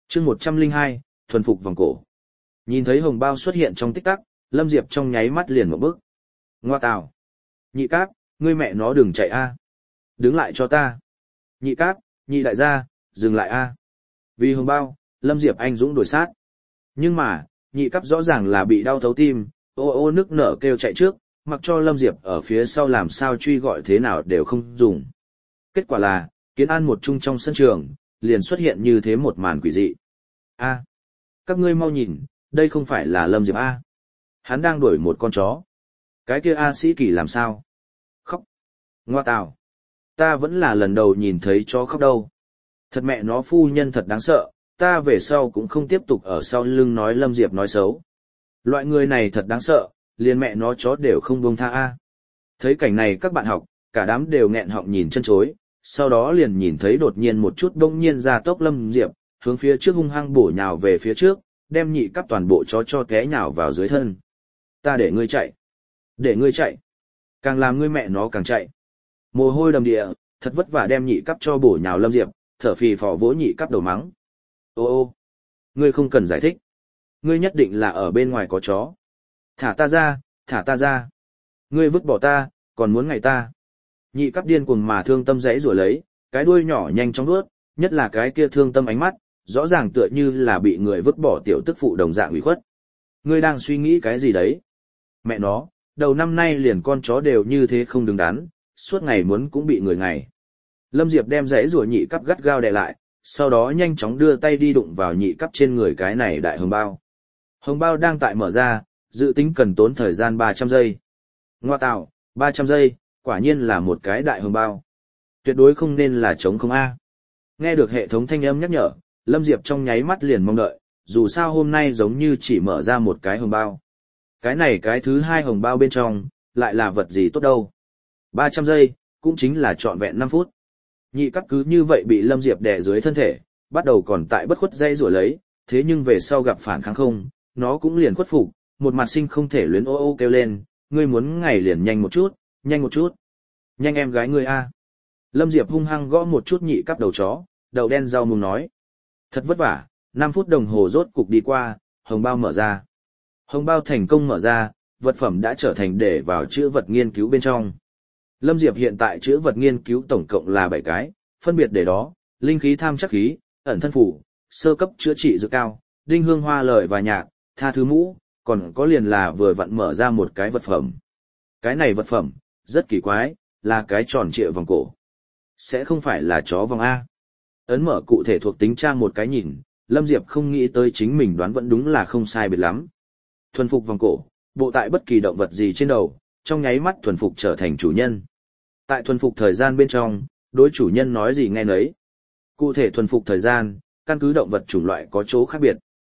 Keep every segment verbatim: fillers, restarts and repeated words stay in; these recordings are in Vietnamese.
chương một trăm linh hai, thuần phục vòng cổ. Nhìn thấy hồng bao xuất hiện trong tích tắc, Lâm Diệp trong nháy mắt liền một bước. Ngoa tào. Nhị cáp, ngươi mẹ nó đừng chạy a. Đứng lại cho ta. Nhị cáp, nhị đại gia, dừng lại a. Vì hồng bao, Lâm Diệp anh dũng đuổi sát. Nhưng mà, nhị cáp rõ ràng là bị đau thấu tim, ô ô nức nở kêu chạy trước, mặc cho Lâm Diệp ở phía sau làm sao truy gọi thế nào đều không dùng. Kết quả là, Kiến An một chung trong sân trường, liền xuất hiện như thế một màn quỷ dị. A, các ngươi mau nhìn, đây không phải là Lâm Diệp A. Hắn đang đuổi một con chó. Cái kia A Sĩ Kỳ làm sao? Khóc. Ngoa tào. Ta vẫn là lần đầu nhìn thấy chó khóc đâu. Thật mẹ nó phu nhân thật đáng sợ, ta về sau cũng không tiếp tục ở sau lưng nói Lâm Diệp nói xấu. Loại người này thật đáng sợ, liền mẹ nó chó đều không buông tha A. Thấy cảnh này các bạn học, cả đám đều nghẹn họng nhìn chân chối, sau đó liền nhìn thấy đột nhiên một chút đông nhiên ra tốc Lâm Diệp, hướng phía trước hung hăng bổ nhào về phía trước, đem nhị cắp toàn bộ chó cho té nhào vào dưới thân. Ta để ngươi chạy. Để ngươi chạy. Càng làm ngươi mẹ nó càng chạy. Mồ hôi đầm địa, thật vất vả đem nhị cắp cho bổ nhào Lâm Diệp, thở phì phò vỗ nhị cắp đầu mắng. Ô ô, ngươi không cần giải thích. Ngươi nhất định là ở bên ngoài có chó. Thả ta ra, thả ta ra. Ngươi vứt bỏ ta, còn muốn ngày ta. Nhị cắp điên cuồng mà thương tâm rẽ rủa lấy, cái đuôi nhỏ nhanh chóng đuốt, nhất là cái kia thương tâm ánh mắt, rõ ràng tựa như là bị người vứt bỏ tiểu tức phụ đồng dạng ủy khuất. Ngươi đang suy nghĩ cái gì đấy? Mẹ nó, đầu năm nay liền con chó đều như thế không đứng đắn, suốt ngày muốn cũng bị người ngày. Lâm Diệp đem rẽ rủa nhị cắp gắt gao đè lại, sau đó nhanh chóng đưa tay đi đụng vào nhị cắp trên người cái này đại hồng bao. Hồng bao đang tại mở ra, dự tính cần tốn thời gian ba trăm giây. Ngoa tạo, ba trăm giây, quả nhiên là một cái đại hồng bao. Tuyệt đối không nên là trống không A. Nghe được hệ thống thanh âm nhắc nhở, Lâm Diệp trong nháy mắt liền mong đợi, dù sao hôm nay giống như chỉ mở ra một cái hồng bao. Cái này cái thứ hai hồng bao bên trong, lại là vật gì tốt đâu. ba trăm giây, cũng chính là trọn vẹn năm phút. Nhị cắp cứ như vậy bị Lâm Diệp đè dưới thân thể, bắt đầu còn tại bất khuất dây rủa lấy, thế nhưng về sau gặp phản kháng không, nó cũng liền khuất phục, một mặt sinh không thể luyến ô ô kêu lên, ngươi muốn ngày liền nhanh một chút, nhanh một chút. Nhanh em gái ngươi a. Lâm Diệp hung hăng gõ một chút nhị cắp đầu chó, đầu đen rau mùng nói. Thật vất vả, năm phút đồng hồ rốt cục đi qua, hồng bao mở ra. Hồng bao thành công mở ra, vật phẩm đã trở thành để vào chữ vật nghiên cứu bên trong. Lâm Diệp hiện tại chữ vật nghiên cứu tổng cộng là bảy cái, phân biệt để đó, linh khí tham chắc khí, ẩn thân phủ, sơ cấp chữa trị dược cao, đinh hương hoa lợi và nhạc, tha thứ mũ, còn có liền là vừa vặn mở ra một cái vật phẩm. Cái này vật phẩm, rất kỳ quái, là cái tròn trịa vòng cổ. Sẽ không phải là chó vòng A. Ấn mở cụ thể thuộc tính tra một cái nhìn, Lâm Diệp không nghĩ tới chính mình đoán vẫn đúng là không sai biệt lắm. Thuần phục vòng cổ, bộ tại bất kỳ động vật gì trên đầu, trong nháy mắt thuần phục trở thành chủ nhân. Tại thuần phục thời gian bên trong, đối chủ nhân nói gì nghe nấy. Cụ thể thuần phục thời gian, căn cứ động vật chủng loại có chỗ khác biệt.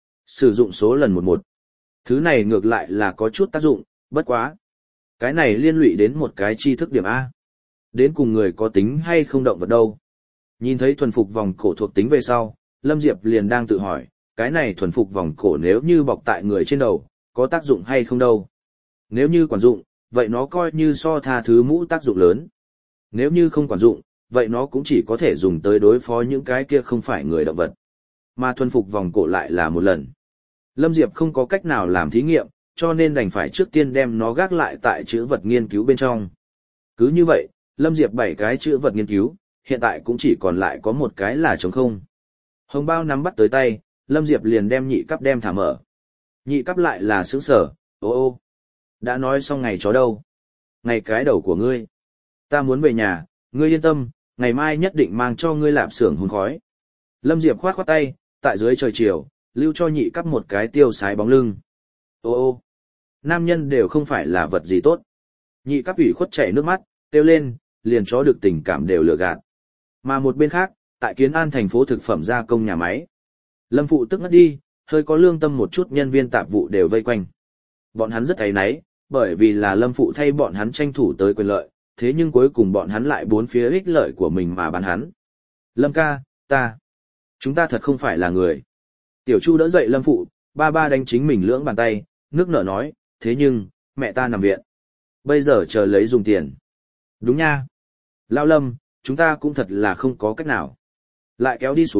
Sử dụng số lần một một. Thứ này ngược lại là có chút tác dụng, bất quá. Cái này liên lụy đến một cái tri thức điểm A. Đến cùng người có tính hay không động vật đâu. Nhìn thấy thuần phục vòng cổ thuộc tính về sau, Lâm Diệp liền đang tự hỏi, cái này thuần phục vòng cổ nếu như bọc tại người trên đầu, có tác dụng hay không đâu. Nếu như quản dụng, vậy nó coi như so tha thứ mũ tác dụng lớn. Nếu như không quản dụng, vậy nó cũng chỉ có thể dùng tới đối phó những cái kia không phải người động vật. Mà thuần phục vòng cổ lại là một lần. Lâm Diệp không có cách nào làm thí nghiệm, cho nên đành phải trước tiên đem nó gác lại tại chữ vật nghiên cứu bên trong. Cứ như vậy, Lâm Diệp bảy cái chữ vật nghiên cứu, hiện tại cũng chỉ còn lại có một cái là trống không. Hồng bao nắm bắt tới tay, Lâm Diệp liền đem nhị cắp đem thả mở. Nhị cắp lại là sướng sở, ô ô. Đã nói xong ngày chó đâu. Ngày cái đầu của ngươi. Ta muốn về nhà, ngươi yên tâm, ngày mai nhất định mang cho ngươi lạp xưởng hun khói. Lâm Diệp khoát khoát tay, tại dưới trời chiều, lưu cho nhị cắp một cái tiêu sái bóng lưng. Ô ô. Nam nhân đều không phải là vật gì tốt. Nhị cắp ủy khuất chảy nước mắt, kêu lên, liền chó được tình cảm đều lừa gạt. Mà một bên khác, tại Kiến An thành phố thực phẩm gia công nhà máy. Lâm phụ tức ngất đi, hơi có lương tâm một chút nhân viên tạp vụ đều vây quanh. Bọn hắn rất áy náy, bởi vì là Lâm phụ thay bọn hắn tranh thủ tới quyền lợi, thế nhưng cuối cùng bọn hắn lại bốn phía ích lợi của mình mà bán hắn. Lâm ca, ta, chúng ta thật không phải là người. Tiểu Chu đỡ dậy Lâm phụ, ba ba đánh chính mình lưỡng bàn tay, nước nở nói, thế nhưng, mẹ ta nằm viện. Bây giờ chờ lấy dùng tiền. Đúng nha. Lao Lâm, chúng ta cũng thật là không có cách nào. Lại kéo đi xuống,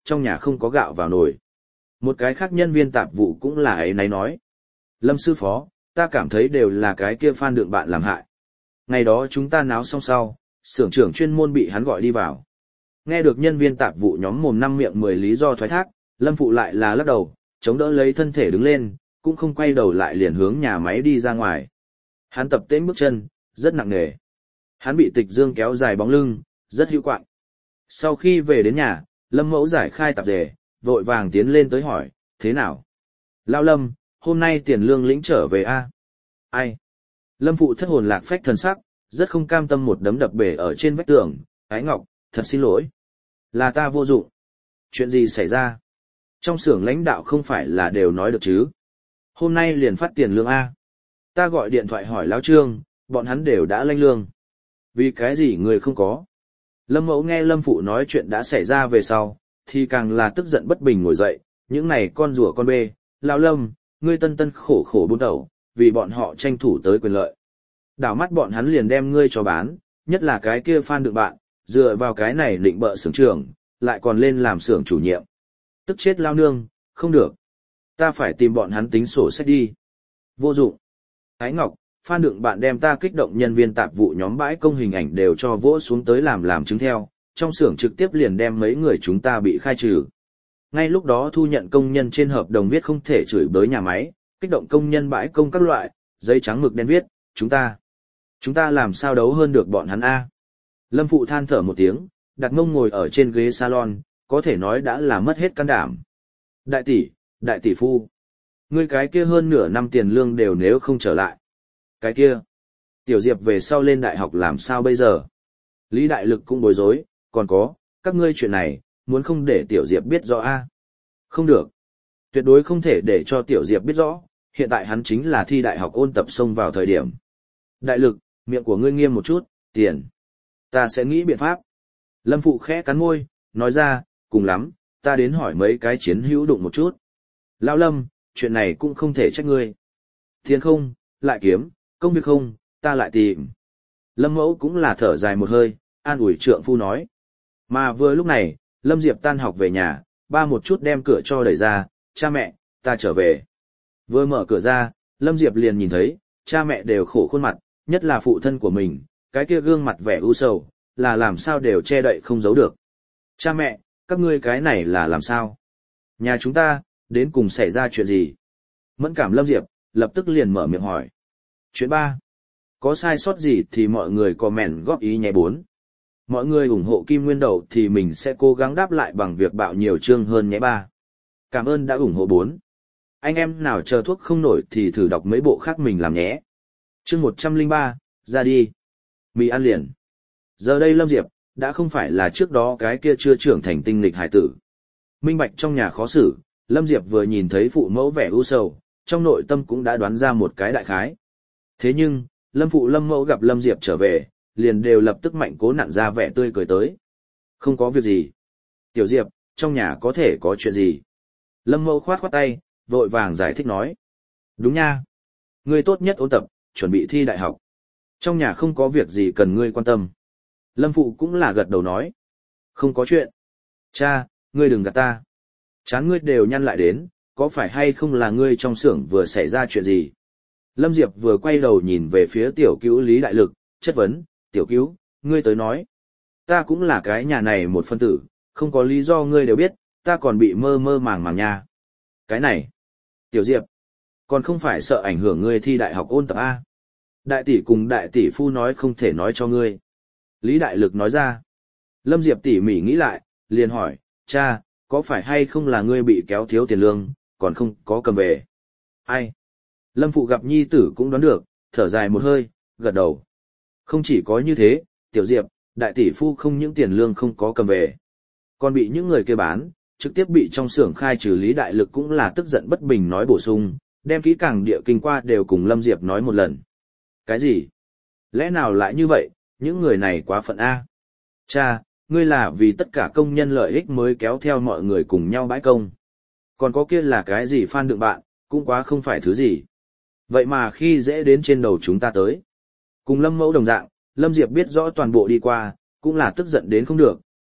trong nhà không có gạo vào nồi. Một cái khác nhân viên tạp vụ cũng là ấy nấy nói. Lâm sư phó, ta cảm thấy đều là cái kia Phan Đượng bạn làm hại. Ngày đó chúng ta náo xong sau, xưởng trưởng chuyên môn bị hắn gọi đi vào. Nghe được nhân viên tạp vụ nhóm mồm năm miệng mười lý do thoái thác, Lâm Phụ lại là lắc đầu, chống đỡ lấy thân thể đứng lên, cũng không quay đầu lại liền hướng nhà máy đi ra ngoài. Hắn tập tễnh bước chân, rất nặng nề. Hắn bị Tịch Dương kéo dài bóng lưng, rất hữu quạng. Sau khi về đến nhà, Lâm Mẫu giải khai tạp dề, vội vàng tiến lên tới hỏi, thế nào? Lão Lâm, hôm nay tiền lương lĩnh trở về a? Ai? Lâm Phụ thất hồn lạc phách thần sắc, rất không cam tâm một đấm đập bể ở trên vách tường, Ái Ngọc, thật xin lỗi. Là ta vô dụng. Chuyện gì xảy ra? Trong xưởng lãnh đạo không phải là đều nói được chứ? Hôm nay liền phát tiền lương A. Ta gọi điện thoại hỏi Lão Trương, bọn hắn đều đã lãnh lương. Vì cái gì người không có? Lâm Mẫu nghe Lâm Phụ nói chuyện đã xảy ra về sau, thì càng là tức giận bất bình ngồi dậy, những này con rùa con bê, Lão Lâm, ngươi tân tân khổ khổ buôn đầu, vì bọn họ tranh thủ tới quyền lợi. Đảo mắt bọn hắn liền đem ngươi cho bán, nhất là cái kia Phan Đượng bạn, dựa vào cái này định bợ xưởng trưởng, lại còn lên làm xưởng chủ nhiệm. Tức chết lao nương, không được. Ta phải tìm bọn hắn tính sổ sách đi. Vô dụng. Ái Ngọc, Phan Đượng bạn đem ta kích động nhân viên tạp vụ nhóm bãi công hình ảnh đều cho vỗ xuống tới làm làm chứng theo, trong xưởng trực tiếp liền đem mấy người chúng ta bị khai trừ. Ngay lúc đó thu nhận công nhân trên hợp đồng viết không thể chửi bới nhà máy, kích động công nhân bãi công các loại, giấy trắng mực đen viết, chúng ta. Chúng ta làm sao đấu hơn được bọn hắn A. Lâm Phụ than thở một tiếng, đặt mông ngồi ở trên ghế salon, có thể nói đã là mất hết can đảm. Đại tỷ, đại tỷ phu. Ngươi cái kia hơn nửa năm tiền lương đều nếu không trở lại. Cái kia. Tiểu Diệp về sau lên đại học làm sao bây giờ? Lý Đại Lực cũng bối rối, còn có, các ngươi chuyện này, muốn không để Tiểu Diệp biết rõ A. Không được. Tuyệt đối không thể để cho Tiểu Diệp biết rõ, hiện tại hắn chính là thi đại học ôn tập xông vào thời điểm. Đại Lực, miệng của ngươi nghiêm một chút, tiền. Ta sẽ nghĩ biện pháp. Lâm Phụ khẽ cắn môi, nói ra, cùng lắm, ta đến hỏi mấy cái chiến hữu đụng một chút. Lão Lâm, chuyện này cũng không thể trách ngươi. Tiền không, lại kiếm, công việc không, ta lại tìm. Lâm Mẫu cũng là thở dài một hơi, an ủi trượng phu nói. Mà vừa lúc này, Lâm Diệp tan học về nhà, ba một chút đem cửa cho đẩy ra, cha mẹ, ta trở về. Vừa mở cửa ra, Lâm Diệp liền nhìn thấy, cha mẹ đều khổ khuôn mặt, nhất là phụ thân của mình, cái kia gương mặt vẻ u sầu, là làm sao đều che đậy không giấu được. Cha mẹ, các ngươi cái này là làm sao? Nhà chúng ta, đến cùng xảy ra chuyện gì? Mẫn cảm Lâm Diệp, lập tức liền mở miệng hỏi. Chuyện ba. Có sai sót gì thì mọi người comment góp ý nhé bốn. Mọi người ủng hộ Kim Nguyên Đầu thì mình sẽ cố gắng đáp lại bằng việc bạo nhiều chương hơn nhé ba. Cảm ơn đã ủng hộ bốn. Anh em nào chờ thuốc không nổi thì thử đọc mấy bộ khác mình làm nhé. Chương một trăm lẻ ba, ra đi. Mì ăn liền. Giờ đây Lâm Diệp, đã không phải là trước đó cái kia chưa trưởng thành tinh lịch hải tử. Minh bạch trong nhà khó xử, Lâm Diệp vừa nhìn thấy phụ mẫu vẻ u sầu, trong nội tâm cũng đã đoán ra một cái đại khái. Thế nhưng, Lâm phụ Lâm mẫu gặp Lâm Diệp trở về, liền đều lập tức mạnh cố nặn ra vẻ tươi cười tới. Không có việc gì. Tiểu Diệp, trong nhà có thể có chuyện gì? Lâm mẫu khoát khoát tay, vội vàng giải thích nói. Đúng nha. Ngươi tốt nhất ôn tập, chuẩn bị thi đại học. Trong nhà không có việc gì cần ngươi quan tâm. Lâm phụ cũng là gật đầu nói. Không có chuyện. Cha, ngươi đừng gạt ta. Chán ngươi đều nhăn lại đến, có phải hay không là ngươi trong xưởng vừa xảy ra chuyện gì? Lâm Diệp vừa quay đầu nhìn về phía tiểu cứu Lý Đại Lực, chất vấn, tiểu cứu, ngươi tới nói. Ta cũng là cái nhà này một phân tử, không có lý do ngươi đều biết, ta còn bị mơ mơ màng màng nha. Cái này, tiểu Diệp, còn không phải sợ ảnh hưởng ngươi thi đại học ôn tập A. Đại tỷ cùng đại tỷ phu nói không thể nói cho ngươi. Lý Đại Lực nói ra. Lâm Diệp tỉ mỉ nghĩ lại, liền hỏi, cha, có phải hay không là ngươi bị kéo thiếu tiền lương, còn không có cầm về? Ai? Lâm phụ gặp nhi tử cũng đoán được, thở dài một hơi, gật đầu. Không chỉ có như thế, tiểu Diệp, đại tỷ phu không những tiền lương không có cầm về, còn bị những người kia bán, trực tiếp bị trong xưởng khai trừ. Lý Đại Lực cũng là tức giận bất bình nói bổ sung, đem kỹ càng địa kinh qua đều cùng Lâm Diệp nói một lần. Cái gì? Lẽ nào lại như vậy, những người này quá phận A. Cha, ngươi là vì tất cả công nhân lợi ích mới kéo theo mọi người cùng nhau bãi công. Còn có kia là cái gì Phan Đượng bạn, cũng quá không phải thứ gì. Vậy mà khi dễ đến trên đầu chúng ta tới. Cùng Lâm mẫu đồng dạng, Lâm Diệp biết rõ toàn bộ đi qua, cũng là tức giận đến không được,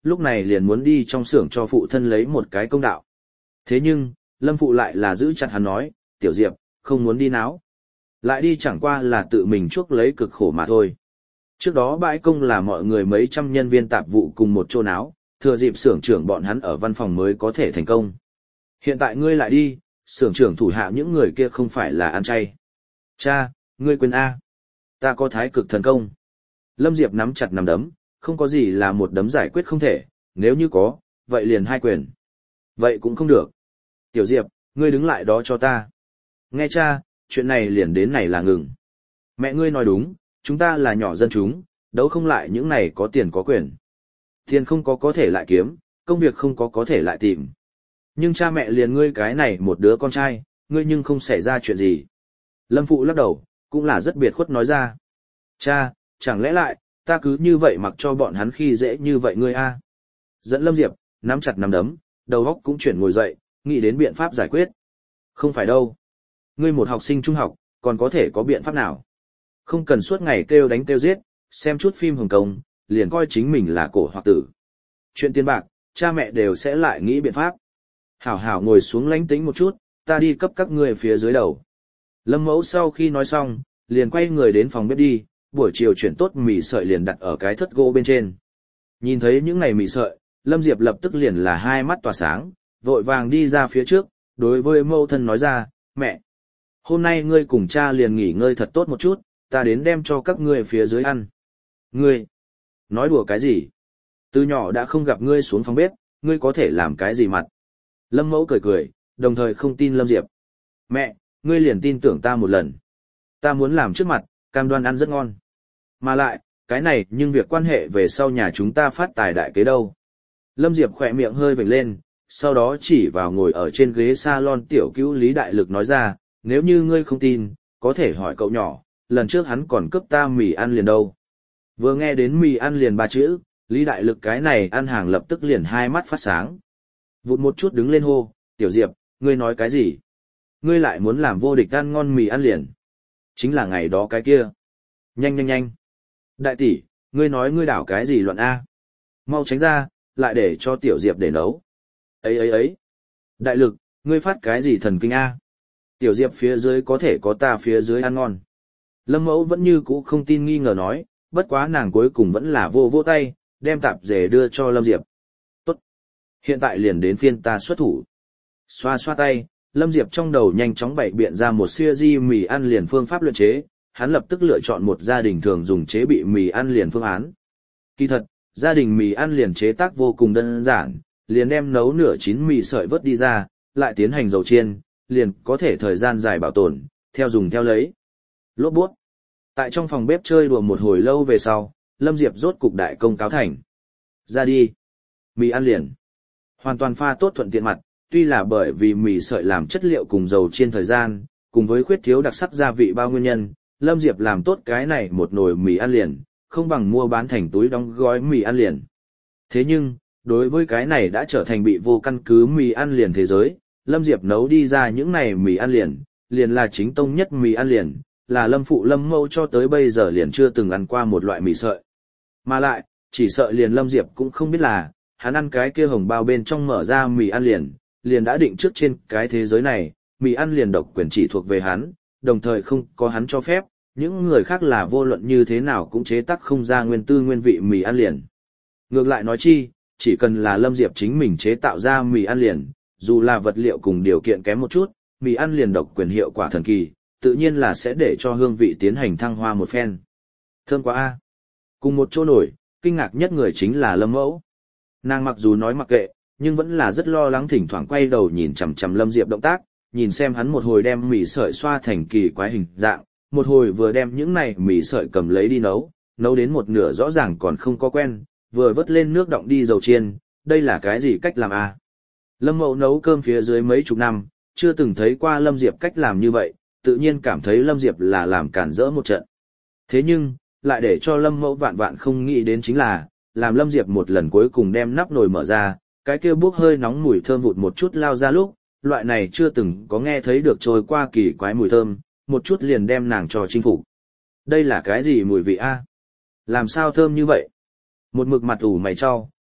lúc này liền muốn đi trong xưởng cho phụ thân lấy một cái công đạo. Thế nhưng, Lâm Phụ lại là giữ chặt hắn nói, Tiểu Diệp, không muốn đi náo. Lại đi chẳng qua là tự mình chuốc lấy cực khổ mà thôi. Trước đó bãi công là mọi người mấy trăm nhân viên tạp vụ cùng một chỗ náo, thừa dịp xưởng trưởng bọn hắn ở văn phòng mới có thể thành công. Hiện tại ngươi lại đi, xưởng trưởng thủ hạ những người kia không phải là ăn chay. Cha, ngươi quên A. Ta có thái cực thần công. Lâm Diệp nắm chặt nắm đấm, không có gì là một đấm giải quyết không thể, nếu như có, vậy liền hai quyền. Vậy cũng không được. Tiểu Diệp, ngươi đứng lại đó cho ta. Nghe cha, chuyện này liền đến này là ngừng. Mẹ ngươi nói đúng, chúng ta là nhỏ dân chúng, đấu không lại những này có tiền có quyền. Tiền không có có thể lại kiếm, công việc không có có thể lại tìm. Nhưng cha mẹ liền ngươi cái này một đứa con trai, ngươi nhưng không xảy ra chuyện gì. Lâm Phụ lắc đầu, cũng là rất biệt khuất nói ra. Cha, chẳng lẽ lại, ta cứ như vậy mặc cho bọn hắn khi dễ như vậy ngươi a? Dẫn Lâm Diệp, nắm chặt nắm đấm, đầu óc cũng chuyển ngồi dậy, nghĩ đến biện pháp giải quyết. Không phải đâu. Ngươi một học sinh trung học, còn có thể có biện pháp nào? Không cần suốt ngày kêu đánh kêu giết, xem chút phim Hồng Kông, liền coi chính mình là cổ hoặc tử. Chuyện tiền bạc, cha mẹ đều sẽ lại nghĩ biện pháp. Hảo hảo ngồi xuống lánh tĩnh một chút, ta đi cấp các ngươi phía dưới đầu. Lâm Mẫu sau khi nói xong, liền quay người đến phòng bếp đi, buổi chiều chuyển tốt mì sợi liền đặt ở cái thất gỗ bên trên. Nhìn thấy những ngày mì sợi, Lâm Diệp lập tức liền là hai mắt tỏa sáng, vội vàng đi ra phía trước, đối với mẫu thân nói ra, mẹ, hôm nay ngươi cùng cha liền nghỉ ngơi thật tốt một chút, ta đến đem cho các ngươi phía dưới ăn. Ngươi, nói đùa cái gì? Từ nhỏ đã không gặp ngươi xuống phòng bếp, ngươi có thể làm cái gì mặt? Lâm Mẫu cười cười, đồng thời không tin Lâm Diệp. Mẹ, ngươi liền tin tưởng ta một lần. Ta muốn làm trước mặt, cam đoan ăn rất ngon. Mà lại, cái này nhưng việc quan hệ về sau nhà chúng ta phát tài đại kế đâu. Lâm Diệp khỏe miệng hơi vểnh lên, sau đó chỉ vào ngồi ở trên ghế salon tiểu cứu Lý Đại Lực nói ra, nếu như ngươi không tin, có thể hỏi cậu nhỏ, lần trước hắn còn cướp ta mì ăn liền đâu. Vừa nghe đến mì ăn liền ba chữ, Lý Đại Lực cái này ăn hàng lập tức liền hai mắt phát sáng. Vụt một chút đứng lên hô, Tiểu Diệp, ngươi nói cái gì? Ngươi lại muốn làm vô địch ăn ngon mì ăn liền. Chính là ngày đó cái kia. Nhanh nhanh nhanh. Đại tỷ, ngươi nói ngươi đảo cái gì loạn A? Mau tránh ra, lại để cho Tiểu Diệp để nấu. Ấy ấy ấy. Đại Lực, ngươi phát cái gì thần kinh A? Tiểu Diệp phía dưới có thể có ta phía dưới ăn ngon. Lâm Mẫu vẫn như cũ không tin nghi ngờ nói, bất quá nàng cuối cùng vẫn là vô vô tay, đem tạp dề đưa cho Lâm Diệp. Tốt. Hiện tại liền đến phiên ta xuất thủ. Xoa xoa tay, Lâm Diệp trong đầu nhanh chóng bày biện ra một siêu di mì ăn liền phương pháp luyện chế, hắn lập tức lựa chọn một gia đình thường dùng chế bị mì ăn liền phương án. Kỳ thật, gia đình mì ăn liền chế tác vô cùng đơn giản, liền đem nấu nửa chín mì sợi vớt đi ra, lại tiến hành dầu chiên, liền có thể thời gian dài bảo tồn, theo dùng theo lấy. Lốp bút. Tại trong phòng bếp chơi đùa một hồi lâu về sau, Lâm Diệp rốt cục đại công cáo thành. Ra đi. Mì ăn liền. Hoàn toàn pha tốt thuận tiện mặt, tuy là bởi vì mì sợi làm chất liệu cùng dầu chiên thời gian, cùng với khuyết thiếu đặc sắc gia vị bao nguyên nhân, Lâm Diệp làm tốt cái này một nồi mì ăn liền, không bằng mua bán thành túi đóng gói mì ăn liền. Thế nhưng, đối với cái này đã trở thành bị vô căn cứ mì ăn liền thế giới, Lâm Diệp nấu đi ra những này mì ăn liền, liền là chính tông nhất mì ăn liền, là Lâm Phụ Lâm Mẫu cho tới bây giờ liền chưa từng ăn qua một loại mì sợi. Mà lại, chỉ sợ liền Lâm Diệp cũng không biết là, hắn ăn cái kia hồng bao bên trong mở ra mì ăn liền, liền đã định trước trên cái thế giới này, mì ăn liền độc quyền chỉ thuộc về hắn, đồng thời không có hắn cho phép, những người khác là vô luận như thế nào cũng chế tác không ra nguyên tư nguyên vị mì ăn liền. Ngược lại nói chi, chỉ cần là Lâm Diệp chính mình chế tạo ra mì ăn liền, dù là vật liệu cùng điều kiện kém một chút, mì ăn liền độc quyền hiệu quả thần kỳ, tự nhiên là sẽ để cho hương vị tiến hành thăng hoa một phen. Thơm quá a. Cùng một chỗ nổi, kinh ngạc nhất người chính là Lâm Mẫu. Nàng mặc dù nói mặc kệ, nhưng vẫn là rất lo lắng, thỉnh thoảng quay đầu nhìn chằm chằm Lâm Diệp động tác, nhìn xem hắn một hồi đem mì sợi xoa thành kỳ quái hình dạng, một hồi vừa đem những này mì sợi cầm lấy đi nấu, nấu đến một nửa rõ ràng còn không có quen, vừa vớt lên nước đọng đi dầu chiên, đây là cái gì cách làm a? Lâm Mẫu nấu cơm phía dưới mấy chục năm, chưa từng thấy qua Lâm Diệp cách làm như vậy, tự nhiên cảm thấy Lâm Diệp là làm cản rỡ một trận. Thế nhưng, lại để cho Lâm Mẫu vạn vạn không nghĩ đến chính là, làm Lâm Diệp một lần cuối cùng đem nắp nồi mở ra, cái kia bốc hơi nóng mùi thơm vụt một chút lao ra lúc, loại này chưa từng có nghe thấy được trôi qua kỳ quái mùi thơm, một chút liền đem nàng cho chinh phục. Đây là cái gì mùi vị a? Làm sao thơm như vậy? Một mực mặt ủ mày cho,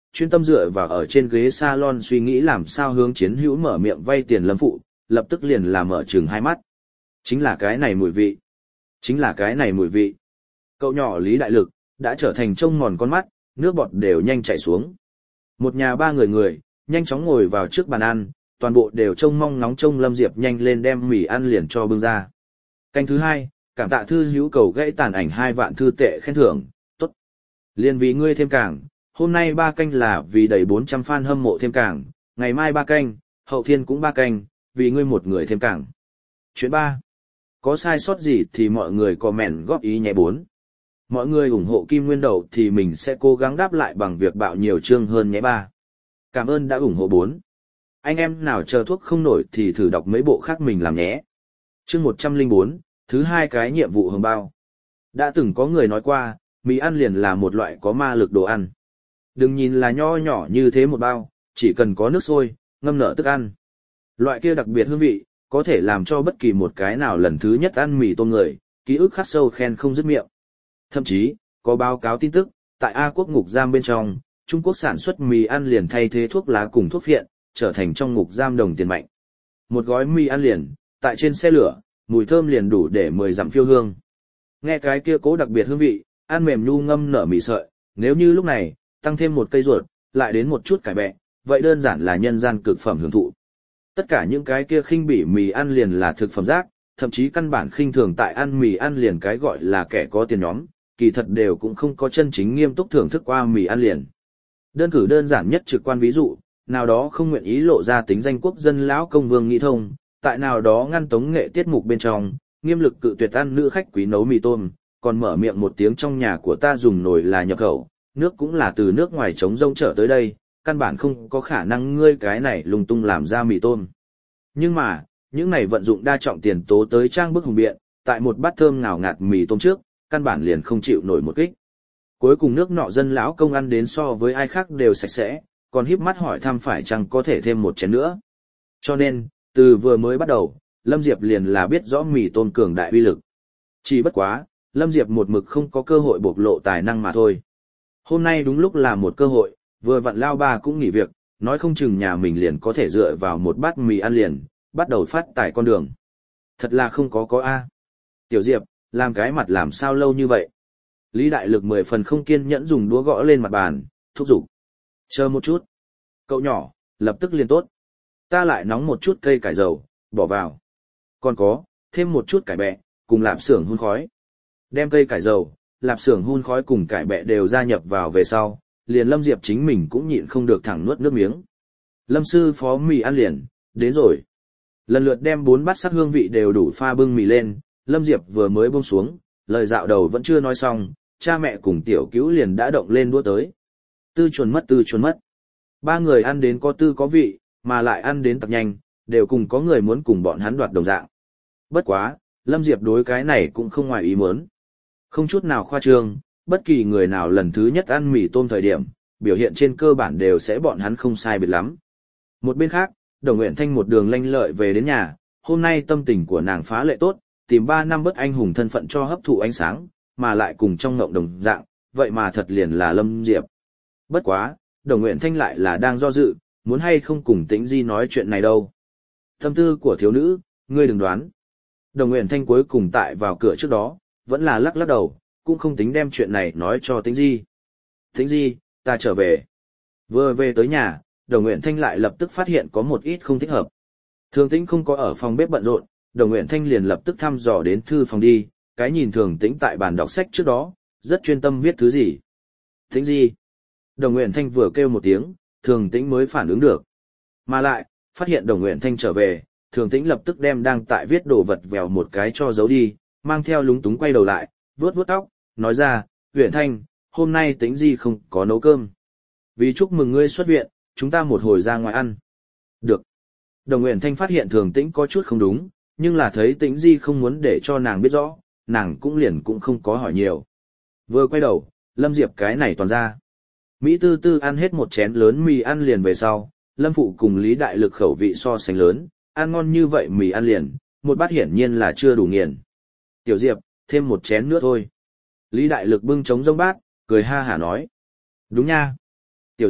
chuyên tâm dựa vào ở trên ghế salon suy nghĩ làm sao hướng chiến hữu mở miệng vay tiền Lâm Phụ, lập tức liền là mở trừng hai mắt. Chính là cái này mùi vị. Chính là cái này mùi vị. Cậu nhỏ Lý Đại Lực, đã trở thành trông mòn con mắt, nước bọt đều nhanh chảy xuống. Một nhà ba người người, nhanh chóng ngồi vào trước bàn ăn, toàn bộ đều trông mong ngóng trông Lâm Diệp nhanh lên đem mì ăn liền cho bưng ra. Canh thứ hai, cảm tạ thư hữu cầu gãy tàn ảnh hai vạn thư tệ khen thưởng, tốt. Liên vì ngươi thêm càng, hôm nay ba canh là vì đầy bốn trăm fan hâm mộ thêm càng, ngày mai ba canh, hậu thiên cũng ba canh, vì ngươi một người thêm càng. Chuyện ba. Có sai sót gì thì mọi người comment góp ý nhé bốn. Mọi người ủng hộ Kim Nguyên Đầu thì mình sẽ cố gắng đáp lại bằng việc bạo nhiều chương hơn nhé ba. Cảm ơn đã ủng hộ bốn. Anh em nào chờ thuốc không nổi thì thử đọc mấy bộ khác mình làm nhé. Chương một trăm lẻ bốn, thứ hai cái nhiệm vụ hồng bao. Đã từng có người nói qua, mì ăn liền là một loại có ma lực đồ ăn. Đừng nhìn là nho nhỏ như thế một bao, chỉ cần có nước sôi, ngâm nở thức ăn. Loại kia đặc biệt hương vị, có thể làm cho bất kỳ một cái nào lần thứ nhất ăn mì tôm người, ký ức khắc sâu khen không dứt miệng. Thậm chí, có báo cáo tin tức, tại A quốc ngục giam bên trong, Trung Quốc sản xuất mì ăn liền thay thế thuốc lá cùng thuốc phiện, trở thành trong ngục giam đồng tiền mạnh. Một gói mì ăn liền, tại trên xe lửa, mùi thơm liền đủ để mười dặm phiêu hương. Nghe cái kia cố đặc biệt hương vị, ăn mềm nhu ngâm nở mì sợi, nếu như lúc này, tăng thêm một cây ruột, lại đến một chút cải bẹ, vậy đơn giản là nhân gian cực phẩm hưởng thụ. Tất cả những cái kia khinh bỉ mì ăn liền là thực phẩm rác, thậm chí căn bản khinh thường tại ăn mì ăn liền cái gọi là kẻ có tiền nhóm, kỳ thật đều cũng không có chân chính nghiêm túc thưởng thức qua mì ăn liền. Đơn cử đơn giản nhất trực quan ví dụ, nào đó không nguyện ý lộ ra tính danh quốc dân lão công Vương Nghị Thông, tại nào đó ngăn tống nghệ tiết mục bên trong, nghiêm lực cự tuyệt ăn nữ khách quý nấu mì tôm, còn mở miệng một tiếng trong nhà của ta dùng nồi là nhập khẩu, nước cũng là từ nước ngoài trống rông trở tới đây, căn bản không có khả năng ngươi cái này lung tung làm ra mì tôm. Nhưng mà, những này vận dụng đa trọng tiền tố tới trang bức hùng biện, tại một bát thơm ngào ngạt mì tôm trước, căn bản liền không chịu nổi một kích. Cuối cùng nước nọ dân lão công ăn đến so với ai khác đều sạch sẽ, còn híp mắt hỏi thăm phải chăng có thể thêm một chén nữa. Cho nên, từ vừa mới bắt đầu, Lâm Diệp liền là biết rõ mì tôm cường đại uy lực. Chỉ bất quá, Lâm Diệp một mực không có cơ hội bộc lộ tài năng mà thôi. Hôm nay đúng lúc là một cơ hội, vừa vặn lao ba cũng nghỉ việc, nói không chừng nhà mình liền có thể dựa vào một bát mì ăn liền, bắt đầu phát tài con đường. Thật là không có có A. Tiểu Diệp, làm cái mặt làm sao lâu như vậy? Lý Đại Lực mười phần không kiên nhẫn dùng đũa gõ lên mặt bàn, thúc giục. Chờ một chút. Cậu nhỏ, lập tức liền tốt. Ta lại nóng một chút cây cải dầu, bỏ vào. Còn có, thêm một chút cải bẹ, cùng lạp xưởng hun khói. Đem cây cải dầu, lạp xưởng hun khói cùng cải bẹ đều gia nhập vào về sau, liền Lâm Diệp chính mình cũng nhịn không được thẳng nuốt nước miếng. Lâm sư phó mì ăn liền, đến rồi. Lần lượt đem bốn bát sắc hương vị đều đủ pha bưng mì lên, Lâm Diệp vừa mới buông xuống, lời dạo đầu vẫn chưa nói xong, cha mẹ cùng tiểu cứu liền đã động lên đũa tới. Tư chuồn mất tư chuồn mất. Ba người ăn đến có tư có vị, mà lại ăn đến tặc nhanh, đều cùng có người muốn cùng bọn hắn đoạt đồng dạng. Bất quá, Lâm Diệp đối cái này cũng không ngoài ý muốn. Không chút nào khoa trương, bất kỳ người nào lần thứ nhất ăn mì tôm thời điểm, biểu hiện trên cơ bản đều sẽ bọn hắn không sai biệt lắm. Một bên khác, Đồng Uyển Thanh một đường lanh lợi về đến nhà, hôm nay tâm tình của nàng phá lệ tốt, tìm ba năm bất anh hùng thân phận cho hấp thụ ánh sáng, mà lại cùng trong ngộng đồng dạng, vậy mà thật liền là Lâm Diệp. Bất quá, Đồng Uyển Thanh lại là đang do dự, muốn hay không cùng Tĩnh Di nói chuyện này đâu. Tâm tư của thiếu nữ, ngươi đừng đoán. Đồng Uyển Thanh cuối cùng tại vào cửa trước đó, vẫn là lắc lắc đầu, cũng không tính đem chuyện này nói cho Tĩnh Di. Tĩnh Di, ta trở về. Vừa về tới nhà, Đồng Uyển Thanh lại lập tức phát hiện có một ít không thích hợp. Thường Tĩnh không có ở phòng bếp bận rộn, Đồng Uyển Thanh liền lập tức thăm dò đến thư phòng đi, cái nhìn Thường Tĩnh tại bàn đọc sách trước đó, rất chuyên tâm viết thứ gì. Tĩnh Di. Đồng Uyển Thanh vừa kêu một tiếng, Thường Tĩnh mới phản ứng được. Mà lại, phát hiện Đồng Uyển Thanh trở về, Thường Tĩnh lập tức đem đang tại viết đồ vật vèo một cái cho giấu đi, mang theo lúng túng quay đầu lại, vuốt vuốt tóc, nói ra, Uyển Thanh, hôm nay Tĩnh Di không có nấu cơm. Vì chúc mừng ngươi xuất viện, chúng ta một hồi ra ngoài ăn. Được. Đồng Uyển Thanh phát hiện Thường Tĩnh có chút không đúng, nhưng là thấy Tĩnh Di không muốn để cho nàng biết rõ, nàng cũng liền cũng không có hỏi nhiều. Vừa quay đầu, Lâm Diệp cái này toàn ra. Mỹ tư tư ăn hết một chén lớn mì ăn liền về sau, Lâm Phụ cùng Lý Đại Lực khẩu vị so sánh lớn, ăn ngon như vậy mì ăn liền, một bát hiển nhiên là chưa đủ nghiền. Tiểu Diệp, thêm một chén nữa thôi. Lý Đại Lực bưng trống rông bát, cười ha hả nói. Đúng nha. Tiểu Diệp,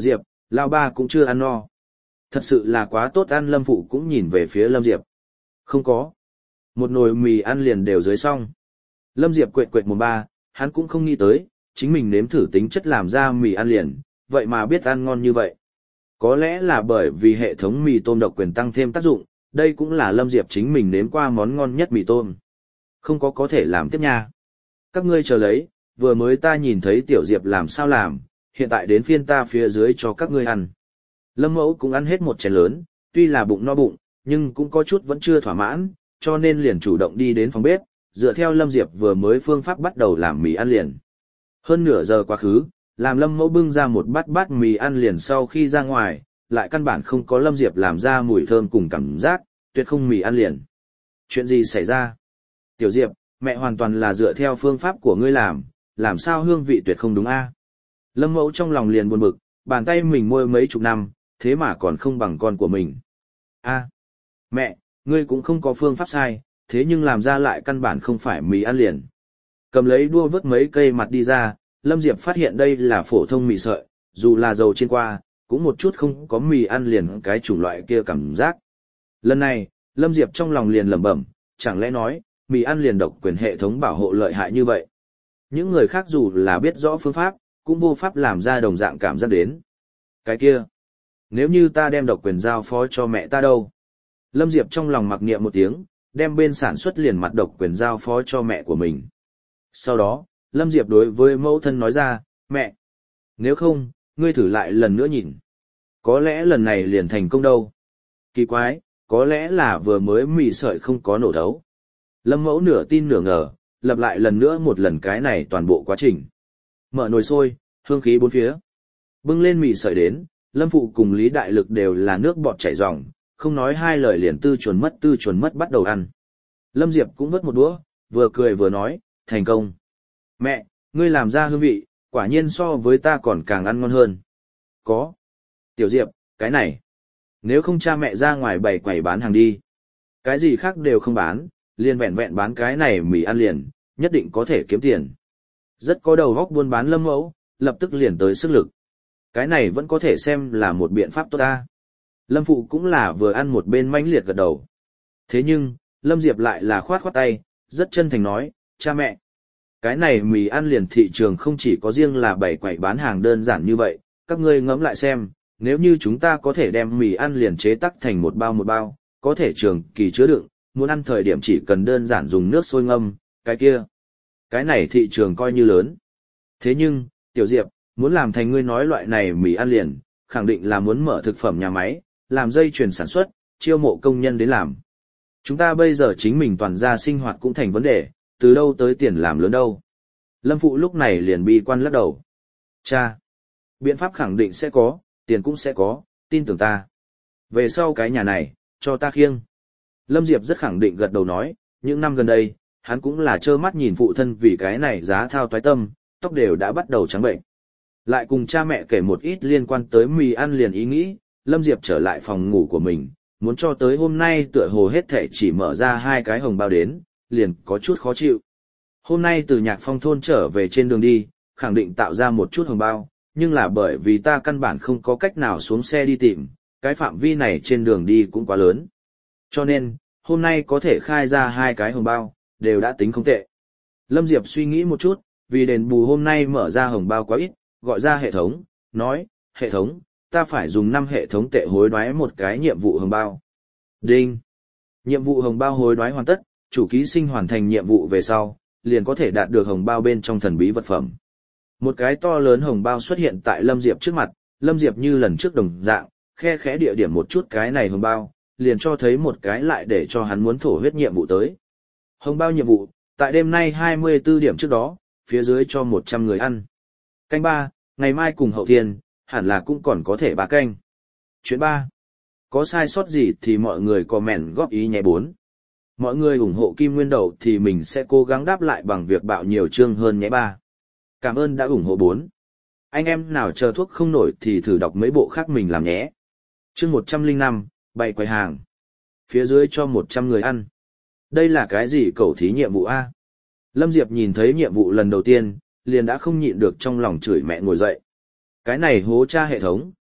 lao ba cũng chưa ăn no. Thật sự là quá tốt ăn. Lâm Phụ cũng nhìn về phía Lâm Diệp. Không có. Một nồi mì ăn liền đều dưới xong. Lâm Diệp quệt quệt mồm ba, hắn cũng không nghĩ tới, chính mình nếm thử tính chất làm ra mì ăn liền, vậy mà biết ăn ngon như vậy. Có lẽ là bởi vì hệ thống mì tôm độc quyền tăng thêm tác dụng, đây cũng là Lâm Diệp chính mình nếm qua món ngon nhất mì tôm. Không có có thể làm tiếp nha. Các ngươi chờ lấy, vừa mới ta nhìn thấy Tiểu Diệp làm sao làm, hiện tại đến phiên ta phía dưới cho các ngươi ăn. Lâm Mẫu cũng ăn hết một chén lớn, tuy là bụng no bụng, nhưng cũng có chút vẫn chưa thỏa mãn, cho nên liền chủ động đi đến phòng bếp, dựa theo Lâm Diệp vừa mới phương pháp bắt đầu làm mì ăn liền. Hơn nửa giờ quá khứ, làm Lâm Mẫu bưng ra một bát bát mì ăn liền sau khi ra ngoài, lại căn bản không có Lâm Diệp làm ra mùi thơm cùng cảm giác, tuyệt không mì ăn liền. Chuyện gì xảy ra? Tiểu Diệp, mẹ hoàn toàn là dựa theo phương pháp của ngươi làm, làm sao hương vị tuyệt không đúng a? Lâm Mẫu trong lòng liền buồn bực, bàn tay mình môi mấy chục năm, thế mà còn không bằng con của mình. A, mẹ, ngươi cũng không có phương pháp sai, thế nhưng làm ra lại căn bản không phải mì ăn liền. Cầm lấy đua vớt mấy cây mặt đi ra, Lâm Diệp phát hiện đây là phổ thông mì sợi, dù là dầu chiên qua, cũng một chút không có mì ăn liền cái chủng loại kia cảm giác. Lần này, Lâm Diệp trong lòng liền lẩm bẩm, chẳng lẽ nói, mì ăn liền độc quyền hệ thống bảo hộ lợi hại như vậy. Những người khác dù là biết rõ phương pháp, cũng vô pháp làm ra đồng dạng cảm giác đến. Cái kia, nếu như ta đem độc quyền giao phó cho mẹ ta đâu? Lâm Diệp trong lòng mặc niệm một tiếng, đem bên sản xuất liền mặt độc quyền giao phó cho mẹ của mình. Sau đó, Lâm Diệp đối với mẫu thân nói ra, mẹ, nếu không, ngươi thử lại lần nữa nhìn. Có lẽ lần này liền thành công đâu. Kỳ quái, có lẽ là vừa mới mì sợi không có nổ thấu. Lâm mẫu nửa tin nửa ngờ, lặp lại lần nữa một lần cái này toàn bộ quá trình. Mở nồi sôi, hương khí bốn phía. Bưng lên mì sợi đến, Lâm Phụ cùng Lý Đại Lực đều là nước bọt chảy ròng, không nói hai lời liền tư chuẩn mất tư chuẩn mất bắt đầu ăn. Lâm Diệp cũng vớt một đũa, vừa cười vừa nói, thành công. Mẹ, ngươi làm ra hương vị, quả nhiên so với ta còn càng ăn ngon hơn. Có. Tiểu Diệp, cái này. Nếu không cha mẹ ra ngoài bày quầy bán hàng đi. Cái gì khác đều không bán, liền vẹn vẹn bán cái này mì ăn liền, nhất định có thể kiếm tiền. Rất có đầu góc buôn bán Lâm Mẫu, lập tức liền tới sức lực. Cái này vẫn có thể xem là một biện pháp tốt ta. Lâm Phụ cũng là vừa ăn một bên mãnh liệt gật đầu. Thế nhưng, Lâm Diệp lại là khoát khoát tay, rất chân thành nói, cha mẹ. Cái này mì ăn liền thị trường không chỉ có riêng là bày quầy bán hàng đơn giản như vậy, các ngươi ngẫm lại xem, nếu như chúng ta có thể đem mì ăn liền chế tắc thành một bao một bao, có thể trường kỳ chứa đựng, muốn ăn thời điểm chỉ cần đơn giản dùng nước sôi ngâm, cái kia. Cái này thị trường coi như lớn. Thế nhưng, Tiểu Diệp, muốn làm thành ngươi nói loại này mì ăn liền, khẳng định là muốn mở thực phẩm nhà máy, làm dây chuyền sản xuất, chiêu mộ công nhân đến làm. Chúng ta bây giờ chính mình toàn ra sinh hoạt cũng thành vấn đề, từ đâu tới tiền làm lớn đâu. Lâm Phụ lúc này liền bi quan lắc đầu. Cha, biện pháp khẳng định sẽ có, tiền cũng sẽ có, tin tưởng ta. Về sau cái nhà này, cho ta khiêng. Lâm Diệp rất khẳng định gật đầu nói, những năm gần đây, hắn cũng là trơ mắt nhìn phụ thân vì cái này giá thao toái tâm, tóc đều đã bắt đầu trắng bệnh. Lại cùng cha mẹ kể một ít liên quan tới mì ăn liền ý nghĩ, Lâm Diệp trở lại phòng ngủ của mình, muốn cho tới hôm nay tựa hồ hết thể chỉ mở ra hai cái hồng bao đến, liền có chút khó chịu. Hôm nay từ Nhạc Phong thôn trở về trên đường đi, khẳng định tạo ra một chút hồng bao, nhưng là bởi vì ta căn bản không có cách nào xuống xe đi tìm, cái phạm vi này trên đường đi cũng quá lớn. Cho nên, hôm nay có thể khai ra hai cái hồng bao, đều đã tính không tệ. Lâm Diệp suy nghĩ một chút, vì đền bù hôm nay mở ra hồng bao quá ít, gọi ra hệ thống, nói, hệ thống, ta phải dùng năm hệ thống tệ hối đoái một cái nhiệm vụ hồng bao. Đinh! Nhiệm vụ hồng bao hối đoái hoàn tất, chủ ký sinh hoàn thành nhiệm vụ về sau, liền có thể đạt được hồng bao bên trong thần bí vật phẩm. Một cái to lớn hồng bao xuất hiện tại Lâm Diệp trước mặt, Lâm Diệp như lần trước đồng dạng, khe khẽ địa điểm một chút cái này hồng bao, liền cho thấy một cái lại để cho hắn muốn thổ huyết nhiệm vụ tới. Hồng bao nhiệm vụ, tại đêm nay hai mươi tư điểm trước đó, phía dưới cho một trăm người ăn. Canh ba, ngày mai cùng hậu thiên, hẳn là cũng còn có thể ba canh. Chuyện ba. Có sai sót gì thì mọi người comment góp ý nhé bốn. Mọi người ủng hộ Kim Nguyên Đầu thì mình sẽ cố gắng đáp lại bằng việc bạo nhiều chương hơn nhé ba. Cảm ơn đã ủng hộ bốn. Anh em nào chờ thuốc không nổi thì thử đọc mấy bộ khác mình làm nhé. Chương một trăm lẻ năm, bày quầy hàng. Phía dưới cho một trăm người ăn. Đây là cái gì cẩu thí nhiệm vụ A? Lâm Diệp nhìn thấy nhiệm vụ lần đầu tiên, liền đã không nhịn được trong lòng chửi mẹ ngồi dậy. Cái này hố cha hệ thống,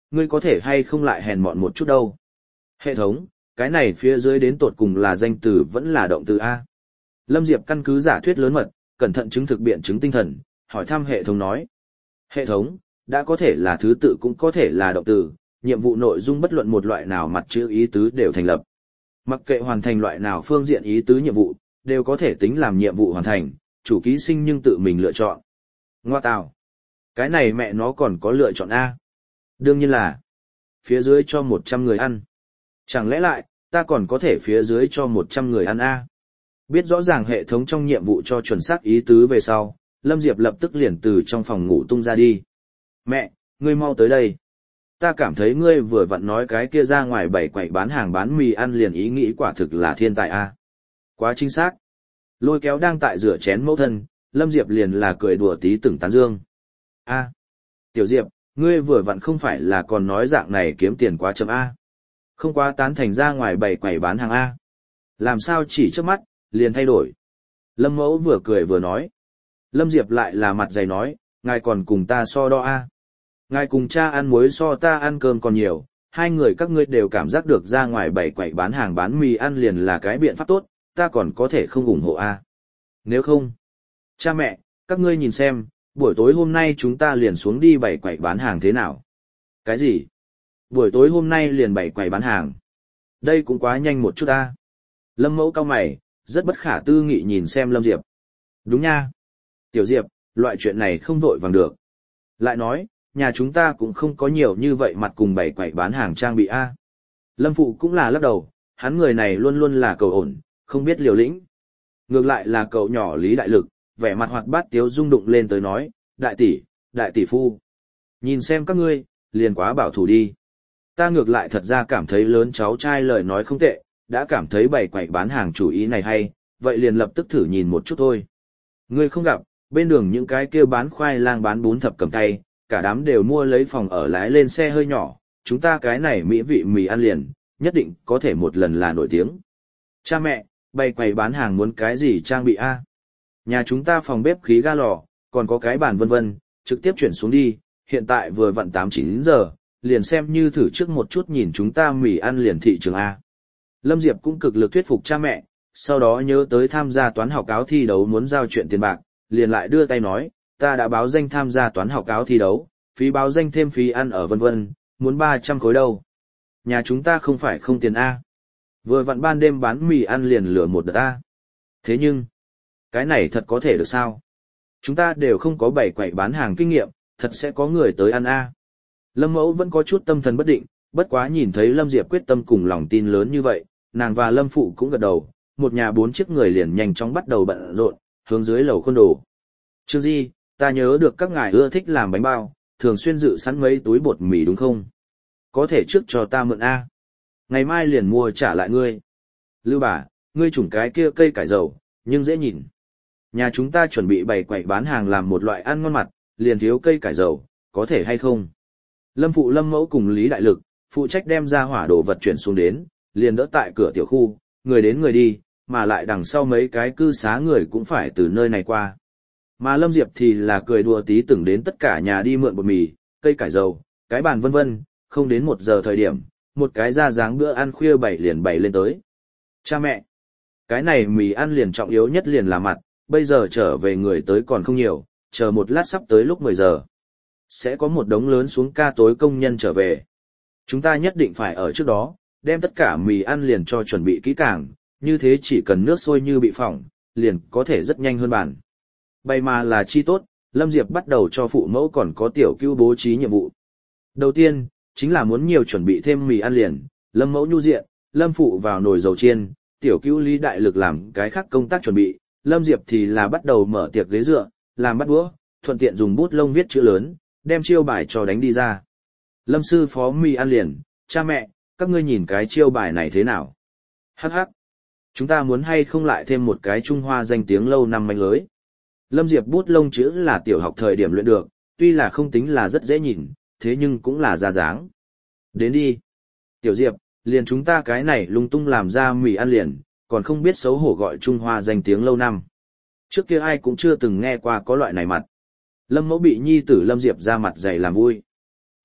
ngươi có thể hay không lại hèn mọn một chút đâu. Hệ thống, cái này phía dưới đến tột cùng là danh từ vẫn là động từ A. Lâm Diệp căn cứ giả thuyết lớn mật, cẩn thận chứng thực biện chứng tinh thần, hỏi thăm hệ thống nói. Hệ thống, đã có thể là thứ tự cũng có thể là động từ, nhiệm vụ nội dung bất luận một loại nào mặt chữ ý tứ đều thành lập. Mặc kệ hoàn thành loại nào phương diện ý tứ nhiệm vụ, đều có thể tính làm nhiệm vụ hoàn thành, chủ ký sinh nhưng tự mình lựa chọn. Ngoa tào. Cái này mẹ nó còn có lựa chọn A. Đương nhiên là phía dưới cho một trăm người ăn. Chẳng lẽ lại, ta còn có thể phía dưới cho một trăm người ăn A. Biết rõ ràng hệ thống trong nhiệm vụ cho chuẩn xác ý tứ về sau, Lâm Diệp lập tức liền từ trong phòng ngủ tung ra đi. Mẹ, ngươi mau tới đây. Ta cảm thấy ngươi vừa vặn nói cái kia ra ngoài bảy quậy bán hàng bán mì ăn liền ý nghĩ quả thực là thiên tài A. Quá chính xác. Lôi kéo đang tại rửa chén mẫu thân, Lâm Diệp liền là cười đùa tí từng tán dương. A. Tiểu Diệp, ngươi vừa vặn không phải là còn nói dạng này kiếm tiền quá chậm A. Không quá tán thành ra ngoài bảy quầy bán hàng A. Làm sao chỉ trước mắt, liền thay đổi. Lâm Mẫu vừa cười vừa nói. Lâm Diệp lại là mặt dày nói, ngài còn cùng ta so đo A. Ngài cùng cha ăn muối so ta ăn cơm còn nhiều, hai người các ngươi đều cảm giác được ra ngoài bảy quầy bán hàng bán mì ăn liền là cái biện pháp tốt, ta còn có thể không ủng hộ A. Nếu không, cha mẹ, các ngươi nhìn xem, buổi tối hôm nay chúng ta liền xuống đi bảy quầy bán hàng thế nào? Cái gì? Buổi tối hôm nay liền bảy quầy bán hàng. Đây cũng quá nhanh một chút ta. Lâm Mẫu cau mày, rất bất khả tư nghị nhìn xem Lâm Diệp. Đúng nha. Tiểu Diệp, loại chuyện này không vội vàng được. Lại nói, nhà chúng ta cũng không có nhiều như vậy mặt cùng bảy quầy bán hàng trang bị A. Lâm Phụ cũng là lắc đầu, hắn người này luôn luôn là cầu ổn, không biết liều lĩnh. Ngược lại là cậu nhỏ Lý Đại Lực, vẻ mặt hoạt bát tiếu rung đụng lên tới nói, đại tỷ, đại tỷ phu. Nhìn xem các ngươi, liền quá bảo thủ đi. Ta ngược lại thật ra cảm thấy lớn cháu trai lời nói không tệ, đã cảm thấy bày quậy bán hàng chủ ý này hay, vậy liền lập tức thử nhìn một chút thôi. Ngươi không gặp, bên đường những cái kia bán khoai lang bán bún thập cầm tay, cả đám đều mua lấy phòng ở lái lên xe hơi nhỏ, chúng ta cái này mỹ vị mì ăn liền, nhất định có thể một lần là nổi tiếng. Cha mẹ, bày quầy bán hàng muốn cái gì trang bị a? Nhà chúng ta phòng bếp khí ga lò, còn có cái bàn vân vân, trực tiếp chuyển xuống đi, hiện tại vừa vặn tám chín giờ, liền xem như thử trước một chút nhìn chúng ta mì ăn liền thị trường A. Lâm Diệp cũng cực lực thuyết phục cha mẹ, sau đó nhớ tới tham gia toán học áo thi đấu muốn giao chuyện tiền bạc, liền lại đưa tay nói, ta đã báo danh tham gia toán học áo thi đấu, phí báo danh thêm phí ăn ở vân vân, muốn ba trăm khối đâu. Nhà chúng ta không phải không tiền A. Vừa vặn ban đêm bán mì ăn liền lửa một đợt A. Thế nhưng, cái này thật có thể được sao? Chúng ta đều không có bảy quậy bán hàng kinh nghiệm, thật sẽ có người tới ăn A. Lâm Mẫu vẫn có chút tâm thần bất định, bất quá nhìn thấy Lâm Diệp quyết tâm cùng lòng tin lớn như vậy, nàng và Lâm Phụ cũng gật đầu, một nhà bốn chiếc người liền nhanh chóng bắt đầu bận rộn, hướng dưới lầu khuôn đồ. Trương Di, ta nhớ được các ngài ưa thích làm bánh bao, thường xuyên dự sẵn mấy túi bột mì đúng không? Có thể trước cho ta mượn A. Ngày mai liền mua trả lại ngươi. Lưu bà, ngươi trùng cái kia cây cải dầu, nhưng dễ nhìn. Nhà chúng ta chuẩn bị bày quậy bán hàng làm một loại ăn ngon mặt, liền thiếu cây cải dầu, có thể hay không? Lâm Phụ Lâm Mẫu cùng Lý Đại Lực, phụ trách đem ra hỏa đồ vật chuyển xuống đến, liền đỡ tại cửa tiểu khu, người đến người đi, mà lại đằng sau mấy cái cư xá người cũng phải từ nơi này qua. Mà Lâm Diệp thì là cười đùa tí từng đến tất cả nhà đi mượn bột mì, cây cải dầu, cái bàn vân vân, không đến một giờ thời điểm, một cái ra dáng bữa ăn khuya bảy liền bày lên tới. Cha mẹ, cái này mì ăn liền trọng yếu nhất liền là mặt, bây giờ trở về người tới còn không nhiều, chờ một lát sắp tới lúc mười giờ. Sẽ có một đống lớn xuống ca tối công nhân trở về. Chúng ta nhất định phải ở trước đó, đem tất cả mì ăn liền cho chuẩn bị kỹ càng, như thế chỉ cần nước sôi như bị phỏng, liền có thể rất nhanh hơn bản. Bày mà là chi tốt, Lâm Diệp bắt đầu cho phụ mẫu còn có tiểu cứu bố trí nhiệm vụ. Đầu tiên, chính là muốn nhiều chuẩn bị thêm mì ăn liền, Lâm mẫu nhu diện, Lâm phụ vào nồi dầu chiên, tiểu cứu Lý Đại Lực làm cái khác công tác chuẩn bị, Lâm Diệp thì là bắt đầu mở tiệc ghế dựa, làm bắt đũa, thuận tiện dùng bút lông viết chữ lớn, đem chiêu bài cho đánh đi ra. Lâm sư phó mì ăn liền, cha mẹ, các ngươi nhìn cái chiêu bài này thế nào? Hắc hắc. Chúng ta muốn hay không lại thêm một cái Trung Hoa danh tiếng lâu năm manh lưới. Lâm Diệp bút lông chữ là tiểu học thời điểm luyện được, tuy là không tính là rất dễ nhìn, thế nhưng cũng là ra dáng. Đến đi. Tiểu Diệp, liền chúng ta cái này lung tung làm ra mì ăn liền, còn không biết xấu hổ gọi Trung Hoa danh tiếng lâu năm. Trước kia ai cũng chưa từng nghe qua có loại này mặt. Lâm mẫu bị nhi tử Lâm Diệp ra mặt dày làm vui.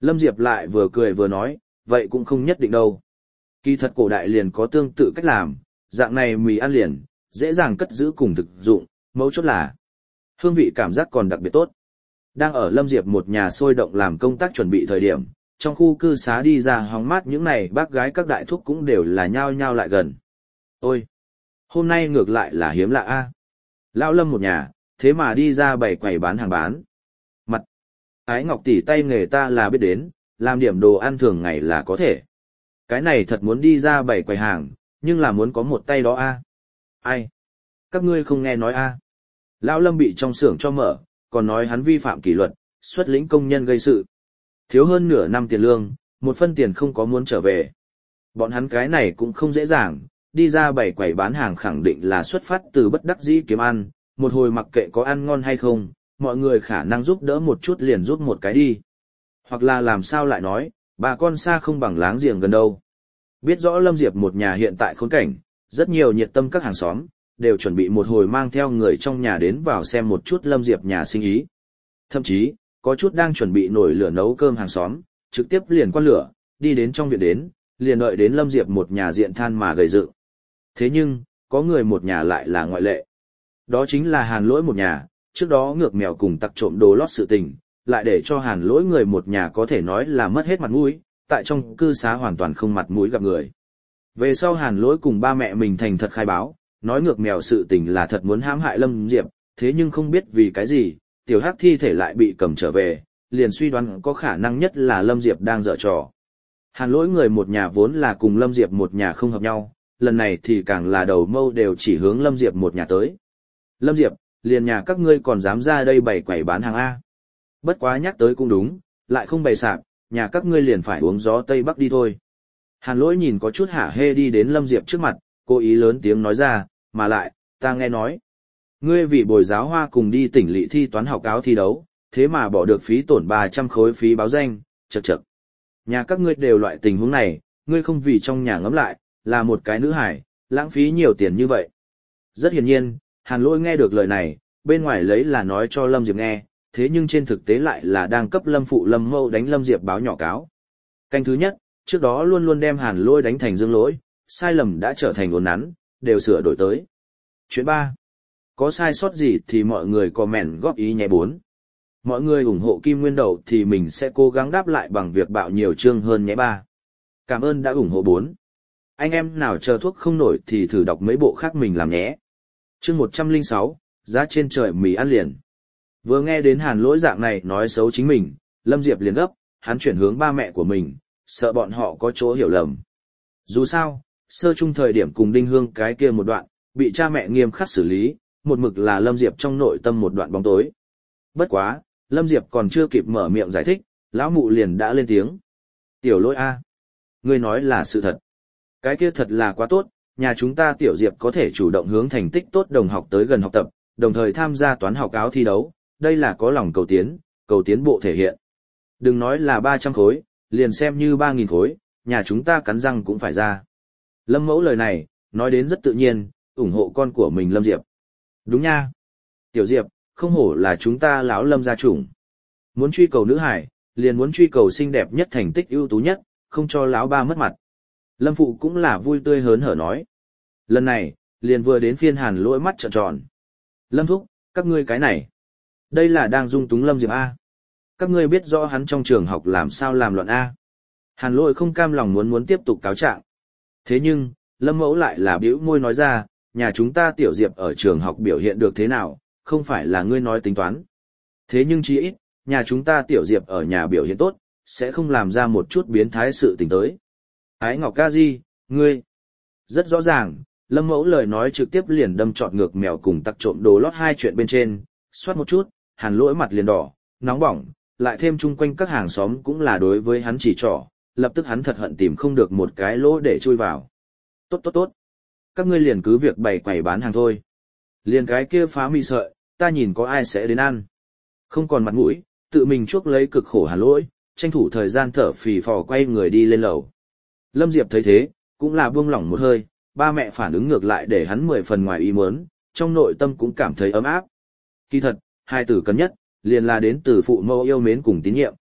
Lâm Diệp lại vừa cười vừa nói, vậy cũng không nhất định đâu. Kỳ thật cổ đại liền có tương tự cách làm, dạng này mì ăn liền, dễ dàng cất giữ cùng thực dụng, mấu chốt là hương vị cảm giác còn đặc biệt tốt. Đang ở Lâm Diệp một nhà sôi động làm công tác chuẩn bị thời điểm, trong khu cư xá đi ra hóng mát những này bác gái các đại thúc cũng đều là nhao nhao lại gần. Ôi! Hôm nay ngược lại là hiếm lạ a. Lão Lâm một nhà, thế mà đi ra bày quầy bán hàng bán. Mặt! Ái Ngọc tỷ tay nghề ta là biết đến, làm điểm đồ ăn thường ngày là có thể. Cái này thật muốn đi ra bày quầy hàng, nhưng là muốn có một tay đó a. Ai? Các ngươi không nghe nói a? Lão Lâm bị trong xưởng cho mở, còn nói hắn vi phạm kỷ luật, xuất lĩnh công nhân gây sự. Thiếu hơn nửa năm tiền lương, một phân tiền không có muốn trở về. Bọn hắn cái này cũng không dễ dàng, đi ra bày quầy bán hàng khẳng định là xuất phát từ bất đắc dĩ kiếm ăn, một hồi mặc kệ có ăn ngon hay không, mọi người khả năng giúp đỡ một chút liền giúp một cái đi. Hoặc là làm sao lại nói, bà con xa không bằng láng giềng gần đâu. Biết rõ Lâm Diệp một nhà hiện tại khốn cảnh, rất nhiều nhiệt tâm các hàng xóm, đều chuẩn bị một hồi mang theo người trong nhà đến vào xem một chút Lâm Diệp nhà sinh ý. Thậm chí, có chút đang chuẩn bị nổi lửa nấu cơm hàng xóm, trực tiếp liền quan lửa, đi đến trong viện đến, liền đợi đến Lâm Diệp một nhà diện than mà gầy dựng. Thế nhưng, có người một nhà lại là ngoại lệ. Đó chính là Hàn Lỗi một nhà, trước đó ngược mèo cùng tặc trộm đồ lót sự tình, lại để cho Hàn Lỗi người một nhà có thể nói là mất hết mặt mũi, tại trong cư xá hoàn toàn không mặt mũi gặp người. Về sau Hàn Lỗi cùng ba mẹ mình thành thật khai báo, nói ngược mèo sự tình là thật muốn hãm hại Lâm Diệp, thế nhưng không biết vì cái gì, tiểu hắc thi thể lại bị cầm trở về, liền suy đoán có khả năng nhất là Lâm Diệp đang giở trò. Hàn Lỗi người một nhà vốn là cùng Lâm Diệp một nhà không hợp nhau, lần này thì càng là đầu mâu đều chỉ hướng Lâm Diệp một nhà tới. Lâm Diệp, liền nhà các ngươi còn dám ra đây bày quẩy bán hàng A. Bất quá nhắc tới cũng đúng, lại không bày sạp, nhà các ngươi liền phải uống gió Tây Bắc đi thôi. Hàn Lỗi nhìn có chút hả hê đi đến Lâm Diệp trước mặt, cố ý lớn tiếng nói ra, mà lại, ta nghe nói. Ngươi vì bồi giáo hoa cùng đi tỉnh lỵ thi toán học áo thi đấu, thế mà bỏ được phí tổn ba trăm khối phí báo danh, chậc chậc. Nhà các ngươi đều loại tình huống này, ngươi không vì trong nhà ngấm lại, là một cái nữ hải, lãng phí nhiều tiền như vậy. Rất hiển nhiên, Hàn Lỗi nghe được lời này, bên ngoài lấy là nói cho Lâm Diệp nghe, thế nhưng trên thực tế lại là đang cấp Lâm phụ Lâm mâu đánh Lâm Diệp báo nhỏ cáo. Canh thứ nhất, trước đó luôn luôn đem Hàn Lỗi đánh thành dương lỗi, sai lầm đã trở thành uốn nắn, đều sửa đổi tới. Chuyện ba. Có sai sót gì thì mọi người comment góp ý nhé bốn. Mọi người ủng hộ Kim Nguyên Đầu thì mình sẽ cố gắng đáp lại bằng việc bạo nhiều chương hơn nhé ba. Cảm ơn đã ủng hộ bốn. Anh em nào chờ thuốc không nổi thì thử đọc mấy bộ khác mình làm nhé. Chương một trăm lẻ sáu, giá trên trời mì ăn liền. Vừa nghe đến Hàn Lỗi dạng này nói xấu chính mình, Lâm Diệp liền gấp, hắn chuyển hướng ba mẹ của mình, sợ bọn họ có chỗ hiểu lầm. Dù sao, sơ chung thời điểm cùng Đinh Hương cái kia một đoạn, bị cha mẹ nghiêm khắc xử lý, một mực là Lâm Diệp trong nội tâm một đoạn bóng tối. Bất quá, Lâm Diệp còn chưa kịp mở miệng giải thích, lão mụ liền đã lên tiếng. Tiểu Lỗi a, ngươi nói là sự thật. Cái kia thật là quá tốt, nhà chúng ta Tiểu Diệp có thể chủ động hướng thành tích tốt đồng học tới gần học tập, đồng thời tham gia toán học áo thi đấu, đây là có lòng cầu tiến, cầu tiến bộ thể hiện. Đừng nói là ba trăm khối, liền xem như ba nghìn khối, nhà chúng ta cắn răng cũng phải ra. Lâm mẫu lời này, nói đến rất tự nhiên, ủng hộ con của mình Lâm Diệp. Đúng nha. Tiểu Diệp, không hổ là chúng ta lão Lâm gia chủng. Muốn truy cầu nữ hải, liền muốn truy cầu xinh đẹp nhất thành tích ưu tú nhất, không cho lão ba mất mặt. Lâm phụ cũng là vui tươi hớn hở nói. Lần này, liền vừa đến phiên Hàn Lỗi mắt trợn tròn. Lâm thúc, các ngươi cái này. Đây là đang dung túng Lâm Diệp A. Các ngươi biết rõ hắn trong trường học làm sao làm loạn A. Hàn Lỗi không cam lòng muốn muốn tiếp tục cáo trạng. Thế nhưng, Lâm mẫu lại là bĩu môi nói ra, nhà chúng ta Tiểu Diệp ở trường học biểu hiện được thế nào, không phải là ngươi nói tính toán. Thế nhưng chí ít, nhà chúng ta Tiểu Diệp ở nhà biểu hiện tốt, sẽ không làm ra một chút biến thái sự tình tới. Ái Ngọc ca di, ngươi. Rất rõ ràng, Lâm mẫu lời nói trực tiếp liền đâm trọt ngược mèo cùng tặc trộm đồ lót hai chuyện bên trên, xoát một chút, Hàn Lỗi mặt liền đỏ, nóng bỏng, lại thêm chung quanh các hàng xóm cũng là đối với hắn chỉ trỏ, lập tức hắn thật hận tìm không được một cái lỗ để chui vào. Tốt tốt tốt. Các ngươi liền cứ việc bày quầy bán hàng thôi. Liền cái kia phá mì sợi, ta nhìn có ai sẽ đến ăn. Không còn mặt mũi, tự mình chuốc lấy cực khổ Hàn Lỗi, tranh thủ thời gian thở phì phò quay người đi lên lầu. Lâm Diệp thấy thế, cũng là buông lỏng một hơi, ba mẹ phản ứng ngược lại để hắn mười phần ngoài ý muốn, trong nội tâm cũng cảm thấy ấm áp. Kỳ thật, hai từ cần nhất, liền là đến từ phụ mẫu yêu mến cùng tín nhiệm.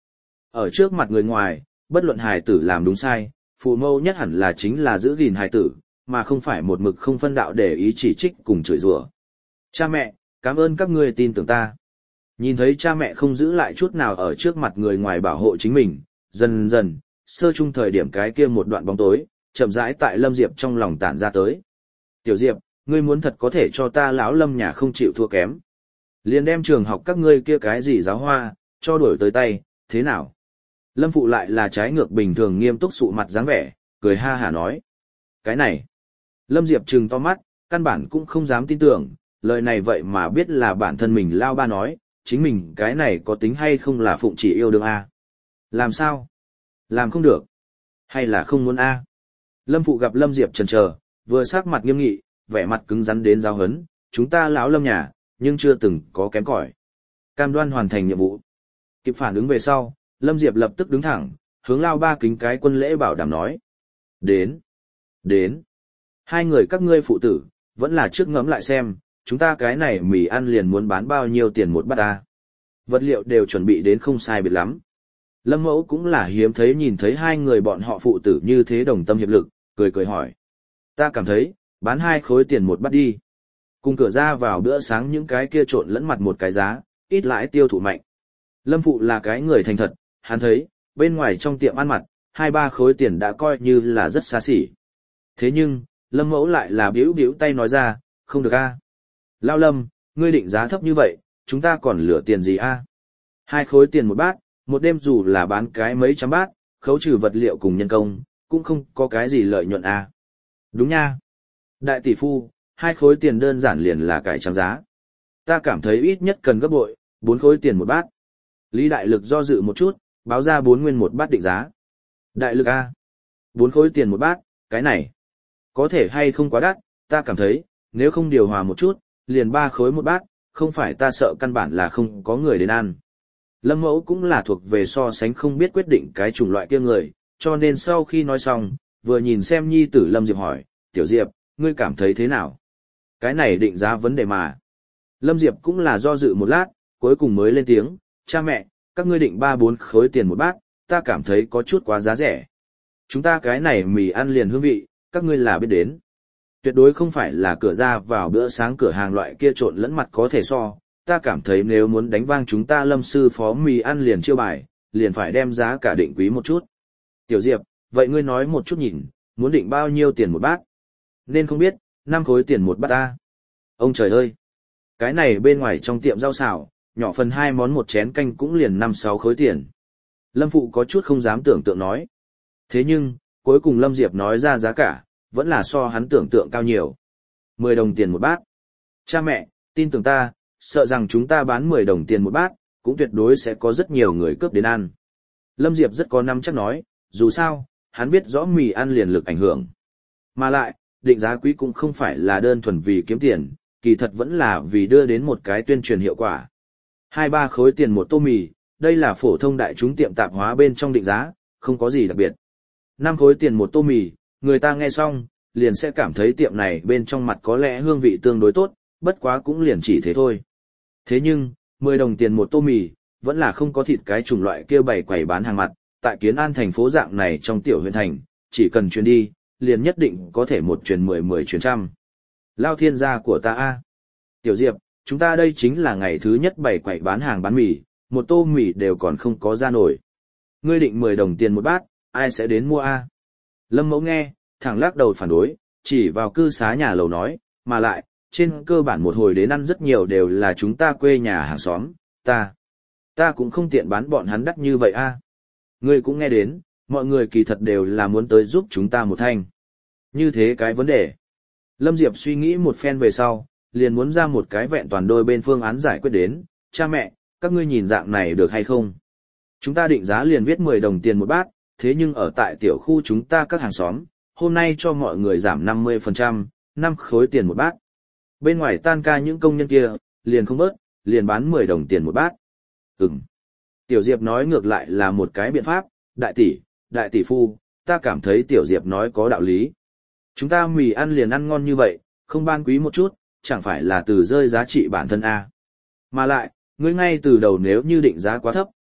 Ở trước mặt người ngoài, bất luận hài tử làm đúng sai, phụ mẫu nhất hẳn là chính là giữ gìn hài tử, mà không phải một mực không phân đạo để ý chỉ trích cùng chửi rủa. Cha mẹ, cảm ơn các ngươi tin tưởng ta. Nhìn thấy cha mẹ không giữ lại chút nào ở trước mặt người ngoài bảo hộ chính mình, dần dần, sơ chung thời điểm cái kia một đoạn bóng tối, chậm rãi tại Lâm Diệp trong lòng tản ra tới. Tiểu Diệp, ngươi muốn thật có thể cho ta lão Lâm nhà không chịu thua kém. Liền đem trường học các ngươi kia cái gì giáo hoa, cho đổi tới tay, thế nào? Lâm Phụ lại là trái ngược bình thường nghiêm túc sụ mặt dáng vẻ, cười ha hả nói. Cái này, Lâm Diệp trừng to mắt, căn bản cũng không dám tin tưởng, lời này vậy mà biết là bản thân mình lao ba nói, chính mình cái này có tính hay không là phụng chỉ yêu đương a? Làm sao? Làm không được? Hay là không muốn a? Lâm Phụ gặp Lâm Diệp chần chờ, vừa sắc mặt nghiêm nghị, vẻ mặt cứng rắn đến giáo hấn, chúng ta lão Lâm nhà, nhưng chưa từng có kém cỏi. Cam đoan hoàn thành nhiệm vụ. Kịp phản ứng về sau, Lâm Diệp lập tức đứng thẳng, hướng lao ba kính cái quân lễ bảo đảm nói. Đến. Đến. Hai người các ngươi phụ tử, vẫn là trước ngẫm lại xem, chúng ta cái này mì ăn liền muốn bán bao nhiêu tiền một bát ta. Vật liệu đều chuẩn bị đến không sai biệt lắm. Lâm Mẫu cũng là hiếm thấy nhìn thấy hai người bọn họ phụ tử như thế đồng tâm hiệp lực, cười cười hỏi. Ta cảm thấy, bán hai khối tiền một bát đi. Cùng cửa ra vào bữa sáng những cái kia trộn lẫn mặt một cái giá, ít lãi tiêu thụ mạnh. Lâm Phụ là cái người thành thật, hắn thấy, bên ngoài trong tiệm ăn mặt, hai ba khối tiền đã coi như là rất xa xỉ. Thế nhưng, Lâm Mẫu lại là biểu biểu tay nói ra, không được a. Lao Lâm, ngươi định giá thấp như vậy, chúng ta còn lửa tiền gì a? Hai khối tiền một bát, một đêm dù là bán cái mấy trăm bát, khấu trừ vật liệu cùng nhân công, cũng không có cái gì lợi nhuận a. Đúng nha. Đại tỷ phu, hai khối tiền đơn giản liền là cải trắng giá. Ta cảm thấy ít nhất cần gấp bội, bốn khối tiền một bát. Lý Đại Lực do dự một chút, báo ra bốn nguyên một bát định giá. Đại Lực a, bốn khối tiền một bát, cái này có thể hay không quá đắt, ta cảm thấy, nếu không điều hòa một chút, liền ba khối một bát, không phải ta sợ căn bản là không có người đến ăn. Lâm Mẫu cũng là thuộc về so sánh không biết quyết định cái chủng loại kia người, cho nên sau khi nói xong, vừa nhìn xem nhi tử Lâm Diệp hỏi, Tiểu Diệp, ngươi cảm thấy thế nào? Cái này định giá vấn đề mà. Lâm Diệp cũng là do dự một lát, cuối cùng mới lên tiếng, cha mẹ, các ngươi định ba bốn khối tiền một bát, ta cảm thấy có chút quá giá rẻ. Chúng ta cái này mì ăn liền hương vị, các ngươi là biết đến. Tuyệt đối không phải là cửa ra vào bữa sáng cửa hàng loại kia trộn lẫn mặt có thể so, ta cảm thấy nếu muốn đánh vang chúng ta Lâm sư phó mì ăn liền chiêu bài, liền phải đem giá cả định quý một chút. Tiểu Diệp, vậy ngươi nói một chút nhìn, muốn định bao nhiêu tiền một bát? Nên không biết, năm khối tiền một bát ta. Ông trời ơi! Cái này bên ngoài trong tiệm rau xào, nhỏ phần hai món một chén canh cũng liền năm sáu khối tiền. Lâm Phụ có chút không dám tưởng tượng nói. Thế nhưng, cuối cùng Lâm Diệp nói ra giá cả, vẫn là so hắn tưởng tượng cao nhiều. mười đồng tiền một bát. Cha mẹ, tin tưởng ta, sợ rằng chúng ta bán mười đồng tiền một bát, cũng tuyệt đối sẽ có rất nhiều người cướp đến ăn. Lâm Diệp rất có nắm chắc nói, dù sao, hắn biết rõ mì ăn liền lực ảnh hưởng. Mà lại, định giá quý cũng không phải là đơn thuần vì kiếm tiền, kỳ thật vẫn là vì đưa đến một cái tuyên truyền hiệu quả. Hai ba khối tiền một tô mì, đây là phổ thông đại chúng tiệm tạp hóa bên trong định giá, không có gì đặc biệt. Năm khối tiền một tô mì, người ta nghe xong, liền sẽ cảm thấy tiệm này bên trong mặt có lẽ hương vị tương đối tốt, bất quá cũng liền chỉ thế thôi. Thế nhưng, mười đồng tiền một tô mì, vẫn là không có thịt cái chủng loại kia bày quầy bán hàng mặt, tại Kiến An thành phố dạng này trong tiểu huyện thành, chỉ cần chuyển đi, liền nhất định có thể một chuyển mười mười chuyển trăm. Lao thiên gia của ta a. Tiểu Diệp, chúng ta đây chính là ngày thứ nhất bày quầy bán hàng bán mì, một tô mì đều còn không có ra nổi. Ngươi định mười đồng tiền một bát, ai sẽ đến mua a? Lâm Mẫu nghe, thẳng lắc đầu phản đối, chỉ vào cư xá nhà lầu nói, mà lại, trên cơ bản một hồi đến ăn rất nhiều đều là chúng ta quê nhà hàng xóm, ta. Ta cũng không tiện bán bọn hắn đắt như vậy a. Ngươi cũng nghe đến, mọi người kỳ thật đều là muốn tới giúp chúng ta một thanh. Như thế cái vấn đề. Lâm Diệp suy nghĩ một phen về sau, liền muốn ra một cái vẹn toàn đôi bên phương án giải quyết đến, cha mẹ, các ngươi nhìn dạng này được hay không? Chúng ta định giá liền viết mười đồng tiền một bát, thế nhưng ở tại tiểu khu chúng ta các hàng xóm, hôm nay cho mọi người giảm năm mươi phần trăm, năm khối tiền một bát. Bên ngoài tan ca những công nhân kia, liền không bớt, liền bán mười đồng tiền một bát. Ừm. Tiểu Diệp nói ngược lại là một cái biện pháp, đại tỷ, đại tỷ phu, ta cảm thấy Tiểu Diệp nói có đạo lý. Chúng ta mì ăn liền ăn ngon như vậy, không ban quý một chút, chẳng phải là từ rơi giá trị bản thân A. Mà lại, ngươi ngay từ đầu nếu như định giá quá thấp,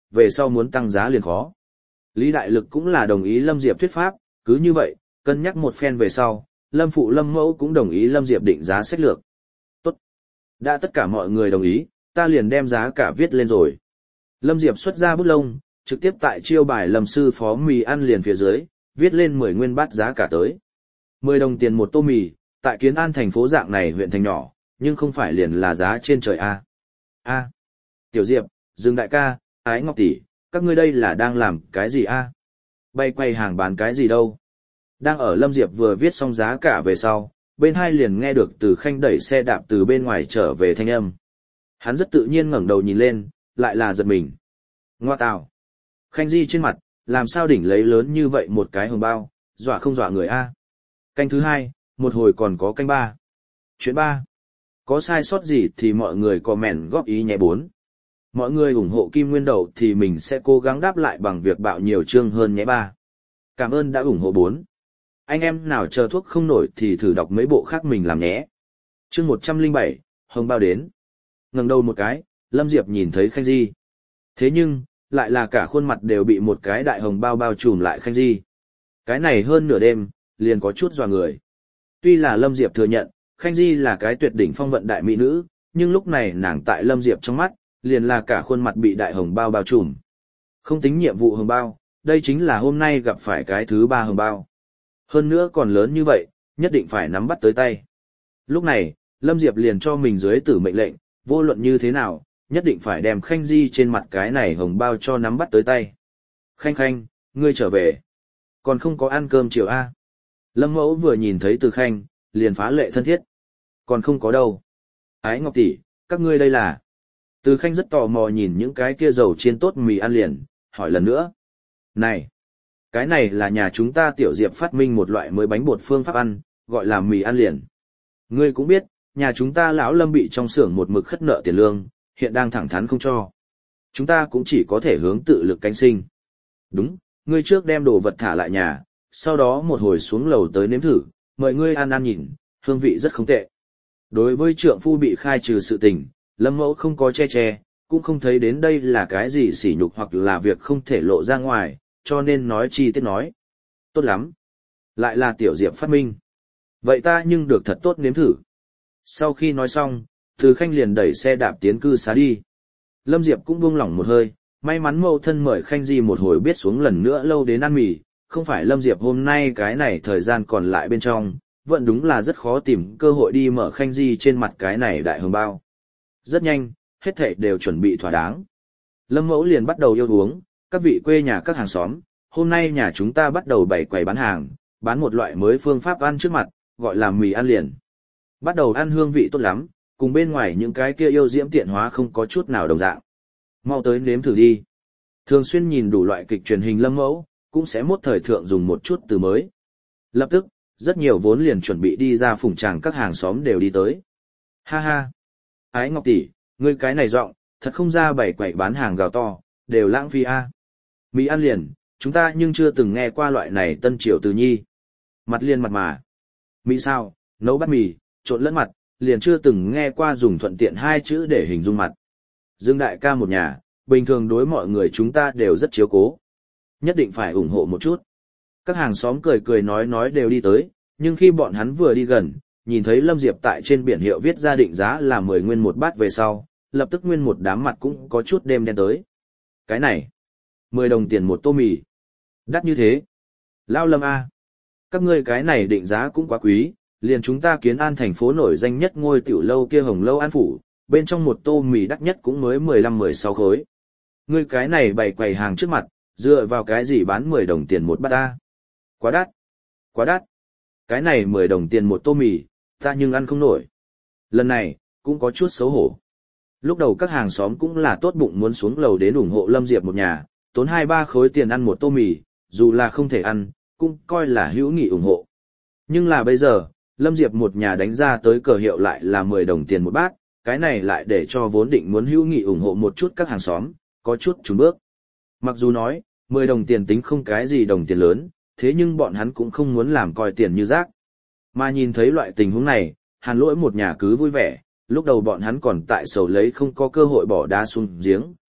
về sau muốn tăng giá liền khó. Lý Đại Lực cũng là đồng ý Lâm Diệp thuyết pháp, cứ như vậy, cân nhắc một phen về sau, Lâm Phụ Lâm Mẫu cũng đồng ý Lâm Diệp định giá sách lược. Tốt. Đã tất cả mọi người đồng ý, ta liền đem giá cả viết lên rồi. Lâm Diệp xuất ra bút lông, trực tiếp tại chiêu bài Lâm sư phó mì ăn liền phía dưới, viết lên mười nguyên bát giá cả tới. mười đồng tiền một tô mì, tại Kiến An thành phố dạng này huyện thành nhỏ, nhưng không phải liền là giá trên trời A. A. Tiểu Diệp, Dương đại ca, Ái Ngọc tỷ, các ngươi đây là đang làm cái gì A? Bay quay hàng bán cái gì đâu? Đang ở Lâm Diệp vừa viết xong giá cả về sau, bên hai liền nghe được Từ Khanh đẩy xe đạp từ bên ngoài trở về thanh âm. Hắn rất tự nhiên ngẩng đầu nhìn lên, lại là giật mình. Ngoa tào. Khanh Di trên mặt, làm sao đỉnh lấy lớn như vậy một cái hồng bao, dọa không dọa người A. Canh thứ hai, một hồi còn có canh ba. Chuyện ba. Có sai sót gì thì mọi người comment góp ý nhé bốn. Mọi người ủng hộ Kim Nguyên Đầu thì mình sẽ cố gắng đáp lại bằng việc bạo nhiều chương hơn nhé ba. Cảm ơn đã ủng hộ bốn. Anh em nào chờ thuốc không nổi thì thử đọc mấy bộ khác mình làm nhé. Chương một trăm lẻ bảy, hồng bao đến. Ngẩng đầu một cái, Lâm Diệp nhìn thấy Khanh Di. Thế nhưng, lại là cả khuôn mặt đều bị một cái đại hồng bao bao trùm lại Khanh Di. Cái này hơn nửa đêm, liền có chút dọa người. Tuy là Lâm Diệp thừa nhận, Khanh Di là cái tuyệt đỉnh phong vận đại mỹ nữ, nhưng lúc này nàng tại Lâm Diệp trong mắt, liền là cả khuôn mặt bị đại hồng bao bao trùm. Không tính nhiệm vụ hồng bao, đây chính là hôm nay gặp phải cái thứ ba hồng bao. Hơn nữa còn lớn như vậy, nhất định phải nắm bắt tới tay. Lúc này, Lâm Diệp liền cho mình dưới tử mệnh lệnh, vô luận như thế nào, nhất định phải đem Khanh Di trên mặt cái này hồng bao cho nắm bắt tới tay. Khanh Khanh, ngươi trở về. Còn không có ăn cơm chiều A. Lâm Mẫu vừa nhìn thấy Từ Khanh, liền phá lệ thân thiết. Còn không có đâu. Ái Ngọc tỷ, các ngươi đây là. Từ Khanh rất tò mò nhìn những cái kia dầu chiên tốt mì ăn liền, hỏi lần nữa. Này, cái này là nhà chúng ta Tiểu Diệp phát minh một loại mới bánh bột phương pháp ăn, gọi là mì ăn liền. Ngươi cũng biết, nhà chúng ta lão Lâm bị trong xưởng một mực khất nợ tiền lương, hiện đang thẳng thắn không cho. Chúng ta cũng chỉ có thể hướng tự lực canh sinh. Đúng, ngươi trước đem đồ vật thả lại nhà, sau đó một hồi xuống lầu tới nếm thử, mời ngươi ăn ăn nhìn, hương vị rất không tệ. Đối với trượng phu bị khai trừ sự tình, Lâm Mẫu không có che che, cũng không thấy đến đây là cái gì sỉ nhục hoặc là việc không thể lộ ra ngoài, cho nên nói chi tiết nói. Tốt lắm. Lại là Tiểu Diệp phát minh. Vậy ta nhưng được thật tốt nếm thử. Sau khi nói xong, Từ Khanh liền đẩy xe đạp tiến cư xá đi. Lâm Diệp cũng buông lỏng một hơi, may mắn mẫu thân mời Khanh Di một hồi biết xuống lần nữa lâu đến ăn mì, không phải Lâm Diệp hôm nay cái này thời gian còn lại bên trong, vẫn đúng là rất khó tìm cơ hội đi mở Khanh Di trên mặt cái này đại hồng bao. Rất nhanh, hết thảy đều chuẩn bị thỏa đáng. Lâm Mẫu liền bắt đầu yêu uống, các vị quê nhà các hàng xóm, hôm nay nhà chúng ta bắt đầu bày quầy bán hàng, bán một loại mới phương pháp ăn trước mặt, gọi là mì ăn liền. Bắt đầu ăn hương vị tốt lắm, cùng bên ngoài những cái kia yêu diễm tiện hóa không có chút nào đồng dạng. Mau tới nếm thử đi. Thường xuyên nhìn đủ loại kịch truyền hình Lâm Mẫu, cũng sẽ mốt thời thượng dùng một chút từ mới. Lập tức, rất nhiều vốn liền chuẩn bị đi ra phủng tràng các hàng xóm đều đi tới. Ha ha! Ái Ngọc tỷ, ngươi cái này giọng, thật không ra bảy quậy bán hàng gào to, đều lãng phí a. Mì ăn liền, chúng ta nhưng chưa từng nghe qua loại này tân triều từ nhi. Mặt liền mặt mà. Mì sao, nấu bát mì, trộn lẫn mặt, liền chưa từng nghe qua dùng thuận tiện hai chữ để hình dung mặt. Dương đại ca một nhà, bình thường đối mọi người chúng ta đều rất chiếu cố. Nhất định phải ủng hộ một chút. Các hàng xóm cười cười nói nói đều đi tới, nhưng khi bọn hắn vừa đi gần, nhìn thấy Lâm Diệp tại trên biển hiệu viết ra định giá là mười nguyên một bát về sau, lập tức nguyên một đám mặt cũng có chút đêm đen tới. Cái này, mười đồng tiền một tô mì. Đắt như thế. Lao Lâm A. Các ngươi cái này định giá cũng quá quý, liền chúng ta Kiến An thành phố nổi danh nhất ngôi tiểu lâu kia Hồng Lâu An Phủ, bên trong một tô mì đắt nhất cũng mới mười lăm mười sáu khối. Ngươi cái này bày quầy hàng trước mặt, dựa vào cái gì bán mười đồng tiền một bát ta? Quá đắt. Quá đắt. Cái này mười đồng tiền một tô mì, ta nhưng ăn không nổi. Lần này, cũng có chút xấu hổ. Lúc đầu các hàng xóm cũng là tốt bụng muốn xuống lầu đến ủng hộ Lâm Diệp một nhà, tốn hai ba khối tiền ăn một tô mì, dù là không thể ăn, cũng coi là hữu nghị ủng hộ. Nhưng là bây giờ, Lâm Diệp một nhà đánh ra tới cờ hiệu lại là mười đồng tiền một bát, cái này lại để cho vốn định muốn hữu nghị ủng hộ một chút các hàng xóm, có chút chùn bước. Mặc dù nói, mười đồng tiền tính không cái gì đồng tiền lớn, thế nhưng bọn hắn cũng không muốn làm coi tiền như rác. Mà nhìn thấy loại tình huống này, Hàn Lỗi một nhà cứ vui vẻ, lúc đầu bọn hắn còn tại sầu lấy không có cơ hội bỏ đá xuống giếng,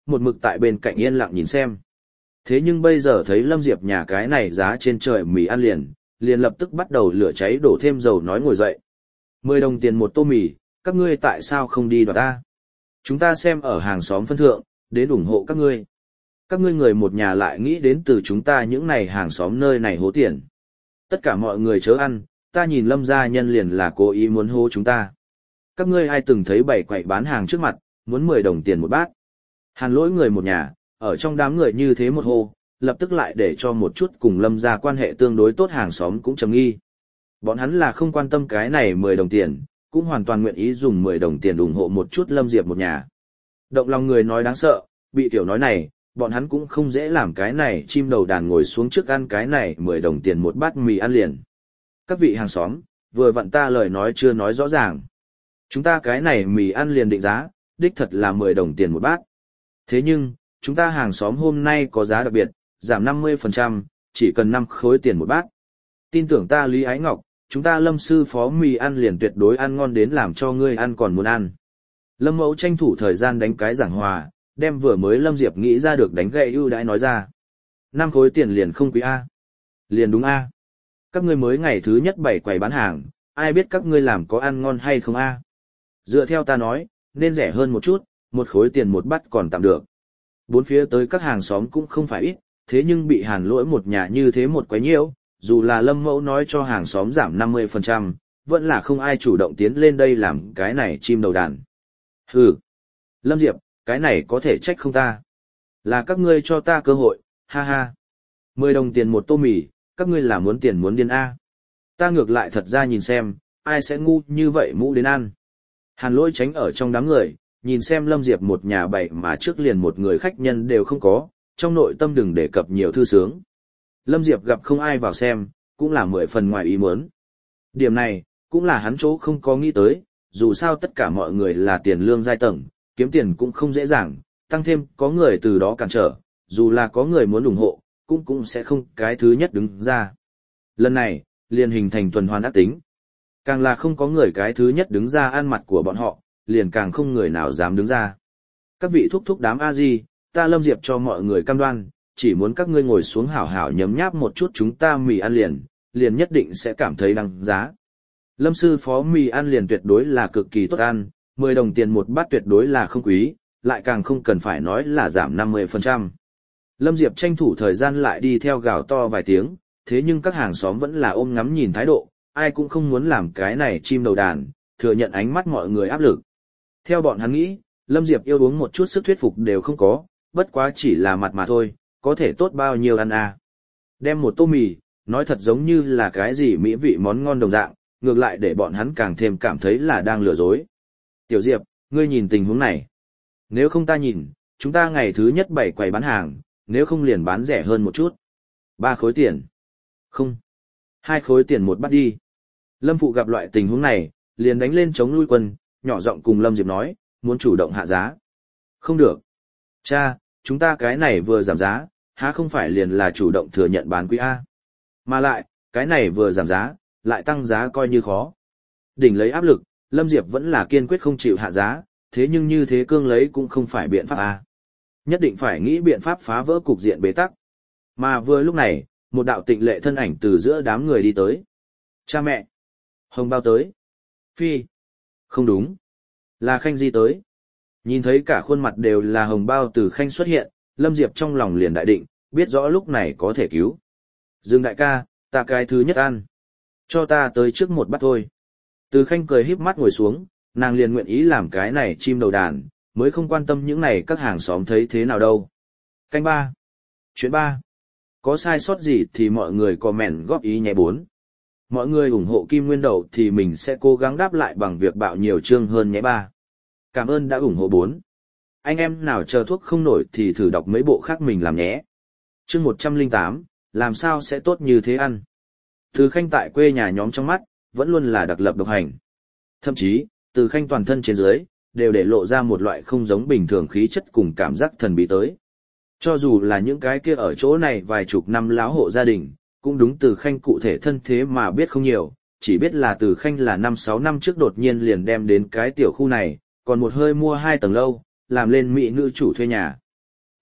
một mực tại bên cạnh yên lặng nhìn xem. Thế nhưng bây giờ thấy Lâm Diệp nhà cái này giá trên trời mì ăn liền, liền lập tức bắt đầu lửa cháy đổ thêm dầu nói ngồi dậy. Mười đồng tiền một tô mì, các ngươi tại sao không đi đoạt ta? Chúng ta xem ở hàng xóm phân thượng, đến ủng hộ các ngươi. Các ngươi người một nhà lại nghĩ đến từ chúng ta những này hàng xóm nơi này hố tiền. Tất cả mọi người chớ ăn, ta nhìn Lâm gia nhân liền là cố ý muốn hô chúng ta. Các ngươi ai từng thấy bảy quậy bán hàng trước mặt, muốn mười đồng tiền một bát. Hàn lỗi người một nhà, ở trong đám người như thế một hô, lập tức lại để cho một chút cùng Lâm gia quan hệ tương đối tốt hàng xóm cũng trầm nghi. Bọn hắn là không quan tâm cái này mười đồng tiền, cũng hoàn toàn nguyện ý dùng mười đồng tiền ủng hộ một chút Lâm Diệp một nhà. Động lòng người nói đáng sợ, bị tiểu nói này, bọn hắn cũng không dễ làm cái này chim đầu đàn ngồi xuống trước ăn cái này mười đồng tiền một bát mì ăn liền. Các vị hàng xóm, vừa vặn ta lời nói chưa nói rõ ràng. Chúng ta cái này mì ăn liền định giá, đích thật là mười đồng tiền một bát. Thế nhưng, chúng ta hàng xóm hôm nay có giá đặc biệt, giảm năm mươi phần trăm, chỉ cần năm khối tiền một bát. Tin tưởng ta Lý Ái Ngọc, chúng ta Lâm sư phó mì ăn liền tuyệt đối ăn ngon đến làm cho ngươi ăn còn muốn ăn. Lâm mẫu tranh thủ thời gian đánh cái giảng hòa, đem vừa mới Lâm Diệp nghĩ ra được đánh gậy ưu đãi nói ra. Năm khối tiền liền không quý A. Liền đúng A. Các ngươi mới ngày thứ nhất bảy quầy bán hàng, ai biết các ngươi làm có ăn ngon hay không A. Dựa theo ta nói, nên rẻ hơn một chút, một khối tiền một bát còn tạm được. Bốn phía tới các hàng xóm cũng không phải ít, thế nhưng bị Hàn lỗi một nhà như thế một quấy nhiễu, dù là Lâm mẫu nói cho hàng xóm giảm năm mươi phần trăm, vẫn là không ai chủ động tiến lên đây làm cái này chim đầu đàn. Hừ. Lâm Diệp, cái này có thể trách không ta. Là các ngươi cho ta cơ hội, ha ha. Mười đồng tiền một tô mì, các ngươi là muốn tiền muốn điên A. Ta ngược lại thật ra nhìn xem, ai sẽ ngu như vậy mũ đến ăn. Hàn lỗi tránh ở trong đám người, nhìn xem Lâm Diệp một nhà bảy mà trước liền một người khách nhân đều không có, trong nội tâm đừng đề cập nhiều thư sướng. Lâm Diệp gặp không ai vào xem, cũng là mười phần ngoài ý muốn. Điểm này, cũng là hắn chỗ không có nghĩ tới, dù sao tất cả mọi người là tiền lương giai tầng, kiếm tiền cũng không dễ dàng, tăng thêm có người từ đó cản trở, dù là có người muốn ủng hộ, cũng cũng sẽ không cái thứ nhất đứng ra. Lần này, liền hình thành tuần hoàn ác tính. Càng là không có người cái thứ nhất đứng ra ăn mặt của bọn họ, liền càng không người nào dám đứng ra. Các vị thúc thúc đám A-di, ta Lâm Diệp cho mọi người cam đoan, chỉ muốn các ngươi ngồi xuống hảo hảo nhấm nháp một chút chúng ta mì ăn liền, liền nhất định sẽ cảm thấy đăng giá. Lâm sư phó mì ăn liền tuyệt đối là cực kỳ tốt ăn, mười đồng tiền một bát tuyệt đối là không quý, lại càng không cần phải nói là giảm năm mươi phần trăm. Lâm Diệp tranh thủ thời gian lại đi theo gào to vài tiếng, thế nhưng các hàng xóm vẫn là ôm ngắm nhìn thái độ, ai cũng không muốn làm cái này chim đầu đàn, thừa nhận ánh mắt mọi người áp lực. Theo bọn hắn nghĩ, Lâm Diệp yêu uống một chút sức thuyết phục đều không có, bất quá chỉ là mặt mà thôi, có thể tốt bao nhiêu ăn à. Đem một tô mì, nói thật giống như là cái gì mỹ vị món ngon đồng dạng, ngược lại để bọn hắn càng thêm cảm thấy là đang lừa dối. Tiểu Diệp, ngươi nhìn tình huống này. Nếu không ta nhìn, chúng ta ngày thứ nhất bảy quầy bán hàng, nếu không liền bán rẻ hơn một chút. Ba khối tiền. Không. Hai khối tiền một bát đi. Lâm Phụ gặp loại tình huống này, liền đánh lên chống lui quân, nhỏ giọng cùng Lâm Diệp nói, muốn chủ động hạ giá. Không được. Cha, chúng ta cái này vừa giảm giá, há không phải liền là chủ động thừa nhận bán quý A. Mà lại, cái này vừa giảm giá, lại tăng giá coi như khó. Đỉnh lấy áp lực, Lâm Diệp vẫn là kiên quyết không chịu hạ giá, thế nhưng như thế cương lấy cũng không phải biện pháp A. Nhất định phải nghĩ biện pháp phá vỡ cục diện bế tắc. Mà vừa lúc này, một đạo tịnh lệ thân ảnh từ giữa đám người đi tới. Cha mẹ! Hồng bao tới! Phi! Không đúng! Là Khanh Di tới! Nhìn thấy cả khuôn mặt đều là hồng bao từ Khanh xuất hiện, Lâm Diệp trong lòng liền đại định, biết rõ lúc này có thể cứu. Dương đại ca, ta cái thứ nhất ăn. Cho ta tới trước một bát thôi. Từ Khanh cười híp mắt ngồi xuống, nàng liền nguyện ý làm cái này chim đầu đàn, mới không quan tâm những này các hàng xóm thấy thế nào đâu. Canh ba. Chuyện ba. Có sai sót gì thì mọi người comment góp ý nhé bốn. Mọi người ủng hộ Kim Nguyên Đậu thì mình sẽ cố gắng đáp lại bằng việc bạo nhiều chương hơn nhé ba. Cảm ơn đã ủng hộ bốn. Anh em nào chờ thuốc không nổi thì thử đọc mấy bộ khác mình làm nhé. Chương một trăm lẻ tám, làm sao sẽ tốt như thế ăn. Từ Khanh tại quê nhà nhóm trong mắt, vẫn luôn là đặc lập độc hành. Thậm chí, Từ Khanh toàn thân trên dưới, đều để lộ ra một loại không giống bình thường khí chất cùng cảm giác thần bí tới. Cho dù là những cái kia ở chỗ này vài chục năm láo hộ gia đình, cũng đúng Từ Khanh cụ thể thân thế mà biết không nhiều, chỉ biết là Từ Khanh là năm sáu năm trước đột nhiên liền đem đến cái tiểu khu này, còn một hơi mua hai tầng lâu, làm lên mỹ nữ chủ thuê nhà,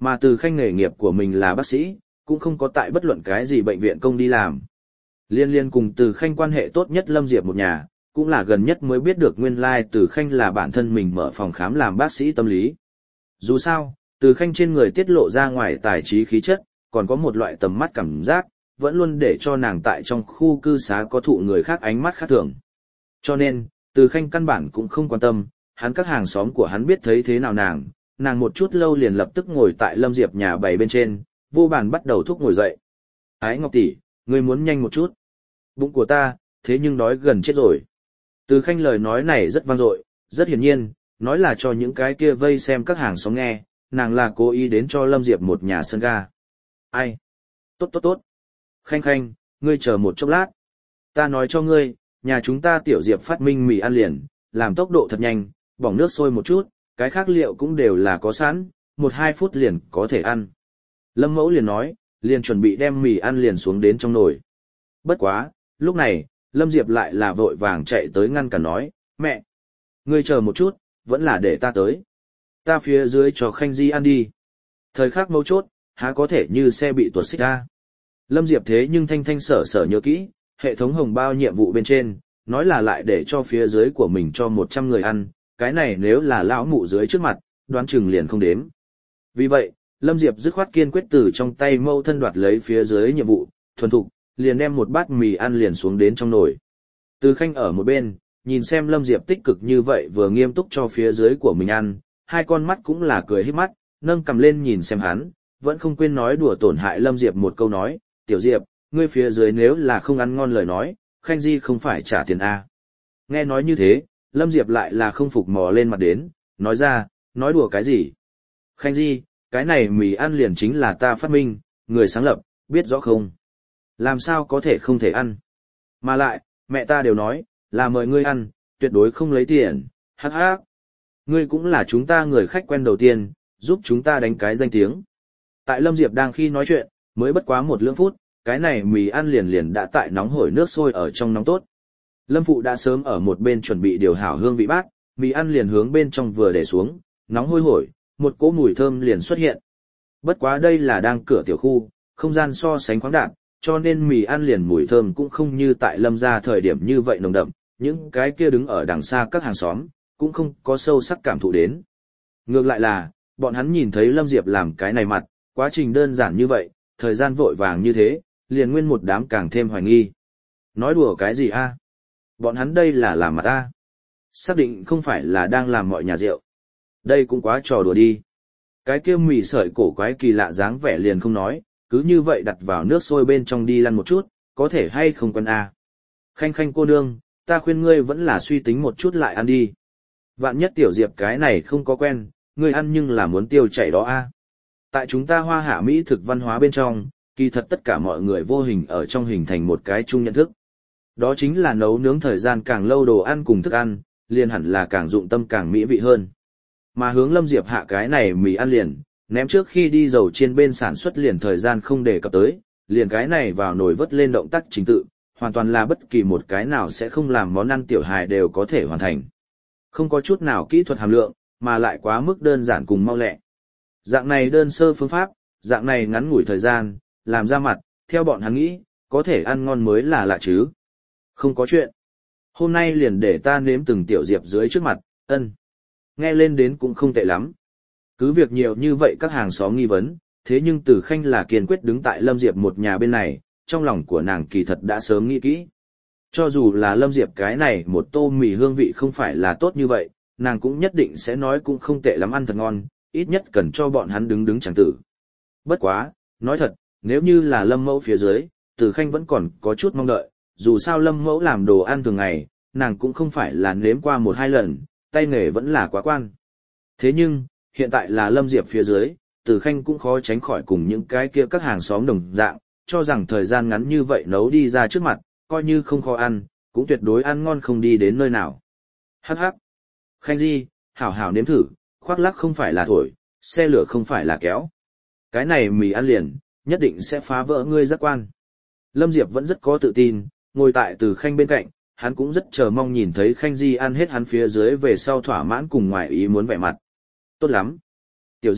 Mà Từ Khanh nghề nghiệp của mình là bác sĩ, cũng không có tại bất luận cái gì bệnh viện công đi làm. Liên liên cùng Từ Khanh quan hệ tốt nhất Lâm Diệp một nhà, cũng là gần nhất mới biết được nguyên lai Từ Khanh là bản thân mình mở phòng khám làm bác sĩ tâm lý. Dù sao, Từ Khanh trên người tiết lộ ra ngoài tài trí khí chất, còn có một loại tầm mắt cảm giác, vẫn luôn để cho nàng tại trong khu cư xá có thụ người khác ánh mắt khác thường. Cho nên, Từ Khanh căn bản cũng không quan tâm, hắn các hàng xóm của hắn biết thấy thế nào nàng, nàng một chút lâu liền lập tức ngồi tại Lâm Diệp nhà bày bên trên, vô bàn bắt đầu thúc ngồi dậy. Ái Ngọc tỷ, ngươi muốn nhanh một chút. Bụng của ta, thế nhưng đói gần chết rồi. Từ Khanh lời nói này rất vang dội, rất hiển nhiên, nói là cho những cái kia vây xem các hàng xóm nghe, nàng là cố ý đến cho Lâm Diệp một nhà sân ga. Ai? Tốt tốt tốt. Khanh Khanh, ngươi chờ một chốc lát. Ta nói cho ngươi, nhà chúng ta tiểu Diệp phát minh mì ăn liền, làm tốc độ thật nhanh, bỏng nước sôi một chút, cái khác liệu cũng đều là có sẵn, một hai phút liền có thể ăn. Lâm Mẫu liền nói, liền chuẩn bị đem mì ăn liền xuống đến trong nồi. Bất quá, lúc này, Lâm Diệp lại là vội vàng chạy tới ngăn cản nói, mẹ, ngươi chờ một chút, vẫn là để ta tới. Ta phía dưới cho Khanh Di ăn đi. Thời khắc mấu chốt, há có thể như xe bị tuột xích ra. Lâm Diệp thế nhưng thanh thanh sở sở nhớ kỹ, hệ thống hồng bao nhiệm vụ bên trên, nói là lại để cho phía dưới của mình cho một trăm người ăn, cái này nếu là lão mụ dưới trước mặt, đoán chừng liền không đếm. Vì vậy, Lâm Diệp dứt khoát kiên quyết từ trong tay mâu thân đoạt lấy phía dưới nhiệm vụ, thuần thục, liền đem một bát mì ăn liền xuống đến trong nồi. Từ Khanh ở một bên, nhìn xem Lâm Diệp tích cực như vậy vừa nghiêm túc cho phía dưới của mình ăn, hai con mắt cũng là cười híp mắt, nâng cầm lên nhìn xem hắn, vẫn không quên nói đùa tổn hại Lâm Diệp một câu nói, tiểu Diệp, ngươi phía dưới nếu là không ăn ngon lời nói, Khanh Di không phải trả tiền A. Nghe nói như thế, Lâm Diệp lại là không phục mò lên mặt đến, nói ra, nói đùa cái gì? Khanh Di, cái này mì ăn liền chính là ta phát minh, người sáng lập, biết rõ không? Làm sao có thể không thể ăn? Mà lại, mẹ ta đều nói, là mời ngươi ăn, tuyệt đối không lấy tiền, hắc hắc. Ngươi cũng là chúng ta người khách quen đầu tiên, giúp chúng ta đánh cái danh tiếng. Tại Lâm Diệp đang khi nói chuyện, mới bất quá một lưỡng phút, cái này mì ăn liền liền đã tại nóng hổi nước sôi ở trong nóng tốt. Lâm Phụ đã sớm ở một bên chuẩn bị điều hảo hương vị bát, mì ăn liền hướng bên trong vừa để xuống, nóng hôi hổi, một cỗ mùi thơm liền xuất hiện. Bất quá đây là đang cửa tiểu khu, không gian so sánh khoáng đạt, cho nên mì ăn liền mùi thơm cũng không như tại Lâm gia thời điểm như vậy nồng đậm, những cái kia đứng ở đằng xa các hàng xóm, cũng không có sâu sắc cảm thụ đến. Ngược lại là, bọn hắn nhìn thấy Lâm Diệp làm cái này mặt, quá trình đơn giản như vậy, thời gian vội vàng như thế, liền nguyên một đám càng thêm hoài nghi. Nói đùa cái gì a? Bọn hắn đây là làm mặt a? Xác định không phải là đang làm mọi nhà rượu. Đây cũng quá trò đùa đi. Cái kia mì sợi cổ quái kỳ lạ dáng vẻ liền không nói, cứ như vậy đặt vào nước sôi bên trong đi lăn một chút, có thể hay không quen a? Khanh Khanh cô nương, ta khuyên ngươi vẫn là suy tính một chút lại ăn đi. Vạn nhất tiểu Diệp cái này không có quen, ngươi ăn nhưng là muốn tiêu chảy đó a. Tại chúng ta Hoa Hạ Mỹ thực văn hóa bên trong, kỳ thật tất cả mọi người vô hình ở trong hình thành một cái chung nhận thức. Đó chính là nấu nướng thời gian càng lâu đồ ăn cùng thức ăn, liền hẳn là càng dụng tâm càng mỹ vị hơn. Mà hướng Lâm Diệp hạ cái này mì ăn liền, ném trước khi đi dầu chiên bên sản xuất liền thời gian không đề cập tới, liền cái này vào nồi vớt lên động tác trình tự, hoàn toàn là bất kỳ một cái nào sẽ không làm món ăn tiểu hài đều có thể hoàn thành. Không có chút nào kỹ thuật hàm lượng, mà lại quá mức đơn giản cùng mau lẹ. Dạng này đơn sơ phương pháp, dạng này ngắn ngủi thời gian, làm ra mặt, theo bọn hắn nghĩ, có thể ăn ngon mới là lạ chứ. Không có chuyện. Hôm nay liền để ta nếm từng tiểu Diệp dưới trước mặt, ân. Nghe lên đến cũng không tệ lắm. Cứ việc nhiều như vậy các hàng xóm nghi vấn, thế nhưng Từ Khanh là kiên quyết đứng tại Lâm Diệp một nhà bên này, trong lòng của nàng kỳ thật đã sớm nghĩ kỹ. Cho dù là Lâm Diệp cái này một tô mì hương vị không phải là tốt như vậy, nàng cũng nhất định sẽ nói cũng không tệ lắm ăn thật ngon, ít nhất cần cho bọn hắn đứng đứng chẳng tử. Bất quá, nói thật, nếu như là Lâm Mẫu phía dưới, Từ Khanh vẫn còn có chút mong đợi, dù sao Lâm Mẫu làm đồ ăn thường ngày, nàng cũng không phải là nếm qua một hai lần, tay nghề vẫn là quá quan. Thế nhưng, hiện tại là Lâm Diệp phía dưới, Từ Khanh cũng khó tránh khỏi cùng những cái kia các hàng xóm đồng dạng, cho rằng thời gian ngắn như vậy nấu đi ra trước mặt, coi như không khó ăn, cũng tuyệt đối ăn ngon không đi đến nơi nào. Hắc hắc. Khanh Di, hảo hảo nếm thử, khoác lác không phải là thổi, xe lửa không phải là kéo. Cái này mì ăn liền, nhất định sẽ phá vỡ ngươi giác quan. Lâm Diệp vẫn rất có tự tin, ngồi tại Từ Khanh bên cạnh, hắn cũng rất chờ mong nhìn thấy Khanh Di ăn hết hắn phía dưới về sau thỏa mãn cùng ngoài ý muốn vẻ mặt. Tốt lắm. Tiểu Diệp,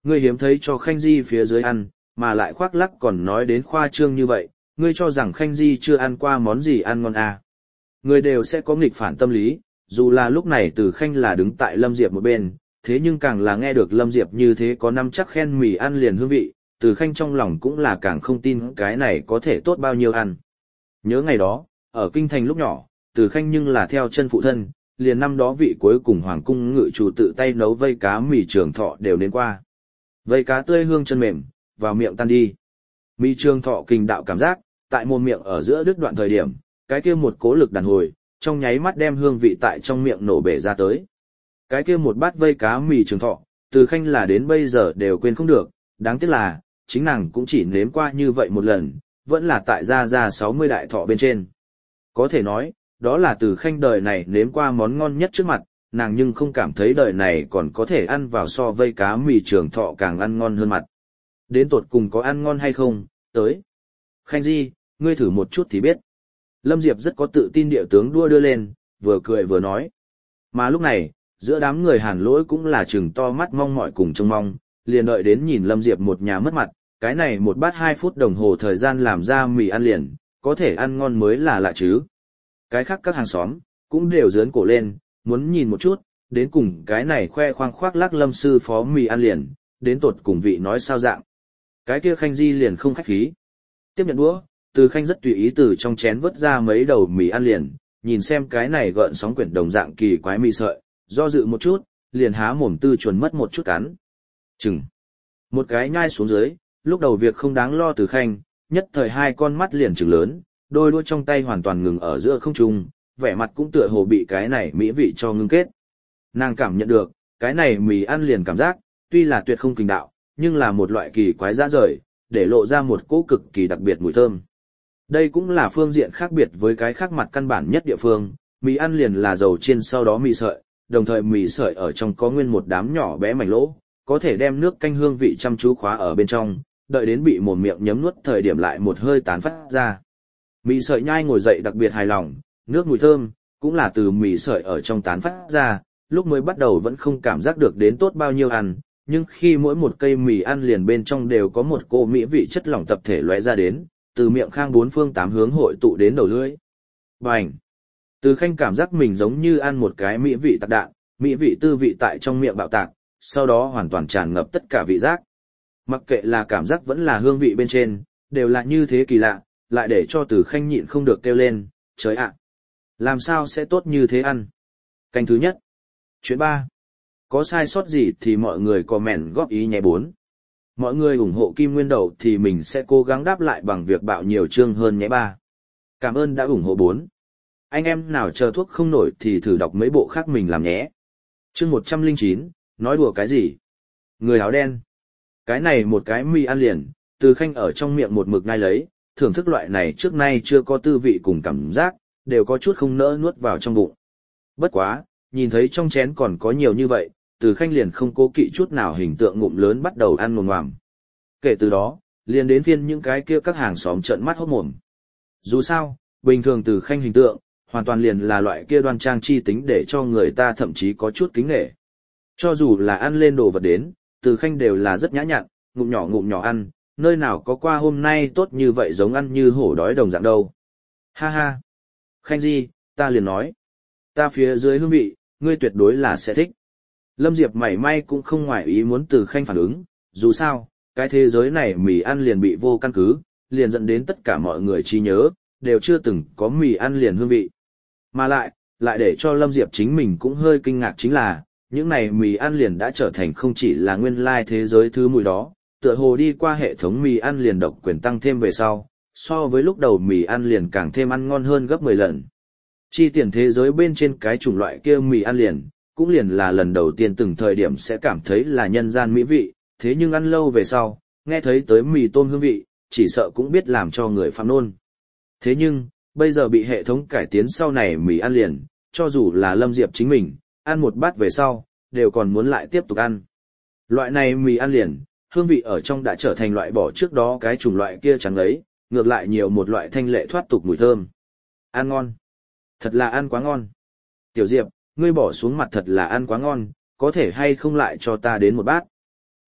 Ngươi hiếm thấy cho Khanh Di phía dưới ăn, mà lại khoác lắc còn nói đến khoa trương như vậy, ngươi cho rằng Khanh Di chưa ăn qua món gì ăn ngon à. Người đều sẽ có nghịch phản tâm lý, dù là lúc này Từ Khanh là đứng tại Lâm Diệp một bên, thế nhưng càng là nghe được Lâm Diệp như thế có năm chắc khen mì ăn liền hương vị, Từ Khanh trong lòng cũng là càng không tin cái này có thể tốt bao nhiêu ăn. Nhớ ngày đó, ở kinh thành lúc nhỏ, Từ Khanh nhưng là theo chân phụ thân, liền năm đó vị cuối cùng hoàng cung ngự chủ tự tay nấu vây cá mì Trường Thọ đều đến qua. Vây cá tươi hương chân mềm, vào miệng tan đi. Mì Trường Thọ kình đạo cảm giác, tại mồm miệng ở giữa đứt đoạn thời điểm, cái kia một cố lực đàn hồi, trong nháy mắt đem hương vị tại trong miệng nổ bể ra tới. Cái kia một bát vây cá mì Trường Thọ, Từ Khanh là đến bây giờ đều quên không được, đáng tiếc là, chính nàng cũng chỉ nếm qua như vậy một lần, vẫn là tại gia gia sáu mươi đại thọ bên trên. Có thể nói, đó là Từ Khanh đời này nếm qua món ngon nhất trước mặt, nàng nhưng không cảm thấy đời này còn có thể ăn vào so vây cá mì Trường Thọ càng ăn ngon hơn mặt. Đến tột cùng có ăn ngon hay không, tới. Khanh Di, ngươi thử một chút thì biết. Lâm Diệp rất có tự tin điệu tướng đua đưa lên, vừa cười vừa nói. Mà lúc này, giữa đám người Hàn Lỗi cũng là trừng to mắt mong mỏi cùng trông mong, liền đợi đến nhìn Lâm Diệp một nhà mất mặt, cái này một bát hai phút đồng hồ thời gian làm ra mì ăn liền, có thể ăn ngon mới là lạ chứ. Cái khác các hàng xóm, cũng đều dướn cổ lên, muốn nhìn một chút, đến cùng cái này khoe khoang khoác lác Lâm sư phó mì ăn liền, đến tột cùng vị nói sao dạng. Cái kia Khanh Di liền không khách khí. Tiếp nhận đũa, Từ Khanh rất tùy ý từ trong chén vớt ra mấy đầu mì ăn liền, nhìn xem cái này gợn sóng quyển đồng dạng kỳ quái mì sợi, do dự một chút, liền há mồm tư chuẩn mất một chút cắn. Chừng. Một cái nhai xuống dưới, lúc đầu việc không đáng lo Từ Khanh, nhất thời hai con mắt liền trừng lớn, đôi đũa trong tay hoàn toàn ngừng ở giữa không trung, vẻ mặt cũng tựa hồ bị cái này mỹ vị cho ngưng kết. Nàng cảm nhận được, cái này mì ăn liền cảm giác, tuy là tuyệt không kinh đạo, nhưng là một loại kỳ quái dã rời, để lộ ra một cỗ cực kỳ đặc biệt mùi thơm. Đây cũng là phương diện khác biệt với cái khác mặt căn bản nhất địa phương, mì ăn liền là dầu chiên sau đó mì sợi, đồng thời mì sợi ở trong có nguyên một đám nhỏ bé mảnh lỗ, có thể đem nước canh hương vị chăm chú khóa ở bên trong, đợi đến bị mồm miệng nhấm nuốt thời điểm lại một hơi tán phát ra. Mì sợi nhai ngồi dậy đặc biệt hài lòng, nước mùi thơm, cũng là từ mì sợi ở trong tán phát ra, lúc mới bắt đầu vẫn không cảm giác được đến tốt bao nhiêu ăn, nhưng khi mỗi một cây mì ăn liền bên trong đều có một cô mỹ vị chất lỏng tập thể lóe ra đến, từ miệng khang bốn phương tám hướng hội tụ đến đầu lưỡi. Bành! Từ Khanh cảm giác mình giống như ăn một cái mỹ vị tạc đạn, mỹ vị tư vị tại trong miệng bạo tạc, sau đó hoàn toàn tràn ngập tất cả vị giác. Mặc kệ là cảm giác vẫn là hương vị bên trên, đều là như thế kỳ lạ, lại để cho Từ Khanh nhịn không được kêu lên, trời ạ! Làm sao sẽ tốt như thế ăn? Canh thứ nhất. Chuyện ba. Có sai sót gì thì mọi người comment góp ý nhé bốn. Mọi người ủng hộ Kim Nguyên Đậu thì mình sẽ cố gắng đáp lại bằng việc bạo nhiều chương hơn nhé ba. Cảm ơn đã ủng hộ bốn. Anh em nào chờ thuốc không nổi thì thử đọc mấy bộ khác mình làm nhé. Chương một trăm lẻ chín, nói đùa cái gì? Người áo đen. Cái này một cái mì ăn liền, Từ Khanh ở trong miệng một mực ngay lấy, thưởng thức loại này trước nay chưa có tư vị cùng cảm giác, đều có chút không nỡ nuốt vào trong bụng. Bất quá, nhìn thấy trong chén còn có nhiều như vậy, Từ Khanh liền không cố kỵ chút nào hình tượng ngụm lớn bắt đầu ăn ngồm ngoàm. Kể từ đó, liền đến phiên những cái kia các hàng xóm trợn mắt hốt mồm. Dù sao, bình thường Từ Khanh hình tượng, hoàn toàn liền là loại kia đoan trang chi tính để cho người ta thậm chí có chút kính nể. Cho dù là ăn lên đồ vật đến, Từ Khanh đều là rất nhã nhặn, ngụm nhỏ ngụm nhỏ ăn, nơi nào có qua hôm nay tốt như vậy giống ăn như hổ đói đồng dạng đâu. Ha ha! Khanh Di, ta liền nói. Ta phía dưới hương vị, ngươi tuyệt đối là sẽ thích. Lâm Diệp mảy may cũng không ngoại ý muốn Từ Khanh phản ứng, dù sao, cái thế giới này mì ăn liền bị vô căn cứ, liền dẫn đến tất cả mọi người trí nhớ, đều chưa từng có mì ăn liền hương vị. Mà lại, lại để cho Lâm Diệp chính mình cũng hơi kinh ngạc chính là, những này mì ăn liền đã trở thành không chỉ là nguyên lai thế giới thứ mùi đó, tựa hồ đi qua hệ thống mì ăn liền độc quyền tăng thêm về sau, so với lúc đầu mì ăn liền càng thêm ăn ngon hơn gấp mười lần. Chi tiền thế giới bên trên cái chủng loại kia mì ăn liền, cũng liền là lần đầu tiên từng thời điểm sẽ cảm thấy là nhân gian mỹ vị, thế nhưng ăn lâu về sau, nghe thấy tới mì tôm hương vị, chỉ sợ cũng biết làm cho người phạm nôn. Thế nhưng, bây giờ bị hệ thống cải tiến sau này mì ăn liền, cho dù là Lâm Diệp chính mình, ăn một bát về sau, đều còn muốn lại tiếp tục ăn. Loại này mì ăn liền, hương vị ở trong đã trở thành loại bỏ trước đó cái chủng loại kia trắng ấy, ngược lại nhiều một loại thanh lệ thoát tục mùi thơm. Ăn ngon. Thật là ăn quá ngon. Tiểu Diệp, ngươi bỏ xuống mặt thật là ăn quá ngon, có thể hay không lại cho ta đến một bát.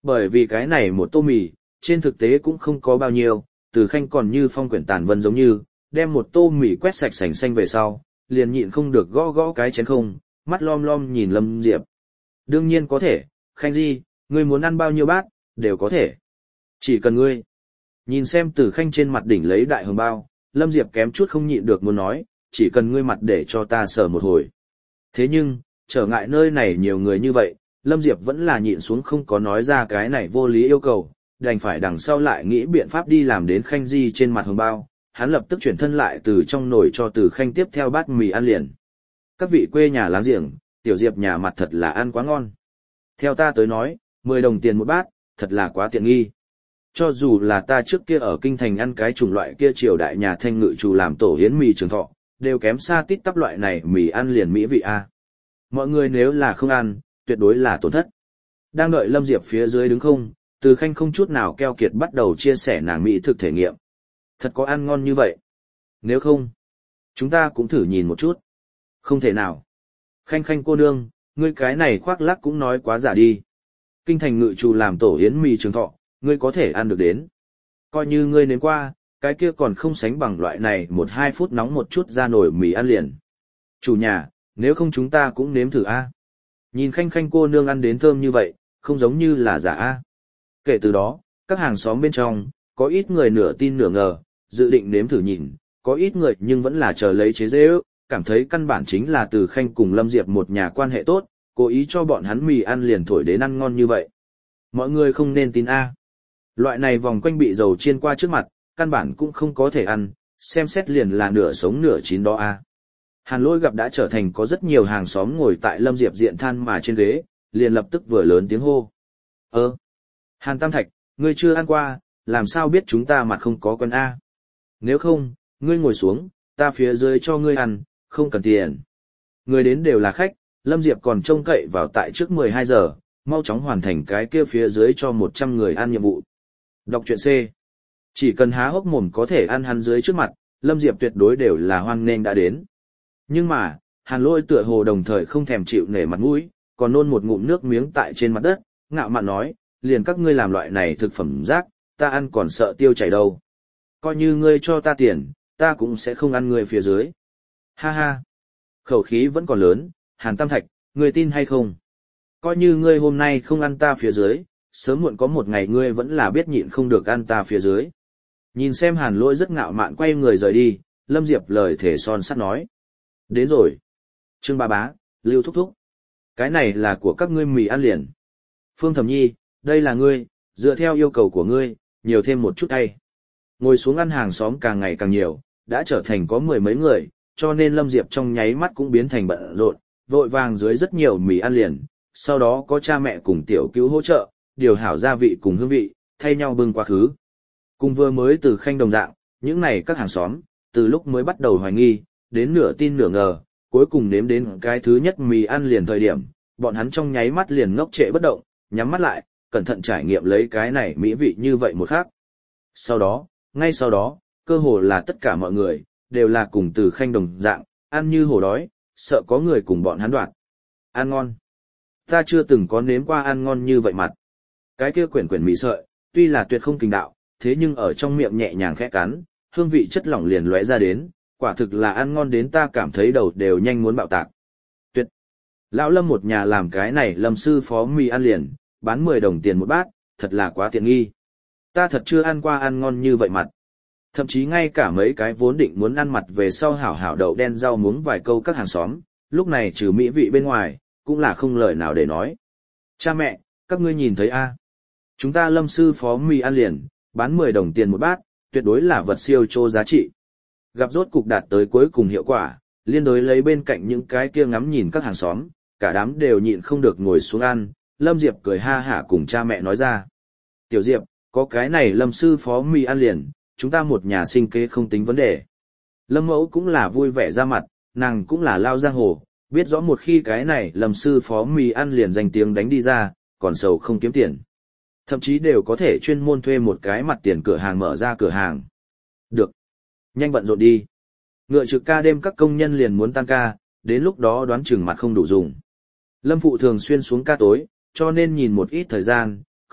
Bởi vì cái này một tô mì, trên thực tế cũng không có bao nhiêu, Từ Khanh còn như phong quyển tàn vân giống như, đem một tô mì quét sạch sành xanh về sau, liền nhịn không được gõ gõ cái chén không, mắt lom lom nhìn Lâm Diệp. Đương nhiên có thể, Khanh Di, ngươi muốn ăn bao nhiêu bát, đều có thể. Chỉ cần ngươi. Nhìn xem Từ Khanh trên mặt đỉnh lấy đại hồng bao, Lâm Diệp kém chút không nhịn được muốn nói, chỉ cần ngươi mặt để cho ta sờ một hồi. Thế nhưng, trở ngại nơi này nhiều người như vậy, Lâm Diệp vẫn là nhịn xuống không có nói ra cái này vô lý yêu cầu, đành phải đằng sau lại nghĩ biện pháp đi làm đến Khanh Di trên mặt hồng bao, hắn lập tức chuyển thân lại từ trong nồi cho Từ Khanh tiếp theo bát mì ăn liền. Các vị quê nhà láng giềng, tiểu Diệp nhà mặt thật là ăn quá ngon. Theo ta tới nói, mười đồng tiền một bát, thật là quá tiện nghi. Cho dù là ta trước kia ở kinh thành ăn cái chủng loại kia triều đại nhà thanh ngự chủ làm tổ yến mì trường thọ, đều kém xa tít tắp loại này mì ăn liền mỹ vị a. Mọi người nếu là không ăn, tuyệt đối là tổn thất. Đang đợi Lâm Diệp phía dưới đứng không, Từ Khanh không chút nào keo kiệt bắt đầu chia sẻ nàng mỹ thực thể nghiệm. Thật có ăn ngon như vậy. Nếu không, chúng ta cũng thử nhìn một chút. Không thể nào. Khanh Khanh cô nương, ngươi cái này khoác lác cũng nói quá giả đi. Kinh thành ngự chủ làm tổ yến mì trường thọ, ngươi có thể ăn được đến. Coi như ngươi nếm qua, cái kia còn không sánh bằng loại này một hai phút nóng một chút ra nồi mì ăn liền. Chủ nhà, nếu không chúng ta cũng nếm thử a. Nhìn Khanh Khanh cô nương ăn đến thơm như vậy, không giống như là giả a. Kể từ đó, các hàng xóm bên trong, có ít người nửa tin nửa ngờ, dự định nếm thử nhìn, có ít người nhưng vẫn là chờ lấy chế dễ ước, cảm thấy căn bản chính là Từ Khanh cùng Lâm Diệp một nhà quan hệ tốt, cố ý cho bọn hắn mì ăn liền thổi đến ăn ngon như vậy. Mọi người không nên tin a. Loại này vòng quanh bị dầu chiên qua trước mặt, căn bản cũng không có thể ăn, xem xét liền là nửa sống nửa chín đó a. Hàn Lỗi gặp đã trở thành có rất nhiều hàng xóm ngồi tại Lâm Diệp diện than mà trên ghế, liền lập tức vừa lớn tiếng hô. Ơ! Hàn Tam Thạch, ngươi chưa ăn qua, làm sao biết chúng ta mặt không có quen a? Nếu không, ngươi ngồi xuống, ta phía dưới cho ngươi ăn, không cần tiền. Người đến đều là khách, Lâm Diệp còn trông cậy vào tại trước mười hai giờ, mau chóng hoàn thành cái kia phía dưới cho một trăm người ăn nhiệm vụ. Đọc truyện C. Chỉ cần há hốc mồm có thể ăn hắn dưới trước mặt, Lâm Diệp tuyệt đối đều là hoan nghênh đã đến. Nhưng mà, Hàn Lỗi tựa hồ đồng thời không thèm chịu nể mặt mũi, còn nôn một ngụm nước miếng tại trên mặt đất, ngạo mạn nói, liền các ngươi làm loại này thực phẩm rác, ta ăn còn sợ tiêu chảy đâu. Coi như ngươi cho ta tiền, ta cũng sẽ không ăn ngươi phía dưới. Ha ha. Khẩu khí vẫn còn lớn, Hàn Tam Thạch, ngươi tin hay không? Coi như ngươi hôm nay không ăn ta phía dưới, sớm muộn có một ngày ngươi vẫn là biết nhịn không được ăn ta phía dưới. Nhìn xem Hàn Lỗi rất ngạo mạn quay người rời đi, Lâm Diệp lời thể son sắt nói. Đến rồi. Trương Ba Bá, Lưu Thúc Thúc. Cái này là của các ngươi mì ăn liền. Phương Thẩm Nhi, đây là ngươi, dựa theo yêu cầu của ngươi, nhiều thêm một chút tay. Ngồi xuống ăn hàng xóm càng ngày càng nhiều, đã trở thành có mười mấy người, cho nên Lâm Diệp trong nháy mắt cũng biến thành bận rộn, vội vàng dưới rất nhiều mì ăn liền, sau đó có cha mẹ cùng tiểu cứu hỗ trợ, điều hảo gia vị cùng hương vị, thay nhau bưng quá khứ. Cùng vừa mới từ Khanh đồng dạng, những này các hàng xóm, từ lúc mới bắt đầu hoài nghi, đến nửa tin nửa ngờ, cuối cùng nếm đến cái thứ nhất mì ăn liền thời điểm, bọn hắn trong nháy mắt liền ngốc trệ bất động, nhắm mắt lại, cẩn thận trải nghiệm lấy cái này mỹ vị như vậy một khắc. Sau đó, ngay sau đó, cơ hồ là tất cả mọi người, đều là cùng từ Khanh đồng dạng, ăn như hổ đói, sợ có người cùng bọn hắn đoạt. Ăn ngon. Ta chưa từng có nếm qua ăn ngon như vậy mặt. Cái kia quyển quyển mì sợi, tuy là tuyệt không kinh đạo, thế nhưng ở trong miệng nhẹ nhàng khẽ cắn, hương vị chất lỏng liền lóe ra đến, quả thực là ăn ngon đến ta cảm thấy đầu đều nhanh muốn bạo tạc. Tuyệt. Lão Lâm một nhà làm cái này Lâm sư phó mì ăn liền, bán mười đồng tiền một bát, thật là quá tiện nghi. Ta thật chưa ăn qua ăn ngon như vậy mặt. Thậm chí ngay cả mấy cái vốn định muốn ăn mặt về sau hảo hảo đậu đen rau muống vài câu các hàng xóm, lúc này trừ mỹ vị bên ngoài, cũng là không lời nào để nói. Cha mẹ, các ngươi nhìn thấy a? Chúng ta Lâm sư phó mì ăn liền, bán mười đồng tiền một bát, tuyệt đối là vật siêu chô giá trị. Gặp rốt cục đạt tới cuối cùng hiệu quả, liên đối lấy bên cạnh những cái kia ngắm nhìn các hàng xóm, cả đám đều nhịn không được ngồi xuống ăn, Lâm Diệp cười ha hả cùng cha mẹ nói ra. Tiểu Diệp, có cái này Lâm sư phó mì ăn liền, chúng ta một nhà sinh kế không tính vấn đề. Lâm mẫu cũng là vui vẻ ra mặt, nàng cũng là lao giang hồ, biết rõ một khi cái này Lâm sư phó mì ăn liền danh tiếng đánh đi ra, còn sầu không kiếm tiền. Thậm chí đều có thể chuyên môn thuê một cái mặt tiền cửa hàng mở ra cửa hàng. Được. Nhanh bận rộn đi. Ngựa trực ca đêm các công nhân liền muốn tăng ca, đến lúc đó đoán chừng mặt không đủ dùng. Lâm phụ thường xuyên xuống ca tối, cho nên nhìn một ít thời gian,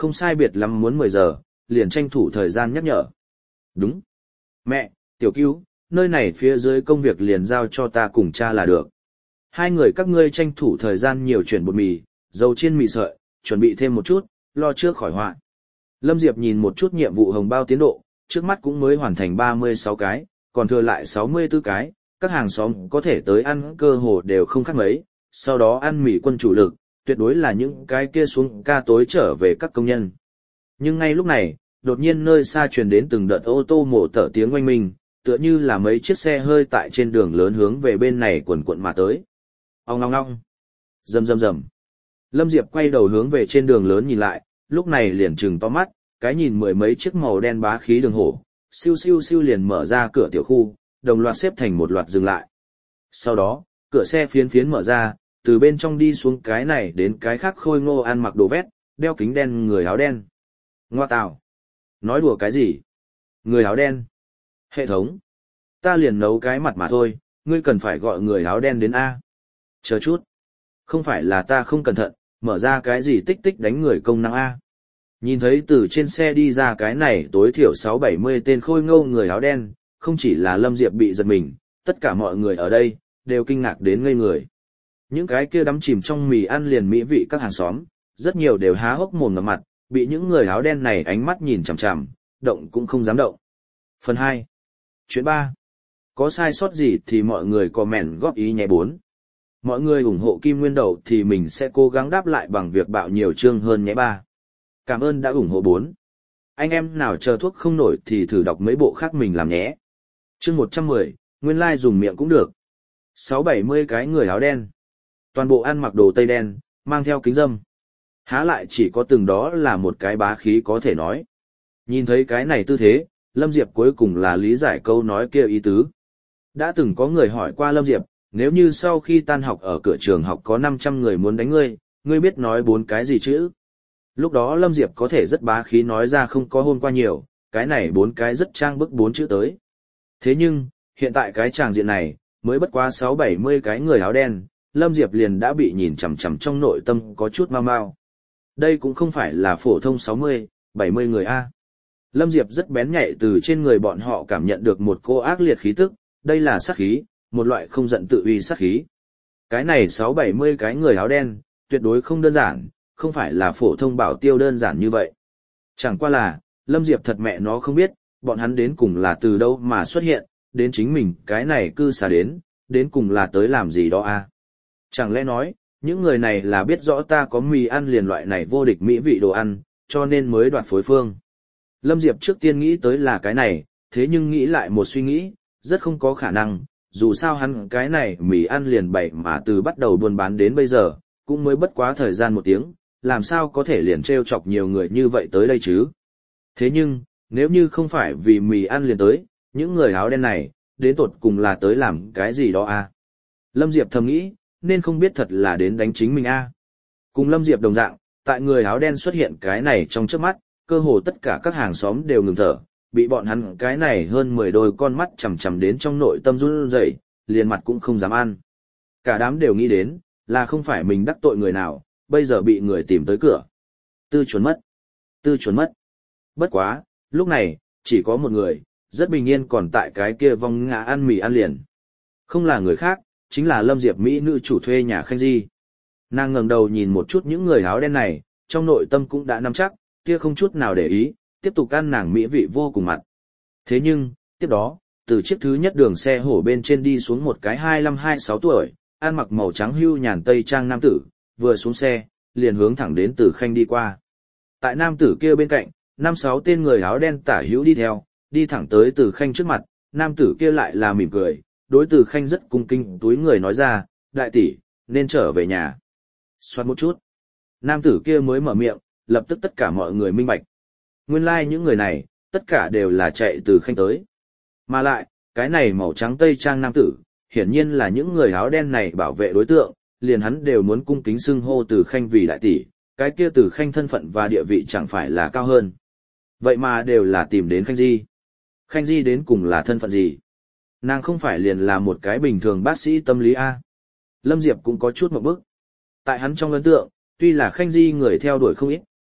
không sai biệt lắm muốn mười giờ, liền tranh thủ thời gian nhắc nhở. Đúng. Mẹ, tiểu cứu, nơi này phía dưới công việc liền giao cho ta cùng cha là được. Hai người các ngươi tranh thủ thời gian nhiều chuyển bột mì, dầu chiên mì sợi, chuẩn bị thêm một chút, lo trước khỏi họa. Lâm Diệp nhìn một chút nhiệm vụ hồng bao tiến độ, trước mắt cũng mới hoàn thành ba mươi sáu cái, còn thừa lại sáu mươi tư cái, các hàng xóm có thể tới ăn cơ hồ đều không khác mấy, sau đó ăn mì quân chủ lực, tuyệt đối là những cái kia xuống ca tối trở về các công nhân. Nhưng ngay lúc này, đột nhiên nơi xa truyền đến từng đợt ô tô mổ tở tiếng oanh minh, tựa như là mấy chiếc xe hơi tại trên đường lớn hướng về bên này quần quận mà tới. Ong ngong ngong. Rầm rầm rầm. Lâm Diệp quay đầu hướng về trên đường lớn nhìn lại, lúc này liền trừng to mắt, cái nhìn mười mấy chiếc màu đen bá khí đường hổ, siêu siêu siêu liền mở ra cửa tiểu khu, đồng loạt xếp thành một loạt dừng lại. Sau đó, cửa xe phiến phiến mở ra, từ bên trong đi xuống cái này đến cái khác khôi ngô ăn mặc đồ vét, đeo kính đen người áo đen. Ngoa tào. Nói đùa cái gì? Người áo đen. Hệ thống. Ta liền nấu cái mặt mà thôi, ngươi cần phải gọi người áo đen đến A. Chờ chút. Không phải là ta không cẩn thận, mở ra cái gì tích tích đánh người công năng A. Nhìn thấy từ trên xe đi ra cái này tối thiểu sáu bảy mươi tên khôi ngô người áo đen, không chỉ là Lâm Diệp bị giật mình, tất cả mọi người ở đây, đều kinh ngạc đến ngây người. Những cái kia đắm chìm trong mì ăn liền mỹ vị các hàng xóm, rất nhiều đều há hốc mồm ngậm mặt, bị những người áo đen này ánh mắt nhìn chằm chằm, động cũng không dám động. Phần hai. Chuyện ba. Có sai sót gì thì mọi người comment góp ý nhé bốn. Mọi người ủng hộ Kim Nguyên Đầu thì mình sẽ cố gắng đáp lại bằng việc bạo nhiều chương hơn nhé ba. Cảm ơn đã ủng hộ bốn. Anh em nào chờ thuốc không nổi thì thử đọc mấy bộ khác mình làm nhé. Chương một trăm mười, nguyên lai like dùng miệng cũng được. sáu bảy mươi cái người áo đen. Toàn bộ ăn mặc đồ tây đen, mang theo kính râm. Há lại chỉ có từng đó là một cái bá khí có thể nói. Nhìn thấy cái này tư thế, Lâm Diệp cuối cùng là lý giải câu nói kia ý tứ. Đã từng có người hỏi qua Lâm Diệp, nếu như sau khi tan học ở cửa trường học có năm trăm người muốn đánh ngươi, ngươi biết nói bốn cái gì chứ? Lúc đó Lâm Diệp có thể rất bá khí nói ra không có hôm qua nhiều, cái này bốn cái rất trang bức bốn chữ tới. Thế nhưng, hiện tại cái tràng diện này, mới bất quá sáu bảy mươi cái người áo đen, Lâm Diệp liền đã bị nhìn chằm chằm trong nội tâm có chút mau mau. Đây cũng không phải là phổ thông sáu mươi, bảy mươi người A. Lâm Diệp rất bén nhạy từ trên người bọn họ cảm nhận được một cô ác liệt khí tức, đây là sát khí, một loại không giận tự uy sát khí. Cái này sáu bảy mươi cái người áo đen, tuyệt đối không đơn giản, không phải là phổ thông bảo tiêu đơn giản như vậy. Chẳng qua là, Lâm Diệp thật mẹ nó không biết, bọn hắn đến cùng là từ đâu mà xuất hiện, đến chính mình cái này cư xá đến, đến cùng là tới làm gì đó a? Chẳng lẽ nói, những người này là biết rõ ta có mì ăn liền loại này vô địch mỹ vị đồ ăn, cho nên mới đoạt phối phương. Lâm Diệp trước tiên nghĩ tới là cái này, thế nhưng nghĩ lại một suy nghĩ, rất không có khả năng, dù sao hắn cái này mì ăn liền bậy mà từ bắt đầu buôn bán đến bây giờ, cũng mới bất quá thời gian một tiếng, làm sao có thể liền trêu chọc nhiều người như vậy tới đây chứ? Thế nhưng, nếu như không phải vì mì ăn liền tới, những người áo đen này, đến tột cùng là tới làm cái gì đó à? Lâm Diệp thầm nghĩ, nên không biết thật là đến đánh chính mình à? Cùng Lâm Diệp đồng dạng, tại người áo đen xuất hiện cái này trong trước mắt, cơ hồ tất cả các hàng xóm đều ngừng thở, bị bọn hắn cái này hơn mười đôi con mắt chằm chằm đến trong nội tâm run rẩy, liền mặt cũng không dám ăn. Cả đám đều nghĩ đến, là không phải mình đắc tội người nào, bây giờ bị người tìm tới cửa. Tư chuẩn mất. Tư chuẩn mất. Bất quá, lúc này, chỉ có một người, rất bình yên còn tại cái kia vong ngã ăn mì ăn liền. Không là người khác, chính là Lâm Diệp Mỹ nữ chủ thuê nhà Khanh Di. Nàng ngẩng đầu nhìn một chút những người áo đen này, trong nội tâm cũng đã nắm chắc, kia không chút nào để ý, tiếp tục ăn nàng mỹ vị vô cùng mặt. Thế nhưng, tiếp đó, từ chiếc thứ nhất đường xe hổ bên trên đi xuống một cái hai lăm hai sáu tuổi, ăn mặc màu trắng hưu nhàn tây trang nam tử, vừa xuống xe, liền hướng thẳng đến Từ Khanh đi qua. Tại nam tử kia bên cạnh, năm sáu tên người áo đen tả hữu đi theo, đi thẳng tới Từ Khanh trước mặt, nam tử kia lại là mỉm cười, đối Từ Khanh rất cung kính túi người nói ra, đại tỷ, nên trở về nhà. Xoát một chút. Nam tử kia mới mở miệng, lập tức tất cả mọi người minh bạch. Nguyên lai like những người này, tất cả đều là chạy Từ Khanh tới. Mà lại, cái này màu trắng tây trang nam tử, hiển nhiên là những người áo đen này bảo vệ đối tượng, liền hắn đều muốn cung kính xưng hô Từ Khanh vì đại tỷ, cái kia Từ Khanh thân phận và địa vị chẳng phải là cao hơn. Vậy mà đều là tìm đến Khanh Di. Khanh Di đến cùng là thân phận gì? Nàng không phải liền là một cái bình thường bác sĩ tâm lý A. Lâm Diệp cũng có chút một bức. Tại hắn trong ấn tượng, tuy là Khanh Di người theo đuổi không ít,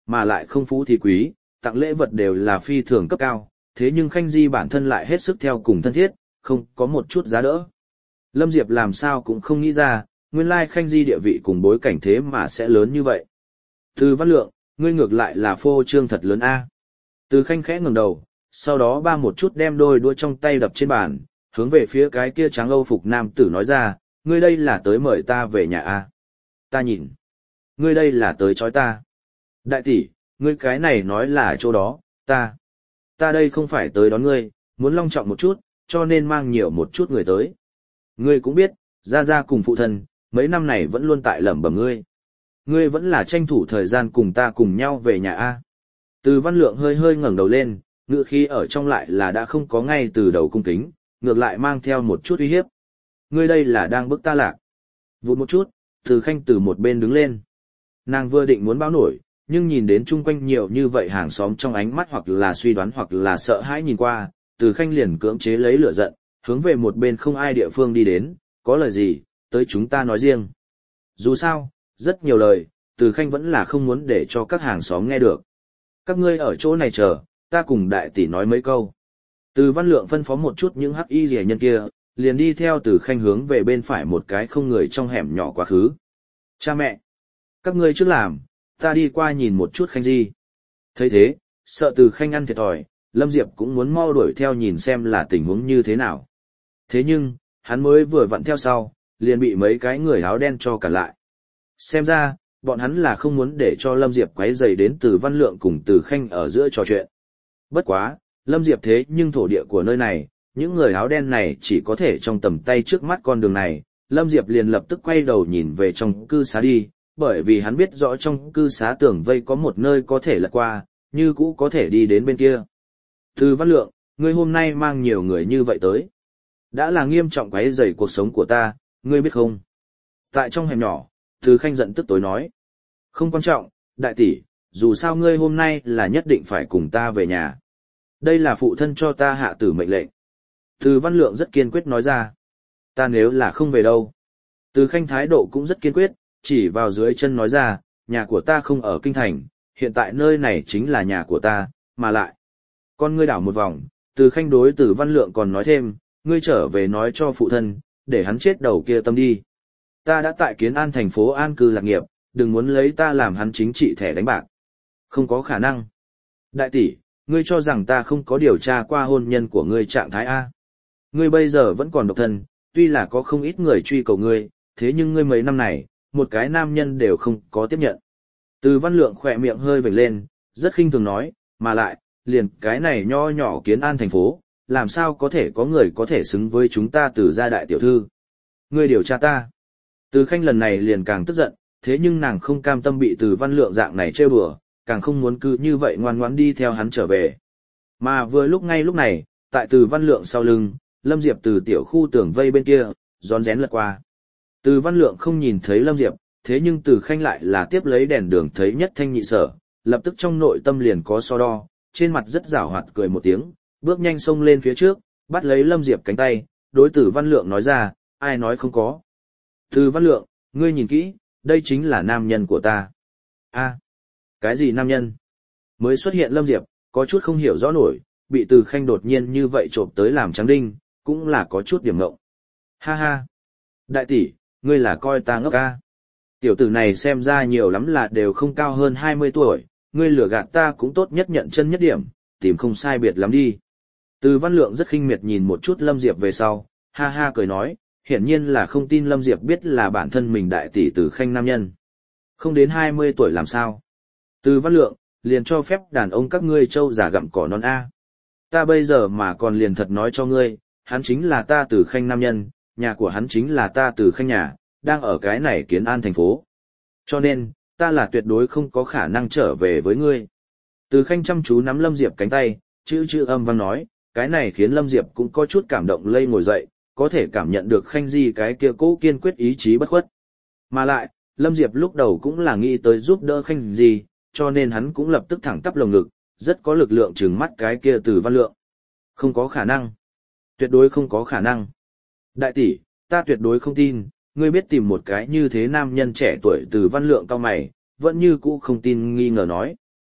mà lại không phú thì quý, tặng lễ vật đều là phi thường cấp cao, thế nhưng Khanh Di bản thân lại hết sức theo cùng thân thiết, không có một chút giá đỡ. Lâm Diệp làm sao cũng không nghĩ ra, nguyên lai Khanh Di địa vị cùng bối cảnh thế mà sẽ lớn như vậy. Từ Văn Lượng, ngươi ngược lại là phô trương thật lớn a. Từ Khanh khẽ ngẩng đầu, sau đó ba một chút đem đôi đũa trong tay đập trên bàn, hướng về phía cái kia trắng âu phục nam tử nói ra, ngươi đây là tới mời ta về nhà a. Ta nhìn, ngươi đây là tới chói ta. Đại tỷ, ngươi cái này nói là chỗ đó, ta, ta đây không phải tới đón ngươi, muốn long trọng một chút, cho nên mang nhiều một chút người tới. Ngươi cũng biết, Gia Gia cùng phụ thân, mấy năm này vẫn luôn tại lẩm bẩm ngươi. Ngươi vẫn là tranh thủ thời gian cùng ta cùng nhau về nhà a. Từ Văn Lượng hơi hơi ngẩng đầu lên, ngựa khí ở trong lại là đã không có ngay từ đầu cung kính, ngược lại mang theo một chút uy hiếp. Ngươi đây là đang bức ta lạc. Vụt một chút, Từ Khanh từ một bên đứng lên. Nàng vừa định muốn báo nổi, nhưng nhìn đến chung quanh nhiều như vậy hàng xóm trong ánh mắt hoặc là suy đoán hoặc là sợ hãi nhìn qua, Từ Khanh liền cưỡng chế lấy lửa giận, hướng về một bên không ai địa phương đi đến, có lời gì, tới chúng ta nói riêng. Dù sao, rất nhiều lời, Từ Khanh vẫn là không muốn để cho các hàng xóm nghe được. Các ngươi ở chỗ này chờ, ta cùng đại tỷ nói mấy câu. Từ Văn Lượng phân phó một chút những hắc y rẻ nhân kia, liền đi theo Từ Khanh hướng về bên phải một cái không người trong hẻm nhỏ quá khứ. Cha mẹ, các ngươi trước làm, ta đi qua nhìn một chút Khanh Di. Thấy thế, sợ Từ Khanh ăn thiệt thòi, Lâm Diệp cũng muốn mau đuổi theo nhìn xem là tình huống như thế nào. Thế nhưng, hắn mới vừa vặn theo sau, liền bị mấy cái người áo đen cho cản lại. Xem ra, bọn hắn là không muốn để cho Lâm Diệp quấy rầy đến Từ Văn Lượng cùng Từ Khanh ở giữa trò chuyện. Bất quá, Lâm Diệp thế nhưng thổ địa của nơi này, những người áo đen này chỉ có thể trong tầm tay trước mắt con đường này, Lâm Diệp liền lập tức quay đầu nhìn về trong cư xá đi, bởi vì hắn biết rõ trong cư xá tường vây có một nơi có thể lật qua, như cũ có thể đi đến bên kia. Từ Văn Lượng, ngươi hôm nay mang nhiều người như vậy tới. Đã là nghiêm trọng quấy rầy cuộc sống của ta, ngươi biết không? Tại trong hẻm nhỏ, Từ Khanh giận tức tối nói. Không quan trọng, đại tỷ, dù sao ngươi hôm nay là nhất định phải cùng ta về nhà. Đây là phụ thân cho ta hạ tử mệnh lệnh. Từ Văn Lượng rất kiên quyết nói ra. Ta nếu là không về đâu. Từ Khanh thái độ cũng rất kiên quyết, chỉ vào dưới chân nói ra, nhà của ta không ở kinh thành, hiện tại nơi này chính là nhà của ta, mà lại. Con ngươi đảo một vòng, Từ Khanh đối Từ Văn Lượng còn nói thêm, ngươi trở về nói cho phụ thân, để hắn chết đầu kia tâm đi. Ta đã tại Kiến An thành phố an cư lạc nghiệp, đừng muốn lấy ta làm hắn chính trị thẻ đánh bạc. Không có khả năng. Đại tỷ, ngươi cho rằng ta không có điều tra qua hôn nhân của ngươi trạng thái A. Ngươi bây giờ vẫn còn độc thân, tuy là có không ít người truy cầu ngươi, thế nhưng ngươi mấy năm này, một cái nam nhân đều không có tiếp nhận. Từ Văn Lượng khỏe miệng hơi vểnh lên, rất khinh thường nói, mà lại, liền cái này nho nhỏ Kiến An thành phố, làm sao có thể có người có thể xứng với chúng ta Từ gia đại tiểu thư. Ngươi điều tra ta. Từ Khanh lần này liền càng tức giận, thế nhưng nàng không cam tâm bị Từ Văn Lượng dạng này trêu đùa, càng không muốn cứ như vậy ngoan ngoãn đi theo hắn trở về. Mà vừa lúc ngay lúc này, tại Từ Văn Lượng sau lưng, Lâm Diệp từ tiểu khu tường vây bên kia, rón rén lật qua. Từ Văn Lượng không nhìn thấy Lâm Diệp, thế nhưng Từ Khanh lại là tiếp lấy đèn đường thấy nhất thanh nhị sở, lập tức trong nội tâm liền có so đo, trên mặt rất giảo hoạt cười một tiếng, bước nhanh xông lên phía trước, bắt lấy Lâm Diệp cánh tay, đối Từ Văn Lượng nói ra, ai nói không có. Từ Văn Lượng, ngươi nhìn kỹ, đây chính là nam nhân của ta. A, cái gì nam nhân? Mới xuất hiện Lâm Diệp, có chút không hiểu rõ nổi, bị Từ Khanh đột nhiên như vậy trộm tới làm trắng đinh, cũng là có chút điểm ngộng. Ha ha, đại tỷ, ngươi là coi ta ngốc ca. Tiểu tử này xem ra nhiều lắm là đều không cao hơn hai mươi tuổi, ngươi lừa gạt ta cũng tốt nhất nhận chân nhất điểm, tìm không sai biệt lắm đi. Từ Văn Lượng rất khinh miệt nhìn một chút Lâm Diệp về sau, ha ha cười nói, hiển nhiên là không tin Lâm Diệp biết là bản thân mình đại tỷ Từ Khanh nam nhân. Không đến hai mươi tuổi làm sao? Từ Văn Lượng, liền cho phép đàn ông các ngươi trâu già gặm cỏ non A. Ta bây giờ mà còn liền thật nói cho ngươi, hắn chính là ta Từ Khanh nam nhân, nhà của hắn chính là ta Từ Khanh nhà, đang ở cái này Kiến An thành phố. Cho nên, ta là tuyệt đối không có khả năng trở về với ngươi. Từ Khanh chăm chú nắm Lâm Diệp cánh tay, chữ chữ âm vang nói, cái này khiến Lâm Diệp cũng có chút cảm động lây ngồi dậy, có thể cảm nhận được Khanh Di cái kia cố kiên quyết ý chí bất khuất. Mà lại, Lâm Diệp lúc đầu cũng là nghĩ tới giúp đỡ Khanh Di, cho nên hắn cũng lập tức thẳng tắp lồng ngực, rất có lực lượng trừng mắt cái kia Từ Văn Lượng. Không có khả năng. Tuyệt đối không có khả năng. Đại tỷ, ta tuyệt đối không tin, ngươi biết tìm một cái như thế nam nhân trẻ tuổi Từ Văn Lượng cao mày, vẫn như cũ không tin nghi ngờ nói.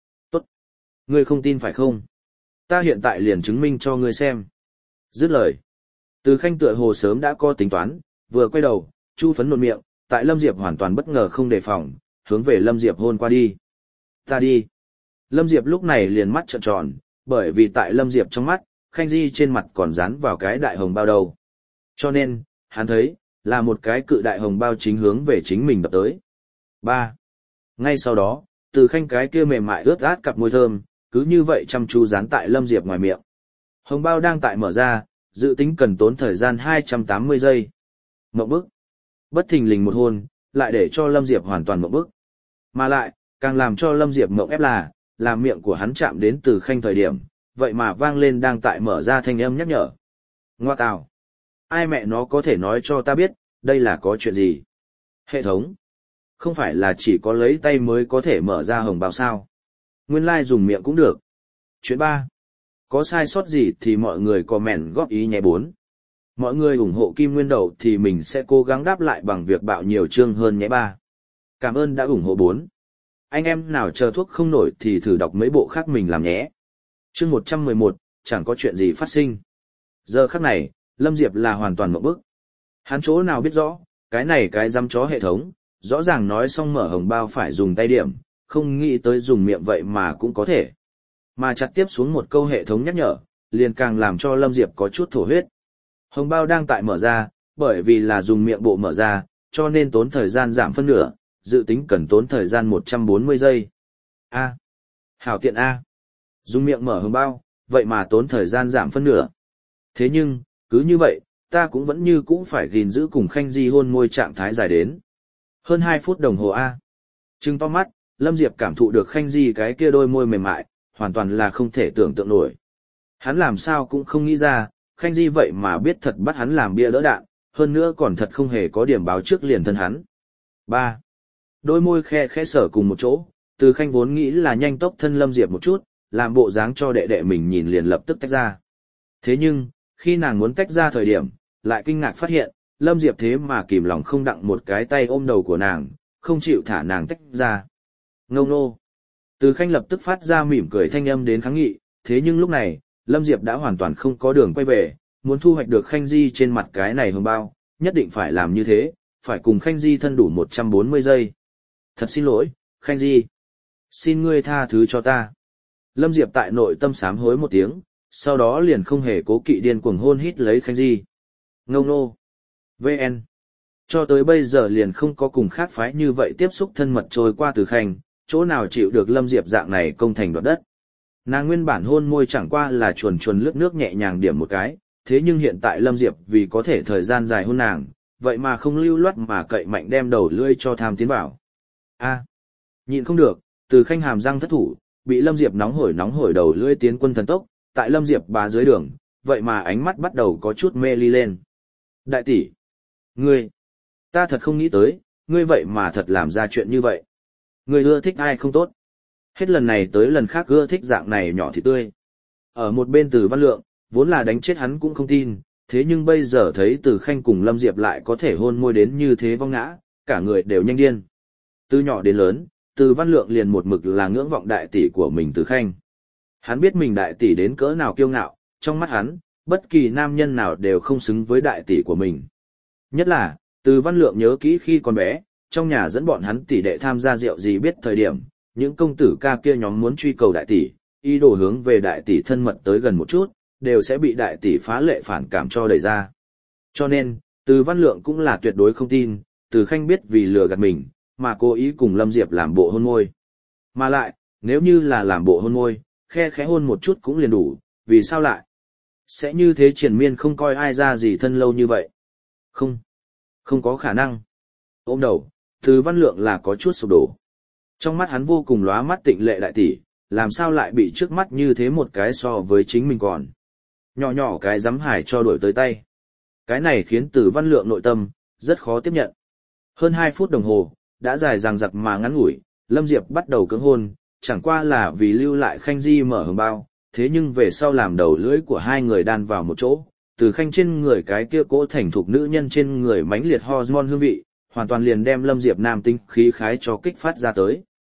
Ngươi không tin phải không? Ta hiện tại liền chứng minh cho ngươi xem. Dứt lời. Từ Khanh tựa hồ sớm đã có tính toán, vừa quay đầu, Chu Phấn nôn miệng, tại Lâm Diệp hoàn toàn bất ngờ không đề phòng, hướng về Lâm Diệp hôn qua đi. Ta đi. Lâm Diệp lúc này liền mắt trợn tròn, bởi vì tại Lâm Diệp trong mắt, Khanh Di trên mặt còn dán vào cái đại hồng bao đầu. Cho nên, hắn thấy, là một cái cự đại hồng bao chính hướng về chính mình đập tới. Ba. Ngay sau đó, Từ Khanh cái kia mềm mại ướt át cặp môi thơm, cứ như vậy chăm chú dán tại Lâm Diệp ngoài miệng. Hồng bao đang tại mở ra, dự tính cần tốn thời gian hai trăm tám mươi giây. Mộng bức. Bất thình lình một hôn, lại để cho Lâm Diệp hoàn toàn mộng bức. Mà lại, càng làm cho Lâm Diệp mộng ép là, làm miệng của hắn chạm đến Từ Khanh thời điểm, vậy mà vang lên đang tại mở ra thanh âm nhắc nhở. Ngoa tào. Ai mẹ nó có thể nói cho ta biết, đây là có chuyện gì? Hệ thống. Không phải là chỉ có lấy tay mới có thể mở ra hồng bao sao? Nguyên lai like dùng miệng cũng được. Chuyện ba. Có sai sót gì thì mọi người comment góp ý nhé bốn. Mọi người ủng hộ Kim Nguyên Đậu thì mình sẽ cố gắng đáp lại bằng việc bạo nhiều chương hơn nhé ba. Cảm ơn đã ủng hộ bốn. Anh em nào chờ thuốc không nổi thì thử đọc mấy bộ khác mình làm nhé. Chương một trăm mười một, chẳng có chuyện gì phát sinh. Giờ khắc này, Lâm Diệp là hoàn toàn mộng bức. Hắn chỗ nào biết rõ, cái này cái dăm chó hệ thống, rõ ràng nói xong mở hồng bao phải dùng tay điểm, không nghĩ tới dùng miệng vậy mà cũng có thể. Mà chặt tiếp xuống một câu hệ thống nhắc nhở, liền càng làm cho Lâm Diệp có chút thổ huyết. Hồng bao đang tại mở ra, bởi vì là dùng miệng bộ mở ra, cho nên tốn thời gian giảm phân nửa, dự tính cần tốn thời gian một trăm bốn mươi giây. A. Hảo tiện A. Dùng miệng mở hồng bao, vậy mà tốn thời gian giảm phân nửa. Thế nhưng, cứ như vậy, ta cũng vẫn như cũng phải gìn giữ cùng Khanh Di hôn môi trạng thái dài đến. Hơn hai phút đồng hồ A. Trừng to mắt, Lâm Diệp cảm thụ được Khanh Di cái kia đôi môi mềm mại, hoàn toàn là không thể tưởng tượng nổi. Hắn làm sao cũng không nghĩ ra, Khanh Di vậy mà biết thật bắt hắn làm bia đỡ đạn, hơn nữa còn thật không hề có điểm báo trước liền thân hắn. Ba. Đôi môi khe khẽ sở cùng một chỗ, Từ Khanh vốn nghĩ là nhanh tốc thân Lâm Diệp một chút, làm bộ dáng cho đệ đệ mình nhìn liền lập tức tách ra. Thế nhưng, khi nàng muốn tách ra thời điểm, lại kinh ngạc phát hiện, Lâm Diệp thế mà kìm lòng không đặng một cái tay ôm đầu của nàng, không chịu thả nàng tách ra. Ngâu nô. Từ Khanh lập tức phát ra mỉm cười thanh âm đến kháng nghị, thế nhưng lúc này, Lâm Diệp đã hoàn toàn không có đường quay về, muốn thu hoạch được Khanh Di trên mặt cái này hồng bao, nhất định phải làm như thế, phải cùng Khanh Di thân đủ một trăm bốn mươi giây. Thật xin lỗi, Khanh Di. Xin ngươi tha thứ cho ta. Lâm Diệp tại nội tâm sám hối một tiếng, sau đó liền không hề cố kỵ điên cuồng hôn hít lấy Khanh Di. Ngâu nô. vê en. Cho tới bây giờ liền không có cùng khác phái như vậy tiếp xúc thân mật trôi qua Từ Khanh, chỗ nào chịu được Lâm Diệp dạng này công thành đoạt đất. Nàng nguyên bản hôn môi chẳng qua là chuồn chuồn lướt nước nhẹ nhàng điểm một cái, thế nhưng hiện tại Lâm Diệp vì có thể thời gian dài hôn nàng, vậy mà không lưu loát mà cậy mạnh đem đầu lưỡi cho tham tiến vào. A. Nhịn không được, Từ Khanh hàm răng thất thủ, bị Lâm Diệp nóng hổi nóng hổi đầu lưỡi tiến quân thần tốc, tại Lâm Diệp bá dưới đường, vậy mà ánh mắt bắt đầu có chút mê ly lên. Đại tỷ, ngươi, ta thật không nghĩ tới, ngươi vậy mà thật làm ra chuyện như vậy. Ngươi ưa thích ai không tốt. Hết lần này tới lần khác ưa thích dạng này nhỏ thì tươi. Ở một bên Từ Văn Lượng, vốn là đánh chết hắn cũng không tin, thế nhưng bây giờ thấy Từ Khanh cùng Lâm Diệp lại có thể hôn môi đến như thế vong ngã, cả người đều nhanh điên. Từ nhỏ đến lớn, Từ Văn Lượng liền một mực là ngưỡng vọng đại tỷ của mình Từ Khanh. Hắn biết mình đại tỷ đến cỡ nào kiêu ngạo, trong mắt hắn, bất kỳ nam nhân nào đều không xứng với đại tỷ của mình. Nhất là, Từ Văn Lượng nhớ kỹ khi còn bé, trong nhà dẫn bọn hắn tỷ đệ tham gia rượu gì biết thời điểm, những công tử ca kia nhóm muốn truy cầu đại tỷ, ý đồ hướng về đại tỷ thân mật tới gần một chút, đều sẽ bị đại tỷ phá lệ phản cảm cho đẩy ra. Cho nên, Từ Văn Lượng cũng là tuyệt đối không tin, Từ Khanh biết vì lừa gạt mình, mà cố ý cùng Lâm Diệp làm bộ hôn môi. Mà lại, nếu như là làm bộ hôn môi, khe khẽ hôn một chút cũng liền đủ, vì sao lại? Sẽ như thế triền miên không coi ai ra gì thân lâu như vậy. Không, không có khả năng. Ôm đầu, Từ Văn Lượng là có chút sụp đổ. Trong mắt hắn vô cùng lóa mắt tịnh lệ đại tỷ, làm sao lại bị trước mắt như thế một cái so với chính mình còn. Nhỏ nhỏ cái giấm hải cho đuổi tới tay. Cái này khiến Từ Văn Lượng nội tâm, rất khó tiếp nhận. Hơn hai phút đồng hồ, đã dài dằng dặc mà ngắn ngủi, Lâm Diệp bắt đầu cưỡng hôn, chẳng qua là vì lưu lại Khanh Di mở hồng bao, thế nhưng về sau làm đầu lưỡi của hai người đan vào một chỗ, Từ Khanh trên người cái kia cỗ thành thục nữ nhân trên người mãnh liệt hormone hương vị, hoàn toàn liền đem Lâm Diệp nam tinh khí khái cho kích phát ra tới.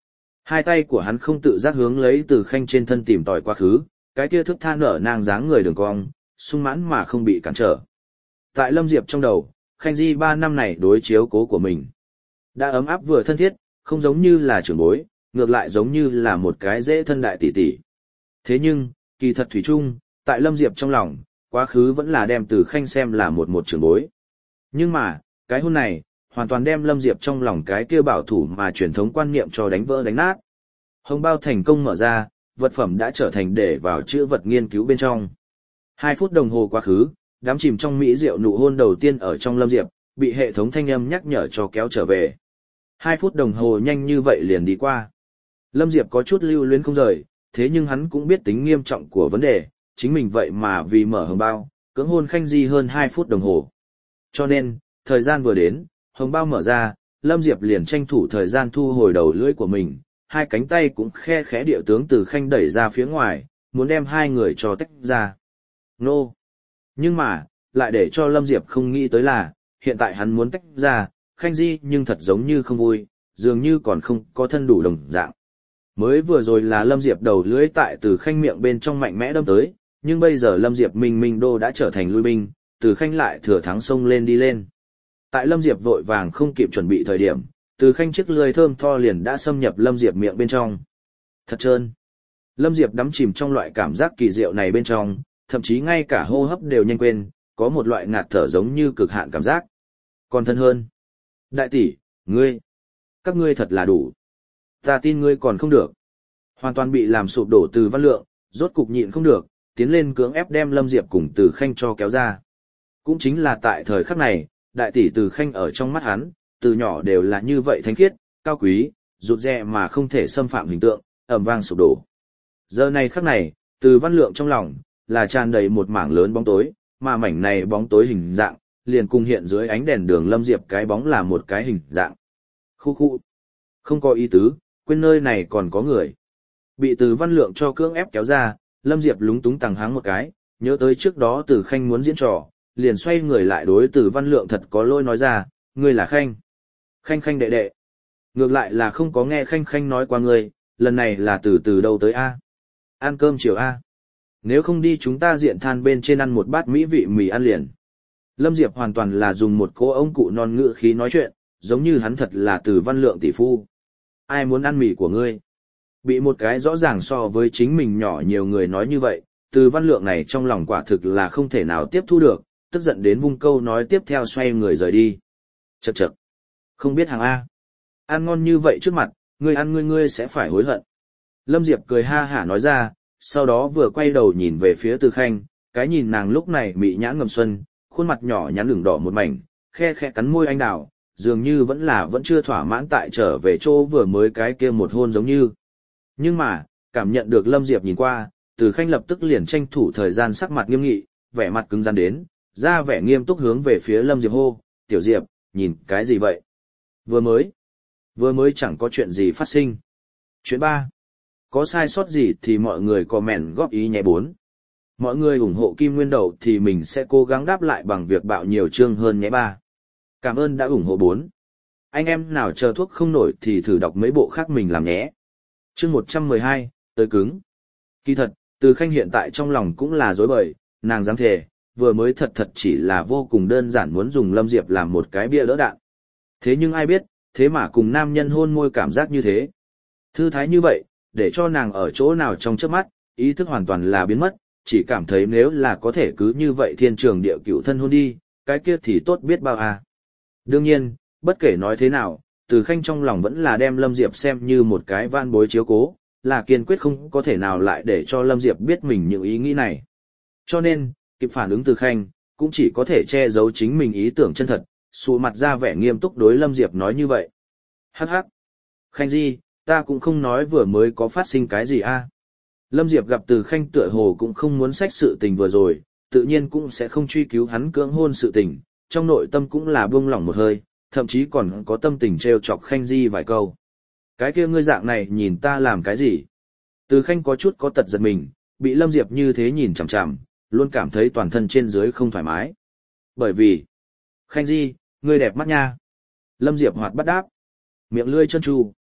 Hai tay của hắn không tự giác hướng lấy Từ Khanh trên thân tìm tòi quá khứ, cái kia thức tha nở nang dáng người đường cong, sung mãn mà không bị cản trở. Tại Lâm Diệp trong đầu, Khanh Di ba năm này đối chiếu cố của mình. Đã ấm áp vừa thân thiết, không giống như là trưởng bối, ngược lại giống như là một cái dễ thân đại tỷ tỷ. Thế nhưng, kỳ thật thủy chung, tại Lâm Diệp trong lòng, quá khứ vẫn là đem Từ Khanh xem là một một trưởng bối. Nhưng mà, cái hôn này, hoàn toàn đem Lâm Diệp trong lòng cái kia bảo thủ mà truyền thống quan niệm cho đánh vỡ đánh nát. Hồng bao thành công mở ra, vật phẩm đã trở thành để vào chữ vật nghiên cứu bên trong. Hai phút đồng hồ quá khứ, đám chìm trong mỹ rượu nụ hôn đầu tiên ở trong Lâm Diệp, bị hệ thống thanh âm nhắc nhở cho kéo trở về. Hai phút đồng hồ nhanh như vậy liền đi qua. Lâm Diệp có chút lưu luyến không rời, thế nhưng hắn cũng biết tính nghiêm trọng của vấn đề, chính mình vậy mà vì mở hồng bao, cưỡng hôn Khanh Di hơn hai phút đồng hồ. Cho nên, thời gian vừa đến, hồng bao mở ra, Lâm Diệp liền tranh thủ thời gian thu hồi đầu lưỡi của mình, hai cánh tay cũng khe khẽ điệu tướng Từ Khanh đẩy ra phía ngoài, muốn đem hai người cho tách ra. Nô! Nhưng mà, lại để cho Lâm Diệp không nghĩ tới là, hiện tại hắn muốn tách ra, Khanh Di nhưng thật giống như không vui, dường như còn không có thân đủ đồng dạng. Mới vừa rồi là Lâm Diệp đầu lưỡi tại Từ Khanh miệng bên trong mạnh mẽ đâm tới, nhưng bây giờ Lâm Diệp minh minh đô đã trở thành lui binh, Từ Khanh lại thừa thắng xông lên đi lên. Tại Lâm Diệp vội vàng không kịp chuẩn bị thời điểm, Từ Khanh chiếc lưỡi thơm tho liền đã xâm nhập Lâm Diệp miệng bên trong. Thật trơn. Lâm Diệp đắm chìm trong loại cảm giác kỳ diệu này bên trong, thậm chí ngay cả hô hấp đều nhanh quên, có một loại ngạt thở giống như cực hạn cảm giác. Còn thân hơn. Đại tỷ, ngươi, các ngươi thật là đủ. Ta tin ngươi còn không được. Hoàn toàn bị làm sụp đổ Từ Văn Lượng, rốt cục nhịn không được, tiến lên cưỡng ép đem Lâm Diệp cùng Từ Khanh cho kéo ra. Cũng chính là tại thời khắc này, đại tỷ Từ Khanh ở trong mắt hắn, từ nhỏ đều là như vậy thánh khiết, cao quý, rụt rè mà không thể xâm phạm hình tượng, ầm vang sụp đổ. Giờ này khắc này, Từ Văn Lượng trong lòng, là tràn đầy một mảng lớn bóng tối, mà mảnh này bóng tối hình dạng, liền cùng hiện dưới ánh đèn đường Lâm Diệp cái bóng là một cái hình dạng. Khu khu. Không có ý tứ, quên nơi này còn có người. Bị Từ Văn Lượng cho cưỡng ép kéo ra, Lâm Diệp lúng túng tằng háng một cái, nhớ tới trước đó Từ Khanh muốn diễn trò, liền xoay người lại đối Từ Văn Lượng thật có lỗi nói ra, ngươi là Khanh. Khanh Khanh đệ đệ. Ngược lại là không có nghe Khanh Khanh nói qua ngươi, lần này là từ từ đâu tới A. Ăn cơm chiều A. Nếu không đi chúng ta diện than bên trên ăn một bát mỹ vị mì ăn liền. Lâm Diệp hoàn toàn là dùng một cô ông cụ non ngữ khí nói chuyện, giống như hắn thật là Từ Văn Lượng tỷ phu. Ai muốn ăn mì của ngươi? Bị một cái rõ ràng so với chính mình nhỏ nhiều người nói như vậy, Từ Văn Lượng này trong lòng quả thực là không thể nào tiếp thu được, tức giận đến vung câu nói tiếp theo xoay người rời đi. Chậc chậc. Không biết hàng A. Ăn ngon như vậy trước mặt, ngươi ăn ngươi ngươi sẽ phải hối hận. Lâm Diệp cười ha hả nói ra, sau đó vừa quay đầu nhìn về phía Từ Khanh, cái nhìn nàng lúc này mị nhãn ngầm xuân, khuôn mặt nhỏ nhắn lửng đỏ một mảnh, khe khẽ cắn môi anh đào, dường như vẫn là vẫn chưa thỏa mãn tại trở về chỗ vừa mới cái kia một hôn giống như. Nhưng mà, cảm nhận được Lâm Diệp nhìn qua, Từ Khanh lập tức liền tranh thủ thời gian sắc mặt nghiêm nghị, vẻ mặt cứng rắn đến, ra vẻ nghiêm túc hướng về phía Lâm Diệp hô, "Tiểu Diệp, nhìn cái gì vậy?" Vừa mới, vừa mới chẳng có chuyện gì phát sinh. Chuyện ba, có sai sót gì thì mọi người comment góp ý nhé. Bốn, mọi người ủng hộ Kim Nguyên Đầu thì mình sẽ cố gắng đáp lại bằng việc bạo nhiều chương hơn nhé. Ba, cảm ơn đã ủng hộ. Bốn, anh em nào chờ thuốc không nổi thì thử đọc mấy bộ khác mình làm nhé. Chương một trăm mười hai, tới cứng. Kỳ thật, Từ Khanh hiện tại trong lòng cũng là rối bời, nàng dám thề, vừa mới thật thật chỉ là vô cùng đơn giản muốn dùng Lâm Diệp làm một cái bia đỡ đạn. Thế nhưng ai biết, thế mà cùng nam nhân hôn môi cảm giác như thế. Thư thái như vậy, để cho nàng ở chỗ nào trong chớp mắt, ý thức hoàn toàn là biến mất, chỉ cảm thấy nếu là có thể cứ như vậy thiên trường địa cửu thân hôn đi, cái kia thì tốt biết bao à. Đương nhiên, bất kể nói thế nào, Từ Khanh trong lòng vẫn là đem Lâm Diệp xem như một cái van bối chiếu cố, là kiên quyết không có thể nào lại để cho Lâm Diệp biết mình những ý nghĩ này. Cho nên, kịp phản ứng Từ Khanh, cũng chỉ có thể che giấu chính mình ý tưởng chân thật, sụ mặt ra vẻ nghiêm túc đối Lâm Diệp nói như vậy. Hắc hắc. Khanh Di, ta cũng không nói vừa mới có phát sinh cái gì a. Lâm Diệp gặp Từ Khanh tựa hồ cũng không muốn xách sự tình vừa rồi, tự nhiên cũng sẽ không truy cứu hắn cưỡng hôn sự tình, trong nội tâm cũng là buông lỏng một hơi, thậm chí còn có tâm tình trêu chọc Khanh Di vài câu. Cái kia ngươi dạng này nhìn ta làm cái gì? Từ Khanh có chút có tật giật mình, bị Lâm Diệp như thế nhìn chằm chằm, luôn cảm thấy toàn thân trên dưới không thoải mái. Bởi vì, Khanh Di, ngươi đẹp mắt nha. Lâm Diệp hoạt bắt đáp. Miệng lươi chân tru.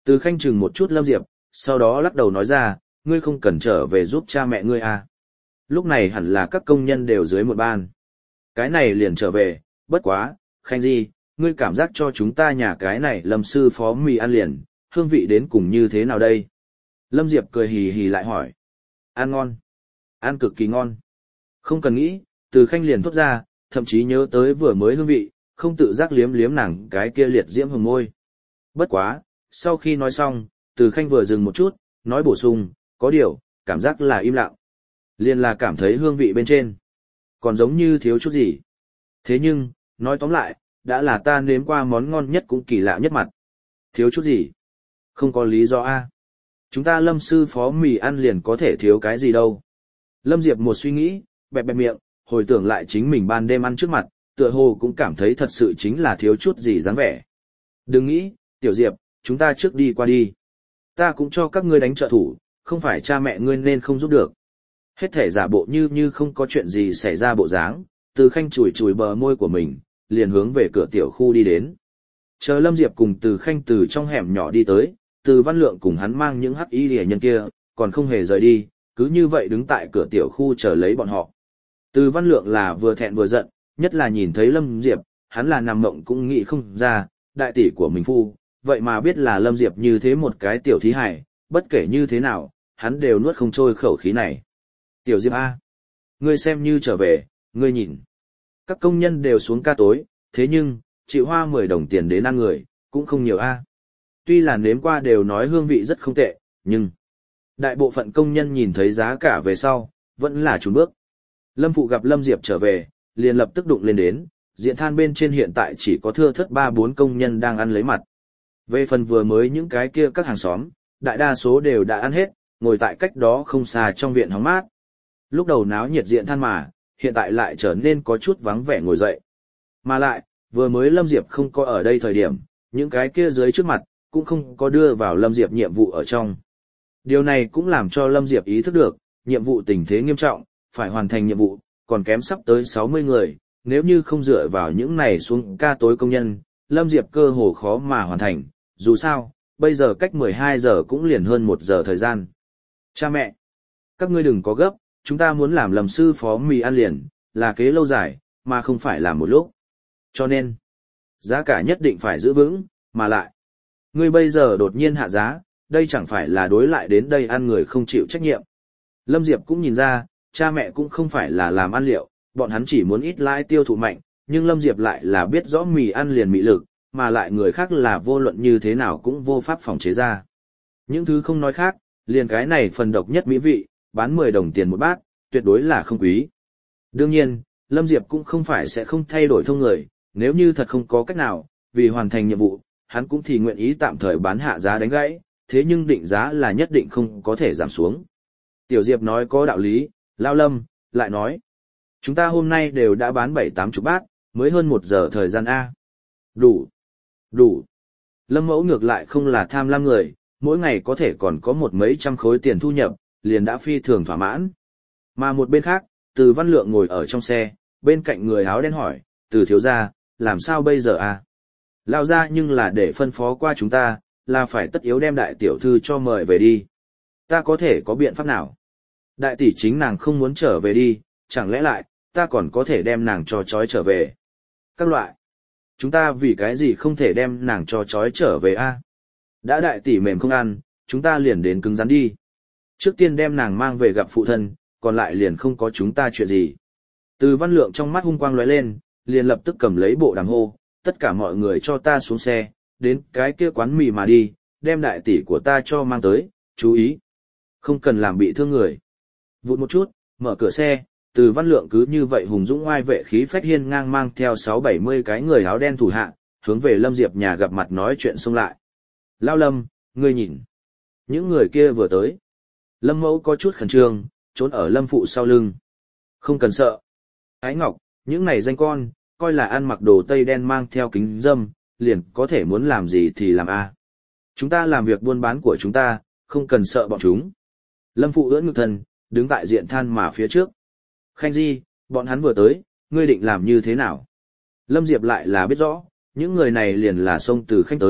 Từ Khanh chừng một chút Lâm Diệp, sau đó lắc đầu nói ra, ngươi không cần trở về giúp cha mẹ ngươi à. Lúc này hẳn là các công nhân đều dưới một ban. Cái này liền trở về, bất quá, Khanh Di, ngươi cảm giác cho chúng ta nhà cái này Lâm sư phó mì ăn liền, hương vị đến cùng như thế nào đây? Lâm Diệp cười hì hì lại hỏi. Ăn ngon. Ăn cực kỳ ngon. Không cần nghĩ, Từ Khanh liền thốt ra, thậm chí nhớ tới vừa mới hương vị, không tự giác liếm liếm nàng cái kia liệt diễm hồng môi. Bất quá, sau khi nói xong, Từ Khanh vừa dừng một chút, nói bổ sung, có điều, cảm giác là im lặng. Liền là cảm thấy hương vị bên trên. Còn giống như thiếu chút gì. Thế nhưng, nói tóm lại, đã là ta nếm qua món ngon nhất cũng kỳ lạ nhất mặt. Thiếu chút gì? Không có lý do a. Chúng ta Lâm sư phó mì ăn liền có thể thiếu cái gì đâu. Lâm Diệp một suy nghĩ, bẹp bẹp miệng, hồi tưởng lại chính mình ban đêm ăn trước mặt, tựa hồ cũng cảm thấy thật sự chính là thiếu chút gì dáng vẻ. Đừng nghĩ, Tiểu Diệp, chúng ta trước đi qua đi. Ta cũng cho các ngươi đánh trợ thủ, không phải cha mẹ ngươi nên không giúp được. Hết thể giả bộ như như không có chuyện gì xảy ra bộ dáng, Từ Khanh chùi chùi bờ môi của mình, liền hướng về cửa tiểu khu đi đến. Chờ Lâm Diệp cùng Từ Khanh từ trong hẻm nhỏ đi tới, Từ Văn Lượng cùng hắn mang những hắc y rìa nhân kia, còn không hề rời đi, cứ như vậy đứng tại cửa tiểu khu chờ lấy bọn họ. Từ Văn Lượng là vừa thẹn vừa giận, nhất là nhìn thấy Lâm Diệp, hắn là nằm mộng cũng nghĩ không ra, đại tỷ của mình phu, vậy mà biết là Lâm Diệp như thế một cái tiểu thí hải, bất kể như thế nào, hắn đều nuốt không trôi khẩu khí này. Tiểu Diệp A, ngươi xem như trở về, ngươi nhìn. Các công nhân đều xuống ca tối, thế nhưng, chịu hoa mười đồng tiền đến ăn người, cũng không nhiều A. Tuy là nếm qua đều nói hương vị rất không tệ, nhưng đại bộ phận công nhân nhìn thấy giá cả về sau, vẫn là chùn bước. Lâm Phụ gặp Lâm Diệp trở về, liền lập tức đụng lên đến, diện than bên trên hiện tại chỉ có thưa thớt ba bốn công nhân đang ăn lấy mặt. Về phần vừa mới những cái kia các hàng xóm, đại đa số đều đã ăn hết, ngồi tại cách đó không xa trong viện hóng mát. Lúc đầu náo nhiệt diện than mà, hiện tại lại trở nên có chút vắng vẻ ngồi dậy. Mà lại, vừa mới Lâm Diệp không có ở đây thời điểm, những cái kia dưới trước mặt, cũng không có đưa vào Lâm Diệp nhiệm vụ ở trong. Điều này cũng làm cho Lâm Diệp ý thức được, nhiệm vụ tình thế nghiêm trọng, phải hoàn thành nhiệm vụ, còn kém sắp tới sáu mươi người, nếu như không dựa vào những này xuống ca tối công nhân, Lâm Diệp cơ hồ khó mà hoàn thành, dù sao, bây giờ cách mười hai giờ cũng liền hơn một giờ thời gian. Cha mẹ, các ngươi đừng có gấp, chúng ta muốn làm Lâm sư phó mì ăn liền, là kế lâu dài, mà không phải làm một lúc. Cho nên, giá cả nhất định phải giữ vững, mà lại, ngươi bây giờ đột nhiên hạ giá, đây chẳng phải là đối lại đến đây ăn người không chịu trách nhiệm. Lâm Diệp cũng nhìn ra, cha mẹ cũng không phải là làm ăn liệu, bọn hắn chỉ muốn ít lãi tiêu thụ mạnh, nhưng Lâm Diệp lại là biết rõ mì ăn liền mị lực, mà lại người khác là vô luận như thế nào cũng vô pháp phòng chế ra. Những thứ không nói khác, liền cái này phần độc nhất mỹ vị, bán mười đồng tiền một bát, tuyệt đối là không quý. Đương nhiên, Lâm Diệp cũng không phải sẽ không thay đổi thông người, nếu như thật không có cách nào, vì hoàn thành nhiệm vụ, hắn cũng thì nguyện ý tạm thời bán hạ giá đánh gãy, thế nhưng định giá là nhất định không có thể giảm xuống. Tiểu Diệp nói có đạo lý, Lao Lâm, lại nói. Chúng ta hôm nay đều đã bán bảy tám chục bát, mới hơn một giờ thời gian A. Đủ. Đủ. Lâm Mẫu ngược lại không là tham lam người, mỗi ngày có thể còn có một mấy trăm khối tiền thu nhập, liền đã phi thường thỏa mãn. Mà một bên khác, Từ Văn Lượng ngồi ở trong xe, bên cạnh người áo đen hỏi, Từ thiếu gia, làm sao bây giờ A? Lao ra nhưng là để phân phó qua chúng ta, là phải tất yếu đem đại tiểu thư cho mời về đi. Ta có thể có biện pháp nào? Đại tỷ chính nàng không muốn trở về đi, chẳng lẽ lại, ta còn có thể đem nàng cho trói trở về? Các loại. Chúng ta vì cái gì không thể đem nàng cho trói trở về a? Đã đại tỷ mềm không ăn, chúng ta liền đến cứng rắn đi. Trước tiên đem nàng mang về gặp phụ thân, còn lại liền không có chúng ta chuyện gì. Từ Văn Lượng trong mắt hung quang lóe lên, liền lập tức cầm lấy bộ đàm hô, tất cả mọi người cho ta xuống xe, đến cái kia quán mì mà đi, đem đại tỷ của ta cho mang tới, chú ý. Không cần làm bị thương người. Vụt một chút, mở cửa xe, Từ Văn Lượng cứ như vậy hùng dũng oai vệ khí phách hiên ngang mang theo sáu bảy mươi cái người áo đen thủ hạ, hướng về Lâm Diệp nhà gặp mặt nói chuyện xông lại. Lao Lâm, ngươi nhìn. Những người kia vừa tới. Lâm Mẫu có chút khẩn trương, trốn ở Lâm Phụ sau lưng. Không cần sợ. Ái Ngọc, những này danh con, coi là ăn mặc đồ tây đen mang theo kính dâm, liền có thể muốn làm gì thì làm a. Chúng ta làm việc buôn bán của chúng ta, không cần sợ bọn chúng. Lâm Phụ ưỡn ngực thân, đứng tại diện than mà phía trước. Khanh Di, bọn hắn vừa tới, ngươi định làm như thế nào? Lâm Diệp lại là biết rõ, những người này liền là xông từ Khanh tới,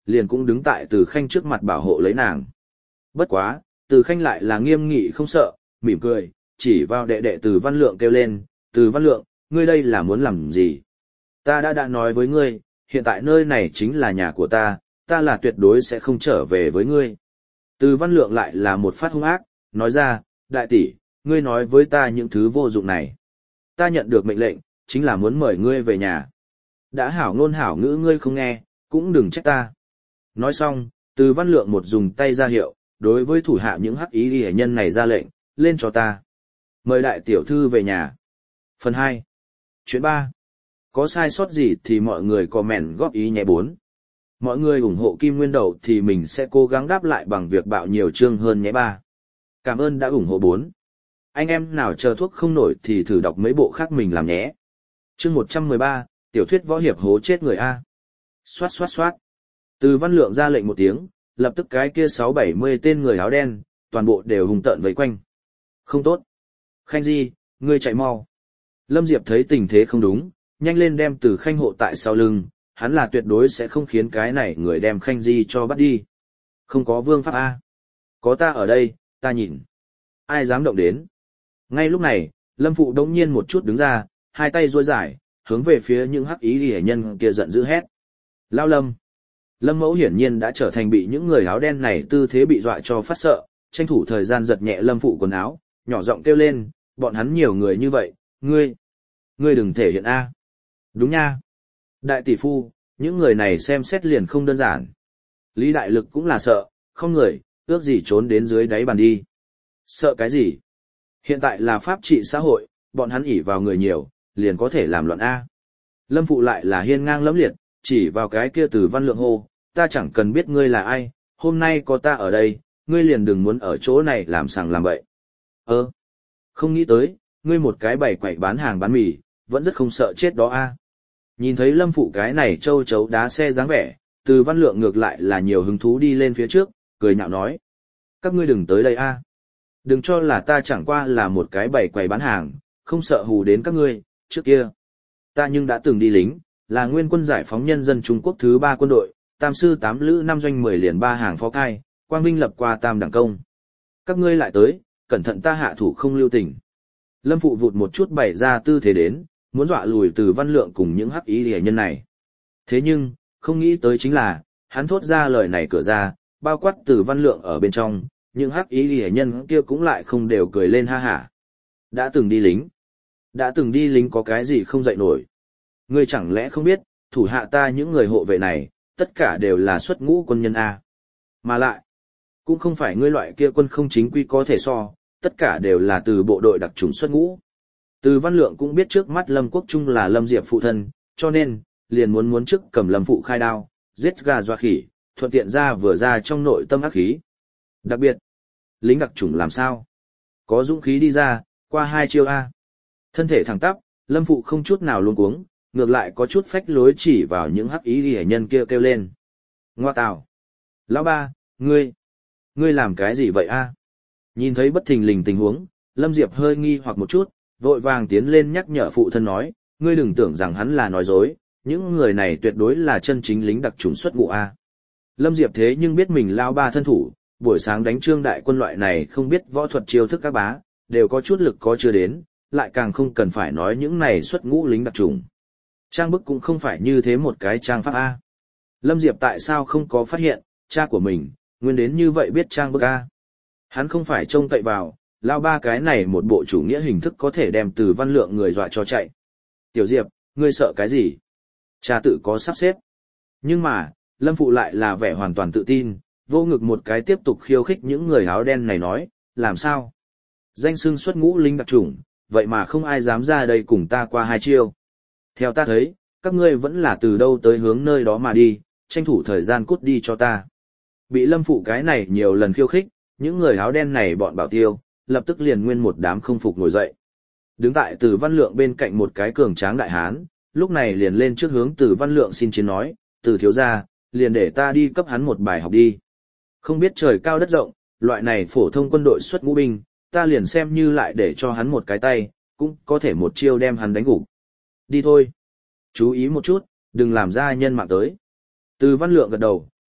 liền cũng đứng tại Từ Khanh trước mặt bảo hộ lấy nàng. Bất quá, Từ Khanh lại là nghiêm nghị không sợ, mỉm cười, chỉ vào đệ đệ Từ Văn Lượng kêu lên, Từ Văn Lượng, ngươi đây là muốn làm gì? Ta đã đã nói với ngươi, hiện tại nơi này chính là nhà của ta, ta là tuyệt đối sẽ không trở về với ngươi. Từ Văn Lượng lại là một phát hung ác, nói ra, đại tỷ, ngươi nói với ta những thứ vô dụng này. Ta nhận được mệnh lệnh, chính là muốn mời ngươi về nhà. Đã hảo ngôn hảo ngữ ngươi không nghe, cũng đừng trách ta. Nói xong, Từ Văn Lượng một dùng tay ra hiệu, đối với thủ hạ những hắc ý hệ nhân này ra lệnh, lên cho ta. Mời đại tiểu thư về nhà. Phần hai. Chuyện ba. Có sai sót gì thì mọi người comment góp ý nhé bốn. Mọi người ủng hộ Kim Nguyên Đầu thì mình sẽ cố gắng đáp lại bằng việc bạo nhiều chương hơn nhé ba. Cảm ơn đã ủng hộ bốn. Anh em nào chờ thuốc không nổi thì thử đọc mấy bộ khác mình làm nhé. Chương một trăm mười ba, tiểu thuyết võ hiệp hố chết người A. Xoát xoát xoát. Từ Văn Lượng ra lệnh một tiếng, lập tức cái kia sáu bảy mươi tên người áo đen, toàn bộ đều hùng tợn vây quanh. Không tốt. Khanh Di, ngươi chạy mau. Lâm Diệp thấy tình thế không đúng, nhanh lên đem Từ Khanh hộ tại sau lưng, hắn là tuyệt đối sẽ không khiến cái này người đem Khanh Di cho bắt đi. Không có vương pháp A. Có ta ở đây, ta nhìn. Ai dám động đến. Ngay lúc này, Lâm Phụ đống nhiên một chút đứng ra, hai tay duỗi dài, hướng về phía những hắc ý hệ nhân kia giận dữ hét. Lao Lâm. Lâm Mẫu hiển nhiên đã trở thành bị những người áo đen này tư thế bị dọa cho phát sợ, tranh thủ thời gian giật nhẹ Lâm Phụ quần áo, nhỏ giọng kêu lên, bọn hắn nhiều người như vậy, ngươi, ngươi đừng thể hiện A. Đúng nha. Đại tỷ phu, những người này xem xét liền không đơn giản. Lý Đại Lực cũng là sợ, không người, ước gì trốn đến dưới đáy bàn đi. Sợ cái gì? Hiện tại là pháp trị xã hội, bọn hắn ỷ vào người nhiều, liền có thể làm loạn A. Lâm Phụ lại là hiên ngang lẫm liệt, chỉ vào cái kia Từ Văn Lượng hô, ta chẳng cần biết ngươi là ai, hôm nay có ta ở đây, ngươi liền đừng muốn ở chỗ này làm sằng làm bậy. Ơ, không nghĩ tới, ngươi một cái bày quậy bán hàng bán mì, vẫn rất không sợ chết đó A. Nhìn thấy Lâm Phụ cái này châu chấu đá xe dáng vẻ, Từ Văn Lượng ngược lại là nhiều hứng thú đi lên phía trước, cười nhạo nói. Các ngươi đừng tới đây A. Đừng cho là ta chẳng qua là một cái bày quầy bán hàng, không sợ hù đến các ngươi, trước kia. Ta nhưng đã từng đi lính, là nguyên quân giải phóng nhân dân Trung Quốc thứ ba quân đội, tam sư tám lữ năm doanh mười liền ba hàng phó cai, quang vinh lập qua tam đẳng công. Các ngươi lại tới, cẩn thận ta hạ thủ không lưu tình. Lâm Phụ vụt một chút bày ra tư thế đến, muốn dọa lùi Từ Văn Lượng cùng những hắc ý hệ nhân này. Thế nhưng, không nghĩ tới chính là, hắn thốt ra lời này cửa ra, bao quát Từ Văn Lượng ở bên trong, những hắc ý hệ nhân kia cũng lại không đều cười lên ha hả. Đã từng đi lính. Đã từng đi lính có cái gì không dậy nổi. Ngươi chẳng lẽ không biết, thủ hạ ta những người hộ vệ này, tất cả đều là xuất ngũ quân nhân A. Mà lại, cũng không phải ngươi loại kia quân không chính quy có thể so, tất cả đều là từ bộ đội đặc chủng xuất ngũ. Từ Văn Lượng cũng biết trước mắt Lâm Quốc Trung là Lâm Diệp phụ thân, cho nên, liền muốn muốn trước cầm Lâm Phụ khai đao, giết gà doa khỉ, thuận tiện ra vừa ra trong nội tâm ác khí. Đặc biệt, lính đặc chủng làm sao? Có dũng khí đi ra, qua hai chiêu A. Thân thể thẳng tắp, Lâm Phụ không chút nào luống cuống, ngược lại có chút phách lối chỉ vào những hắc ý hệ nhân kia kêu lên. Ngoa tào! Lão ba, ngươi! Ngươi làm cái gì vậy A? Nhìn thấy bất thình lình tình huống, Lâm Diệp hơi nghi hoặc một chút, vội vàng tiến lên nhắc nhở phụ thân nói, ngươi đừng tưởng rằng hắn là nói dối, những người này tuyệt đối là chân chính lính đặc chủng xuất ngũ A. Lâm Diệp thế nhưng biết mình lao ba thân thủ, buổi sáng đánh trương đại quân loại này không biết võ thuật chiêu thức các bá, đều có chút lực có chưa đến, lại càng không cần phải nói những này xuất ngũ lính đặc chủng. Trang bức cũng không phải như thế một cái trang pháp A. Lâm Diệp tại sao không có phát hiện, cha của mình, nguyên đến như vậy biết trang bức A. Hắn không phải trông cậy vào, lao ba cái này một bộ chủ nghĩa hình thức có thể đem Từ Văn Lượng người dọa cho chạy. Tiểu Diệp, ngươi sợ cái gì? Cha tự có sắp xếp. Nhưng mà, Lâm Phụ lại là vẻ hoàn toàn tự tin, vô ngực một cái tiếp tục khiêu khích những người áo đen này nói, làm sao? Danh xưng xuất ngũ lính đặc chủng, vậy mà không ai dám ra đây cùng ta qua hai chiêu. Theo ta thấy, các ngươi vẫn là từ đâu tới hướng nơi đó mà đi, tranh thủ thời gian cút đi cho ta. Bị Lâm Phụ cái này nhiều lần khiêu khích, những người áo đen này bọn bảo tiêu, lập tức liền nguyên một đám không phục ngồi dậy. Đứng tại Từ Văn Lượng bên cạnh một cái cường tráng đại hán, lúc này liền lên trước hướng Từ Văn Lượng xin chiến nói, Từ thiếu gia, liền để ta đi cấp hắn một bài học đi. Không biết trời cao đất rộng, loại này phổ thông quân đội xuất ngũ binh, ta liền xem như lại để cho hắn một cái tay, cũng có thể một chiêu đem hắn đánh gục. Đi thôi. Chú ý một chút, đừng làm ra nhân mạng tới. Từ Văn Lượng gật đầu,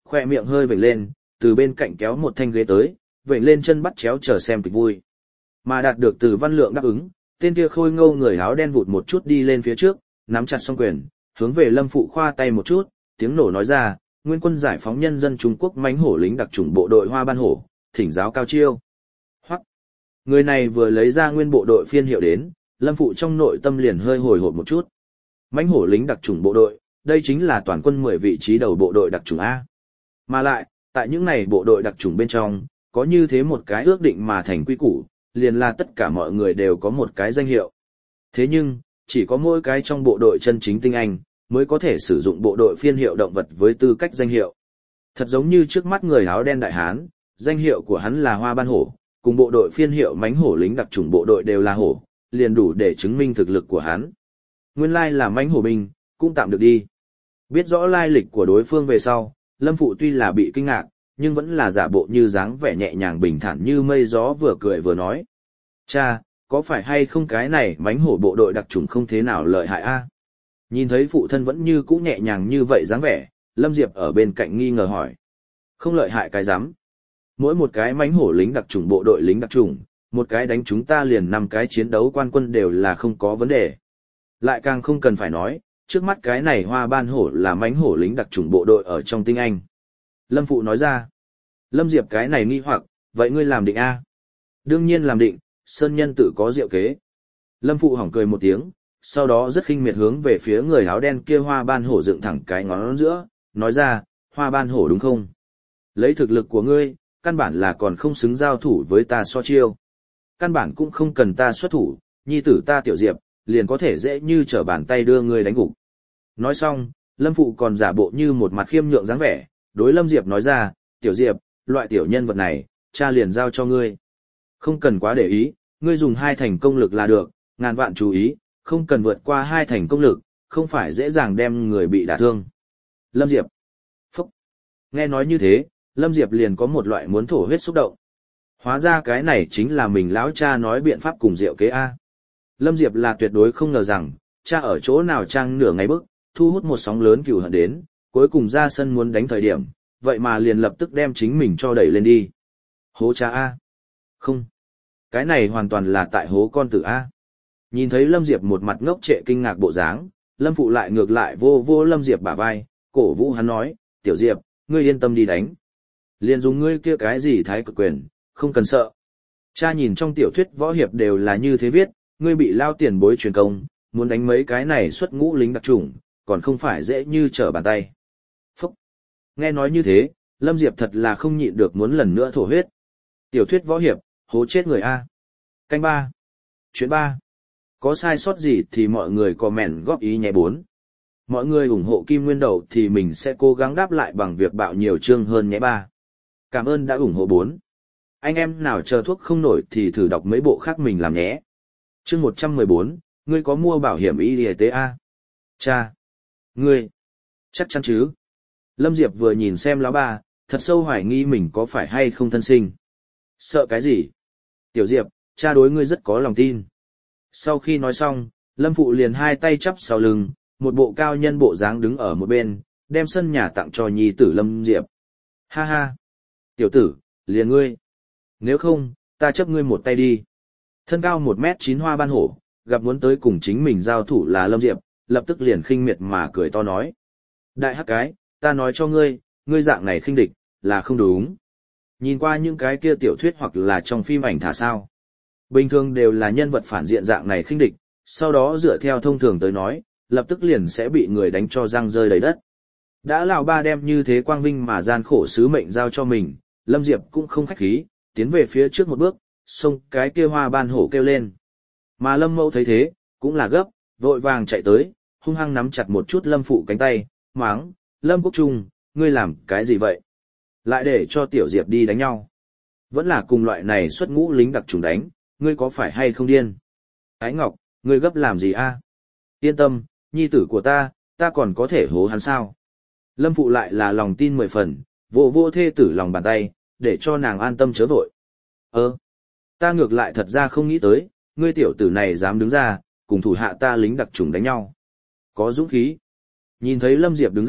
khoe miệng hơi vểnh lên, từ bên cạnh kéo một thanh ghế tới, vểnh lên chân bắt chéo chờ xem kịch vui. Mà đạt được từ Văn Lượng đáp ứng, tên kia khôi ngâu người áo đen vụt một chút đi lên phía trước, nắm chặt song quyền, hướng về Lâm Phụ khoa tay một chút, tiếng nổ nói ra, Nguyên quân giải phóng nhân dân Trung Quốc mãnh hổ lính đặc chủng bộ đội Hoa Ban Hổ, thỉnh giáo cao chiêu. Hoắc. Người này vừa lấy ra nguyên bộ đội phiên hiệu đến, Lâm Phụ trong nội tâm liền hơi hồi hộp một chút. Mãnh hổ lính đặc chủng bộ đội, đây chính là toàn quân mười vị trí đầu bộ đội đặc chủng A. Mà lại, tại những này bộ đội đặc chủng bên trong, có như thế một cái ước định mà thành quy củ, liền là tất cả mọi người đều có một cái danh hiệu. Thế nhưng, chỉ có mỗi cái trong bộ đội chân chính tinh anh, mới có thể sử dụng bộ đội phiên hiệu động vật với tư cách danh hiệu. Thật giống như trước mắt người áo đen đại hán, danh hiệu của hắn là Hoa Ban Hổ, cùng bộ đội phiên hiệu mãnh hổ lính đặc chủng bộ đội đều là hổ, liền đủ để chứng minh thực lực của hắn. Nguyên lai là mãnh hổ binh, cũng tạm được đi. Biết rõ lai lịch của đối phương về sau, Lâm Phụ tuy là bị kinh ngạc, nhưng vẫn là giả bộ như dáng vẻ nhẹ nhàng bình thản như mây gió vừa cười vừa nói. Cha, có phải hay không cái này mãnh hổ bộ đội đặc chủng không thế nào lợi hại a? Nhìn thấy phụ thân vẫn như cũ nhẹ nhàng như vậy dáng vẻ, Lâm Diệp ở bên cạnh nghi ngờ hỏi. Không lợi hại cái rắm. Mỗi một cái mãnh hổ lính đặc chủng bộ đội lính đặc chủng, một cái đánh chúng ta liền năm cái chiến đấu quan quân đều là không có vấn đề. Lại càng không cần phải nói, trước mắt cái này Hoa Ban Hổ là mãnh hổ lính đặc chủng bộ đội ở trong tinh Anh. Lâm Phụ nói ra. Lâm Diệp cái này nghi hoặc, vậy ngươi làm định a? Đương nhiên làm định, sơn nhân tự có diệu kế. Lâm Phụ hỏng cười một tiếng, sau đó rất khinh miệt hướng về phía người áo đen kia Hoa Ban Hổ dựng thẳng cái ngón giữa, nói ra, Hoa Ban Hổ đúng không? Lấy thực lực của ngươi, căn bản là còn không xứng giao thủ với ta so chiêu. Căn bản cũng không cần ta xuất thủ, nhi tử ta Tiểu Diệp, liền có thể dễ như trở bàn tay đưa ngươi đánh gục. Nói xong, Lâm Phụ còn giả bộ như một mặt khiêm nhượng dáng vẻ, đối Lâm Diệp nói ra, Tiểu Diệp, loại tiểu nhân vật này, cha liền giao cho ngươi. Không cần quá để ý, ngươi dùng hai thành công lực là được, ngàn vạn chú ý, không cần vượt qua hai thành công lực, không phải dễ dàng đem người bị đả thương. Lâm Diệp. Phúc. Nghe nói như thế, Lâm Diệp liền có một loại muốn thổ huyết xúc động. Hóa ra cái này chính là mình lão cha nói biện pháp cùng diệu kế A. Lâm Diệp là tuyệt đối không ngờ rằng, cha ở chỗ nào trang nửa ngày bức, thu hút một sóng lớn cừu hận đến, cuối cùng ra sân muốn đánh thời điểm, vậy mà liền lập tức đem chính mình cho đẩy lên đi. Hố cha A. Không. Cái này hoàn toàn là tại hố con tử A. Nhìn thấy Lâm Diệp một mặt ngốc trệ kinh ngạc bộ dáng, Lâm Phụ lại ngược lại vô vô Lâm Diệp bả vai, cổ vũ hắn nói, Tiểu Diệp, ngươi yên tâm đi đánh. Liền dùng ngươi kia cái gì thái cực quyền, không cần sợ. Cha nhìn trong tiểu thuyết võ hiệp đều là như thế viết, ngươi bị lao tiền bối truyền công, muốn đánh mấy cái này xuất ngũ lính đặc chủng, còn không phải dễ như trở bàn tay. Phúc! Nghe nói như thế, Lâm Diệp thật là không nhịn được muốn lần nữa thổ huyết. Tiểu thuyết võ hiệp, hố chết người A. Canh ba. Chuyện ba. Có sai sót gì thì mọi người comment góp ý nhé bốn. Mọi người ủng hộ Kim Nguyên Đầu thì mình sẽ cố gắng đáp lại bằng việc bạo nhiều chương hơn nhé ba. Cảm ơn đã ủng hộ bốn. Anh em nào chờ thuốc không nổi thì thử đọc mấy bộ khác mình làm nhé. Chương một trăm mười bốn, ngươi có mua bảo hiểm y tế A? Cha! Ngươi! Chắc chắn chứ? Lâm Diệp vừa nhìn xem lão ba, thật sâu hoài nghi mình có phải hay không thân sinh. Sợ cái gì? Tiểu Diệp, cha đối ngươi rất có lòng tin. Sau khi nói xong, Lâm Phụ liền hai tay chắp sau lưng, một bộ cao nhân bộ dáng đứng ở một bên, đem sân nhà tặng cho nhi tử Lâm Diệp. Ha ha! Tiểu tử, liền ngươi! Nếu không, ta chấp ngươi một tay đi. Thân cao một mét chín Hoa Ban Hổ, gặp muốn tới cùng chính mình giao thủ là Lâm Diệp, lập tức liền khinh miệt mà cười to nói. Đại hắc cái, ta nói cho ngươi, ngươi dạng này khinh địch, là không đúng. Nhìn qua những cái kia tiểu thuyết hoặc là trong phim ảnh thả sao. Bình thường đều là nhân vật phản diện dạng này khinh địch, sau đó dựa theo thông thường tới nói, lập tức liền sẽ bị người đánh cho răng rơi đầy đất. Đã lão ba đem như thế quang vinh mà gian khổ sứ mệnh giao cho mình, Lâm Diệp cũng không khách khí, tiến về phía trước một bước, xông cái kia Hoa Ban Hổ kêu lên. Mà Lâm Mẫu thấy thế, cũng là gấp, vội vàng chạy tới, hung hăng nắm chặt một chút Lâm Phụ cánh tay, máng, Lâm Quốc Trung, ngươi làm cái gì vậy? Lại để cho Tiểu Diệp đi đánh nhau. Vẫn là cùng loại này xuất ngũ lính đặc chủng đánh, ngươi có phải hay không điên? Ái Ngọc, ngươi gấp làm gì a? Yên tâm, nhi tử của ta, ta còn có thể hố hắn sao? Lâm Phụ lại là lòng tin mười phần, vô vô thê tử lòng bàn tay, để cho nàng an tâm chớ vội. Ơ, ta ngược lại thật ra không nghĩ tới, ngươi tiểu tử này dám đứng ra, cùng thủ hạ ta lính đặc chủng đánh nhau. Có dũng khí. Nhìn thấy Lâm Diệp đứng ra,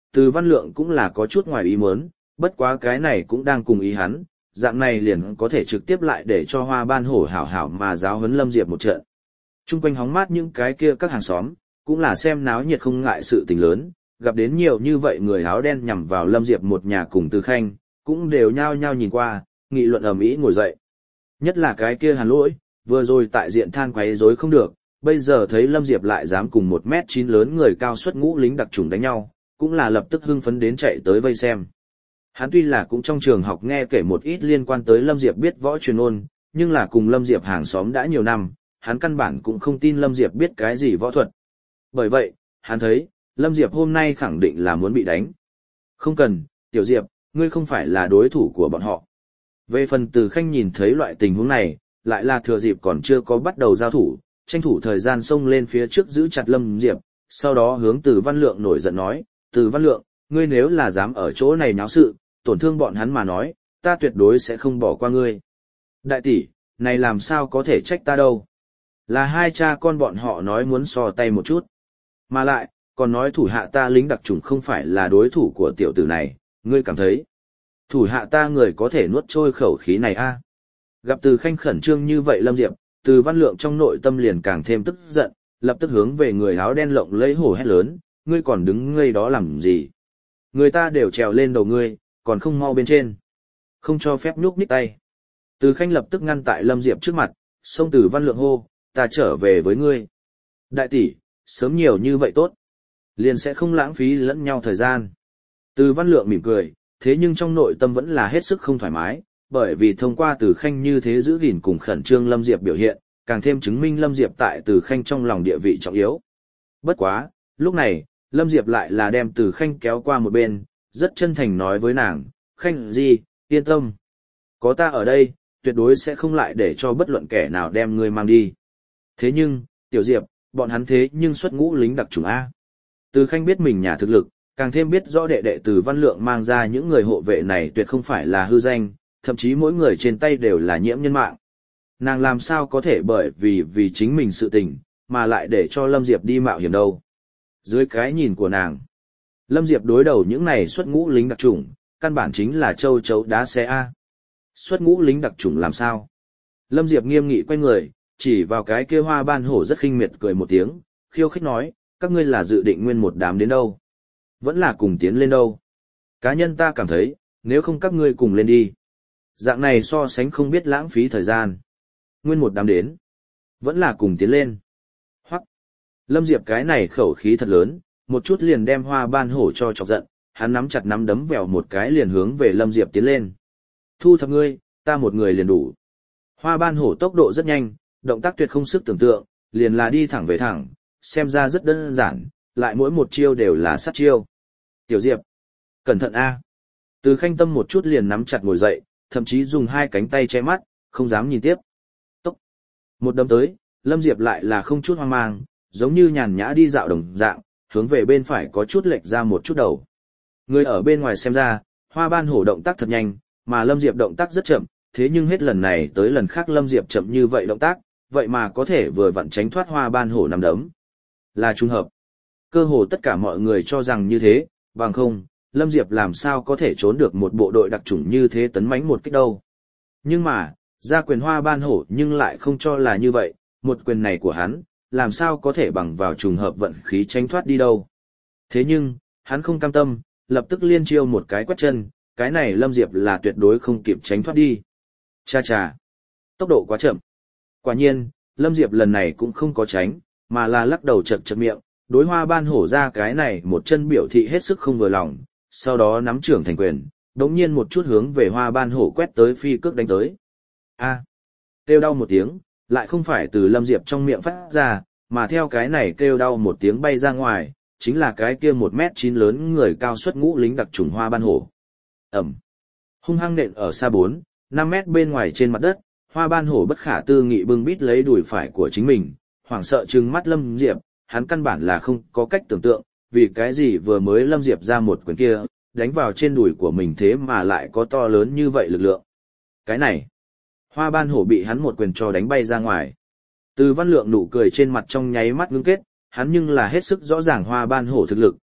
Từ Văn Lượng cũng là có chút ngoài ý muốn, bất quá cái này cũng đang cùng ý hắn, dạng này liền có thể trực tiếp lại để cho Hoa Ban Hổ hảo hảo mà giáo huấn Lâm Diệp một trận. Trung quanh hóng mát những cái kia các hàng xóm, cũng là xem náo nhiệt không ngại sự tình lớn, gặp đến nhiều như vậy người áo đen nhằm vào Lâm Diệp một nhà cùng Từ Khanh, cũng đều nhao nhao nhìn qua, nghị luận ầm ĩ ngồi dậy. Nhất là cái kia Hàn Lỗi, vừa rồi tại diện than quấy rối không được, bây giờ thấy Lâm Diệp lại dám cùng một mét chín lớn người cao xuất ngũ lính đặc chủng đánh nhau, cũng là lập tức hưng phấn đến chạy tới vây xem. Hắn tuy là cũng trong trường học nghe kể một ít liên quan tới Lâm Diệp biết võ truyền ôn, nhưng là cùng Lâm Diệp hàng xóm đã nhiều năm, hắn căn bản cũng không tin Lâm Diệp biết cái gì võ thuật. Bởi vậy, hắn thấy, Lâm Diệp hôm nay khẳng định là muốn bị đánh. Không cần, Tiểu Diệp, ngươi không phải là đối thủ của bọn họ. Về phần Từ Khanh nhìn thấy loại tình huống này, lại là thừa dịp còn chưa có bắt đầu giao thủ, tranh thủ thời gian xông lên phía trước giữ chặt Lâm Diệp, sau đó hướng Từ Văn Lượng nổi giận nói, Từ Văn Lượng, ngươi nếu là dám ở chỗ này nháo sự, tổn thương bọn hắn mà nói, ta tuyệt đối sẽ không bỏ qua ngươi. Đại tỷ, này làm sao có thể trách ta đâu. Là hai cha con bọn họ nói muốn so tay một chút. Mà lại, còn nói thủ hạ ta lính đặc chủng không phải là đối thủ của tiểu tử này, ngươi cảm thấy. Thủ hạ ta người có thể nuốt trôi khẩu khí này a à? Gặp Từ Khanh khẩn trương như vậy Lâm Diệp, Từ Văn Lượng trong nội tâm liền càng thêm tức giận, lập tức hướng về người áo đen lộng lấy hổ hét lớn, ngươi còn đứng ngây đó làm gì? Người ta đều trèo lên đầu ngươi, còn không mau bên trên. Không cho phép nhúc nhích tay. Từ Khanh lập tức ngăn tại Lâm Diệp trước mặt, xông Từ Văn Lượng hô, ta trở về với ngươi. Đại tỷ, sớm nhiều như vậy tốt. Liền sẽ không lãng phí lẫn nhau thời gian. Từ Văn Lượng mỉm cười, thế nhưng trong nội tâm vẫn là hết sức không thoải mái, bởi vì thông qua Từ Khanh như thế giữ gìn cùng khẩn trương Lâm Diệp biểu hiện, càng thêm chứng minh Lâm Diệp tại Từ Khanh trong lòng địa vị trọng yếu. Bất quá, lúc này, Lâm Diệp lại là đem Từ Khanh kéo qua một bên, rất chân thành nói với nàng, Khanh gì, yên tâm. Có ta ở đây, tuyệt đối sẽ không lại để cho bất luận kẻ nào đem ngươi mang đi. Thế nhưng, Tiểu Diệp, bọn hắn thế nhưng xuất ngũ lính đặc chủng A. Từ Khanh biết mình nhà thực lực, càng thêm biết rõ đệ đệ Từ Văn Lượng mang ra những người hộ vệ này tuyệt không phải là hư danh, thậm chí mỗi người trên tay đều là nhiễm nhân mạng. Nàng làm sao có thể bởi vì vì chính mình sự tình, mà lại để cho Lâm Diệp đi mạo hiểm đâu. Dưới cái nhìn của nàng, Lâm Diệp đối đầu những này xuất ngũ lính đặc chủng, căn bản chính là châu chấu đá xe A. Xuất ngũ lính đặc chủng làm sao? Lâm Diệp nghiêm nghị quay người, chỉ vào cái kia Hoa Ban Hổ rất khinh miệt cười một tiếng, khiêu khích nói, các ngươi là dự định nguyên một đám đến đâu? Vẫn là cùng tiến lên đâu? Cá nhân ta cảm thấy, nếu không các ngươi cùng lên đi. Dạng này so sánh không biết lãng phí thời gian. Nguyên một đám đến. Vẫn là cùng tiến lên. Hoặc. Lâm Diệp cái này khẩu khí thật lớn, một chút liền đem Hoa Ban Hổ cho chọc giận, hắn nắm chặt nắm đấm vèo một cái liền hướng về Lâm Diệp tiến lên. Thu thập ngươi, ta một người liền đủ. Hoa Ban Hổ tốc độ rất nhanh, động tác tuyệt không sức tưởng tượng, liền là đi thẳng về thẳng, xem ra rất đơn giản, lại mỗi một chiêu đều là sát chiêu. Tiểu Diệp, cẩn thận a. Từ Khanh tâm một chút liền nắm chặt ngồi dậy, thậm chí dùng hai cánh tay che mắt, không dám nhìn tiếp. Tốc. Một đấm tới, Lâm Diệp lại là không chút hoang mang, giống như nhàn nhã đi dạo đồng dạng, hướng về bên phải có chút lệch ra một chút đầu. Người ở bên ngoài xem ra, Hoa Ban Hổ động tác thật nhanh, mà Lâm Diệp động tác rất chậm, thế nhưng hết lần này tới lần khác Lâm Diệp chậm như vậy động tác, vậy mà có thể vừa vặn tránh thoát Hoa Ban Hổ nằm đấm. Là trùng hợp. Cơ hồ tất cả mọi người cho rằng như thế, bằng không, Lâm Diệp làm sao có thể trốn được một bộ đội đặc chủng như thế tấn mãnh một kích đâu. Nhưng mà, ra quyền Hoa Ban Hổ nhưng lại không cho là như vậy, một quyền này của hắn, làm sao có thể bằng vào trùng hợp vận khí tránh thoát đi đâu. Thế nhưng, hắn không cam tâm, lập tức liên chiêu một cái quét chân, cái này Lâm Diệp là tuyệt đối không kịp tránh thoát đi. Cha cha, tốc độ quá chậm. Quả nhiên, Lâm Diệp lần này cũng không có tránh, mà là lắc đầu chật chật miệng, đối Hoa Ban Hổ ra cái này một chân biểu thị hết sức không vừa lòng, sau đó nắm trưởng thành quyền, đống nhiên một chút hướng về Hoa Ban Hổ quét tới phi cước đánh tới. A, kêu đau một tiếng, lại không phải từ Lâm Diệp trong miệng phát ra, mà theo cái này kêu đau một tiếng bay ra ngoài, chính là cái kia một mét chín lớn người cao xuất ngũ lính đặc trùng Hoa Ban Hổ. Ẩm, hung hăng nện ở xa bốn, năm mét bên ngoài trên mặt đất, Hoa Ban Hổ bất khả tư nghị bưng bít lấy đùi phải của chính mình, hoảng sợ trừng mắt Lâm Diệp, hắn căn bản là không có cách tưởng tượng, vì cái gì vừa mới Lâm Diệp ra một quyền kia, đánh vào trên đùi của mình thế mà lại có to lớn như vậy lực lượng. Cái này, Hoa Ban Hổ bị hắn một quyền cho đánh bay ra ngoài. Từ Văn Lượng nụ cười trên mặt trong nháy mắt ngưng kết, hắn nhưng là hết sức rõ ràng Hoa Ban Hổ thực lực,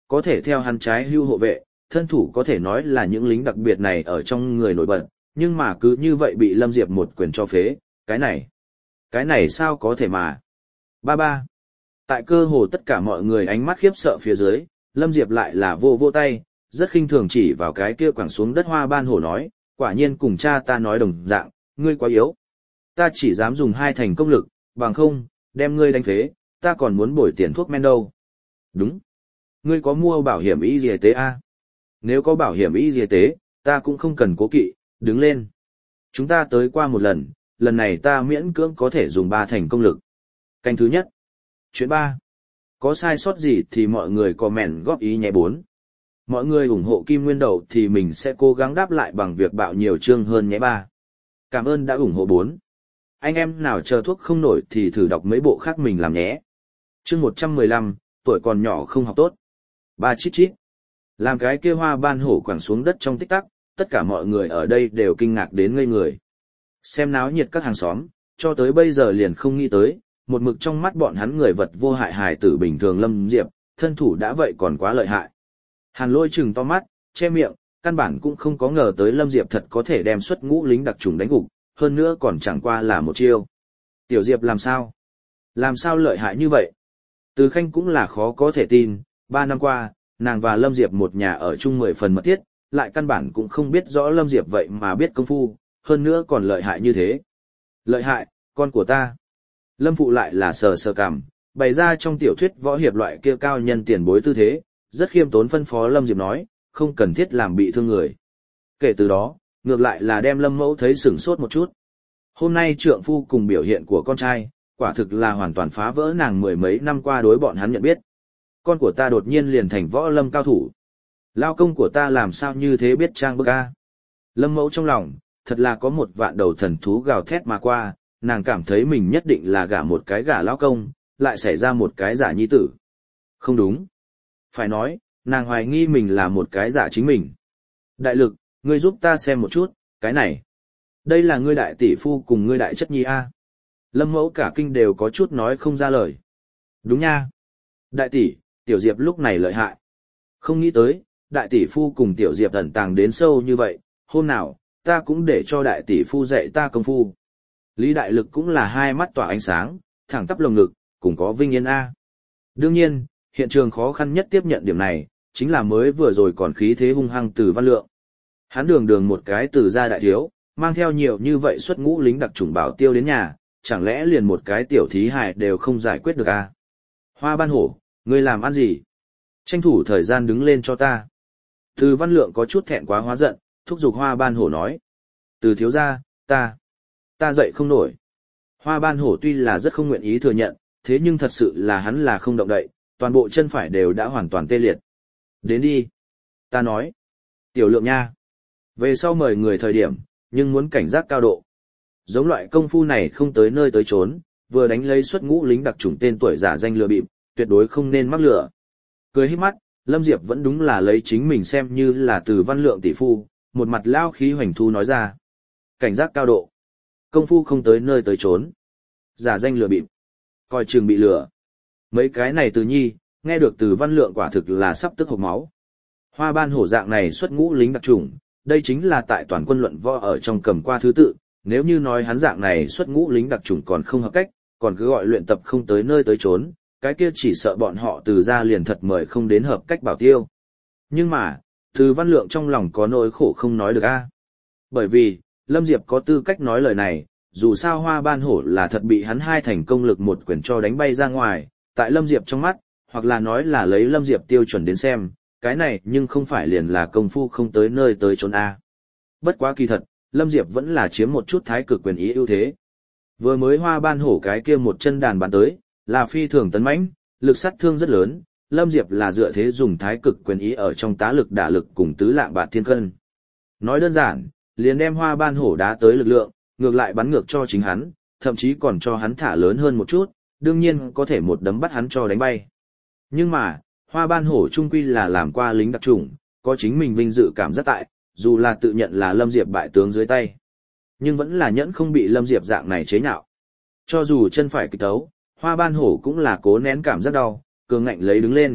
có thể theo hắn trái hưu hộ vệ, thân thủ có thể nói là những lính đặc biệt này ở trong người nổi bật, nhưng mà cứ như vậy bị Lâm Diệp một quyền cho phế, cái này, cái này sao có thể mà. Ba ba. Tại cơ hồ tất cả mọi người ánh mắt khiếp sợ phía dưới, Lâm Diệp lại là vô vô tay, rất khinh thường chỉ vào cái kia quẳng xuống đất Hoa Ban Hổ nói, quả nhiên cùng cha ta nói đồng dạng, ngươi quá yếu. Ta chỉ dám dùng hai thành công lực, bằng không, đem ngươi đánh phế, ta còn muốn bồi tiền thuốc men đâu. Đúng. Ngươi có mua bảo hiểm y y tế à? Nếu có bảo hiểm y y tế, ta cũng không cần cố kỵ, đứng lên. Chúng ta tới qua một lần, lần này ta miễn cưỡng có thể dùng ba thành công lực. Canh thứ nhất. Chuyện ba. Có sai sót gì thì mọi người comment góp ý nhé bốn. Mọi người ủng hộ Kim Nguyên Đậu thì mình sẽ cố gắng đáp lại bằng việc bạo nhiều chương hơn nhé ba. Cảm ơn đã ủng hộ bốn. Anh em nào chờ thuốc không nổi thì thử đọc mấy bộ khác mình làm nhé. Chương một trăm mười lăm, tuổi còn nhỏ không học tốt. Ba chít chít. Làm cái kia Hoa Ban Hổ quẳng xuống đất trong tích tắc, tất cả mọi người ở đây đều kinh ngạc đến ngây người. Xem náo nhiệt các hàng xóm, cho tới bây giờ liền không nghĩ tới, một mực trong mắt bọn hắn người vật vô hại hài tử bình thường Lâm Diệp, thân thủ đã vậy còn quá lợi hại. Hàn Lôi trừng to mắt, che miệng, căn bản cũng không có ngờ tới Lâm Diệp thật có thể đem xuất ngũ lính đặc trùng đánh gục, hơn nữa còn chẳng qua là một chiêu. Tiểu Diệp làm sao? Làm sao lợi hại như vậy? Từ Khanh cũng là khó có thể tin, ba năm qua, nàng và Lâm Diệp một nhà ở chung mười phần mật thiết, lại căn bản cũng không biết rõ Lâm Diệp vậy mà biết công phu, hơn nữa còn lợi hại như thế. Lợi hại, con của ta. Lâm Phụ lại là sờ sờ cằm, bày ra trong tiểu thuyết võ hiệp loại kia cao nhân tiền bối tư thế, rất khiêm tốn phân phó Lâm Diệp nói, không cần thiết làm bị thương người. Kể từ đó, ngược lại là đem Lâm Mẫu thấy sửng sốt một chút. Hôm nay trượng phu cùng biểu hiện của con trai, quả thực là hoàn toàn phá vỡ nàng mười mấy năm qua đối bọn hắn nhận biết. Con của ta đột nhiên liền thành võ lâm cao thủ. Lao công của ta làm sao như thế biết trang bức a? Lâm Mẫu trong lòng, thật là có một vạn đầu thần thú gào thét mà qua, nàng cảm thấy mình nhất định là gả một cái gả lao công, lại xảy ra một cái giả nhi tử. Không đúng. Phải nói, nàng hoài nghi mình là một cái giả chính mình. Đại Lực, ngươi giúp ta xem một chút, cái này. Đây là ngươi đại tỷ phu cùng ngươi đại chất nhi a. Lâm Mẫu cả kinh đều có chút nói không ra lời. Đúng nha. Đại tỷ, Tiểu Diệp lúc này lợi hại. Không nghĩ tới, đại tỷ phu cùng Tiểu Diệp ẩn tàng đến sâu như vậy, hôm nào, ta cũng để cho đại tỷ phu dạy ta công phu. Lý Đại Lực cũng là hai mắt tỏa ánh sáng, thẳng tắp lồng ngực, cùng có vinh yên a. Đương nhiên, hiện trường khó khăn nhất tiếp nhận điểm này, chính là mới vừa rồi còn khí thế hung hăng Từ Văn Lượng. Hắn đường đường một cái Từ gia đại thiếu, mang theo nhiều như vậy xuất ngũ lính đặc chủng bảo tiêu đến nhà, chẳng lẽ liền một cái tiểu thí hài đều không giải quyết được a? Hoa Ban Hổ, ngươi làm ăn gì? Tranh thủ thời gian đứng lên cho ta. Từ Văn Lượng có chút thẹn quá hóa giận, thúc giục Hoa Ban Hổ nói. Từ thiếu gia, ta, ta dậy không nổi. Hoa Ban Hổ tuy là rất không nguyện ý thừa nhận, thế nhưng thật sự là hắn là không động đậy, toàn bộ chân phải đều đã hoàn toàn tê liệt. Đến đi. Ta nói. Tiểu Lượng nha. Về sau mời người thời điểm, nhưng muốn cảnh giác cao độ. Giống loại công phu này không tới nơi tới chốn, vừa đánh lấy xuất ngũ lính đặc chủng tên tuổi giả danh lừa bịp, tuyệt đối không nên mắc lửa. Cười híp mắt, Lâm Diệp vẫn đúng là lấy chính mình xem như là Từ Văn Lượng tỷ phu, một mặt lao khí hoành thu nói ra. Cảnh giác cao độ. Công phu không tới nơi tới chốn. Giả danh lừa bịp. Coi chừng bị lừa. Mấy cái này từ nhi, nghe được Từ Văn Lượng quả thực là sắp tức hộc máu. Hoa Ban Hổ dạng này xuất ngũ lính đặc chủng, đây chính là tại toàn quân luận võ ở trong cầm qua thứ tự, nếu như nói hắn dạng này xuất ngũ lính đặc chủng còn không hợp cách, còn cứ gọi luyện tập không tới nơi tới chốn, cái kia chỉ sợ bọn họ Từ ra liền thật mời không đến hợp cách bảo tiêu. Nhưng mà, Từ Văn Lượng trong lòng có nỗi khổ không nói được a. Bởi vì, Lâm Diệp có tư cách nói lời này, dù sao Hoa Ban Hổ là thật bị hắn hai thành công lực một quyền cho đánh bay ra ngoài, tại Lâm Diệp trong mắt, hoặc là nói là lấy Lâm Diệp tiêu chuẩn đến xem, cái này nhưng không phải liền là công phu không tới nơi tới chốn a. Bất quá kỳ thật, Lâm Diệp vẫn là chiếm một chút thái cực quyền ý ưu thế. Vừa mới Hoa Ban Hổ cái kia một chân đàn bắn tới, là phi thường tấn mãnh, lực sát thương rất lớn, Lâm Diệp là dựa thế dùng thái cực quyền ý ở trong tá lực đả lực cùng tứ lạng bạt thiên cân. Nói đơn giản, liền đem Hoa Ban Hổ đá tới lực lượng, ngược lại bắn ngược cho chính hắn, thậm chí còn cho hắn thả lớn hơn một chút, đương nhiên có thể một đấm bắt hắn cho đánh bay. Nhưng mà, Hoa Ban Hổ trung quy là làm qua lính đặc chủng, có chính mình vinh dự cảm giác tại, dù là tự nhận là Lâm Diệp bại tướng dưới tay, nhưng vẫn là nhẫn không bị Lâm Diệp dạng này chế nhạo. Cho dù chân phải kịch tấu, Hoa Ban Hổ cũng là cố nén cảm giác đau, cường ngạnh lấy đứng lên,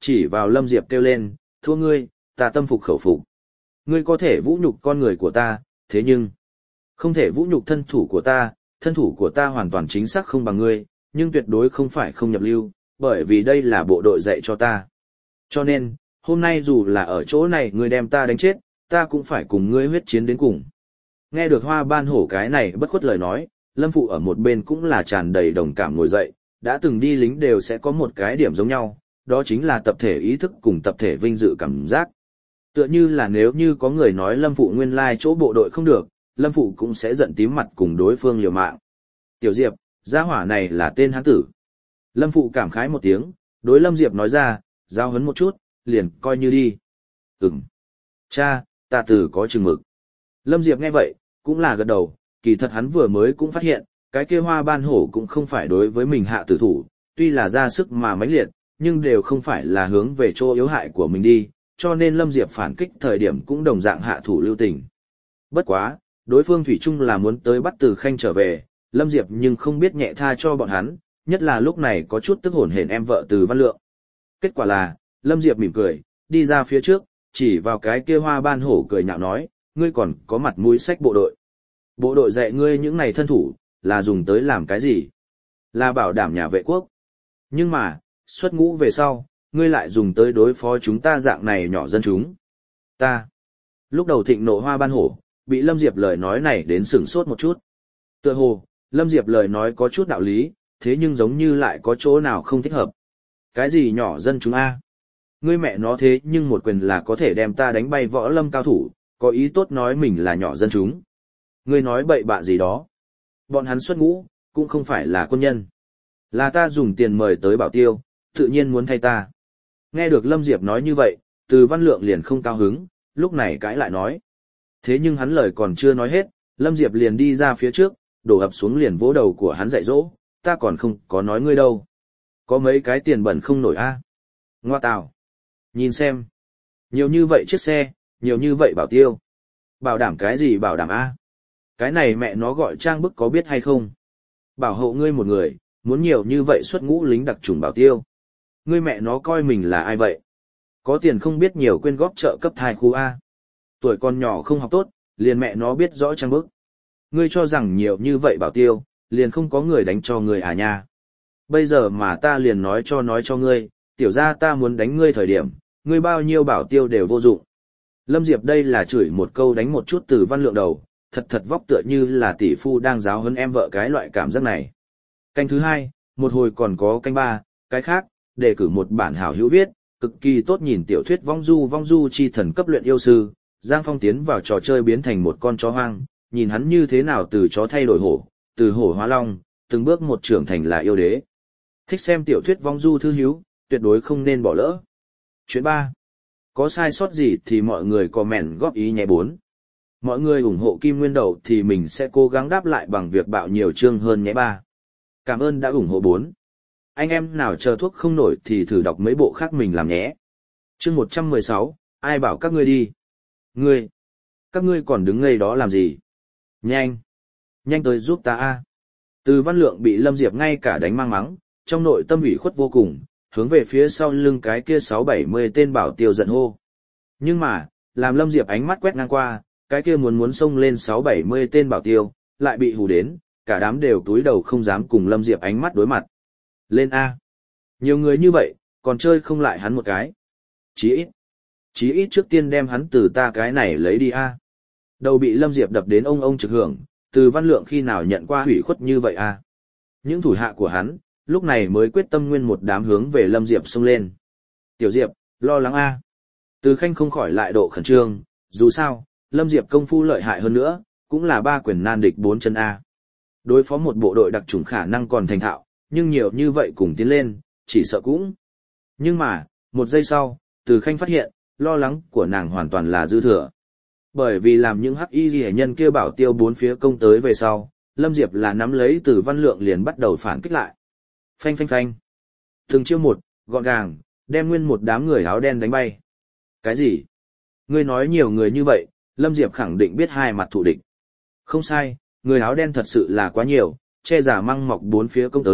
chỉ vào Lâm Diệp kêu lên, thua ngươi, ta tâm phục khẩu phục. Ngươi có thể vũ nhục con người của ta, thế nhưng, không thể vũ nhục thân thủ của ta, thân thủ của ta hoàn toàn chính xác không bằng ngươi, nhưng tuyệt đối không phải không nhập lưu, bởi vì đây là bộ đội dạy cho ta. Cho nên, hôm nay dù là ở chỗ này ngươi đem ta đánh chết, ta cũng phải cùng ngươi huyết chiến đến cùng. Nghe được Hoa Ban Hổ cái này bất khuất lời nói, Lâm Phụ ở một bên cũng là tràn đầy đồng cảm ngồi dậy, đã từng đi lính đều sẽ có một cái điểm giống nhau, đó chính là tập thể ý thức cùng tập thể vinh dự cảm giác. Tựa như là nếu như có người nói Lâm Phụ nguyên lai chỗ bộ đội không được, Lâm Phụ cũng sẽ giận tím mặt cùng đối phương liều mạng. Tiểu Diệp, gia hỏa này là tên hán tử. Lâm Phụ cảm khái một tiếng, đối Lâm Diệp nói ra, giao hấn một chút, liền coi như đi. Ừm. Cha, ta từ có chừng mực. Lâm Diệp nghe vậy, cũng là gật đầu, kỳ thật hắn vừa mới cũng phát hiện, cái kia Hoa Ban Hổ cũng không phải đối với mình hạ tử thủ, tuy là ra sức mà mãnh liệt, nhưng đều không phải là hướng về chỗ yếu hại của mình đi, cho nên Lâm Diệp phản kích thời điểm cũng đồng dạng hạ thủ lưu tình. Bất quá, đối phương thủy chung là muốn tới bắt Từ Khanh trở về, Lâm Diệp nhưng không biết nhẹ tha cho bọn hắn, nhất là lúc này có chút tức hổn hển em vợ Từ Văn Lượng. Kết quả là, Lâm Diệp mỉm cười, đi ra phía trước, chỉ vào cái kia Hoa Ban Hổ cười nhạo nói, ngươi còn có mặt mũi sách bộ đội. Bộ đội dạy ngươi những này thân thủ, là dùng tới làm cái gì? Là bảo đảm nhà vệ quốc. Nhưng mà, xuất ngũ về sau, ngươi lại dùng tới đối phó chúng ta dạng này nhỏ dân chúng. Ta. Lúc đầu thịnh nộ Hoa Ban Hổ, bị Lâm Diệp lời nói này đến sửng sốt một chút. Tựa hồ, Lâm Diệp lời nói có chút đạo lý, thế nhưng giống như lại có chỗ nào không thích hợp. Cái gì nhỏ dân chúng a? Ngươi mẹ nó thế nhưng một quyền là có thể đem ta đánh bay võ lâm cao thủ, có ý tốt nói mình là nhỏ dân chúng. Ngươi nói bậy bạ gì đó. Bọn hắn xuất ngũ, cũng không phải là quân nhân. Là ta dùng tiền mời tới bảo tiêu, tự nhiên muốn thay ta. Nghe được Lâm Diệp nói như vậy, Từ Văn Lượng liền không cao hứng, lúc này cãi lại nói. Thế nhưng hắn lời còn chưa nói hết, Lâm Diệp liền đi ra phía trước, đổ ập xuống liền vỗ đầu của hắn dạy dỗ, ta còn không có nói ngươi đâu. Có mấy cái tiền bẩn không nổi a à? Ngoa tào. Nhìn xem. Nhiều như vậy chiếc xe, nhiều như vậy bảo tiêu. Bảo đảm cái gì bảo đảm a? Cái này mẹ nó gọi trang bức có biết hay không? Bảo hộ ngươi một người, muốn nhiều như vậy xuất ngũ lính đặc trùng bảo tiêu. Ngươi mẹ nó coi mình là ai vậy? Có tiền không biết nhiều quyên góp trợ cấp thai khu A. Tuổi còn nhỏ không học tốt, liền mẹ nó biết rõ trang bức. Ngươi cho rằng nhiều như vậy bảo tiêu, liền không có người đánh cho ngươi à nha. Bây giờ mà ta liền nói cho nói cho ngươi, tiểu ra ta muốn đánh ngươi thời điểm, ngươi bao nhiêu bảo tiêu đều vô dụng. Lâm Diệp đây là chửi một câu đánh một chút Từ Văn Lượng đầu, thật thật vóc tựa như là tỷ phu đang giáo huấn em vợ cái loại cảm giác này. Canh thứ hai, một hồi còn có canh ba, cái khác, đề cử một bản hảo hữu viết, cực kỳ tốt nhìn tiểu thuyết vong du vong du chi thần cấp luyện yêu sư, Giang Phong tiến vào trò chơi biến thành một con chó hoang, nhìn hắn như thế nào từ chó thay đổi hổ, từ hổ hóa long, từng bước một trưởng thành là yêu đế. Thích xem tiểu thuyết vong du thư hữu, tuyệt đối không nên bỏ lỡ. Chuyện ba. Có sai sót gì thì mọi người comment góp ý nhé bốn. Mọi người ủng hộ Kim Nguyên Đậu thì mình sẽ cố gắng đáp lại bằng việc bạo nhiều chương hơn nhé ba. Cảm ơn đã ủng hộ bốn. Anh em nào chờ thuốc không nổi thì thử đọc mấy bộ khác mình làm nhé. Chương một trăm mười sáu, ai bảo các ngươi đi? Ngươi! Các ngươi còn đứng ngây đó làm gì? Nhanh! Nhanh tới giúp ta a! Từ Văn Lượng bị Lâm Diệp ngay cả đánh mang mắng, trong nội tâm ủy khuất vô cùng, hướng về phía sau lưng cái kia sáu bảy mươi tên bảo tiêu giận hô. Nhưng mà, làm Lâm Diệp ánh mắt quét ngang qua, cái kia muốn muốn xông lên sáu bảy mươi tên bảo tiêu, lại bị hù đến, cả đám đều túi đầu không dám cùng Lâm Diệp ánh mắt đối mặt. Lên A. Nhiều người như vậy, còn chơi không lại hắn một cái. Chí ít. Chí ít trước tiên đem hắn từ ta cái này lấy đi A. Đầu bị Lâm Diệp đập đến ông ông trực hưởng, Từ Văn Lượng khi nào nhận qua hủy khuất như vậy A. Những thủ hạ của hắn, lúc này mới quyết tâm nguyên một đám hướng về Lâm Diệp xông lên. Tiểu Diệp, lo lắng A. Từ Khanh không khỏi lại độ khẩn trương, dù sao, Lâm Diệp công phu lợi hại hơn nữa, cũng là ba quyền nan địch bốn chân A. Đối phó một bộ đội đặc chủng khả năng còn thành thạo, nhưng nhiều như vậy cùng tiến lên, chỉ sợ cũng. Nhưng mà, một giây sau, Từ Khanh phát hiện, lo lắng của nàng hoàn toàn là dư thừa. Bởi vì làm những hắc y rỉa nhân kia bảo tiêu bốn phía công tới về sau, Lâm Diệp là nắm lấy Từ Văn Lượng liền bắt đầu phản kích lại. Phanh phanh phanh. Từng chiêu một, gọn gàng, đem nguyên một đám người áo đen đánh bay. Cái gì? Ngươi nói nhiều người như vậy, Lâm Diệp khẳng định biết hai mặt thù địch. Không sai, người áo đen thật sự là quá nhiều, che giả măng mọc bốn phía công tới,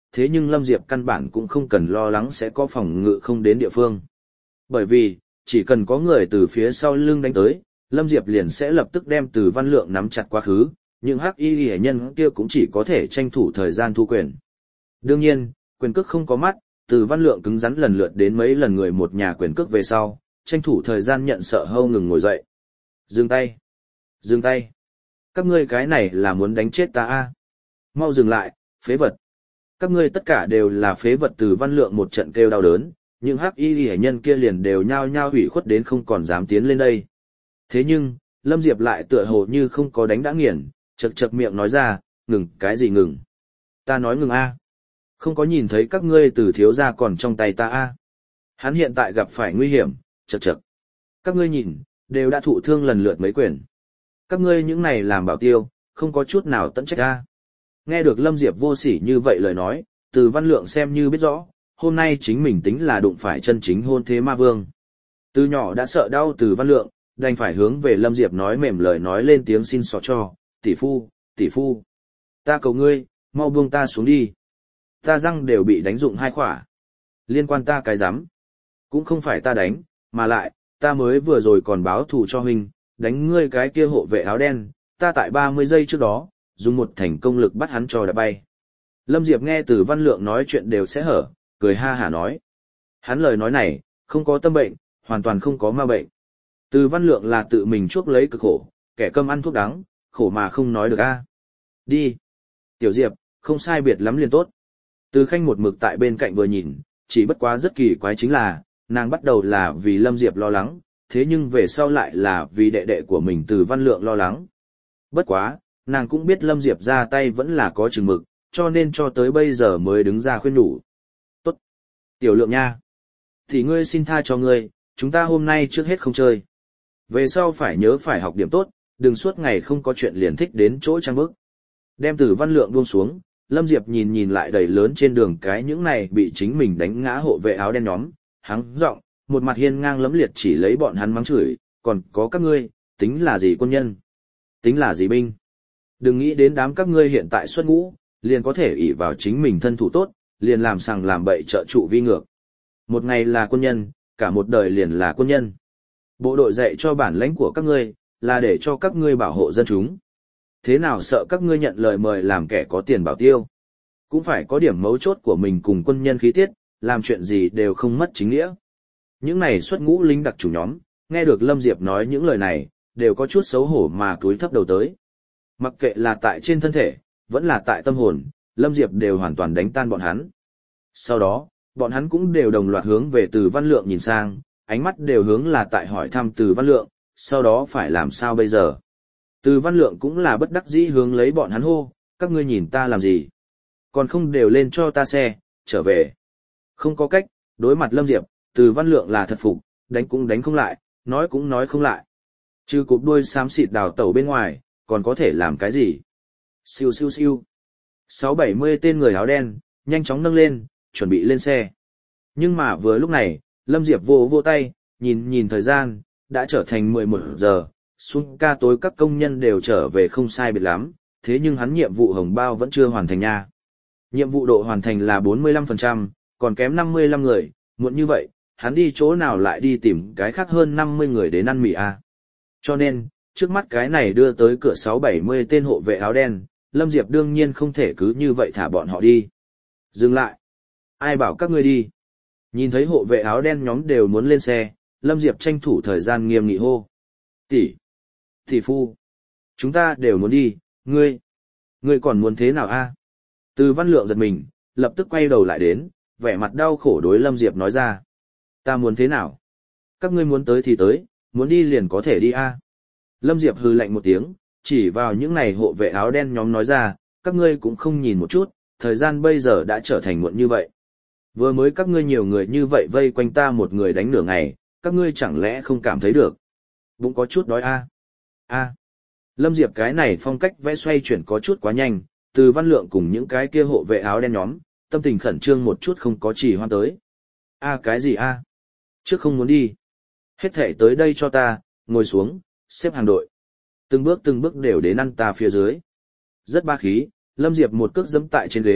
thế nhưng Lâm Diệp căn bản cũng không cần lo lắng sẽ có phòng ngự không đến địa phương. Bởi vì, chỉ cần có người từ phía sau lưng đánh tới, Lâm Diệp liền sẽ lập tức đem Từ Văn Lượng nắm chặt quá khứ, những hắc y hệ nhân kia cũng chỉ có thể tranh thủ thời gian thu quyền. Đương nhiên, quyền cước không có mắt, Từ Văn Lượng cứng rắn lần lượt đến mấy lần người một nhà quyền cước về sau, tranh thủ thời gian nhận sợ hâu ngừng ngồi dậy. Dừng tay! Dừng tay! Các ngươi cái này là muốn đánh chết ta a? Mau dừng lại, phế vật! Các ngươi tất cả đều là phế vật. Từ Văn Lượng một trận kêu đau đớn, những hắc y hệ nhân kia liền đều nhao nhao hủy khuất đến không còn dám tiến lên đây. Thế nhưng, Lâm Diệp lại tựa hồ như không có đánh đã nghiền, chật chật miệng nói ra, ngừng, cái gì ngừng? Ta nói ngừng a. Không có nhìn thấy các ngươi Từ thiếu gia còn trong tay ta a. Hắn hiện tại gặp phải nguy hiểm, chật chật. Các ngươi nhìn, đều đã thụ thương lần lượt mấy quyền. Các ngươi những này làm bảo tiêu, không có chút nào tận trách a. Nghe được Lâm Diệp vô sỉ như vậy lời nói, Từ Văn Lượng xem như biết rõ, hôm nay chính mình tính là đụng phải chân chính hôn thế ma vương. Từ nhỏ đã sợ đau Từ Văn Lượng, đành phải hướng về Lâm Diệp nói mềm lời nói lên tiếng xin xỏ cho, tỷ phu, tỷ phu. Ta cầu ngươi, mau buông ta xuống đi. Ta răng đều bị đánh dụng hai khỏa. Liên quan ta cái rắm cũng không phải ta đánh, mà lại, ta mới vừa rồi còn báo thù cho huynh, đánh ngươi cái kia hộ vệ áo đen, ta tại ba mươi giây trước đó, dùng một thành công lực bắt hắn cho đã bay. Lâm Diệp nghe Từ Văn Lượng nói chuyện đều sẽ hở, cười ha hả nói. Hắn lời nói này, không có tâm bệnh, hoàn toàn không có ma bệnh. Từ Văn Lượng là tự mình chuốc lấy cực khổ, kẻ câm ăn thuốc đắng, khổ mà không nói được a. Đi. Tiểu Diệp, không sai biệt lắm liền tốt. Từ Khanh một mực tại bên cạnh vừa nhìn, chỉ bất quá rất kỳ quái chính là, nàng bắt đầu là vì Lâm Diệp lo lắng, thế nhưng về sau lại là vì đệ đệ của mình Từ Văn Lượng lo lắng. Bất quá, nàng cũng biết Lâm Diệp ra tay vẫn là có chừng mực, cho nên cho tới bây giờ mới đứng ra khuyên nhủ. Tốt. Tiểu Lượng nha. Thì ngươi xin tha cho ngươi, chúng ta hôm nay trước hết không chơi. Về sau phải nhớ phải học điểm tốt, đừng suốt ngày không có chuyện liền thích đến chỗ trang bức. Đem Từ Văn Lượng buông xuống, Lâm Diệp nhìn nhìn lại đầy lớn trên đường cái những này bị chính mình đánh ngã hộ vệ áo đen nhóm, hắng giọng, một mặt hiên ngang lẫm liệt chỉ lấy bọn hắn mắng chửi, còn có các ngươi, tính là gì quân nhân? Tính là gì binh? Đừng nghĩ đến đám các ngươi hiện tại xuất ngũ, liền có thể ỷ vào chính mình thân thủ tốt, liền làm sằng làm bậy trợ trụ vi ngược. Một ngày là quân nhân, cả một đời liền là quân nhân. Bộ đội dạy cho bản lãnh của các ngươi, là để cho các ngươi bảo hộ dân chúng. Thế nào sợ các ngươi nhận lời mời làm kẻ có tiền bảo tiêu? Cũng phải có điểm mấu chốt của mình cùng quân nhân khí tiết, làm chuyện gì đều không mất chính nghĩa. Những này xuất ngũ lính đặc chủng nhóm, nghe được Lâm Diệp nói những lời này, đều có chút xấu hổ mà cúi thấp đầu tới. Mặc kệ là tại trên thân thể, vẫn là tại tâm hồn, Lâm Diệp đều hoàn toàn đánh tan bọn hắn. Sau đó, bọn hắn cũng đều đồng loạt hướng về Từ Văn Lượng nhìn sang, ánh mắt đều hướng là tại hỏi thăm Từ Văn Lượng, sau đó phải làm sao bây giờ. Từ Văn Lượng cũng là bất đắc dĩ hướng lấy bọn hắn hô, các ngươi nhìn ta làm gì? Còn không đều lên cho ta xe, trở về. Không có cách, đối mặt Lâm Diệp, Từ Văn Lượng là thật phục, đánh cũng đánh không lại, nói cũng nói không lại. Trừ cụp đuôi xám xịt đào tẩu bên ngoài, còn có thể làm cái gì? Siêu siêu siêu. Sáu bảy mươi tên người áo đen, nhanh chóng nâng lên, chuẩn bị lên xe. Nhưng mà vừa lúc này, Lâm Diệp vô vô tay, nhìn nhìn thời gian, đã trở thành mười một giờ, xuống ca tối các công nhân đều trở về không sai biệt lắm, thế nhưng hắn nhiệm vụ hồng bao vẫn chưa hoàn thành nha. Nhiệm vụ độ hoàn thành là bốn mươi lăm phần trăm, còn kém năm mươi lăm người, muộn như vậy, hắn đi chỗ nào lại đi tìm cái khác hơn năm mươi người đến ăn mì à. Cho nên, trước mắt cái này đưa tới cửa sáu bảy mươi tên hộ vệ áo đen, Lâm Diệp đương nhiên không thể cứ như vậy thả bọn họ đi. Dừng lại! Ai bảo các ngươi đi? Nhìn thấy hộ vệ áo đen nhóm đều muốn lên xe, Lâm Diệp tranh thủ thời gian nghiêm nghị hô. Tỷ! Tỷ phu! Chúng ta đều muốn đi, ngươi! Ngươi còn muốn thế nào a? Từ Văn Lượng giật mình, lập tức quay đầu lại đến, vẻ mặt đau khổ đối Lâm Diệp nói ra. Ta muốn thế nào? Các ngươi muốn tới thì tới, muốn đi liền có thể đi a. Lâm Diệp hừ lạnh một tiếng, chỉ vào những này hộ vệ áo đen nhóm nói ra, các ngươi cũng không nhìn một chút, thời gian bây giờ đã trở thành muộn như vậy. Vừa mới các ngươi nhiều người như vậy vây quanh ta một người đánh nửa ngày, các ngươi chẳng lẽ không cảm thấy được? Bụng có chút đói a. A. Lâm Diệp cái này phong cách vẽ xoay chuyển có chút quá nhanh, Từ Văn Lượng cùng những cái kia hộ vệ áo đen nhóm, tâm tình khẩn trương một chút không có chỉ hoan tới. A cái gì a? Trước không muốn đi. Hết thể tới đây cho ta, ngồi xuống, xếp hàng đội. Từng bước từng bước đều đến ăn ta phía dưới. Rất ba khí, Lâm Diệp một cước giẫm tại trên ghế,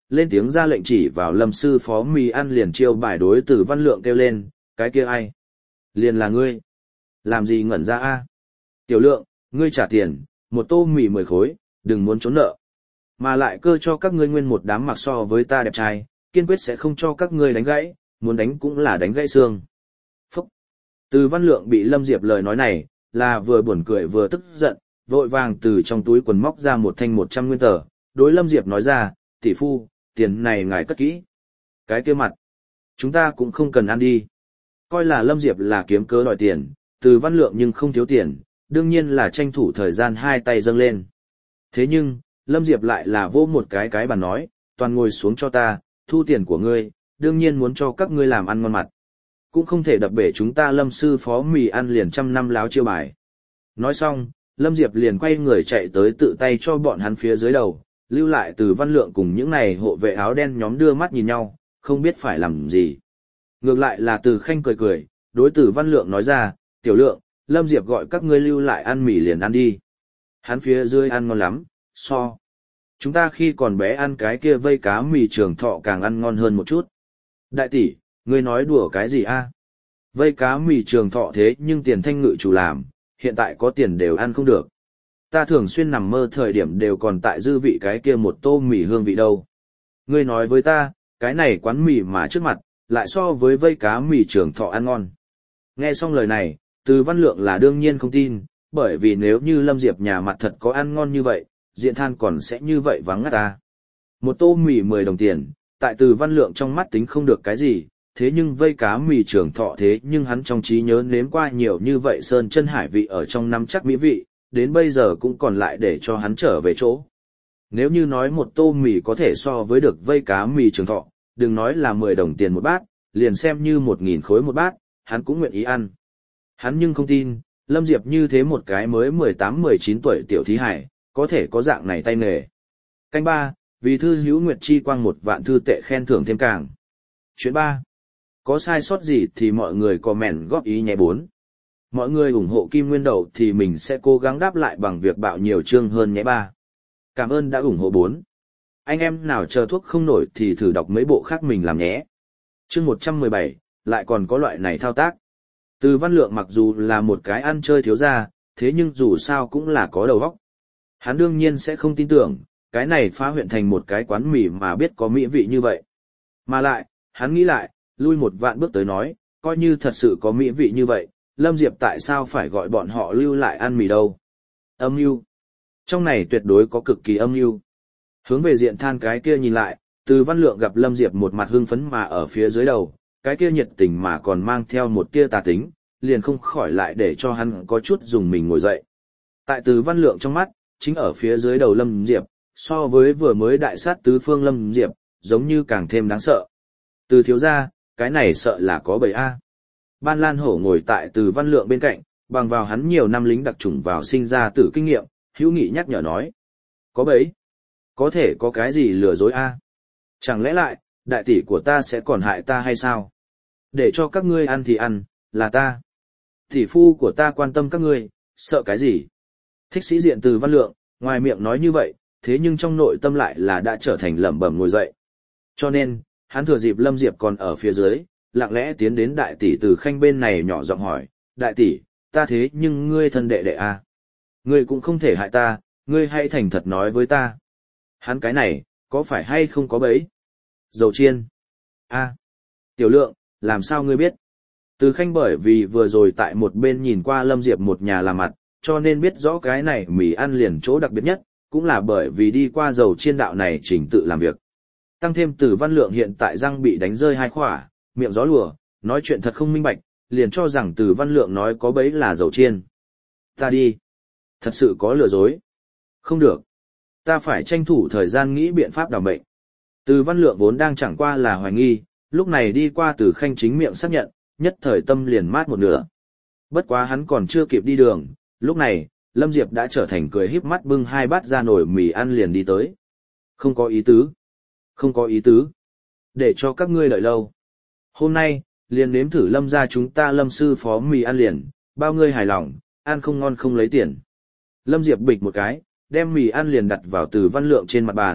lên tiếng ra lệnh chỉ vào Lâm sư phó mì ăn liền chiêu bài đối Từ Văn Lượng kêu lên, cái kia ai? Liền là ngươi. Làm gì ngẩn ra a? Tiểu Lượng, ngươi trả tiền, một tô mì mười khối, đừng muốn trốn nợ. Mà lại cơ cho các ngươi nguyên một đám mặc so với ta đẹp trai, kiên quyết sẽ không cho các ngươi đánh gãy, muốn đánh cũng là đánh gãy xương. Phúc! Từ Văn Lượng bị Lâm Diệp lời nói này, là vừa buồn cười vừa tức giận, vội vàng từ trong túi quần móc ra một thanh một trăm nguyên tờ, đối Lâm Diệp nói ra, tỷ phu, tiền này ngài cất kỹ. Cái kia mặt, chúng ta cũng không cần ăn đi. Coi là Lâm Diệp là kiếm cớ đòi tiền, Từ Văn Lượng nhưng không thiếu tiền, đương nhiên là tranh thủ thời gian hai tay dâng lên. Thế nhưng, Lâm Diệp lại là vô một cái cái bàn nói, toàn ngồi xuống cho ta, thu tiền của ngươi, đương nhiên muốn cho các ngươi làm ăn ngon mặt. Cũng không thể đập bể chúng ta Lâm sư phó mì ăn liền trăm năm láo chiêu bài. Nói xong, Lâm Diệp liền quay người chạy tới tự tay cho bọn hắn phía dưới đầu, lưu lại Từ Văn Lượng cùng những này hộ vệ áo đen nhóm đưa mắt nhìn nhau, không biết phải làm gì. Ngược lại là Từ Khanh cười cười, đối Từ Văn Lượng nói ra, tiểu Lượng, Lâm Diệp gọi các ngươi lưu lại ăn mì liền ăn đi. Hắn phía dưới ăn ngon lắm, so. Chúng ta khi còn bé ăn cái kia vây cá mì Trường Thọ càng ăn ngon hơn một chút. Đại tỷ, ngươi nói đùa cái gì a? Vây cá mì Trường Thọ thế nhưng tiền thanh ngự chủ làm, hiện tại có tiền đều ăn không được. Ta thường xuyên nằm mơ thời điểm đều còn tại dư vị cái kia một tô mì hương vị đâu. Ngươi nói với ta, cái này quán mì mà trước mặt, lại so với vây cá mì Trường Thọ ăn ngon. Nghe xong lời này, Từ Văn Lượng là đương nhiên không tin, bởi vì nếu như Lâm Diệp nhà mặt thật có ăn ngon như vậy, Diện Than còn sẽ như vậy vắng ngắt ta. Một tô mì mười đồng tiền, tại Từ Văn Lượng trong mắt tính không được cái gì, thế nhưng vây cá mì Trường Thọ thế nhưng hắn trong trí nhớ nếm qua nhiều như vậy sơn chân hải vị ở trong năm chắc mỹ vị, đến bây giờ cũng còn lại để cho hắn trở về chỗ. Nếu như nói một tô mì có thể so với được vây cá mì Trường Thọ, đừng nói là mười đồng tiền một bát, liền xem như một nghìn khối một bát, hắn cũng nguyện ý ăn. Hắn nhưng không tin, Lâm Diệp như thế một cái mới mười tám mười chín tuổi tiểu thí hải, có thể có dạng này tay nghề. Canh ba, vì thư hữu Nguyệt Chi Quang một vạn thư tệ khen thưởng thêm càng. Chuyện ba. Có sai sót gì thì mọi người comment góp ý nhé bốn. Mọi người ủng hộ Kim Nguyên Đậu thì mình sẽ cố gắng đáp lại bằng việc bạo nhiều chương hơn nhé ba. Cảm ơn đã ủng hộ bốn. Anh em nào chờ thuốc không nổi thì thử đọc mấy bộ khác mình làm nhé. Chương một trăm mười bảy, lại còn có loại này thao tác. Từ Văn Lượng mặc dù là một cái ăn chơi thiếu gia, thế nhưng dù sao cũng là có đầu óc. Hắn đương nhiên sẽ không tin tưởng, cái này phá huyện thành một cái quán mì mà biết có mỹ vị như vậy. Mà lại, hắn nghĩ lại, lui một vạn bước tới nói, coi như thật sự có mỹ vị như vậy, Lâm Diệp tại sao phải gọi bọn họ lưu lại ăn mì đâu? Âm mưu. Trong này tuyệt đối có cực kỳ âm mưu. Hướng về Diện Than cái kia nhìn lại, Từ Văn Lượng gặp Lâm Diệp một mặt hưng phấn mà ở phía dưới đầu, cái kia nhiệt tình mà còn mang theo một tia tà tính, liền không khỏi lại để cho hắn có chút dùng mình ngồi dậy. Tại Từ Văn Lượng trong mắt, chính ở phía dưới đầu Lâm Diệp, so với vừa mới đại sát tứ phương Lâm Diệp, giống như càng thêm đáng sợ. Từ thiếu gia, cái này sợ là có bầy A. Ban Lan Hổ ngồi tại Từ Văn Lượng bên cạnh, bằng vào hắn nhiều năm lính đặc chủng vào sinh ra tử kinh nghiệm, hữu nghị nhắc nhở nói. Có bầy? Có thể có cái gì lừa dối A? Chẳng lẽ lại, đại tỷ của ta sẽ còn hại ta hay sao? Để cho các ngươi ăn thì ăn, là ta. Tỷ phu của ta quan tâm các ngươi, sợ cái gì? Thích sĩ diện Từ Văn Lượng, ngoài miệng nói như vậy, thế nhưng trong nội tâm lại là đã trở thành lẩm bẩm ngồi dậy. Cho nên, hắn thừa dịp Lâm Diệp còn ở phía dưới, lặng lẽ tiến đến đại tỷ Từ Khanh bên này nhỏ giọng hỏi, đại tỷ, ta thế nhưng ngươi thân đệ đệ à? Ngươi cũng không thể hại ta, ngươi hãy thành thật nói với ta. Hắn cái này, có phải hay không có bấy? Dầu chiên. A, Tiểu Lượng, làm sao ngươi biết? Từ Khanh bởi vì vừa rồi tại một bên nhìn qua Lâm Diệp một nhà làm mặt, cho nên biết rõ cái này mì ăn liền chỗ đặc biệt nhất, cũng là bởi vì đi qua dầu chiên đạo này chỉnh tự làm việc. Tăng thêm Từ Văn Lượng hiện tại răng bị đánh rơi hai khỏa, miệng gió lùa, nói chuyện thật không minh bạch, liền cho rằng Từ Văn Lượng nói có bấy là dầu chiên. Ta đi. Thật sự có lừa dối. Không được. Ta phải tranh thủ thời gian nghĩ biện pháp đảm bệnh. Từ Văn Lượng vốn đang chẳng qua là hoài nghi, lúc này đi qua Từ Khanh chính miệng xác nhận, nhất thời tâm liền mát một nửa. Bất quá hắn còn chưa kịp đi đường, lúc này, Lâm Diệp đã trở thành cười híp mắt bưng hai bát ra nồi mì ăn liền đi tới. Không có ý tứ. Không có ý tứ. Để cho các ngươi đợi lâu. Hôm nay, liền nếm thử Lâm gia chúng ta Lâm sư phó mì ăn liền, bao ngươi hài lòng, ăn không ngon không lấy tiền. Lâm Diệp bịch một cái, đem mì ăn liền đặt vào Từ Văn Lượng trên mặt bàn,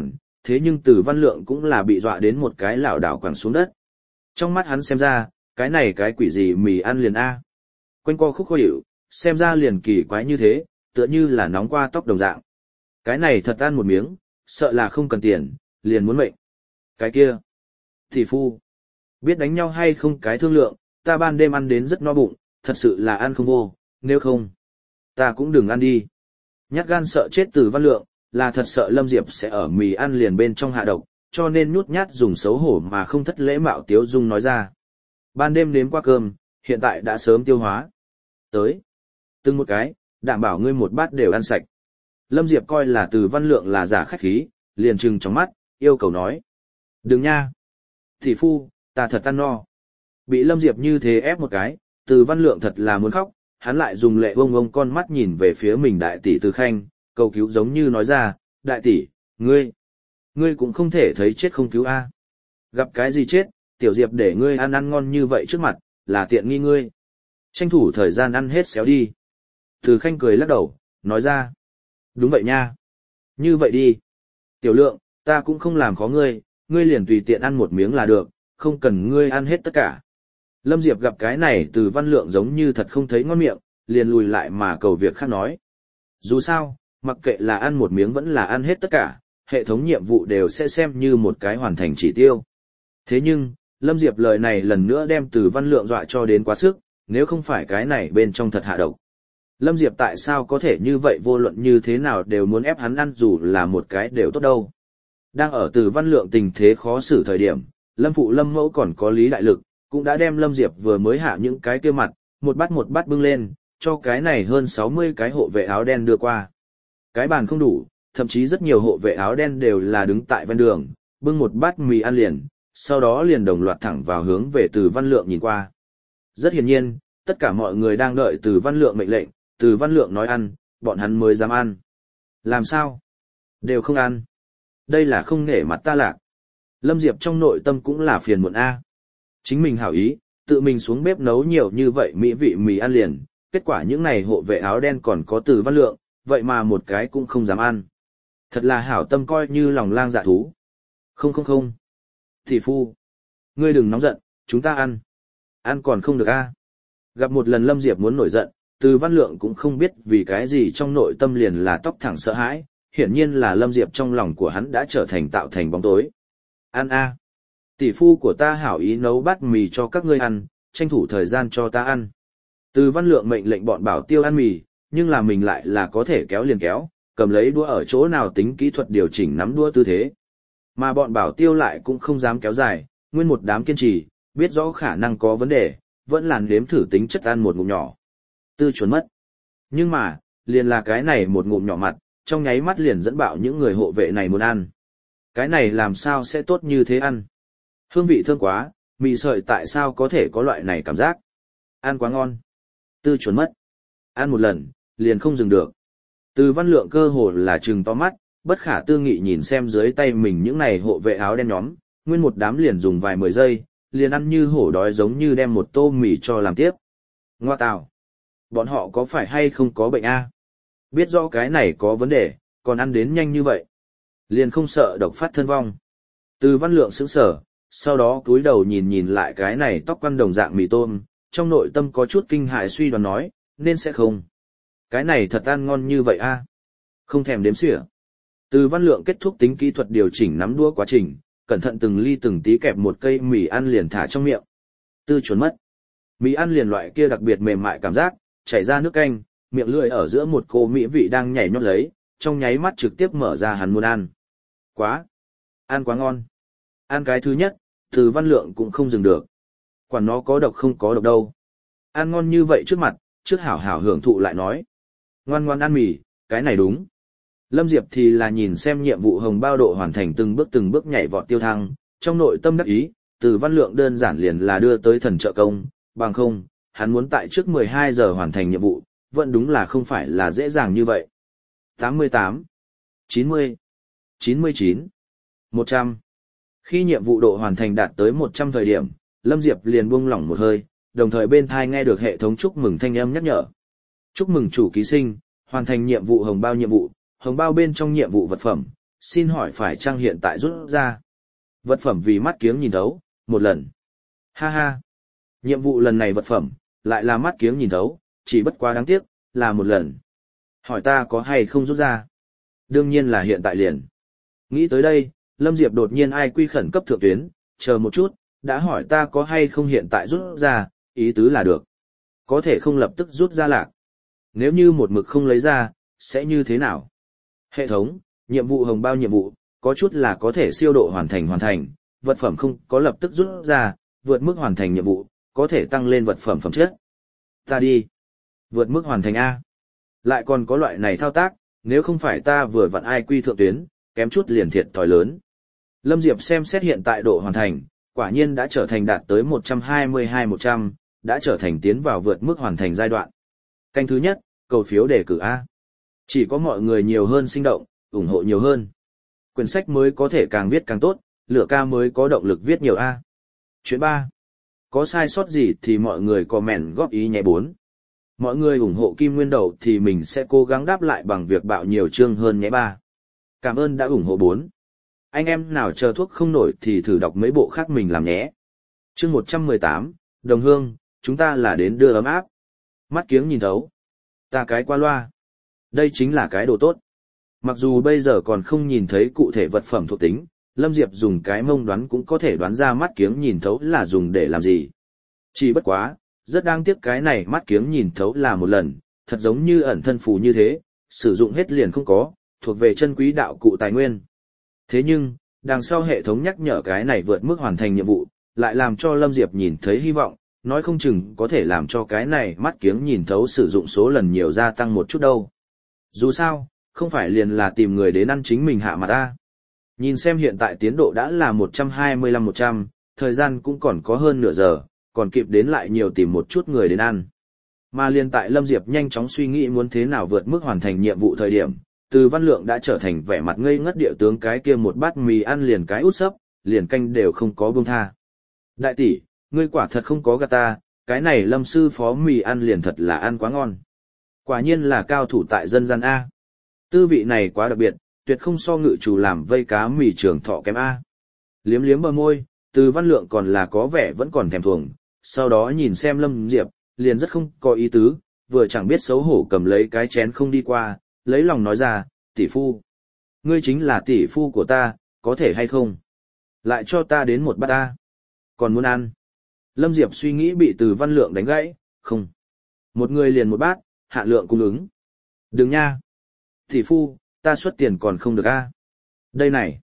thế nhưng Từ Văn Lượng cũng là bị dọa đến một cái lảo đảo quẳng xuống đất. Trong mắt hắn xem ra, cái này cái quỷ gì mì ăn liền A. Quanh co khúc khó hiểu, xem ra liền kỳ quái như thế, tựa như là nóng qua tóc đồng dạng. Cái này thật ăn một miếng, sợ là không cần tiền, liền muốn mệnh. Cái kia, thị phu, biết đánh nhau hay không cái thương lượng, ta ban đêm ăn đến rất no bụng, thật sự là ăn không vô, nếu không, ta cũng đừng ăn đi. Nhát gan sợ chết Từ Văn Lượng, là thật sợ Lâm Diệp sẽ ở mì ăn liền bên trong hạ độc, cho nên nhút nhát dùng xấu hổ mà không thất lễ mạo tiếu dung nói ra. Ban đêm nếm qua cơm, hiện tại đã sớm tiêu hóa. Tới, từng một cái, đảm bảo ngươi một bát đều ăn sạch. Lâm Diệp coi là Từ Văn Lượng là giả khách khí, liền trừng trong mắt, yêu cầu nói. Đừng nha. Thị phu, ta thật ăn no. Bị Lâm Diệp như thế ép một cái, Từ Văn Lượng thật là muốn khóc, hắn lại dùng lệ bông bông con mắt nhìn về phía mình đại tỷ Từ Khanh, cầu cứu giống như nói ra, đại tỷ, ngươi, ngươi cũng không thể thấy chết không cứu a. Gặp cái gì chết, tiểu Diệp để ngươi ăn ăn ngon như vậy trước mặt, là tiện nghi ngươi. Tranh thủ thời gian ăn hết xéo đi. Từ Khanh cười lắc đầu, nói ra, đúng vậy nha. Như vậy đi. Tiểu Lượng, ta cũng không làm khó ngươi, ngươi liền tùy tiện ăn một miếng là được, không cần ngươi ăn hết tất cả. Lâm Diệp gặp cái này Từ Văn Lượng giống như thật không thấy ngon miệng, liền lùi lại mà cầu việc khác nói. Dù sao, mặc kệ là ăn một miếng vẫn là ăn hết tất cả, hệ thống nhiệm vụ đều sẽ xem như một cái hoàn thành chỉ tiêu. Thế nhưng, Lâm Diệp lời này lần nữa đem Từ Văn Lượng dọa cho đến quá sức, nếu không phải cái này bên trong thật hạ độc. Lâm Diệp tại sao có thể như vậy vô luận như thế nào đều muốn ép hắn ăn dù là một cái đều tốt đâu. Đang ở Từ Văn Lượng tình thế khó xử thời điểm, Lâm Phụ Lâm Mẫu còn có lý đại lực, cũng đã đem Lâm Diệp vừa mới hạ những cái kia mặt, một bát một bát bưng lên, cho cái này hơn sáu mươi cái hộ vệ áo đen đưa qua. Cái bàn không đủ, thậm chí rất nhiều hộ vệ áo đen đều là đứng tại ven đường, bưng một bát mì ăn liền, sau đó liền đồng loạt thẳng vào hướng về Từ Văn Lượng nhìn qua. Rất hiển nhiên, tất cả mọi người đang đợi Từ Văn Lượng mệnh lệnh, Từ Văn Lượng nói ăn, bọn hắn mới dám ăn. Làm sao? Đều không ăn. Đây là không nể mặt ta lạc. Lâm Diệp trong nội tâm cũng là phiền muộn a. Chính mình hảo ý, tự mình xuống bếp nấu nhiều như vậy mỹ vị mì ăn liền, kết quả những này hộ vệ áo đen còn có Từ Văn Lượng, vậy mà một cái cũng không dám ăn. Thật là hảo tâm coi như lòng lang dạ thú. Không không không. Thị phu. Ngươi đừng nóng giận, chúng ta ăn. Ăn còn không được a. Gặp một lần Lâm Diệp muốn nổi giận, Từ Văn Lượng cũng không biết vì cái gì trong nội tâm liền là tóc thẳng sợ hãi, hiển nhiên là Lâm Diệp trong lòng của hắn đã trở thành tạo thành bóng tối. Ăn a. Tỷ phu của ta hảo ý nấu bát mì cho các ngươi ăn, tranh thủ thời gian cho ta ăn. Từ Văn Lượng mệnh lệnh bọn bảo tiêu ăn mì, nhưng là mình lại là có thể kéo liền kéo, cầm lấy đũa ở chỗ nào tính kỹ thuật điều chỉnh nắm đũa tư thế. Mà bọn bảo tiêu lại cũng không dám kéo dài, nguyên một đám kiên trì, biết rõ khả năng có vấn đề, vẫn làn đếm thử tính chất ăn một ngụm nhỏ. Tư chuẩn mất. Nhưng mà, liền là cái này một ngụm nhỏ mặt, trong nháy mắt liền dẫn bạo những người hộ vệ này muốn ăn. Cái này làm sao sẽ tốt như thế ăn? Hương vị thơm quá, mì sợi tại sao có thể có loại này cảm giác? Ăn quá ngon. Tư chuẩn mất. Ăn một lần, liền không dừng được. Từ Văn Lượng cơ hồ là trừng to mắt, bất khả tư nghị nhìn xem dưới tay mình những này hộ vệ áo đen nhóm, nguyên một đám liền dùng vài mười giây, liền ăn như hổ đói giống như đem một tô mì cho làm tiếp. Ngoa tào. Bọn họ có phải hay không có bệnh a? Biết rõ cái này có vấn đề, còn ăn đến nhanh như vậy. Liền không sợ độc phát thân vong. Từ Văn Lượng sững sờ, sau đó cúi đầu nhìn nhìn lại cái này tóc quăn đồng dạng mì tôm, trong nội tâm có chút kinh hại suy đoán nói, nên sẽ không. Cái này thật ăn ngon như vậy a. Không thèm đếm xỉa. Từ Văn Lượng kết thúc tính kỹ thuật điều chỉnh nắm đũa quá trình, cẩn thận từng ly từng tí kẹp một cây mì ăn liền thả trong miệng. Tư chuẩn mất. Mì ăn liền loại kia đặc biệt mềm mại cảm giác, chảy ra nước canh, miệng lưỡi ở giữa một cô mỹ vị đang nhảy nhót lấy, trong nháy mắt trực tiếp mở ra hắn muốn ăn. Quá! Ăn quá ngon! Ăn cái thứ nhất, Từ Văn Lượng cũng không dừng được. Quản nó có độc không có độc đâu. Ăn ngon như vậy trước mặt, trước hảo hảo hưởng thụ lại nói. Ngoan ngoan ăn mì, cái này đúng. Lâm Diệp thì là nhìn xem nhiệm vụ hồng bao độ hoàn thành từng bước từng bước nhảy vọt tiêu thăng, trong nội tâm đắc ý, Từ Văn Lượng đơn giản liền là đưa tới thần trợ công, bằng không, hắn muốn tại trước mười hai giờ hoàn thành nhiệm vụ, vẫn đúng là không phải là dễ dàng như vậy. tám mươi tám, chín mươi, chín mươi chín, một trăm. Khi nhiệm vụ độ hoàn thành đạt tới một trăm thời điểm, Lâm Diệp liền buông lỏng một hơi, đồng thời bên thai nghe được hệ thống chúc mừng thanh âm nhắc nhở. Chúc mừng chủ ký sinh, hoàn thành nhiệm vụ hồng bao nhiệm vụ, hồng bao bên trong nhiệm vụ vật phẩm, xin hỏi phải chăng hiện tại rút ra. Vật phẩm vì mắt kiếng nhìn thấu, một lần. Ha ha. Nhiệm vụ lần này vật phẩm, lại là mắt kiếng nhìn thấu, chỉ bất quá đáng tiếc, là một lần. Hỏi ta có hay không rút ra? Đương nhiên là hiện tại liền. Nghĩ tới đây, Lâm Diệp đột nhiên ai quy khẩn cấp thượng tuyến, chờ một chút, đã hỏi ta có hay không hiện tại rút ra, ý tứ là được. Có thể không lập tức rút ra lạc. Nếu như một mực không lấy ra, sẽ như thế nào? Hệ thống, nhiệm vụ hồng bao nhiệm vụ, có chút là có thể siêu độ hoàn thành hoàn thành, vật phẩm không có lập tức rút ra, vượt mức hoàn thành nhiệm vụ, có thể tăng lên vật phẩm phẩm chất. Ta đi. Vượt mức hoàn thành A. Lại còn có loại này thao tác, nếu không phải ta vừa vặn ai quy thượng tuyến, kém chút liền thiệt thòi lớn. Lâm Diệp xem xét hiện tại độ hoàn thành, quả nhiên đã trở thành đạt tới một trăm hai mươi hai một trăm, đã trở thành tiến vào vượt mức hoàn thành giai đoạn. Canh thứ nhất, cầu phiếu đề cử A. Chỉ có mọi người nhiều hơn sinh động, ủng hộ nhiều hơn. Quyển sách mới có thể càng viết càng tốt, lửa ca mới có động lực viết nhiều A. Chuyện ba. Có sai sót gì thì mọi người comment góp ý nhé bốn. Mọi người ủng hộ Kim Nguyên Đầu thì mình sẽ cố gắng đáp lại bằng việc bạo nhiều chương hơn nhé ba. Cảm ơn đã ủng hộ bốn. Anh em nào chờ thuốc không nổi thì thử đọc mấy bộ khác mình làm nhé. Chương một trăm mười tám, Đồng Hương, chúng ta là đến đưa ấm áp. Mắt kiếng nhìn thấu. Ta cái qua loa. Đây chính là cái đồ tốt. Mặc dù bây giờ còn không nhìn thấy cụ thể vật phẩm thuộc tính, Lâm Diệp dùng cái mông đoán cũng có thể đoán ra mắt kiếng nhìn thấu là dùng để làm gì. Chỉ bất quá, rất đáng tiếc cái này mắt kiếng nhìn thấu là một lần, thật giống như ẩn thân phù như thế, sử dụng hết liền không có, thuộc về chân quý đạo cụ tài nguyên. Thế nhưng, đằng sau hệ thống nhắc nhở cái này vượt mức hoàn thành nhiệm vụ, lại làm cho Lâm Diệp nhìn thấy hy vọng, nói không chừng có thể làm cho cái này mắt kiếng nhìn thấu sử dụng số lần nhiều gia tăng một chút đâu. Dù sao, không phải liền là tìm người đến ăn chính mình hạ mặt ta. Nhìn xem hiện tại tiến độ đã là một trăm hai mươi lăm một trăm, thời gian cũng còn có hơn nửa giờ, còn kịp đến lại nhiều tìm một chút người đến ăn. Mà liền tại Lâm Diệp nhanh chóng suy nghĩ muốn thế nào vượt mức hoàn thành nhiệm vụ thời điểm, Từ Văn Lượng đã trở thành vẻ mặt ngây ngất địa tướng cái kia một bát mì ăn liền cái út sấp, liền canh đều không có buông tha. Đại tỷ, ngươi quả thật không có gạt ta, cái này Lâm sư phó mì ăn liền thật là ăn quá ngon. Quả nhiên là cao thủ tại dân gian A. Tư vị này quá đặc biệt, tuyệt không so ngự chủ làm vây cá mì trường thọ kém A. Liếm liếm bờ môi, Từ Văn Lượng còn là có vẻ vẫn còn thèm thuồng, sau đó nhìn xem Lâm Diệp, liền rất không có ý tứ, vừa chẳng biết xấu hổ cầm lấy cái chén không đi qua, lấy lòng nói ra, tỷ phu. Ngươi chính là tỷ phu của ta, có thể hay không? Lại cho ta đến một bát ta. Còn muốn ăn? Lâm Diệp suy nghĩ bị Từ Văn Lượng đánh gãy, không. Một người liền một bát, hạn lượng cung ứng. Đừng nha. Tỷ phu, ta xuất tiền còn không được a. Đây này.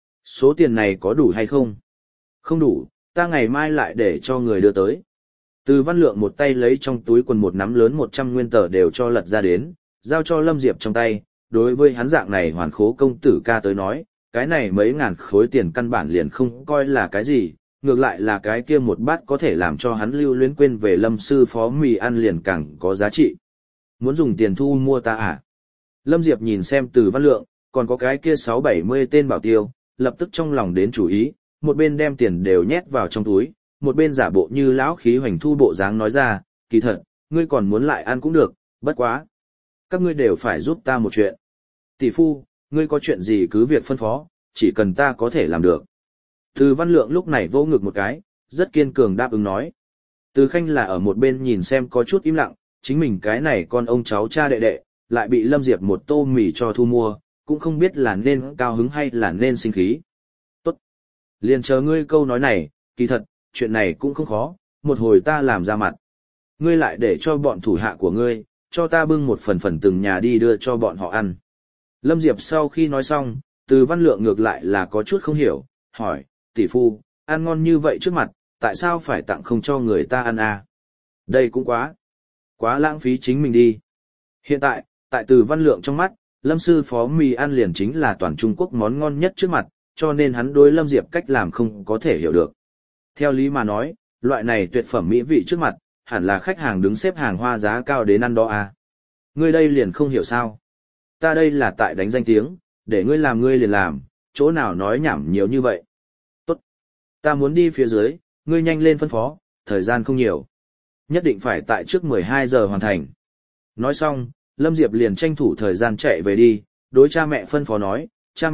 Số tiền này có đủ hay không? Không đủ, ta ngày mai lại để cho người đưa tới. Từ Văn Lượng một tay lấy trong túi quần một nắm lớn một trăm nguyên tờ đều cho lật ra đến, giao cho Lâm Diệp trong tay. Đối với hắn dạng này hoàn khố công tử ca tới nói, cái này mấy ngàn khối tiền căn bản liền không coi là cái gì, ngược lại là cái kia một bát có thể làm cho hắn lưu luyến quên về Lâm sư phó mì ăn liền càng có giá trị. Muốn dùng tiền thu mua ta à? Lâm Diệp nhìn xem Từ Văn Lượng, còn có cái kia sáu bảy mươi tên bảo tiêu, lập tức trong lòng đến chủ ý, một bên đem tiền đều nhét vào trong túi, một bên giả bộ như lão khí hoành thu bộ dáng nói ra, kỳ thật, ngươi còn muốn lại ăn cũng được, bất quá. Các ngươi đều phải giúp ta một chuyện. Tỷ phu, ngươi có chuyện gì cứ việc phân phó, chỉ cần ta có thể làm được. Từ Văn Lượng lúc này vô ngực một cái, rất kiên cường đáp ứng nói. Từ Khanh là ở một bên nhìn xem có chút im lặng, chính mình cái này con ông cháu cha đệ đệ, lại bị Lâm Diệp một tô mì cho thu mua, cũng không biết là nên cao hứng hay là nên sinh khí. Tốt. Liền chờ ngươi câu nói này, kỳ thật, chuyện này cũng không khó, một hồi ta làm ra mặt. Ngươi lại để cho bọn thủ hạ của ngươi, cho ta bưng một phần phần từng nhà đi đưa cho bọn họ ăn. Lâm Diệp sau khi nói xong, Từ Văn Lượng ngược lại là có chút không hiểu, hỏi, tỷ phu, ăn ngon như vậy trước mặt, tại sao phải tặng không cho người ta ăn à? Đây cũng quá, quá lãng phí chính mình đi. Hiện tại, tại Từ Văn Lượng trong mắt, Lâm sư phó mì ăn liền chính là toàn Trung Quốc món ngon nhất trước mặt, cho nên hắn đối Lâm Diệp cách làm không có thể hiểu được. Theo lý mà nói, loại này tuyệt phẩm mỹ vị trước mặt, hẳn là khách hàng đứng xếp hàng hoa giá cao đến ăn đó à. Ngươi đây liền không hiểu sao. Ta đây là tại đánh danh tiếng, để ngươi làm ngươi liền làm, chỗ nào nói nhảm nhiều như vậy. Tốt. Ta muốn đi phía dưới, ngươi nhanh lên phân phó, thời gian không nhiều. Nhất định phải tại trước mười hai giờ hoàn thành. Nói xong, Lâm Diệp liền tranh thủ thời gian chạy về đi, đối cha mẹ phân phó nói, cha mẹ,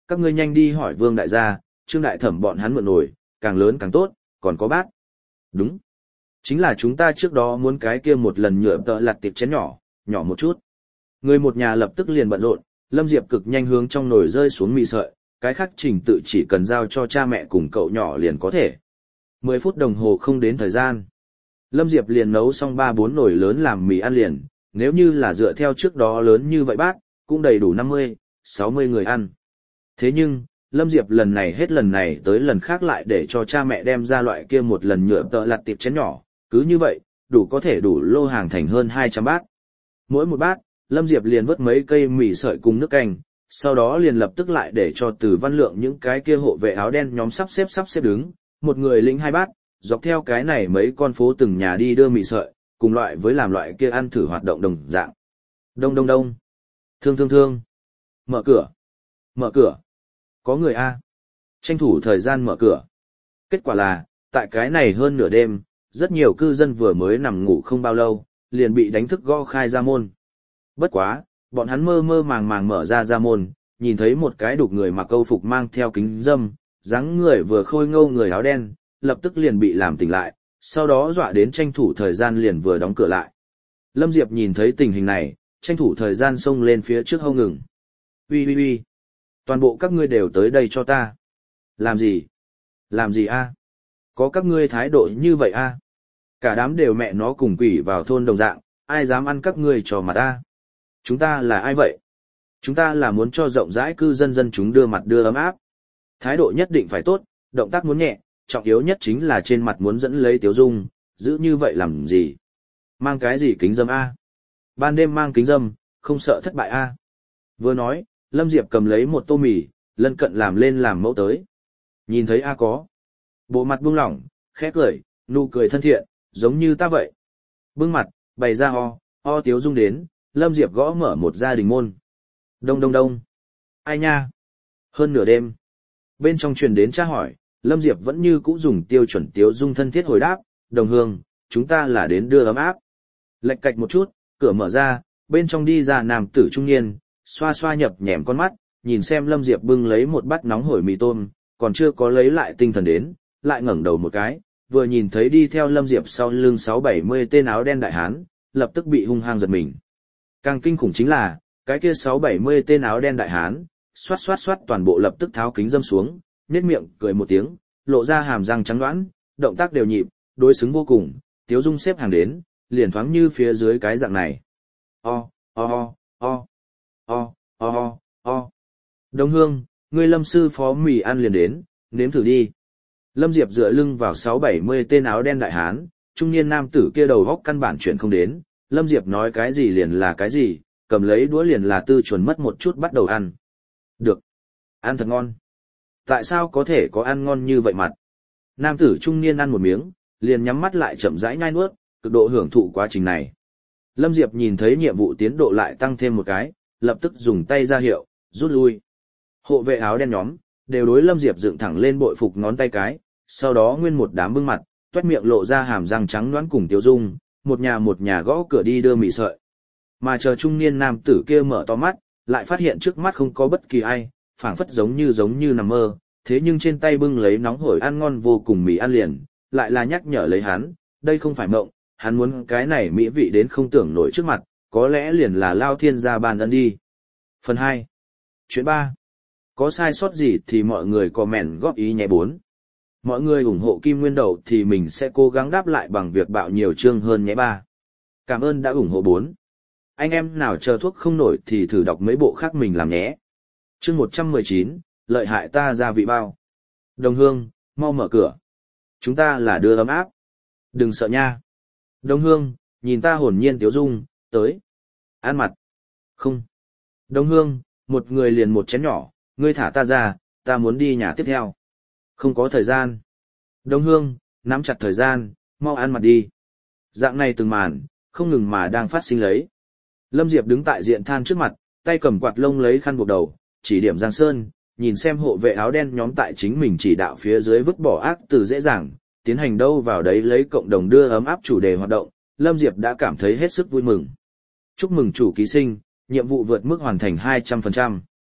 các ngươi nhanh đi hỏi Vương đại gia, Trương đại thẩm bọn hắn mượn nổi, càng lớn càng tốt, còn có bát. Đúng. Chính là chúng ta trước đó muốn cái kia một lần nhựa tợ lặt tiệp chén nhỏ, nhỏ một chút. Người một nhà lập tức liền bận rộn, Lâm Diệp cực nhanh hướng trong nồi rơi xuống mì sợi, cái khác trình tự chỉ cần giao cho cha mẹ cùng cậu nhỏ liền có thể. Mười phút đồng hồ không đến thời gian. Lâm Diệp liền nấu xong ba bốn nồi lớn làm mì ăn liền, nếu như là dựa theo trước đó lớn như vậy bát, cũng đầy đủ năm mươi, sáu mươi người ăn. Thế nhưng, Lâm Diệp lần này hết lần này tới lần khác lại để cho cha mẹ đem ra loại kia một lần nhựa tợ lặt tiệp chén nhỏ, cứ như vậy, đủ có thể đủ lô hàng thành hơn hai trăm bát. Mỗi một bát, Lâm Diệp liền vớt mấy cây mì sợi cùng nước canh, sau đó liền lập tức lại để cho Từ Văn Lượng những cái kia hộ vệ áo đen nhóm sắp xếp sắp xếp đứng, một người lĩnh hai bát, dọc theo cái này mấy con phố từng nhà đi đưa mì sợi, cùng loại với làm loại kia ăn thử hoạt động đồng dạng. Đông đông đông. Thương thương thương. Mở cửa. Mở cửa. Có người a. Tranh thủ thời gian mở cửa. Kết quả là, tại cái này hơn nửa đêm, rất nhiều cư dân vừa mới nằm ngủ không bao lâu, liền bị đánh thức gõ khai ra môn. Bất quá, bọn hắn mơ mơ màng màng mở ra ra môn, nhìn thấy một cái đục người mặc câu phục mang theo kính dâm, dáng người vừa khôi ngâu người áo đen, lập tức liền bị làm tỉnh lại, sau đó dọa đến tranh thủ thời gian liền vừa đóng cửa lại. Lâm Diệp nhìn thấy tình hình này, tranh thủ thời gian xông lên phía trước hông ngừng. Ui ui ui, toàn bộ các ngươi đều tới đây cho ta. Làm gì? Làm gì a? Có các ngươi thái độ như vậy a? Cả đám đều mẹ nó cùng quỷ vào thôn đồng dạng, ai dám ăn các ngươi trò mặt ta? Chúng ta là ai vậy? Chúng ta là muốn cho rộng rãi cư dân dân chúng đưa mặt đưa ấm áp. Thái độ nhất định phải tốt, động tác muốn nhẹ, trọng yếu nhất chính là trên mặt muốn dẫn lấy tiếu dung, giữ như vậy làm gì? Mang cái gì kính dâm a? Ban đêm mang kính dâm, không sợ thất bại a? Vừa nói, Lâm Diệp cầm lấy một tô mì, lân cận làm lên làm mẫu tới. Nhìn thấy a có. Bộ mặt buông lỏng, khẽ cười, nụ cười thân thiện, giống như ta vậy. Bưng mặt, bày ra ho, ho tiếu dung đến, Lâm Diệp gõ mở một gia đình môn. Đông đông đông. Ai nha? Hơn nửa đêm. Bên trong truyền đến tra hỏi, Lâm Diệp vẫn như cũ dùng tiêu chuẩn tiếu dung thân thiết hồi đáp, đồng hương, chúng ta là đến đưa ấm áp. Lệch cạch một chút, cửa mở ra, bên trong đi ra nam tử trung niên, xoa xoa nhập nhèm con mắt, nhìn xem Lâm Diệp bưng lấy một bát nóng hổi mì tôm, còn chưa có lấy lại tinh thần đến, lại ngẩng đầu một cái, vừa nhìn thấy đi theo Lâm Diệp sau lưng sáu bảy mươi tên áo đen đại hán, lập tức bị hung hăng giật mình. Càng kinh khủng chính là, cái kia sáu bảy mươi tên áo đen đại hán, xoát xoát xoát toàn bộ lập tức tháo kính dâm xuống, nhếch miệng cười một tiếng, lộ ra hàm răng trắng đoán, động tác đều nhịp, đối xứng vô cùng, tiếu dung xếp hàng đến, liền thoáng như phía dưới cái dạng này. O, o, o, o, o, o. Đông hương, ngươi Lâm sư phó mì ăn liền đến, nếm thử đi. Lâm Diệp dựa lưng vào sáu bảy mươi tên áo đen đại hán, trung niên nam tử kia đầu góc căn bản chuyện không đến, Lâm Diệp nói cái gì liền là cái gì, cầm lấy đũa liền là tư chuẩn mất một chút bắt đầu ăn. Được. Ăn thật ngon. Tại sao có thể có ăn ngon như vậy mặt? Nam tử trung niên ăn một miếng, liền nhắm mắt lại chậm rãi nhai nuốt, cực độ hưởng thụ quá trình này. Lâm Diệp nhìn thấy nhiệm vụ tiến độ lại tăng thêm một cái, lập tức dùng tay ra hiệu, rút lui. Hộ vệ áo đen nhóm, đều đối Lâm Diệp dựng thẳng lên bội phục ngón tay cái, sau đó nguyên một đám bưng mặt, toét miệng lộ ra hàm răng trắng đoán cùng tiêu dung, một nhà một nhà gõ cửa đi đưa mì sợi. Mà chờ trung niên nam tử kia mở to mắt, lại phát hiện trước mắt không có bất kỳ ai, phảng phất giống như giống như nằm mơ, thế nhưng trên tay bưng lấy nóng hổi ăn ngon vô cùng mì ăn liền, lại là nhắc nhở lấy hắn, đây không phải mộng, hắn muốn cái này mỹ vị đến không tưởng nổi trước mặt, có lẽ liền là lao thiên gia ban ân đi. Phần hai. Chuyện ba. Có sai sót gì thì mọi người comment góp ý nhé bốn. Mọi người ủng hộ Kim Nguyên Đậu thì mình sẽ cố gắng đáp lại bằng việc bạo nhiều chương hơn nhé ba. Cảm ơn đã ủng hộ bốn. Anh em nào chờ thuốc không nổi thì thử đọc mấy bộ khác mình làm nhé. Chương một trăm mười chín, lợi hại ta gia vị bao. Đồng hương, mau mở cửa. Chúng ta là đưa ấm áp. Đừng sợ nha. Đồng hương, nhìn ta hồn nhiên tiếu dung, tới. Ăn mặt. Không. Đồng hương, một người liền một chén nhỏ, ngươi thả ta ra, ta muốn đi nhà tiếp theo. Không có thời gian. Đồng hương, nắm chặt thời gian, mau ăn mặt đi. Dạng này từng màn, không ngừng mà đang phát sinh lấy. Lâm Diệp đứng tại diện than trước mặt, tay cầm quạt lông lấy khăn buộc đầu, chỉ điểm Giang Sơn, nhìn xem hộ vệ áo đen nhóm tại chính mình chỉ đạo phía dưới vứt bỏ ác từ dễ dàng, tiến hành đâu vào đấy lấy cộng đồng đưa ấm áp chủ đề hoạt động, Lâm Diệp đã cảm thấy hết sức vui mừng. Chúc mừng chủ ký sinh, nhiệm vụ vượt mức hoàn thành hai trăm phần trăm.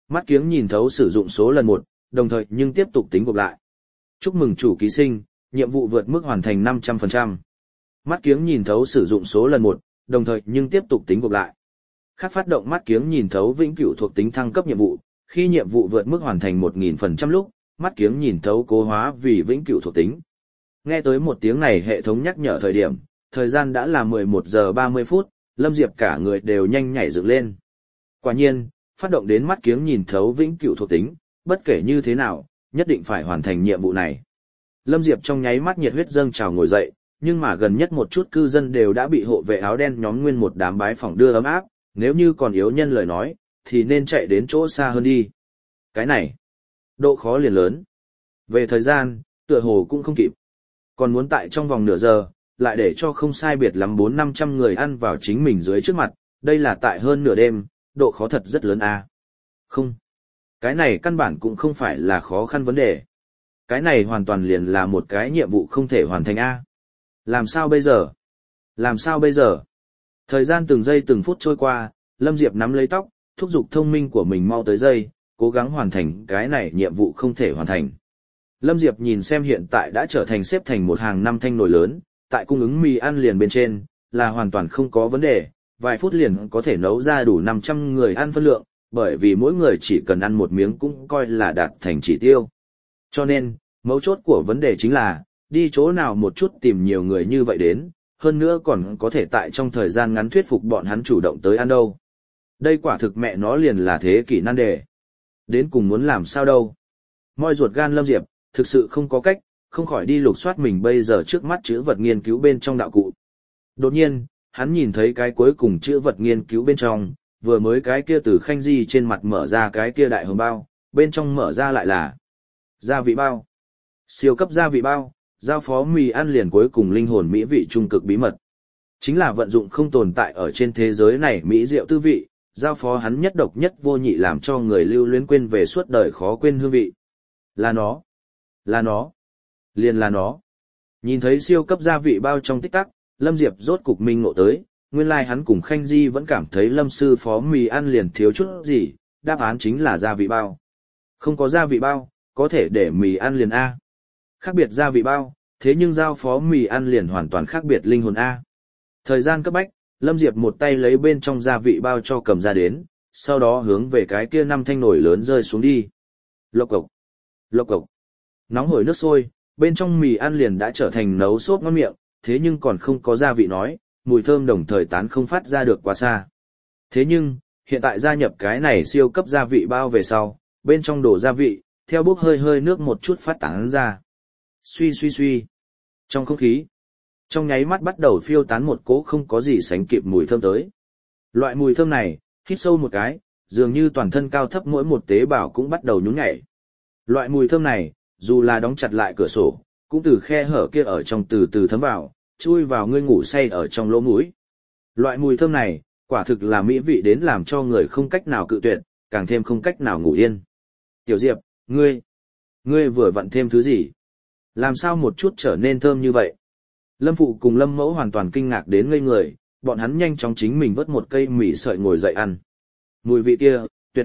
Mắt kiếng nhìn thấu sử dụng số lần một, đồng thời nhưng tiếp tục tính gộp lại. Chúc mừng chủ ký sinh, nhiệm vụ vượt mức hoàn thành năm trăm phần trăm. Mắt kiếng nhìn thấu sử dụng số lần một, đồng thời nhưng tiếp tục tính gộp lại. Khác phát động mắt kiếng nhìn thấu vĩnh cửu thuộc tính thăng cấp nhiệm vụ, khi nhiệm vụ vượt mức hoàn thành một nghìn phần trăm lúc, mắt kiếng nhìn thấu cố hóa vì vĩnh cửu thuộc tính. Nghe tới một tiếng này hệ thống nhắc nhở thời điểm, thời gian đã là mười một giờ ba mươi phút, Lâm Diệp cả người đều nhanh nhảy dựng lên. Quả nhiên, phát động đến mắt kiếng nhìn thấu vĩnh cửu thuộc tính, bất kể như thế nào, nhất định phải hoàn thành nhiệm vụ này. Lâm Diệp trong nháy mắt nhiệt huyết dâng trào ngồi dậy, nhưng mà gần nhất một chút cư dân đều đã bị hộ vệ áo đen nhóm nguyên một đám bái phỏng đưa ấm áp, nếu như còn yếu nhân lời nói, thì nên chạy đến chỗ xa hơn đi. Cái này, độ khó liền lớn. Về thời gian, tựa hồ cũng không kịp. Còn muốn tại trong vòng nửa giờ, lại để cho không sai biệt lắm bốn năm trăm người ăn vào chính mình dưới trước mặt, đây là tại hơn nửa đêm, độ khó thật rất lớn a. Không. Cái này căn bản cũng không phải là khó khăn vấn đề. Cái này hoàn toàn liền là một cái nhiệm vụ không thể hoàn thành a. Làm sao bây giờ? Làm sao bây giờ? Thời gian từng giây từng phút trôi qua, Lâm Diệp nắm lấy tóc, thúc giục thông minh của mình mau tới giây, cố gắng hoàn thành cái này nhiệm vụ không thể hoàn thành. Lâm Diệp nhìn xem hiện tại đã trở thành xếp thành một hàng năm thanh nồi lớn, tại cung ứng mì ăn liền bên trên, là hoàn toàn không có vấn đề, vài phút liền có thể nấu ra đủ năm trăm người ăn phân lượng, bởi vì mỗi người chỉ cần ăn một miếng cũng coi là đạt thành chỉ tiêu. Cho nên, mấu chốt của vấn đề chính là, đi chỗ nào một chút tìm nhiều người như vậy đến, hơn nữa còn có thể tại trong thời gian ngắn thuyết phục bọn hắn chủ động tới ăn đâu. Đây quả thực mẹ nó liền là thế kỷ nan đề. Đến cùng muốn làm sao đâu. Moi ruột gan Lâm Diệp, thực sự không có cách, không khỏi đi lục soát mình bây giờ trước mắt chữ vật nghiên cứu bên trong đạo cụ. Đột nhiên, hắn nhìn thấy cái cuối cùng chữ vật nghiên cứu bên trong, vừa mới cái kia từ khanh di trên mặt mở ra cái kia đại hồng bao, bên trong mở ra lại là gia vị bao. Siêu cấp gia vị bao, giao phó mì ăn liền cuối cùng linh hồn mỹ vị trung cực bí mật. Chính là vận dụng không tồn tại ở trên thế giới này mỹ diệu tư vị, giao phó hắn nhất độc nhất vô nhị làm cho người lưu luyến quên về suốt đời khó quên hương vị. Là nó. Là nó. Liền là nó. Nhìn thấy siêu cấp gia vị bao trong tích tắc, Lâm Diệp rốt cục minh ngộ tới, nguyên lai like hắn cùng Khanh Di vẫn cảm thấy Lâm sư phó mì ăn liền thiếu chút gì, đáp án chính là gia vị bao. Không có gia vị bao, có thể để mì ăn liền A. Khác biệt gia vị bao, thế nhưng giao phó mì ăn liền hoàn toàn khác biệt linh hồn A. Thời gian cấp bách, Lâm Diệp một tay lấy bên trong gia vị bao cho cầm ra đến, sau đó hướng về cái kia năm thanh nồi lớn rơi xuống đi. Lộc cộc, lộc cộc. Nóng hổi nước sôi, bên trong mì ăn liền đã trở thành nấu xốp ngon miệng, thế nhưng còn không có gia vị nói, mùi thơm đồng thời tán không phát ra được quá xa. Thế nhưng, hiện tại gia nhập cái này siêu cấp gia vị bao về sau, bên trong đổ gia vị, theo bốc hơi hơi nước một chút phát tán ra. Suy suy suy. Trong không khí, trong nháy mắt bắt đầu phiêu tán một cỗ không có gì sánh kịp mùi thơm tới. Loại mùi thơm này, hít sâu một cái, dường như toàn thân cao thấp mỗi một tế bào cũng bắt đầu nhún nhảy. Loại mùi thơm này, dù là đóng chặt lại cửa sổ, cũng từ khe hở kia ở trong từ từ thấm vào, chui vào ngươi ngủ say ở trong lỗ mũi. Loại mùi thơm này, quả thực là mỹ vị đến làm cho người không cách nào cự tuyệt, càng thêm không cách nào ngủ yên. Tiểu Diệp, ngươi, ngươi vừa vặn thêm thứ gì? Làm sao một chút trở nên thơm như vậy? Lâm Phụ cùng Lâm Mẫu hoàn toàn kinh ngạc đến ngây người, bọn hắn nhanh chóng chính mình vớt một cây mì sợi ngồi dậy ăn. Mùi vị kia, tuyệt.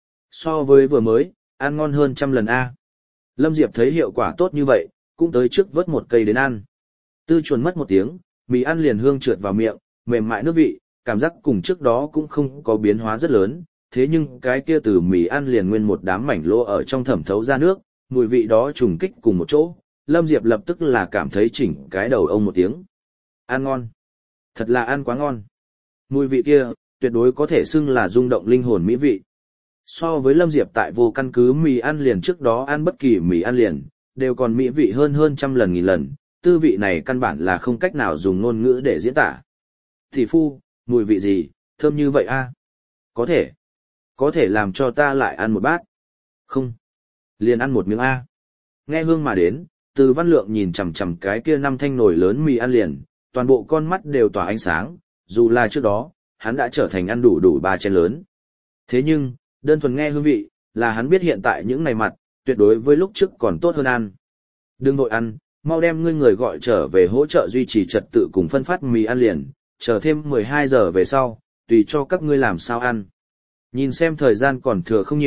So với vừa mới, ăn ngon hơn trăm lần A. Lâm Diệp thấy hiệu quả tốt như vậy, cũng tới trước vớt một cây đến ăn. Tư chuồn mất một tiếng, mì ăn liền hương trượt vào miệng, mềm mại nước vị, cảm giác cùng trước đó cũng không có biến hóa rất lớn, thế nhưng cái kia từ mì ăn liền nguyên một đám mảnh lỗ ở trong thẩm thấu ra nước, mùi vị đó trùng kích cùng một chỗ, Lâm Diệp lập tức là cảm thấy chỉnh cái đầu ông một tiếng. Ăn ngon. Thật là ăn quá ngon. Mùi vị kia, tuyệt đối có thể xưng là rung động linh hồn mỹ vị. So với Lâm Diệp tại vô căn cứ mì ăn liền trước đó ăn bất kỳ mì ăn liền, đều còn mỹ vị hơn hơn trăm lần nghìn lần, tư vị này căn bản là không cách nào dùng ngôn ngữ để diễn tả. Thị phu, mùi vị gì, thơm như vậy a? Có thể. Có thể làm cho ta lại ăn một bát. Không. Liền ăn một miếng a. Nghe hương mà đến, Từ Văn Lượng nhìn chằm chằm cái kia năm thanh nồi lớn mì ăn liền, toàn bộ con mắt đều tỏa ánh sáng, dù là trước đó, hắn đã trở thành ăn đủ đủ ba chén lớn. Thế nhưng, đơn thuần nghe hương vị, là hắn biết hiện tại những này mặt, tuyệt đối với lúc trước còn tốt hơn ăn. Đừng vội ăn, mau đem ngươi người gọi trở về hỗ trợ duy trì trật tự cùng phân phát mì ăn liền, chờ thêm mười hai giờ về sau, tùy cho các ngươi làm sao ăn. Nhìn xem thời gian còn thừa không nhiều,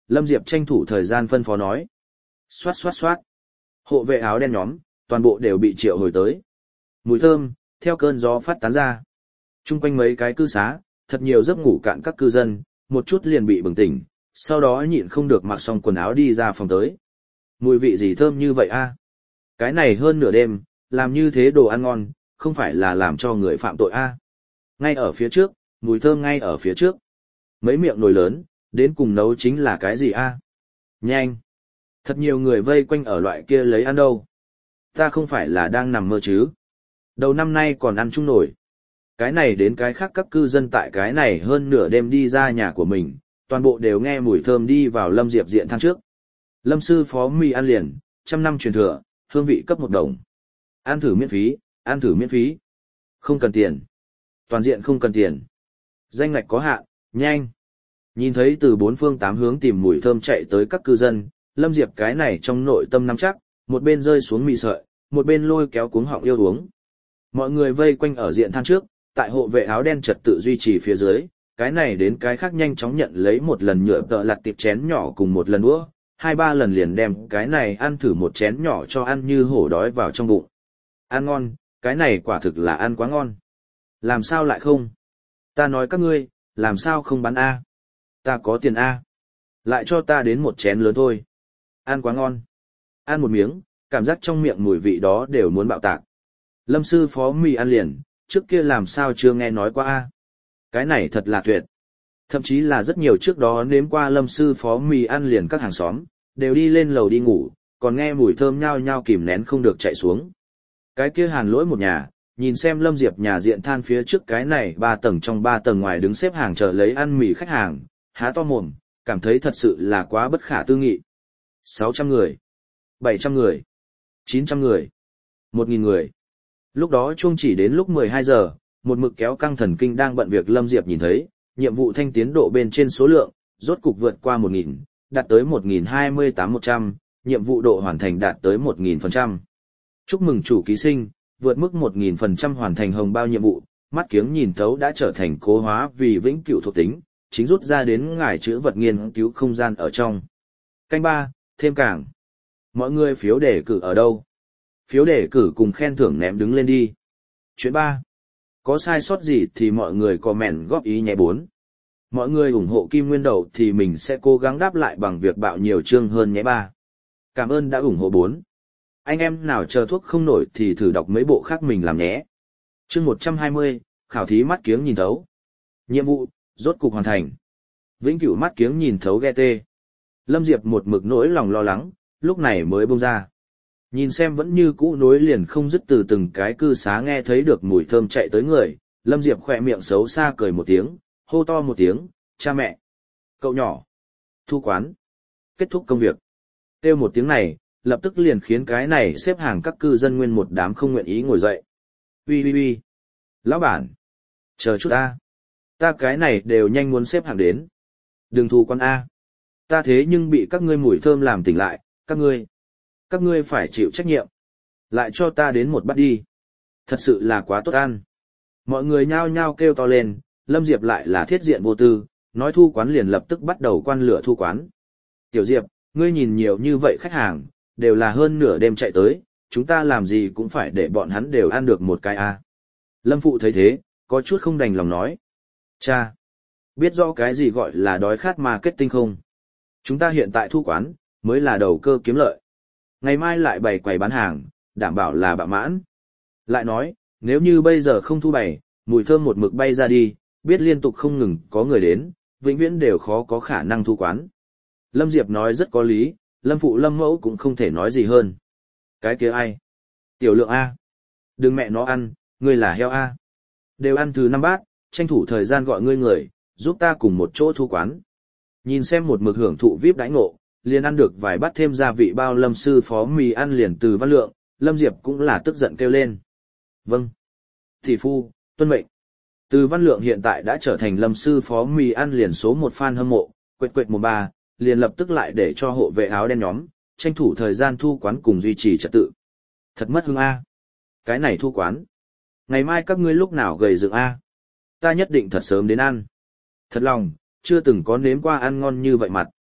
Lâm Diệp tranh thủ thời gian phân phó nói. Xoát xoát xoát. Hộ vệ áo đen nhóm, toàn bộ đều bị triệu hồi tới. Mùi thơm, theo cơn gió phát tán ra. Trung quanh mấy cái cư xá, thật nhiều giấc ngủ cạn các cư dân, một chút liền bị bừng tỉnh, sau đó nhịn không được mặc xong quần áo đi ra phòng tới. Mùi vị gì thơm như vậy a? Cái này hơn nửa đêm, làm như thế đồ ăn ngon, không phải là làm cho người phạm tội a? Ngay ở phía trước, mùi thơm ngay ở phía trước. Mấy miệng nồi lớn, đến cùng nấu chính là cái gì a? Nhanh! Thật nhiều người vây quanh ở loại kia lấy ăn đâu. Ta không phải là đang nằm mơ chứ. Đầu năm nay còn ăn chung nổi. Cái này đến cái khác các cư dân tại cái này hơn nửa đêm đi ra nhà của mình, toàn bộ đều nghe mùi thơm đi vào Lâm Diệp diện than trước. Lâm sư phó mì ăn liền, trăm năm truyền thừa, hương vị cấp một đồng. Ăn thử miễn phí, ăn thử miễn phí. Không cần tiền. Toàn diện không cần tiền. Danh ngạch có hạn, nhanh. Nhìn thấy từ bốn phương tám hướng tìm mùi thơm chạy tới các cư dân, Lâm Diệp cái này trong nội tâm nắm chắc, một bên rơi xuống mì sợi, một bên lôi kéo cuống họng yêu uống. Mọi người vây quanh ở diện than trước, tại hộ vệ áo đen trật tự duy trì phía dưới, cái này đến cái khác nhanh chóng nhận lấy một lần nhựa tợ lặt tiệp chén nhỏ cùng một lần đũa, hai ba lần liền đem cái này ăn thử một chén nhỏ cho ăn như hổ đói vào trong bụng. Ăn ngon, cái này quả thực là ăn quá ngon. Làm sao lại không? Ta nói các ngươi, làm sao không bán A? Ta có tiền A. Lại cho ta đến một chén lớn thôi. Ăn quá ngon. Ăn một miếng, cảm giác trong miệng mùi vị đó đều muốn bạo tạc. Lâm sư phó mì ăn liền, trước kia làm sao chưa nghe nói qua A. Cái này thật là tuyệt. Thậm chí là rất nhiều trước đó nếm qua lâm sư phó mì ăn liền các hàng xóm, đều đi lên lầu đi ngủ, còn nghe mùi thơm nhao nhao kìm nén không được chạy xuống. Cái kia Hàn Lỗi một nhà, nhìn xem Lâm Diệp nhà diện than phía trước cái này ba tầng trong ba tầng ngoài đứng xếp hàng chờ lấy ăn mì khách hàng, há to mồm, cảm thấy thật sự là quá bất khả tư nghị. sáu trăm người, bảy trăm người, chín trăm người, một nghìn người. Lúc đó chuông chỉ đến lúc mười hai giờ, một mực kéo căng thần kinh đang bận việc Lâm Diệp nhìn thấy, nhiệm vụ thanh tiến độ bên trên số lượng, rốt cục vượt qua một nghìn, đạt tới một nghìn hai mươi tám một trăm, nhiệm vụ độ hoàn thành đạt tới một nghìn phần trăm. Chúc mừng chủ ký sinh, vượt mức một nghìn phần trăm hoàn thành hồng bao nhiệm vụ, mắt kiếng nhìn thấu đã trở thành cố hóa vì vĩnh cửu thuộc tính, chính rút ra đến ngài chữ vật nghiên cứu không gian ở trong. Canh ba, thêm cảng. Mọi người phiếu đề cử ở đâu? Phiếu đề cử cùng khen thưởng ném đứng lên đi. Chuyện ba. Có sai sót gì thì mọi người comment góp ý nhé bốn. Mọi người ủng hộ Kim Nguyên Đầu thì mình sẽ cố gắng đáp lại bằng việc bạo nhiều chương hơn nhé ba. Cảm ơn đã ủng hộ bốn. Anh em nào chờ thuốc không nổi thì thử đọc mấy bộ khác mình làm nhé. Chương một trăm hai mươi, khảo thí mắt kiếng nhìn thấu. Nhiệm vụ, rốt cục hoàn thành. Vĩnh cửu mắt kiếng nhìn thấu ghe tê. Lâm Diệp một mực nỗi lòng lo lắng, lúc này mới bông ra. Nhìn xem vẫn như cũ nối liền không dứt từ từng cái cư xá nghe thấy được mùi thơm chạy tới người, Lâm Diệp khỏe miệng xấu xa cười một tiếng, hô to một tiếng, cha mẹ, cậu nhỏ, thu quán, kết thúc công việc. Kêu một tiếng này, lập tức liền khiến cái này xếp hàng các cư dân nguyên một đám không nguyện ý ngồi dậy. Ui ui ui, lão bản, chờ chút A, ta cái này đều nhanh muốn xếp hàng đến. Đừng thu quán A, ta thế nhưng bị các ngươi mùi thơm làm tỉnh lại, các ngươi. Các ngươi phải chịu trách nhiệm. Lại cho ta đến một bát đi. Thật sự là quá tốt ăn. Mọi người nhao nhao kêu to lên, Lâm Diệp lại là thiết diện vô tư, nói thu quán liền lập tức bắt đầu quan lửa thu quán. Tiểu Diệp, ngươi nhìn nhiều như vậy khách hàng, đều là hơn nửa đêm chạy tới, chúng ta làm gì cũng phải để bọn hắn đều ăn được một cái a. Lâm Phụ thấy thế, có chút không đành lòng nói. Cha, biết rõ cái gì gọi là đói khát marketing không? Chúng ta hiện tại thu quán, mới là đầu cơ kiếm lợi. Ngày mai lại bày quầy bán hàng, đảm bảo là bạ mãn. Lại nói, nếu như bây giờ không thu bày, mùi thơm một mực bay ra đi, biết liên tục không ngừng có người đến, vĩnh viễn đều khó có khả năng thu quán. Lâm Diệp nói rất có lý, Lâm Phụ Lâm Mẫu cũng không thể nói gì hơn. Cái kia ai? Tiểu Lượng A. Đừng mẹ nó ăn, ngươi là heo A. Đều ăn thứ năm bát, tranh thủ thời gian gọi ngươi người, giúp ta cùng một chỗ thu quán. Nhìn xem một mực hưởng thụ víp đãi ngộ, liền ăn được vài bát thêm gia vị bao Lâm sư phó mì ăn liền Từ Văn Lượng, Lâm Diệp cũng là tức giận kêu lên. Vâng. Thị phu, tuân mệnh. Từ Văn Lượng hiện tại đã trở thành Lâm sư phó mì ăn liền số một fan hâm mộ, quệt quệt một ba, liền lập tức lại để cho hộ vệ áo đen nhóm, tranh thủ thời gian thu quán cùng duy trì trật tự. Thật mất hứng A. Cái này thu quán. Ngày mai các ngươi lúc nào gầy dựng A. Ta nhất định thật sớm đến ăn. Thật lòng, chưa từng có nếm qua ăn ngon như vậy mặt.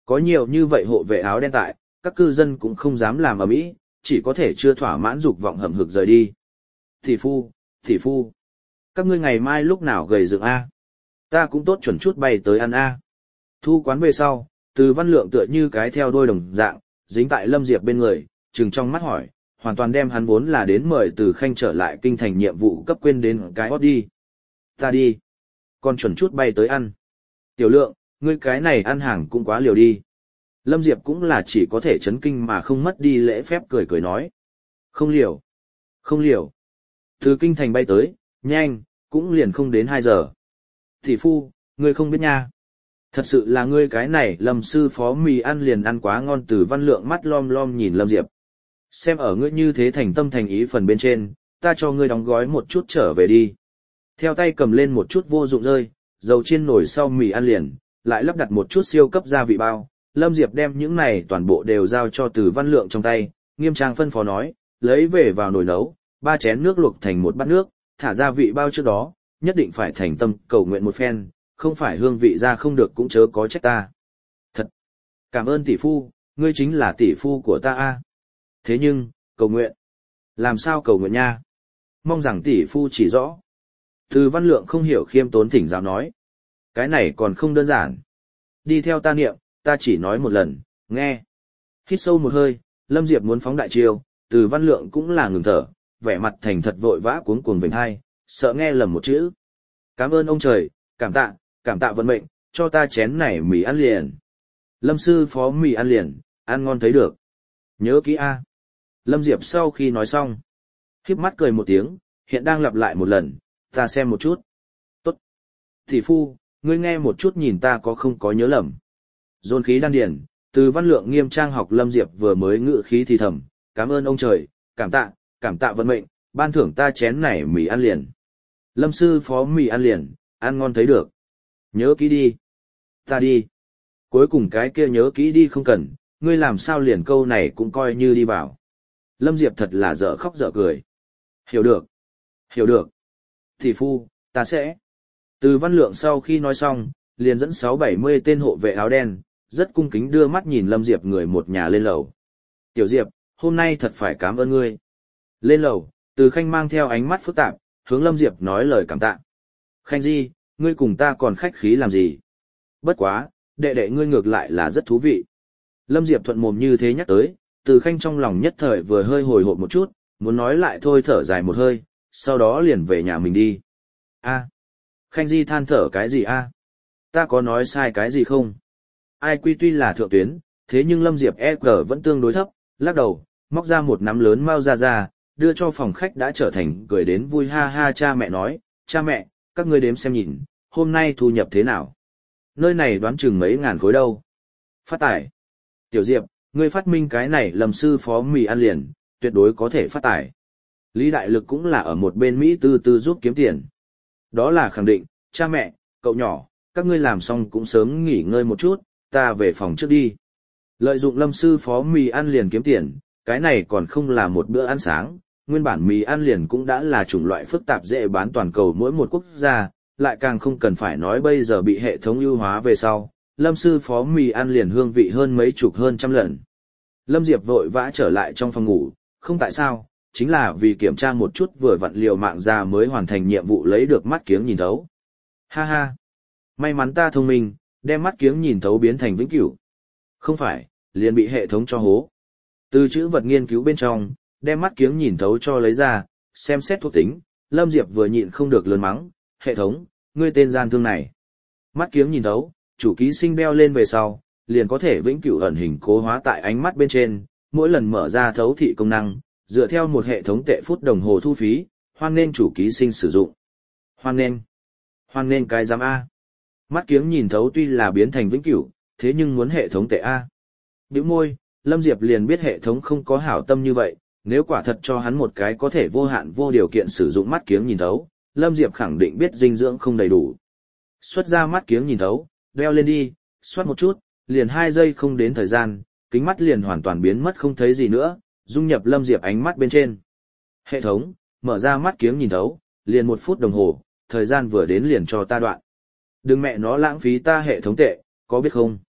Có nhiều như vậy hộ vệ áo đen tại, các cư dân cũng không dám làm ầm ĩ, chỉ có thể chưa thỏa mãn dục vọng hầm hực rời đi. Thị phu, thị phu, các ngươi ngày mai lúc nào gầy dựng a? Ta cũng tốt chuẩn chút bay tới ăn a. Thu quán về sau, Từ Văn Lượng tựa như cái theo đôi đồng dạng, dính tại Lâm Diệp bên người, trừng trong mắt hỏi, hoàn toàn đem hắn vốn là đến mời Từ Khanh trở lại kinh thành nhiệm vụ cấp quên đến cái hót đi. Ta đi. Còn chuẩn chút bay tới ăn. Tiểu Lượng, ngươi cái này ăn hàng cũng quá liều đi. Lâm Diệp cũng là chỉ có thể chấn kinh mà không mất đi lễ phép cười cười nói. Không liều. Không liều. Từ kinh thành bay tới, nhanh, cũng liền không đến hai giờ. Thị phu, ngươi không biết nha. Thật sự là ngươi cái này Lâm sư phó mì ăn liền ăn quá ngon. Từ Văn Lượng mắt lom lom nhìn Lâm Diệp. Xem ở ngươi như thế thành tâm thành ý phần bên trên, ta cho ngươi đóng gói một chút trở về đi. Theo tay cầm lên một chút vô dụng rơi, dầu chiên nổi sau mì ăn liền, lại lắp đặt một chút siêu cấp gia vị bao. Lâm Diệp đem những này toàn bộ đều giao cho Từ Văn Lượng trong tay, nghiêm trang phân phó nói, lấy về vào nồi nấu, ba chén nước luộc thành một bát nước, thả gia vị bao trước đó, nhất định phải thành tâm cầu nguyện một phen, không phải hương vị ra không được cũng chớ có trách ta. Thật! Cảm ơn tỷ phu, ngươi chính là tỷ phu của ta a. Thế nhưng, cầu nguyện. Làm sao cầu nguyện nha? Mong rằng tỷ phu chỉ rõ. Từ Văn Lượng không hiểu khiêm tốn thỉnh giáo nói. Cái này còn không đơn giản. Đi theo ta niệm, ta chỉ nói một lần, nghe. Hít sâu một hơi, Lâm Diệp muốn phóng đại chiêu, Từ Văn Lượng cũng là ngừng thở, vẻ mặt thành thật vội vã cuống cuồng vểnh hai, sợ nghe lầm một chữ. Cảm ơn ông trời, cảm tạ, cảm tạ vận mệnh, cho ta chén này mì ăn liền. Lâm sư phó mì ăn liền, ăn ngon thấy được. Nhớ kỹ a. Lâm Diệp sau khi nói xong, híp mắt cười một tiếng, hiện đang lặp lại một lần, ta xem một chút. Tốt. Thị phu, ngươi nghe một chút nhìn ta có không có nhớ lầm. Dồn khí đan điển, Từ Văn Lượng nghiêm trang học Lâm Diệp vừa mới ngự khí thì thầm, cảm ơn ông trời, cảm tạ, cảm tạ vận mệnh, ban thưởng ta chén này mì ăn liền. Lâm sư phó mì ăn liền, ăn ngon thấy được. Nhớ kỹ đi. Ta đi. Cuối cùng cái kia nhớ kỹ đi không cần, ngươi làm sao liền câu này cũng coi như đi vào. Lâm Diệp thật là dở khóc dở cười. Hiểu được. Hiểu được. Thị phu, ta sẽ. Từ Văn Lượng sau khi nói xong, liền dẫn sáu bảy mươi tên hộ vệ áo đen, rất cung kính đưa mắt nhìn Lâm Diệp người một nhà lên lầu. Tiểu Diệp, hôm nay thật phải cảm ơn ngươi. Lên lầu, Từ Khanh mang theo ánh mắt phức tạp, hướng Lâm Diệp nói lời cảm tạ. Khanh Di, ngươi cùng ta còn khách khí làm gì? Bất quá, đệ đệ ngươi ngược lại là rất thú vị. Lâm Diệp thuận mồm như thế nhắc tới, Từ Khanh trong lòng nhất thời vừa hơi hồi hộp một chút, muốn nói lại thôi thở dài một hơi, sau đó liền về nhà mình đi. A, Khanh Di than thở cái gì a? Ta có nói sai cái gì không? Ai quy tuy là thượng tuyến, thế nhưng Lâm Diệp e giê vẫn tương đối thấp, lắc đầu, móc ra một nắm lớn mau ra ra, đưa cho phòng khách đã trở thành cười đến vui ha ha. Cha mẹ nói, cha mẹ, các ngươi đếm xem nhìn, hôm nay thu nhập thế nào? Nơi này đoán chừng mấy ngàn khối đâu. Phát tài. Tiểu Diệp, ngươi phát minh cái này Lâm sư phó mì ăn liền, tuyệt đối có thể phát tài. Lý Đại Lực cũng là ở một bên Mỹ tư tư giúp kiếm tiền. Đó là khẳng định, cha mẹ, cậu nhỏ, các ngươi làm xong cũng sớm nghỉ ngơi một chút, ta về phòng trước đi. Lợi dụng Lâm sư phó mì ăn liền kiếm tiền, cái này còn không là một bữa ăn sáng, nguyên bản mì ăn liền cũng đã là chủng loại phức tạp dễ bán toàn cầu mỗi một quốc gia, lại càng không cần phải nói bây giờ bị hệ thống ưu hóa về sau, Lâm sư phó mì ăn liền hương vị hơn mấy chục hơn trăm lần. Lâm Diệp vội vã trở lại trong phòng ngủ, không tại sao, chính là vì kiểm tra một chút vừa vặn liều mạng ra mới hoàn thành nhiệm vụ lấy được mắt kiếng nhìn thấu. Ha ha! May mắn ta thông minh, đem mắt kiếng nhìn thấu biến thành vĩnh cửu. Không phải, liền bị hệ thống cho hố. Từ chữ vật nghiên cứu bên trong, đem mắt kiếng nhìn thấu cho lấy ra, xem xét thuộc tính, Lâm Diệp vừa nhịn không được lớn mắng, hệ thống, ngươi tên gian thương này. Mắt kiếng nhìn thấu, chủ ký sinh đeo lên về sau, liền có thể vĩnh cửu ẩn hình cố hóa tại ánh mắt bên trên, mỗi lần mở ra thấu thị công năng, dựa theo một hệ thống tệ phút đồng hồ thu phí, hoan nên chủ ký sinh sử dụng. Hoan nên. Hoan nên cái giám A. Mắt kiếng nhìn thấu tuy là biến thành vĩnh cửu, thế nhưng muốn hệ thống tệ A. Bĩu môi, Lâm Diệp liền biết hệ thống không có hảo tâm như vậy, nếu quả thật cho hắn một cái có thể vô hạn vô điều kiện sử dụng mắt kiếng nhìn thấu, Lâm Diệp khẳng định biết dinh dưỡng không đầy đủ. Xuất ra mắt kiếng nhìn thấu, đeo lên đi, xoát một chút, liền hai giây không đến thời gian, kính mắt liền hoàn toàn biến mất không thấy gì nữa, dung nhập Lâm Diệp ánh mắt bên trên. Hệ thống, mở ra mắt kiếng nhìn thấu, liền một phút đồng hồ, thời gian vừa đến liền cho ta đoạn. Đừng mẹ nó lãng phí ta hệ thống tệ, có biết không?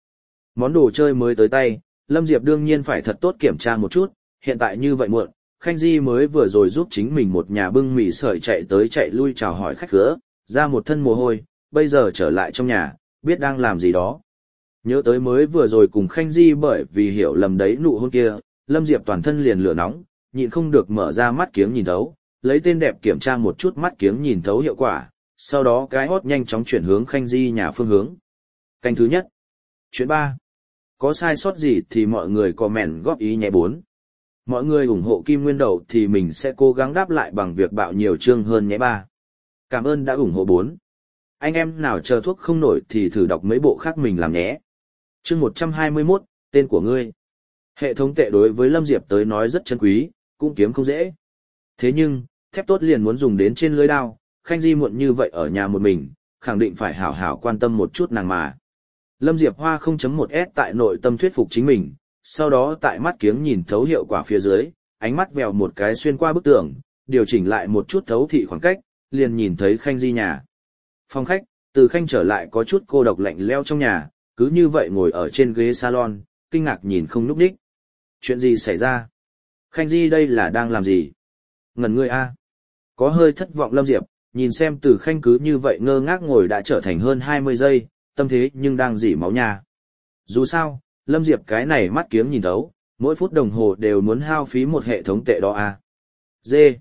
Món đồ chơi mới tới tay, Lâm Diệp đương nhiên phải thật tốt kiểm tra một chút, hiện tại như vậy muộn, Khanh Di mới vừa rồi giúp chính mình một nhà bưng mì sợi chạy tới chạy lui chào hỏi khách khứa, ra một thân mồ hôi, bây giờ trở lại trong nhà, biết đang làm gì đó. Nhớ tới mới vừa rồi cùng Khanh Di bởi vì hiểu lầm đấy nụ hôn kia, Lâm Diệp toàn thân liền lửa nóng, nhịn không được mở ra mắt kiếng nhìn thấu, lấy tên đẹp kiểm tra một chút mắt kiếng nhìn thấu hiệu quả, sau đó cái hốt nhanh chóng chuyển hướng Khanh Di nhà phương hướng. Canh thứ nhất. Chuyện ba. Có sai sót gì thì mọi người comment góp ý nhé bốn. Mọi người ủng hộ Kim Nguyên Đậu thì mình sẽ cố gắng đáp lại bằng việc bạo nhiều chương hơn nhé ba. Cảm ơn đã ủng hộ bốn. Anh em nào chờ thuốc không nổi thì thử đọc mấy bộ khác mình làm nhé. Chương một trăm hai mươi mốt, tên của ngươi. Hệ thống tệ đối với Lâm Diệp tới nói rất chân quý, cũng kiếm không dễ. Thế nhưng, thép tốt liền muốn dùng đến trên lưới đao, Khanh Di muộn như vậy ở nhà một mình, khẳng định phải hảo hảo quan tâm một chút nàng mà. Lâm Diệp Hoa không chấm một S tại nội tâm thuyết phục chính mình, sau đó tại mắt kiếng nhìn thấu hiệu quả phía dưới, ánh mắt vèo một cái xuyên qua bức tường, điều chỉnh lại một chút thấu thị khoảng cách, liền nhìn thấy Khanh Di nhà. Phòng khách, từ Khanh trở lại có chút cô độc lạnh lẽo trong nhà, cứ như vậy ngồi ở trên ghế salon, kinh ngạc nhìn không nhúc nhích. Chuyện gì xảy ra? Khanh Di đây là đang làm gì? Ngẩn người a. Có hơi thất vọng Lâm Diệp, nhìn xem từ Khanh cứ như vậy ngơ ngác ngồi đã trở thành hơn hai mươi giây, tâm thế nhưng đang dỉ máu nha. Dù sao, Lâm Diệp cái này mắt kiếng nhìn thấu, mỗi phút đồng hồ đều muốn hao phí một hệ thống tệ đó a. Dê.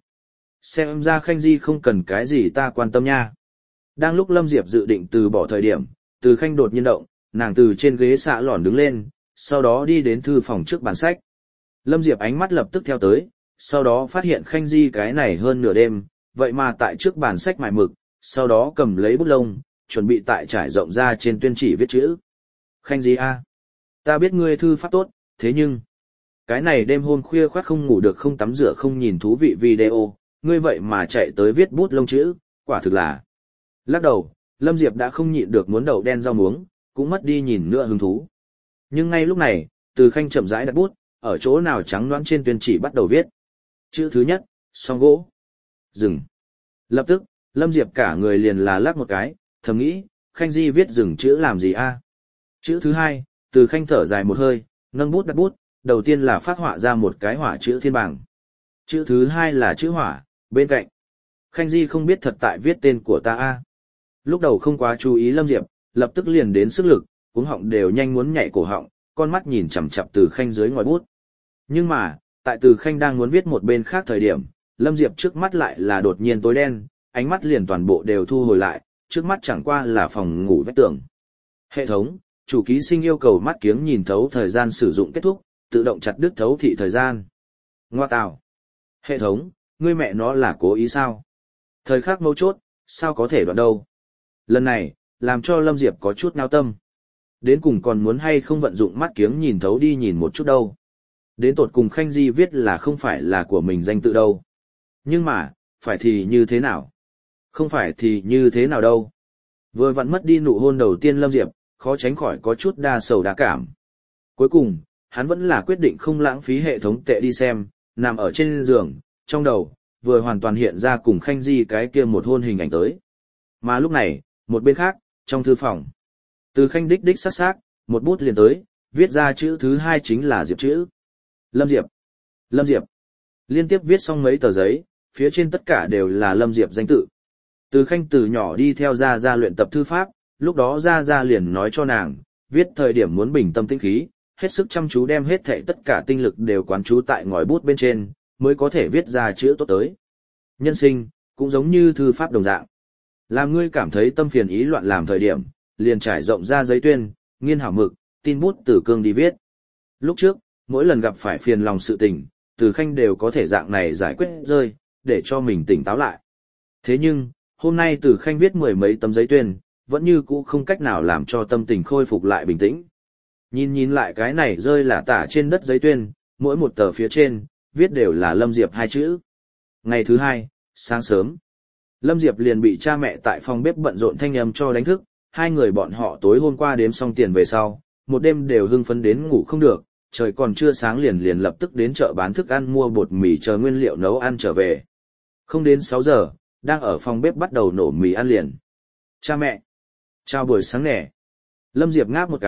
Xem ra Khanh Di không cần cái gì ta quan tâm nha. Đang lúc Lâm Diệp dự định từ bỏ thời điểm, từ Khanh đột nhiên động, nàng từ trên ghế xạ lòn đứng lên, sau đó đi đến thư phòng trước bàn sách. Lâm Diệp ánh mắt lập tức theo tới, sau đó phát hiện Khanh Di cái này hơn nửa đêm, vậy mà tại trước bàn sách mài mực, sau đó cầm lấy bút lông, chuẩn bị tại trải rộng ra trên tuyên chỉ viết chữ. Khanh Di a, ta biết ngươi thư pháp tốt, thế nhưng, cái này đêm hôm khuya khoác không ngủ được không tắm rửa không nhìn thú vị video, ngươi vậy mà chạy tới viết bút lông chữ, quả thực là. Lắc đầu, Lâm Diệp đã không nhịn được muốn đậu đen rau muống, cũng mất đi nhìn nữa hứng thú. Nhưng ngay lúc này, Từ Khanh chậm rãi đặt bút, ở chỗ nào trắng loãng trên tuyên chỉ bắt đầu viết. Chữ thứ nhất, song gỗ. Dừng. Lập tức, Lâm Diệp cả người liền là lắc một cái, thầm nghĩ, Khanh Di viết dừng chữ làm gì a? Chữ thứ hai, Từ Khanh thở dài một hơi, nâng bút đặt bút, đầu tiên là phát họa ra một cái hỏa chữ thiên bảng. Chữ thứ hai là chữ hỏa, bên cạnh. Khanh Di không biết thật tại viết tên của ta a. Lúc đầu không quá chú ý Lâm Diệp, lập tức liền đến sức lực, cuống họng đều nhanh muốn nhảy cổ họng, con mắt nhìn chằm chằm Từ Khanh dưới ngòi bút. Nhưng mà, tại Từ Khanh đang muốn viết một bên khác thời điểm, Lâm Diệp trước mắt lại là đột nhiên tối đen, ánh mắt liền toàn bộ đều thu hồi lại, trước mắt chẳng qua là phòng ngủ vách tường. Hệ thống, chủ ký sinh yêu cầu mắt kiếng nhìn thấu thời gian sử dụng kết thúc, tự động chặt đứt thấu thị thời gian. Ngoa tào. Hệ thống, ngươi mẹ nó là cố ý sao? Thời khắc mấu chốt, sao có thể đoạn đâu? Lần này, làm cho Lâm Diệp có chút nao tâm. Đến cùng còn muốn hay không vận dụng mắt kiếng nhìn thấu đi nhìn một chút đâu. Đến tột cùng Khanh Di viết là không phải là của mình danh tự đâu. Nhưng mà, phải thì như thế nào? Không phải thì như thế nào đâu. Vừa vặn mất đi nụ hôn đầu tiên Lâm Diệp, khó tránh khỏi có chút đa sầu đa cảm. Cuối cùng, hắn vẫn là quyết định không lãng phí hệ thống tệ đi xem, nằm ở trên giường, trong đầu, vừa hoàn toàn hiện ra cùng Khanh Di cái kia một hôn hình ảnh tới. Mà lúc này, một bên khác, trong thư phòng. Từ Khanh đích đích sắc sắc, một bút liền tới, viết ra chữ thứ hai chính là Diệp chữ. Lâm Diệp. Lâm Diệp. Liên tiếp viết xong mấy tờ giấy, phía trên tất cả đều là Lâm Diệp danh tự. Từ Khanh từ nhỏ đi theo Gia Gia luyện tập thư pháp, lúc đó Gia Gia liền nói cho nàng, viết thời điểm muốn bình tâm tĩnh khí, hết sức chăm chú đem hết thảy tất cả tinh lực đều quán chú tại ngòi bút bên trên, mới có thể viết ra chữ tốt tới. Nhân sinh, cũng giống như thư pháp đồng dạng. Làm ngươi cảm thấy tâm phiền ý loạn làm thời điểm, liền trải rộng ra giấy tuyên, nghiên hảo mực, tin bút Từ Cương đi viết. Lúc trước, mỗi lần gặp phải phiền lòng sự tình, Từ Khanh đều có thể dạng này giải quyết rơi, để cho mình tỉnh táo lại. Thế nhưng, hôm nay Từ Khanh viết mười mấy tấm giấy tuyên, vẫn như cũ không cách nào làm cho tâm tình khôi phục lại bình tĩnh. Nhìn nhìn lại cái này rơi là tả trên đất giấy tuyên, mỗi một tờ phía trên, viết đều là Lâm Diệp hai chữ. Ngày thứ hai, sáng sớm, Lâm Diệp liền bị cha mẹ tại phòng bếp bận rộn thanh âm cho đánh thức, hai người bọn họ tối hôm qua đếm xong tiền về sau, một đêm đều hưng phấn đến ngủ không được, trời còn chưa sáng liền liền lập tức đến chợ bán thức ăn mua bột mì chờ nguyên liệu nấu ăn trở về. Không đến sáu giờ, đang ở phòng bếp bắt đầu nổ mì ăn liền. Cha mẹ, chào buổi sáng nè. Lâm Diệp ngáp một cái,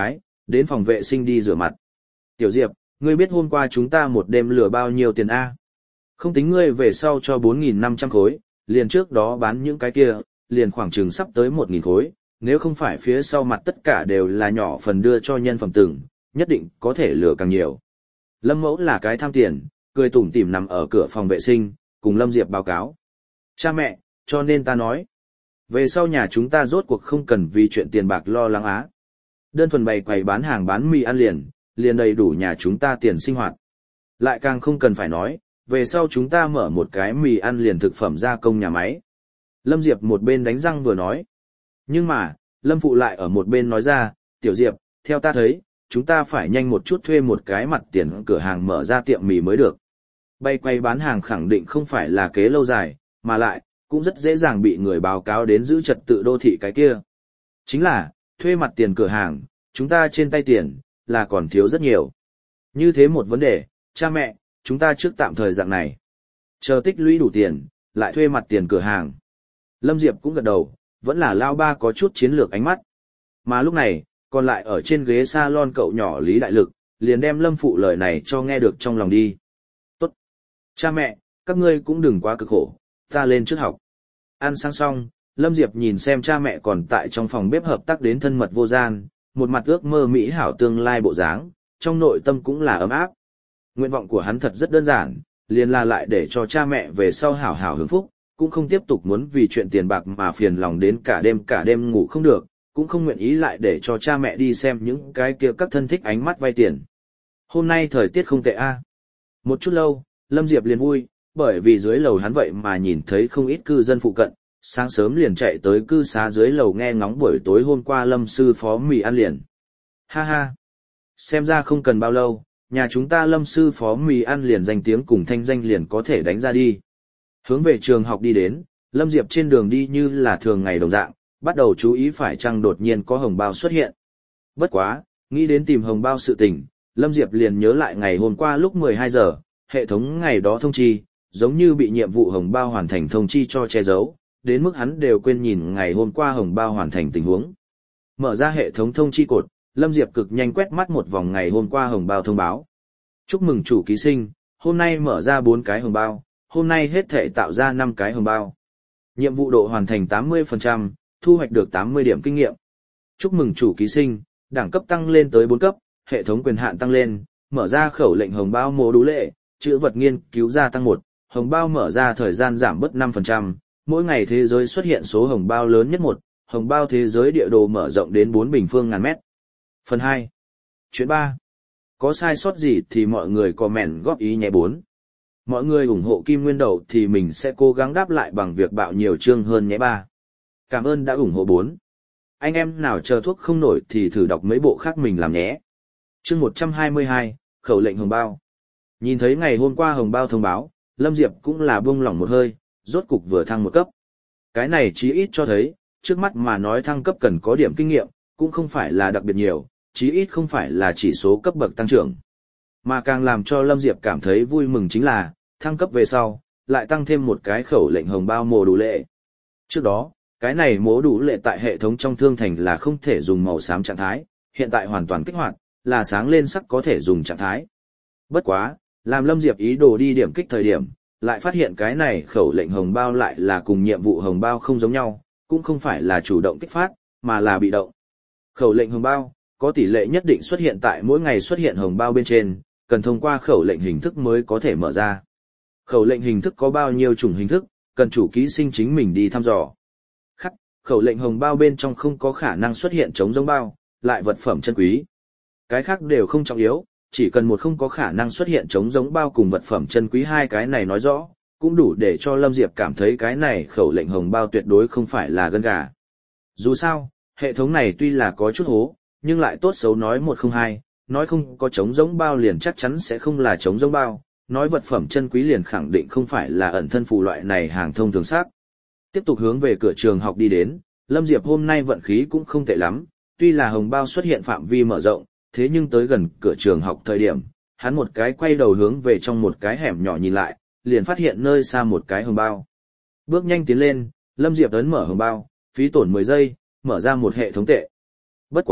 đến phòng vệ sinh đi rửa mặt. Tiểu Diệp, ngươi biết hôm qua chúng ta một đêm lừa bao nhiêu tiền a? Không tính ngươi về sau cho bốn nghìn năm trăm khối, liền trước đó bán những cái kia, liền khoảng chừng sắp tới một nghìn khối, nếu không phải phía sau mặt tất cả đều là nhỏ phần đưa cho nhân phẩm từng, nhất định có thể lừa càng nhiều. Lâm Mẫu là cái tham tiền, cười tủm tỉm nằm ở cửa phòng vệ sinh, cùng Lâm Diệp báo cáo. Cha mẹ, cho nên ta nói, về sau nhà chúng ta rốt cuộc không cần vì chuyện tiền bạc lo lắng á. Đơn thuần bày quầy bán hàng bán mì ăn liền, liền đầy đủ nhà chúng ta tiền sinh hoạt. Lại càng không cần phải nói, về sau chúng ta mở một cái mì ăn liền thực phẩm gia công nhà máy. Lâm Diệp một bên đánh răng vừa nói. Nhưng mà, Lâm Phụ lại ở một bên nói ra, Tiểu Diệp, theo ta thấy, chúng ta phải nhanh một chút thuê một cái mặt tiền cửa hàng mở ra tiệm mì mới được. Bay quay bán hàng khẳng định không phải là kế lâu dài, mà lại, cũng rất dễ dàng bị người báo cáo đến giữ trật tự đô thị cái kia. Chính là, thuê mặt tiền cửa hàng, chúng ta trên tay tiền, là còn thiếu rất nhiều. Như thế một vấn đề, cha mẹ, chúng ta trước tạm thời dạng này. Chờ tích lũy đủ tiền, lại thuê mặt tiền cửa hàng. Lâm Diệp cũng gật đầu, vẫn là lao ba có chút chiến lược ánh mắt. Mà lúc này, còn lại ở trên ghế salon cậu nhỏ Lý Đại Lực, liền đem Lâm Phụ lời này cho nghe được trong lòng đi. Tốt. Cha mẹ, các ngươi cũng đừng quá cực khổ, ta lên trước học. Ăn sáng xong, Lâm Diệp nhìn xem cha mẹ còn tại trong phòng bếp hợp tác đến thân mật vô gian, một mặt ước mơ mỹ hảo tương lai bộ dáng, trong nội tâm cũng là ấm áp. Nguyện vọng của hắn thật rất đơn giản, liền là lại để cho cha mẹ về sau hảo hảo hưởng phúc, cũng không tiếp tục muốn vì chuyện tiền bạc mà phiền lòng đến cả đêm cả đêm ngủ không được, cũng không nguyện ý lại để cho cha mẹ đi xem những cái kia các thân thích ánh mắt vay tiền. Hôm nay thời tiết không tệ a. Một chút lâu, Lâm Diệp liền vui, bởi vì dưới lầu hắn vậy mà nhìn thấy không ít cư dân phụ cận, sáng sớm liền chạy tới cư xá dưới lầu nghe ngóng buổi tối hôm qua Lâm sư phó mì ăn liền. Ha ha. Xem ra không cần bao lâu, nhà chúng ta Lâm sư phó mì ăn liền danh tiếng cùng thanh danh liền có thể đánh ra đi. Hướng về trường học đi đến, Lâm Diệp trên đường đi như là thường ngày đồng dạng, bắt đầu chú ý phải chăng đột nhiên có hồng bao xuất hiện. Bất quá, nghĩ đến tìm hồng bao sự tình, Lâm Diệp liền nhớ lại ngày hôm qua lúc mười hai giờ, hệ thống ngày đó thông chi, giống như bị nhiệm vụ hồng bao hoàn thành thông chi cho che giấu, đến mức hắn đều quên nhìn ngày hôm qua hồng bao hoàn thành tình huống. Mở ra hệ thống thông chi cột, Lâm Diệp cực nhanh quét mắt một vòng ngày hôm qua hồng bao thông báo. Chúc mừng chủ ký sinh, hôm nay mở ra bốn cái hồng bao, hôm nay hết thể tạo ra năm cái hồng bao. Nhiệm vụ độ hoàn thành tám mươi phần trăm, thu hoạch được tám mươi điểm kinh nghiệm. Chúc mừng chủ ký sinh, đẳng cấp tăng lên tới bốn cấp, hệ thống quyền hạn tăng lên, mở ra khẩu lệnh hồng bao mô đũ lệ, chữ vật nghiên cứu gia tăng một, hồng bao mở ra thời gian giảm bớt năm phần trăm, mỗi ngày thế giới xuất hiện số hồng bao lớn nhất một, hồng bao thế giới địa đồ mở rộng đến bốn bình phương ngàn mét. Phần hai. Chuyện ba. Có sai sót gì thì mọi người comment góp ý nhé bốn. Mọi người ủng hộ Kim Nguyên Đầu thì mình sẽ cố gắng đáp lại bằng việc bạo nhiều chương hơn nhé ba. Cảm ơn đã ủng hộ bốn. Anh em nào chờ thuốc không nổi thì thử đọc mấy bộ khác mình làm nhé. Chương một trăm hai mươi hai, khẩu lệnh hồng bao. Nhìn thấy ngày hôm qua hồng bao thông báo, Lâm Diệp cũng là buông lỏng một hơi, rốt cục vừa thăng một cấp. Cái này chí ít cho thấy, trước mắt mà nói thăng cấp cần có điểm kinh nghiệm, cũng không phải là đặc biệt nhiều, chí ít không phải là chỉ số cấp bậc tăng trưởng. Mà càng làm cho Lâm Diệp cảm thấy vui mừng chính là, thăng cấp về sau, lại tăng thêm một cái khẩu lệnh hồng bao mô đủ lệ. Trước đó, cái này mô đủ lệ tại hệ thống trong thương thành là không thể dùng màu xám trạng thái, hiện tại hoàn toàn kích hoạt, là sáng lên sắc có thể dùng trạng thái. Bất quá, làm Lâm Diệp ý đồ đi điểm kích thời điểm, lại phát hiện cái này khẩu lệnh hồng bao lại là cùng nhiệm vụ hồng bao không giống nhau, cũng không phải là chủ động kích phát, mà là bị động. Khẩu lệnh hồng bao, có tỷ lệ nhất định xuất hiện tại mỗi ngày xuất hiện hồng bao bên trên, cần thông qua khẩu lệnh hình thức mới có thể mở ra. Khẩu lệnh hình thức có bao nhiêu chủng hình thức, cần chủ ký sinh chính mình đi thăm dò. Khắc, khẩu lệnh hồng bao bên trong không có khả năng xuất hiện chống giống bao, lại vật phẩm chân quý. Cái khác đều không trọng yếu, chỉ cần một không có khả năng xuất hiện chống giống bao cùng vật phẩm chân quý hai cái này nói rõ, cũng đủ để cho Lâm Diệp cảm thấy cái này khẩu lệnh hồng bao tuyệt đối không phải là gân gà. Dù sao, hệ thống này tuy là có chút hố, nhưng lại tốt xấu nói một không hai, nói không có chống giống bao liền chắc chắn sẽ không là chống giống bao, nói vật phẩm chân quý liền khẳng định không phải là ẩn thân phù loại này hàng thông thường xác. Tiếp tục hướng về cửa trường học đi đến, Lâm Diệp hôm nay vận khí cũng không tệ lắm, tuy là hồng bao xuất hiện phạm vi mở rộng, thế nhưng tới gần cửa trường học thời điểm, hắn một cái quay đầu hướng về trong một cái hẻm nhỏ nhìn lại, liền phát hiện nơi xa một cái hồng bao. Bước nhanh tiến lên, Lâm Diệp ấn mở hồng bao, phí tổn mười giây, mở ra một hệ thống tệ. Bất quá,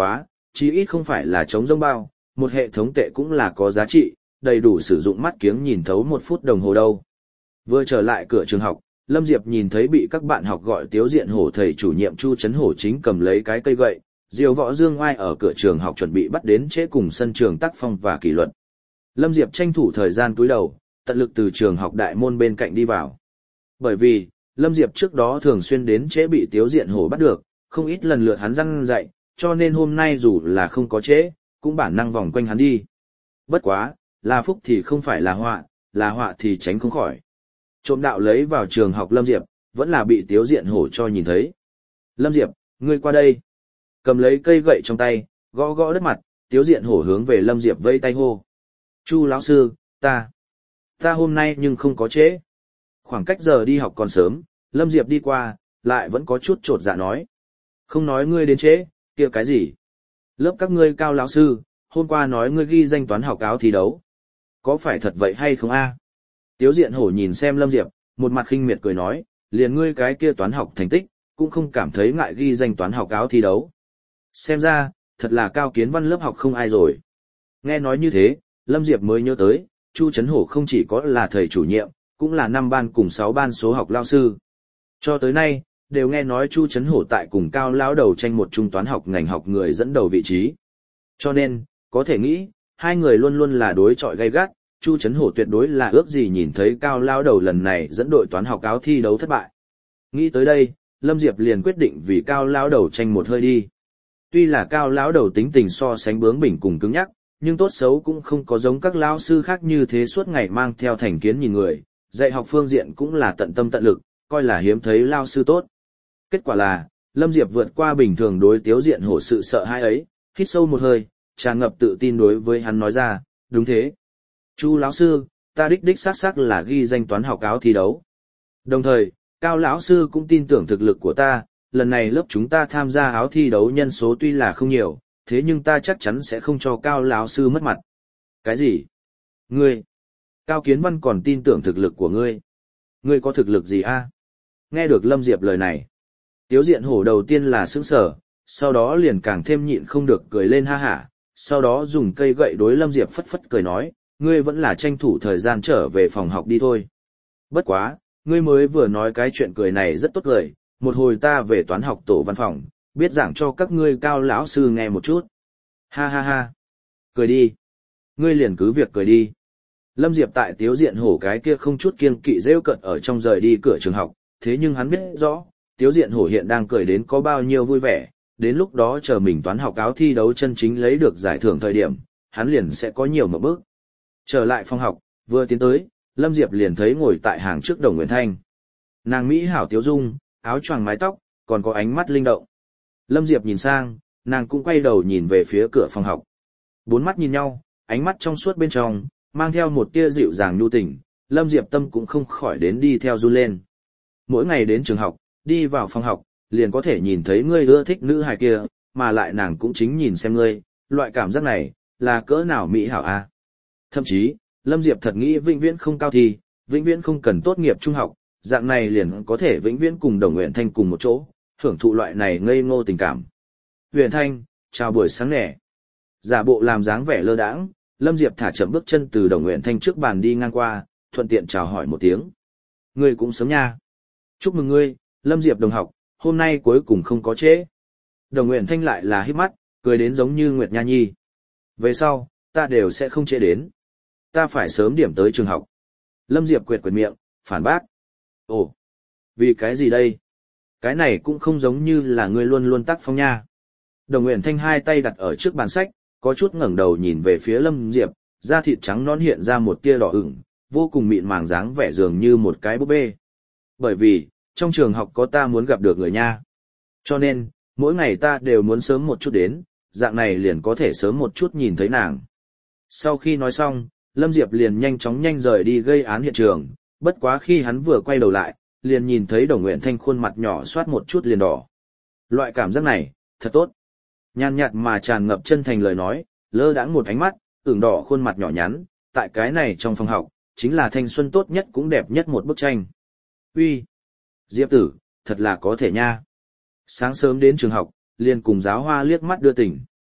chí ít không phải là trống rông bao, một hệ thống tệ cũng là có giá trị, đầy đủ sử dụng mắt kiếng nhìn thấu một phút đồng hồ đâu. Vừa trở lại cửa trường học, Lâm Diệp nhìn thấy bị các bạn học gọi Tiếu Diện Hổ thầy chủ nhiệm Chu Trấn Hổ chính cầm lấy cái cây gậy, diều võ dương oai ở cửa trường học chuẩn bị bắt đến trễ cùng sân trường tác phong và kỷ luật. Lâm Diệp tranh thủ thời gian cúi đầu, tận lực từ trường học đại môn bên cạnh đi vào. Bởi vì, Lâm Diệp trước đó thường xuyên đến trễ bị Tiếu Diện Hổ bắt được, không ít lần lượt hắn răn dạy, cho nên hôm nay dù là không có trễ, cũng bản năng vòng quanh hắn đi. Bất quá, là phúc thì không phải là họa, là họa thì tránh không khỏi. Trộm đạo lấy vào trường học Lâm Diệp, vẫn là bị Tiếu Diện Hổ cho nhìn thấy. Lâm Diệp, ngươi qua đây. Cầm lấy cây gậy trong tay, gõ gõ đất mặt, Tiếu Diện Hổ hướng về Lâm Diệp vây tay hô. Chu lão sư, ta, ta hôm nay nhưng không có trễ. Khoảng cách giờ đi học còn sớm, Lâm Diệp đi qua, lại vẫn có chút trột dạ nói. Không nói ngươi đến trễ, kia cái gì? Lớp các ngươi Cao lão sư, hôm qua nói ngươi ghi danh toán học áo thi đấu. Có phải thật vậy hay không a? Tiếu Diện Hổ nhìn xem Lâm Diệp, một mặt khinh miệt cười nói, liền ngươi cái kia toán học thành tích, cũng không cảm thấy ngại ghi danh toán học áo thi đấu. Xem ra, thật là Cao Kiến Văn lớp học không ai rồi. Nghe nói như thế, Lâm Diệp mới nhớ tới, Chu Trấn Hổ không chỉ có là thầy chủ nhiệm, cũng là năm ban cùng sáu ban số học lao sư. Cho tới nay, đều nghe nói Chu Trấn Hổ tại cùng Cao lão đầu tranh một trung toán học ngành học người dẫn đầu vị trí. Cho nên, có thể nghĩ, hai người luôn luôn là đối chọi gay gắt, Chu Trấn Hổ tuyệt đối là ước gì nhìn thấy Cao lão đầu lần này dẫn đội toán học áo thi đấu thất bại. Nghĩ tới đây, Lâm Diệp liền quyết định vì Cao lão đầu tranh một hơi đi. Tuy là Cao lão đầu tính tình so sánh bướng bỉnh cùng cứng nhắc, nhưng tốt xấu cũng không có giống các lão sư khác như thế suốt ngày mang theo thành kiến nhìn người, dạy học phương diện cũng là tận tâm tận lực, coi là hiếm thấy lão sư tốt. Kết quả là, Lâm Diệp vượt qua bình thường đối Tiếu Diện Hổ sự sợ hãi ấy, hít sâu một hơi, tràn ngập tự tin đối với hắn nói ra, đúng thế. Chu lão sư, ta đích đích xác xác là ghi danh toán học áo thi đấu. Đồng thời, Cao lão sư cũng tin tưởng thực lực của ta, lần này lớp chúng ta tham gia áo thi đấu nhân số tuy là không nhiều, thế nhưng ta chắc chắn sẽ không cho Cao lão sư mất mặt. Cái gì? Ngươi? Cao Kiến Văn còn tin tưởng thực lực của ngươi? Ngươi có thực lực gì a? Nghe được Lâm Diệp lời này, Tiếu Diện Hổ đầu tiên là sững sờ, sau đó liền càng thêm nhịn không được cười lên ha hả, sau đó dùng cây gậy đối Lâm Diệp phất phất cười nói, ngươi vẫn là tranh thủ thời gian trở về phòng học đi thôi. Bất quá, ngươi mới vừa nói cái chuyện cười này rất tốt lời, một hồi ta về toán học tổ văn phòng, biết giảng cho các ngươi Cao lão sư nghe một chút. Ha ha ha. Cười đi. Ngươi liền cứ việc cười đi. Lâm Diệp tại Tiếu Diện Hổ cái kia không chút kiêng kỵ rêu cận ở trong rời đi cửa trường học, thế nhưng hắn biết rõ, Tiếu Diện Hổ hiện đang cười đến có bao nhiêu vui vẻ, đến lúc đó chờ mình toán học áo thi đấu chân chính lấy được giải thưởng thời điểm, hắn liền sẽ có nhiều một bước. Trở lại phòng học, vừa tiến tới, Lâm Diệp liền thấy ngồi tại hàng trước Đồng Nguyễn Thanh. Nàng Mỹ hảo tiếu dung, áo choàng mái tóc, còn có ánh mắt linh động. Lâm Diệp nhìn sang, nàng cũng quay đầu nhìn về phía cửa phòng học. Bốn mắt nhìn nhau, ánh mắt trong suốt bên trong, mang theo một tia dịu dàng nhu tình, Lâm Diệp tâm cũng không khỏi đến đi theo run lên. Mỗi ngày đến trường học, đi vào phòng học, liền có thể nhìn thấy ngươi ưa thích nữ hài kia, mà lại nàng cũng chính nhìn xem ngươi, loại cảm giác này, là cỡ nào mỹ hảo a. Thậm chí, Lâm Diệp thật nghĩ vĩnh viễn không cao thi, vĩnh viễn không cần tốt nghiệp trung học, dạng này liền có thể vĩnh viễn cùng Đồng Uyển Thanh cùng một chỗ, hưởng thụ loại này ngây ngô tình cảm. Uyển Thanh, chào buổi sáng nè. Giả bộ làm dáng vẻ lơ đãng, Lâm Diệp thả chậm bước chân từ Đồng Uyển Thanh trước bàn đi ngang qua, thuận tiện chào hỏi một tiếng. Ngươi cũng sớm nha. Chúc mừng ngươi, Lâm Diệp đồng học, hôm nay cuối cùng không có trễ. Đồng Uyển Thanh lại là híp mắt, cười đến giống như Nguyệt Nha Nhi. Về sau, ta đều sẽ không trễ đến. Ta phải sớm điểm tới trường học. Lâm Diệp quệt quệt miệng, phản bác. Ồ, vì cái gì đây? Cái này cũng không giống như là ngươi luôn luôn tác phong nha. Đồng Uyển Thanh hai tay đặt ở trước bàn sách, có chút ngẩng đầu nhìn về phía Lâm Diệp, da thịt trắng nõn hiện ra một tia đỏ ửng, vô cùng mịn màng dáng vẻ dường như một cái búp bê. Bởi vì, trong trường học có ta muốn gặp được người nha. Cho nên, mỗi ngày ta đều muốn sớm một chút đến, dạng này liền có thể sớm một chút nhìn thấy nàng. Sau khi nói xong, Lâm Diệp liền nhanh chóng nhanh rời đi gây án hiện trường, bất quá khi hắn vừa quay đầu lại, liền nhìn thấy Đồng Uyển Thanh khuôn mặt nhỏ soát một chút liền đỏ. Loại cảm giác này, thật tốt. Nhàn nhạt mà tràn ngập chân thành lời nói, lơ đãng một ánh mắt, ửng đỏ khuôn mặt nhỏ nhắn, tại cái này trong phòng học, chính là thanh xuân tốt nhất cũng đẹp nhất một bức tranh. Uy, Diệp tử, thật là có thể nha. Sáng sớm đến trường học, liền cùng giáo hoa liếc mắt đưa tỉnh.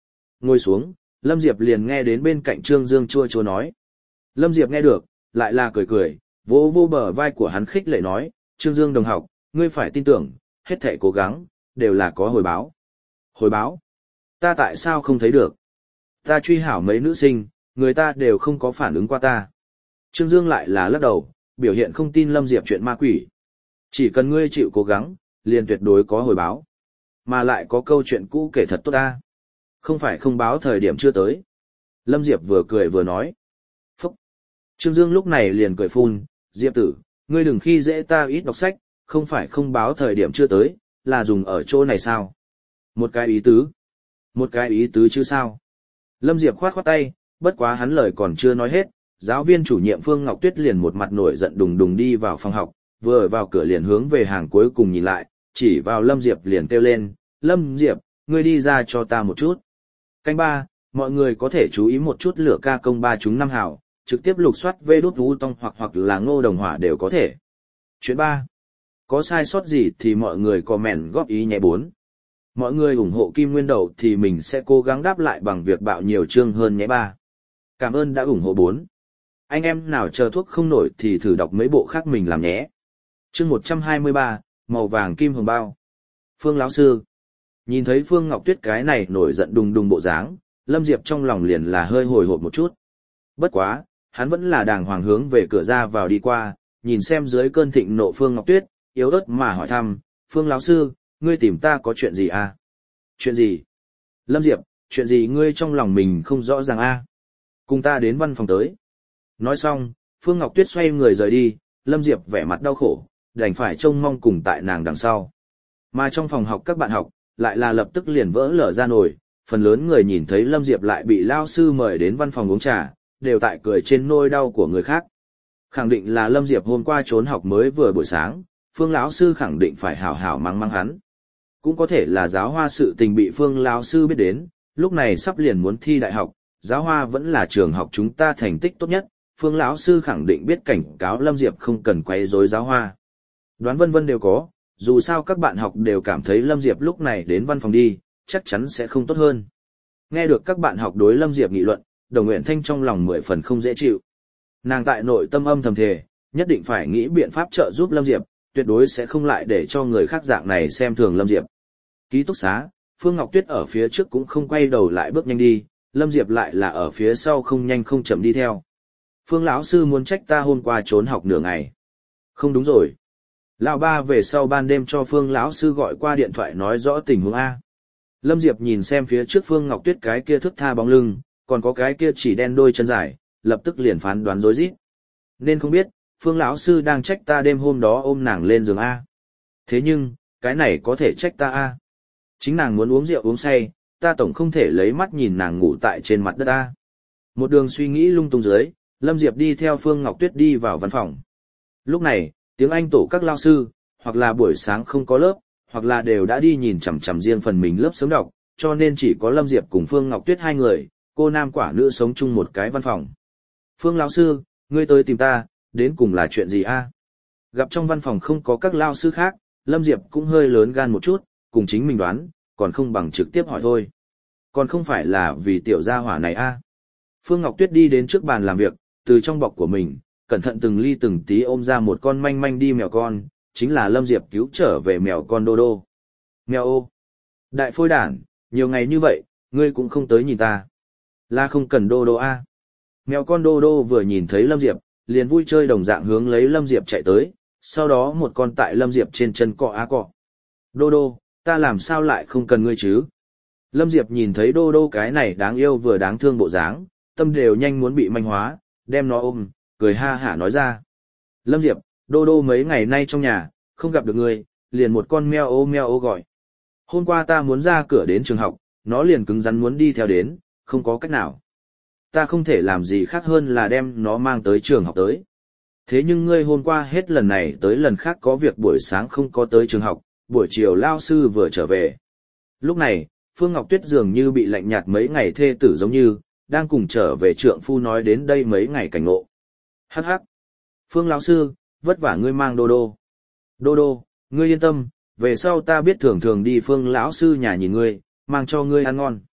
Ngồi xuống, Lâm Diệp liền nghe đến bên cạnh Trương Dương chua chua nói. Lâm Diệp nghe được, lại là cười cười, vỗ vô bờ vai của hắn khích lệ nói, Trương Dương đồng học, ngươi phải tin tưởng, hết thảy cố gắng, đều là có hồi báo. Hồi báo? Ta tại sao không thấy được? Ta truy hảo mấy nữ sinh, người ta đều không có phản ứng qua ta. Trương Dương lại là lắc đầu, biểu hiện không tin Lâm Diệp chuyện ma quỷ. Chỉ cần ngươi chịu cố gắng, liền tuyệt đối có hồi báo. Mà lại có câu chuyện cũ kể thật tốt ta. Không phải không báo thời điểm chưa tới. Lâm Diệp vừa cười vừa nói. Phúc! Trương Dương lúc này liền cười phun, Diệp tử, ngươi đừng khi dễ ta ít đọc sách, không phải không báo thời điểm chưa tới, là dùng ở chỗ này sao? Một cái ý tứ. Một cái ý tứ chứ sao? Lâm Diệp khoát khoát tay, bất quá hắn lời còn chưa nói hết, giáo viên chủ nhiệm Phương Ngọc Tuyết liền một mặt nổi giận đùng đùng đi vào phòng học, vừa ở vào cửa liền hướng về hàng cuối cùng nhìn lại, chỉ vào Lâm Diệp liền kêu lên, Lâm Diệp, ngươi đi ra cho ta một chút. Canh ba, mọi người có thể chú ý một chút lửa ca công ba chúng năm hảo, trực tiếp lục soát vê đút vũ tông hoặc hoặc là ngô đồng hỏa đều có thể. Chuyện ba, có sai sót gì thì mọi người comment góp ý nhé bốn. Mọi người ủng hộ Kim Nguyên Đầu thì mình sẽ cố gắng đáp lại bằng việc bạo nhiều chương hơn nhé ba. Cảm ơn đã ủng hộ bốn. Anh em nào chờ thuốc không nổi thì thử đọc mấy bộ khác mình làm nhé. Chương một trăm hai mươi ba, màu vàng kim hồng bao. Phương lão sư. Nhìn thấy Phương Ngọc Tuyết cái này nổi giận đùng đùng bộ dáng, Lâm Diệp trong lòng liền là hơi hồi hộp một chút. Bất quá, hắn vẫn là đàng hoàng hướng về cửa ra vào đi qua, nhìn xem dưới cơn thịnh nộ Phương Ngọc Tuyết, yếu ớt mà hỏi thăm, Phương lão sư, ngươi tìm ta có chuyện gì à? Chuyện gì? Lâm Diệp, chuyện gì ngươi trong lòng mình không rõ ràng à? Cùng ta đến văn phòng tới. Nói xong, Phương Ngọc Tuyết xoay người rời đi, Lâm Diệp vẻ mặt đau khổ, đành phải trông mong cùng tại nàng đằng sau. Mà trong phòng học các bạn học, lại là lập tức liền vỡ lở ra nổi, phần lớn người nhìn thấy Lâm Diệp lại bị lao sư mời đến văn phòng uống trà, đều tại cười trên nỗi đau của người khác. Khẳng định là Lâm Diệp hôm qua trốn học mới vừa buổi sáng, Phương lão sư khẳng định phải hảo hảo mắng mắng hắn. Cũng có thể là giáo hoa sự tình bị Phương lão sư biết đến, lúc này sắp liền muốn thi đại học, giáo hoa vẫn là trường học chúng ta thành tích tốt nhất, Phương lão sư khẳng định biết cảnh cáo Lâm Diệp không cần quấy rối giáo hoa. Đoán vân vân đều có, dù sao các bạn học đều cảm thấy Lâm Diệp lúc này đến văn phòng đi, chắc chắn sẽ không tốt hơn. Nghe được các bạn học đối Lâm Diệp nghị luận, Đồng Nguyện Thanh trong lòng mười phần không dễ chịu. Nàng tại nội tâm âm thầm thề, nhất định phải nghĩ biện pháp trợ giúp Lâm Diệp, tuyệt đối sẽ không lại để cho người khác dạng này xem thường Lâm Diệp. Ký túc xá, Phương Ngọc Tuyết ở phía trước cũng không quay đầu lại bước nhanh đi, Lâm Diệp lại là ở phía sau không nhanh không chậm đi theo. Phương lão sư muốn trách ta hôm qua trốn học nửa ngày. Không đúng rồi. Lão ba về sau ban đêm cho Phương lão sư gọi qua điện thoại nói rõ tình huống A. Lâm Diệp nhìn xem phía trước Phương Ngọc Tuyết cái kia thướt tha bóng lưng, còn có cái kia chỉ đen đôi chân dài, lập tức liền phán đoán rối rít. Nên không biết, Phương lão sư đang trách ta đêm hôm đó ôm nàng lên giường A. Thế nhưng, cái này có thể trách ta A. Chính nàng muốn uống rượu uống say, ta tổng không thể lấy mắt nhìn nàng ngủ tại trên mặt đất A. Một đường suy nghĩ lung tung dưới, Lâm Diệp đi theo Phương Ngọc Tuyết đi vào văn phòng. Lúc này, tiếng Anh tổ các lao sư, hoặc là buổi sáng không có lớp, hoặc là đều đã đi nhìn chằm chằm riêng phần mình lớp sớm đọc, cho nên chỉ có Lâm Diệp cùng Phương Ngọc Tuyết hai người, cô nam quả nữ sống chung một cái văn phòng. Phương lão sư, ngươi tới tìm ta, đến cùng là chuyện gì a? Gặp trong văn phòng không có các lao sư khác, Lâm Diệp cũng hơi lớn gan một chút, cùng chính mình đoán, còn không bằng trực tiếp hỏi thôi. Còn không phải là vì tiểu gia hỏa này a? Phương Ngọc Tuyết đi đến trước bàn làm việc, từ trong bọc của mình, cẩn thận từng ly từng tí ôm ra một con manh manh đi mèo con, chính là Lâm Diệp cứu trở về mèo con Đô Đô. Mèo ô! Đại phôi đản, nhiều ngày như vậy, ngươi cũng không tới nhìn ta. Là không cần Đô Đô a. Mèo con Đô Đô vừa nhìn thấy Lâm Diệp, liền vui chơi đồng dạng hướng lấy Lâm Diệp chạy tới, sau đó một con tại Lâm Diệp trên chân cọ á cọ. Đô Đô, ta làm sao lại không cần ngươi chứ? Lâm Diệp nhìn thấy Đô Đô cái này đáng yêu vừa đáng thương bộ dáng, tâm đều nhanh muốn bị manh hóa, đem nó ôm, cười ha hả nói ra. Lâm Diệp, Đô Đô mấy ngày nay trong nhà, không gặp được ngươi, liền một con meo ô meo ô gọi. Hôm qua ta muốn ra cửa đến trường học, nó liền cứng rắn muốn đi theo đến, không có cách nào. Ta không thể làm gì khác hơn là đem nó mang tới trường học tới. Thế nhưng ngươi hôm qua hết lần này tới lần khác có việc buổi sáng không có tới trường học, buổi chiều lao sư vừa trở về. Lúc này, Phương Ngọc Tuyết dường như bị lạnh nhạt mấy ngày thê tử giống như, đang cùng trở về trượng phu nói đến đây mấy ngày cảnh ngộ. Hắc hắc. Phương lão sư, vất vả ngươi mang Đô Đô. Đô Đô, ngươi yên tâm, về sau ta biết thường thường đi Phương lão sư nhà nhìn ngươi, mang cho ngươi ăn ngon.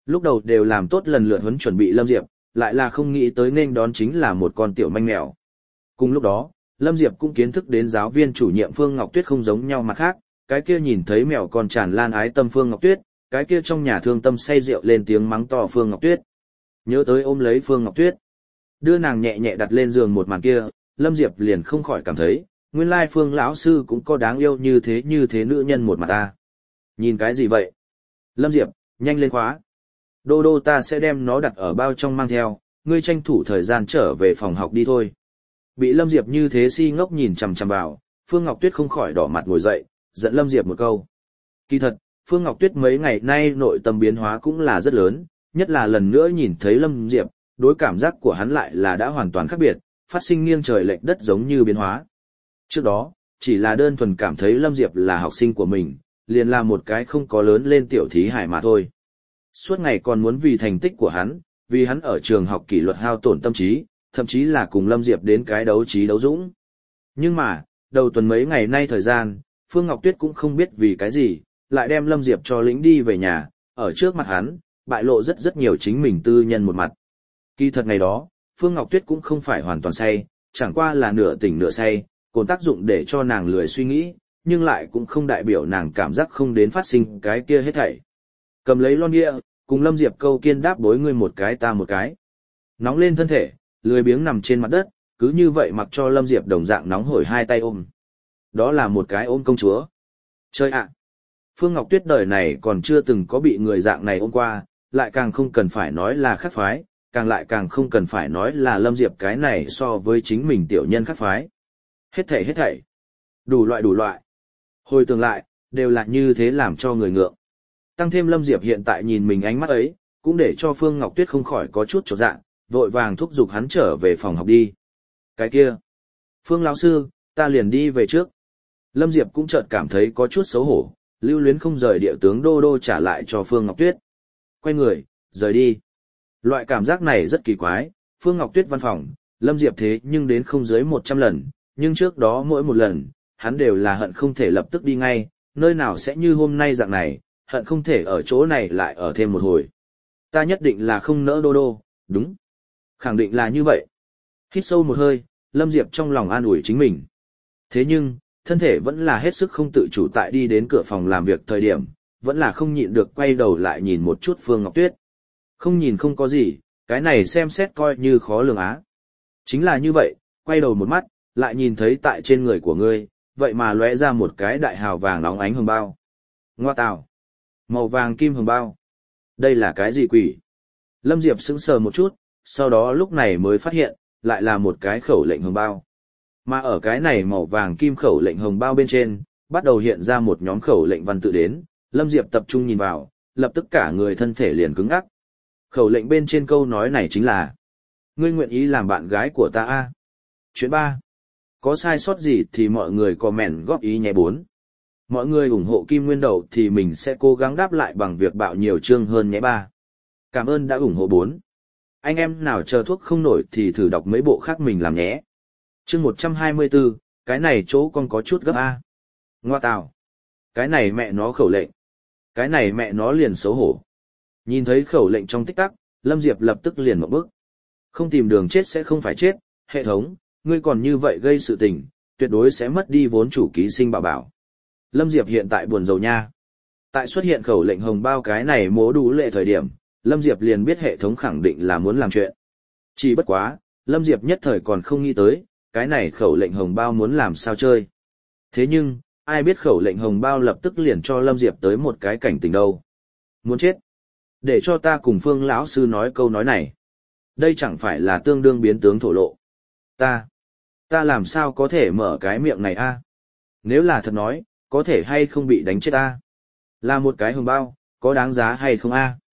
Lúc đầu đều làm tốt lần lượt huấn chuẩn bị Lâm Diệp, lại là không nghĩ tới nên đón chính là một con tiểu manh mèo. Cùng lúc đó, Lâm Diệp cũng kiến thức đến giáo viên chủ nhiệm Phương Ngọc Tuyết không giống nhau mặt khác, cái kia nhìn thấy mèo con tràn lan ái tâm Phương Ngọc Tuyết, cái kia trong nhà thương tâm say rượu lên tiếng mắng to Phương Ngọc Tuyết. Nhớ tới ôm lấy Phương Ngọc Tuyết, đưa nàng nhẹ nhẹ đặt lên giường một màn kia, Lâm Diệp liền không khỏi cảm thấy, nguyên lai Phương lão sư cũng có đáng yêu như thế như thế nữ nhân một mặt ta. Nhìn cái gì vậy? Lâm Diệp, nhanh lên khóa. Đô đô ta sẽ đem nó đặt ở bao trong mang theo, ngươi tranh thủ thời gian trở về phòng học đi thôi. Bị Lâm Diệp như thế si ngốc nhìn chằm chằm vào, Phương Ngọc Tuyết không khỏi đỏ mặt ngồi dậy, giận Lâm Diệp một câu. Kỳ thật, Phương Ngọc Tuyết mấy ngày nay nội tâm biến hóa cũng là rất lớn, nhất là lần nữa nhìn thấy Lâm Diệp, đối cảm giác của hắn lại là đã hoàn toàn khác biệt, phát sinh nghiêng trời lệch đất giống như biến hóa. Trước đó, chỉ là đơn thuần cảm thấy Lâm Diệp là học sinh của mình, liền là một cái không có lớn lên tiểu thí hải mà thôi. Suốt ngày còn muốn vì thành tích của hắn, vì hắn ở trường học kỷ luật hao tổn tâm trí, thậm chí là cùng Lâm Diệp đến cái đấu trí đấu dũng. Nhưng mà, đầu tuần mấy ngày nay thời gian, Phương Ngọc Tuyết cũng không biết vì cái gì, lại đem Lâm Diệp cho lĩnh đi về nhà, ở trước mặt hắn, bại lộ rất rất nhiều chính mình tư nhân một mặt. Kỳ thật ngày đó, Phương Ngọc Tuyết cũng không phải hoàn toàn say, chẳng qua là nửa tỉnh nửa say, cồn tác dụng để cho nàng lười suy nghĩ, nhưng lại cũng không đại biểu nàng cảm giác không đến phát sinh cái kia hết thảy. Cầm lấy lon bia, cùng Lâm Diệp câu kiên đáp đối ngươi một cái ta một cái. Nóng lên thân thể, lười biếng nằm trên mặt đất, cứ như vậy mặc cho Lâm Diệp đồng dạng nóng hổi hai tay ôm. Đó là một cái ôm công chúa. Chơi ạ! Phương Ngọc Tuyết đời này còn chưa từng có bị người dạng này ôm qua, lại càng không cần phải nói là khác phái, càng lại càng không cần phải nói là Lâm Diệp cái này so với chính mình tiểu nhân khác phái. Hết thảy hết thảy. Đủ loại đủ loại. Hồi tưởng lại, đều là như thế làm cho người ngượng. Tăng thêm Lâm Diệp hiện tại nhìn mình ánh mắt ấy, cũng để cho Phương Ngọc Tuyết không khỏi có chút chột dạ, vội vàng thúc giục hắn trở về phòng học đi. Cái kia, Phương lão sư, ta liền đi về trước. Lâm Diệp cũng chợt cảm thấy có chút xấu hổ, lưu luyến không rời địa tướng đô đô trả lại cho Phương Ngọc Tuyết. Quay người, rời đi. Loại cảm giác này rất kỳ quái, Phương Ngọc Tuyết văn phòng, Lâm Diệp thế nhưng đến không dưới một trăm lần, nhưng trước đó mỗi một lần, hắn đều là hận không thể lập tức đi ngay, nơi nào sẽ như hôm nay dạng này, hận không thể ở chỗ này lại ở thêm một hồi. Ta nhất định là không nỡ đô đô, đúng. Khẳng định là như vậy. Hít sâu một hơi, Lâm Diệp trong lòng an ủi chính mình. Thế nhưng, thân thể vẫn là hết sức không tự chủ tại đi đến cửa phòng làm việc thời điểm, vẫn là không nhịn được quay đầu lại nhìn một chút Phương Ngọc Tuyết. Không nhìn không có gì, cái này xem xét coi như khó lường á. Chính là như vậy, quay đầu một mắt, lại nhìn thấy tại trên người của ngươi, vậy mà lóe ra một cái đại hào vàng nóng ánh hồng bao. Ngoa tào! Màu vàng kim hồng bao. Đây là cái gì quỷ? Lâm Diệp sững sờ một chút, sau đó lúc này mới phát hiện, lại là một cái khẩu lệnh hồng bao. Mà ở cái này màu vàng kim khẩu lệnh hồng bao bên trên, bắt đầu hiện ra một nhóm khẩu lệnh văn tự đến, Lâm Diệp tập trung nhìn vào, lập tức cả người thân thể liền cứng ngắc. Khẩu lệnh bên trên câu nói này chính là: ngươi nguyện ý làm bạn gái của ta a? Chuyện ba. Có sai sót gì thì mọi người comment góp ý nhé bốn. Mọi người ủng hộ Kim Nguyên Đậu thì mình sẽ cố gắng đáp lại bằng việc bạo nhiều chương hơn nhé ba. Cảm ơn đã ủng hộ bốn. Anh em nào chờ thuốc không nổi thì thử đọc mấy bộ khác mình làm nhé. Chương một trăm hai mươi tư, cái này chỗ con có chút gấp a. Ngoa tào. Cái này mẹ nó khẩu lệnh. Cái này mẹ nó liền xấu hổ. Nhìn thấy khẩu lệnh trong tích tắc, Lâm Diệp lập tức liền một bước. Không tìm đường chết sẽ không phải chết, hệ thống, ngươi còn như vậy gây sự tình, tuyệt đối sẽ mất đi vốn chủ ký sinh bảo bảo. Lâm Diệp hiện tại buồn rầu nha. Tại xuất hiện khẩu lệnh hồng bao cái này mố đủ lệ thời điểm, Lâm Diệp liền biết hệ thống khẳng định là muốn làm chuyện. Chỉ bất quá, Lâm Diệp nhất thời còn không nghĩ tới, cái này khẩu lệnh hồng bao muốn làm sao chơi. Thế nhưng, ai biết khẩu lệnh hồng bao lập tức liền cho Lâm Diệp tới một cái cảnh tình đâu. Muốn chết. Để cho ta cùng Phương lão sư nói câu nói này. Đây chẳng phải là tương đương biến tướng thổ lộ. Ta, ta làm sao có thể mở cái miệng này a? Nếu là thật nói, có thể hay không bị đánh chết a? Là một cái hồng bao, có đáng giá hay không a?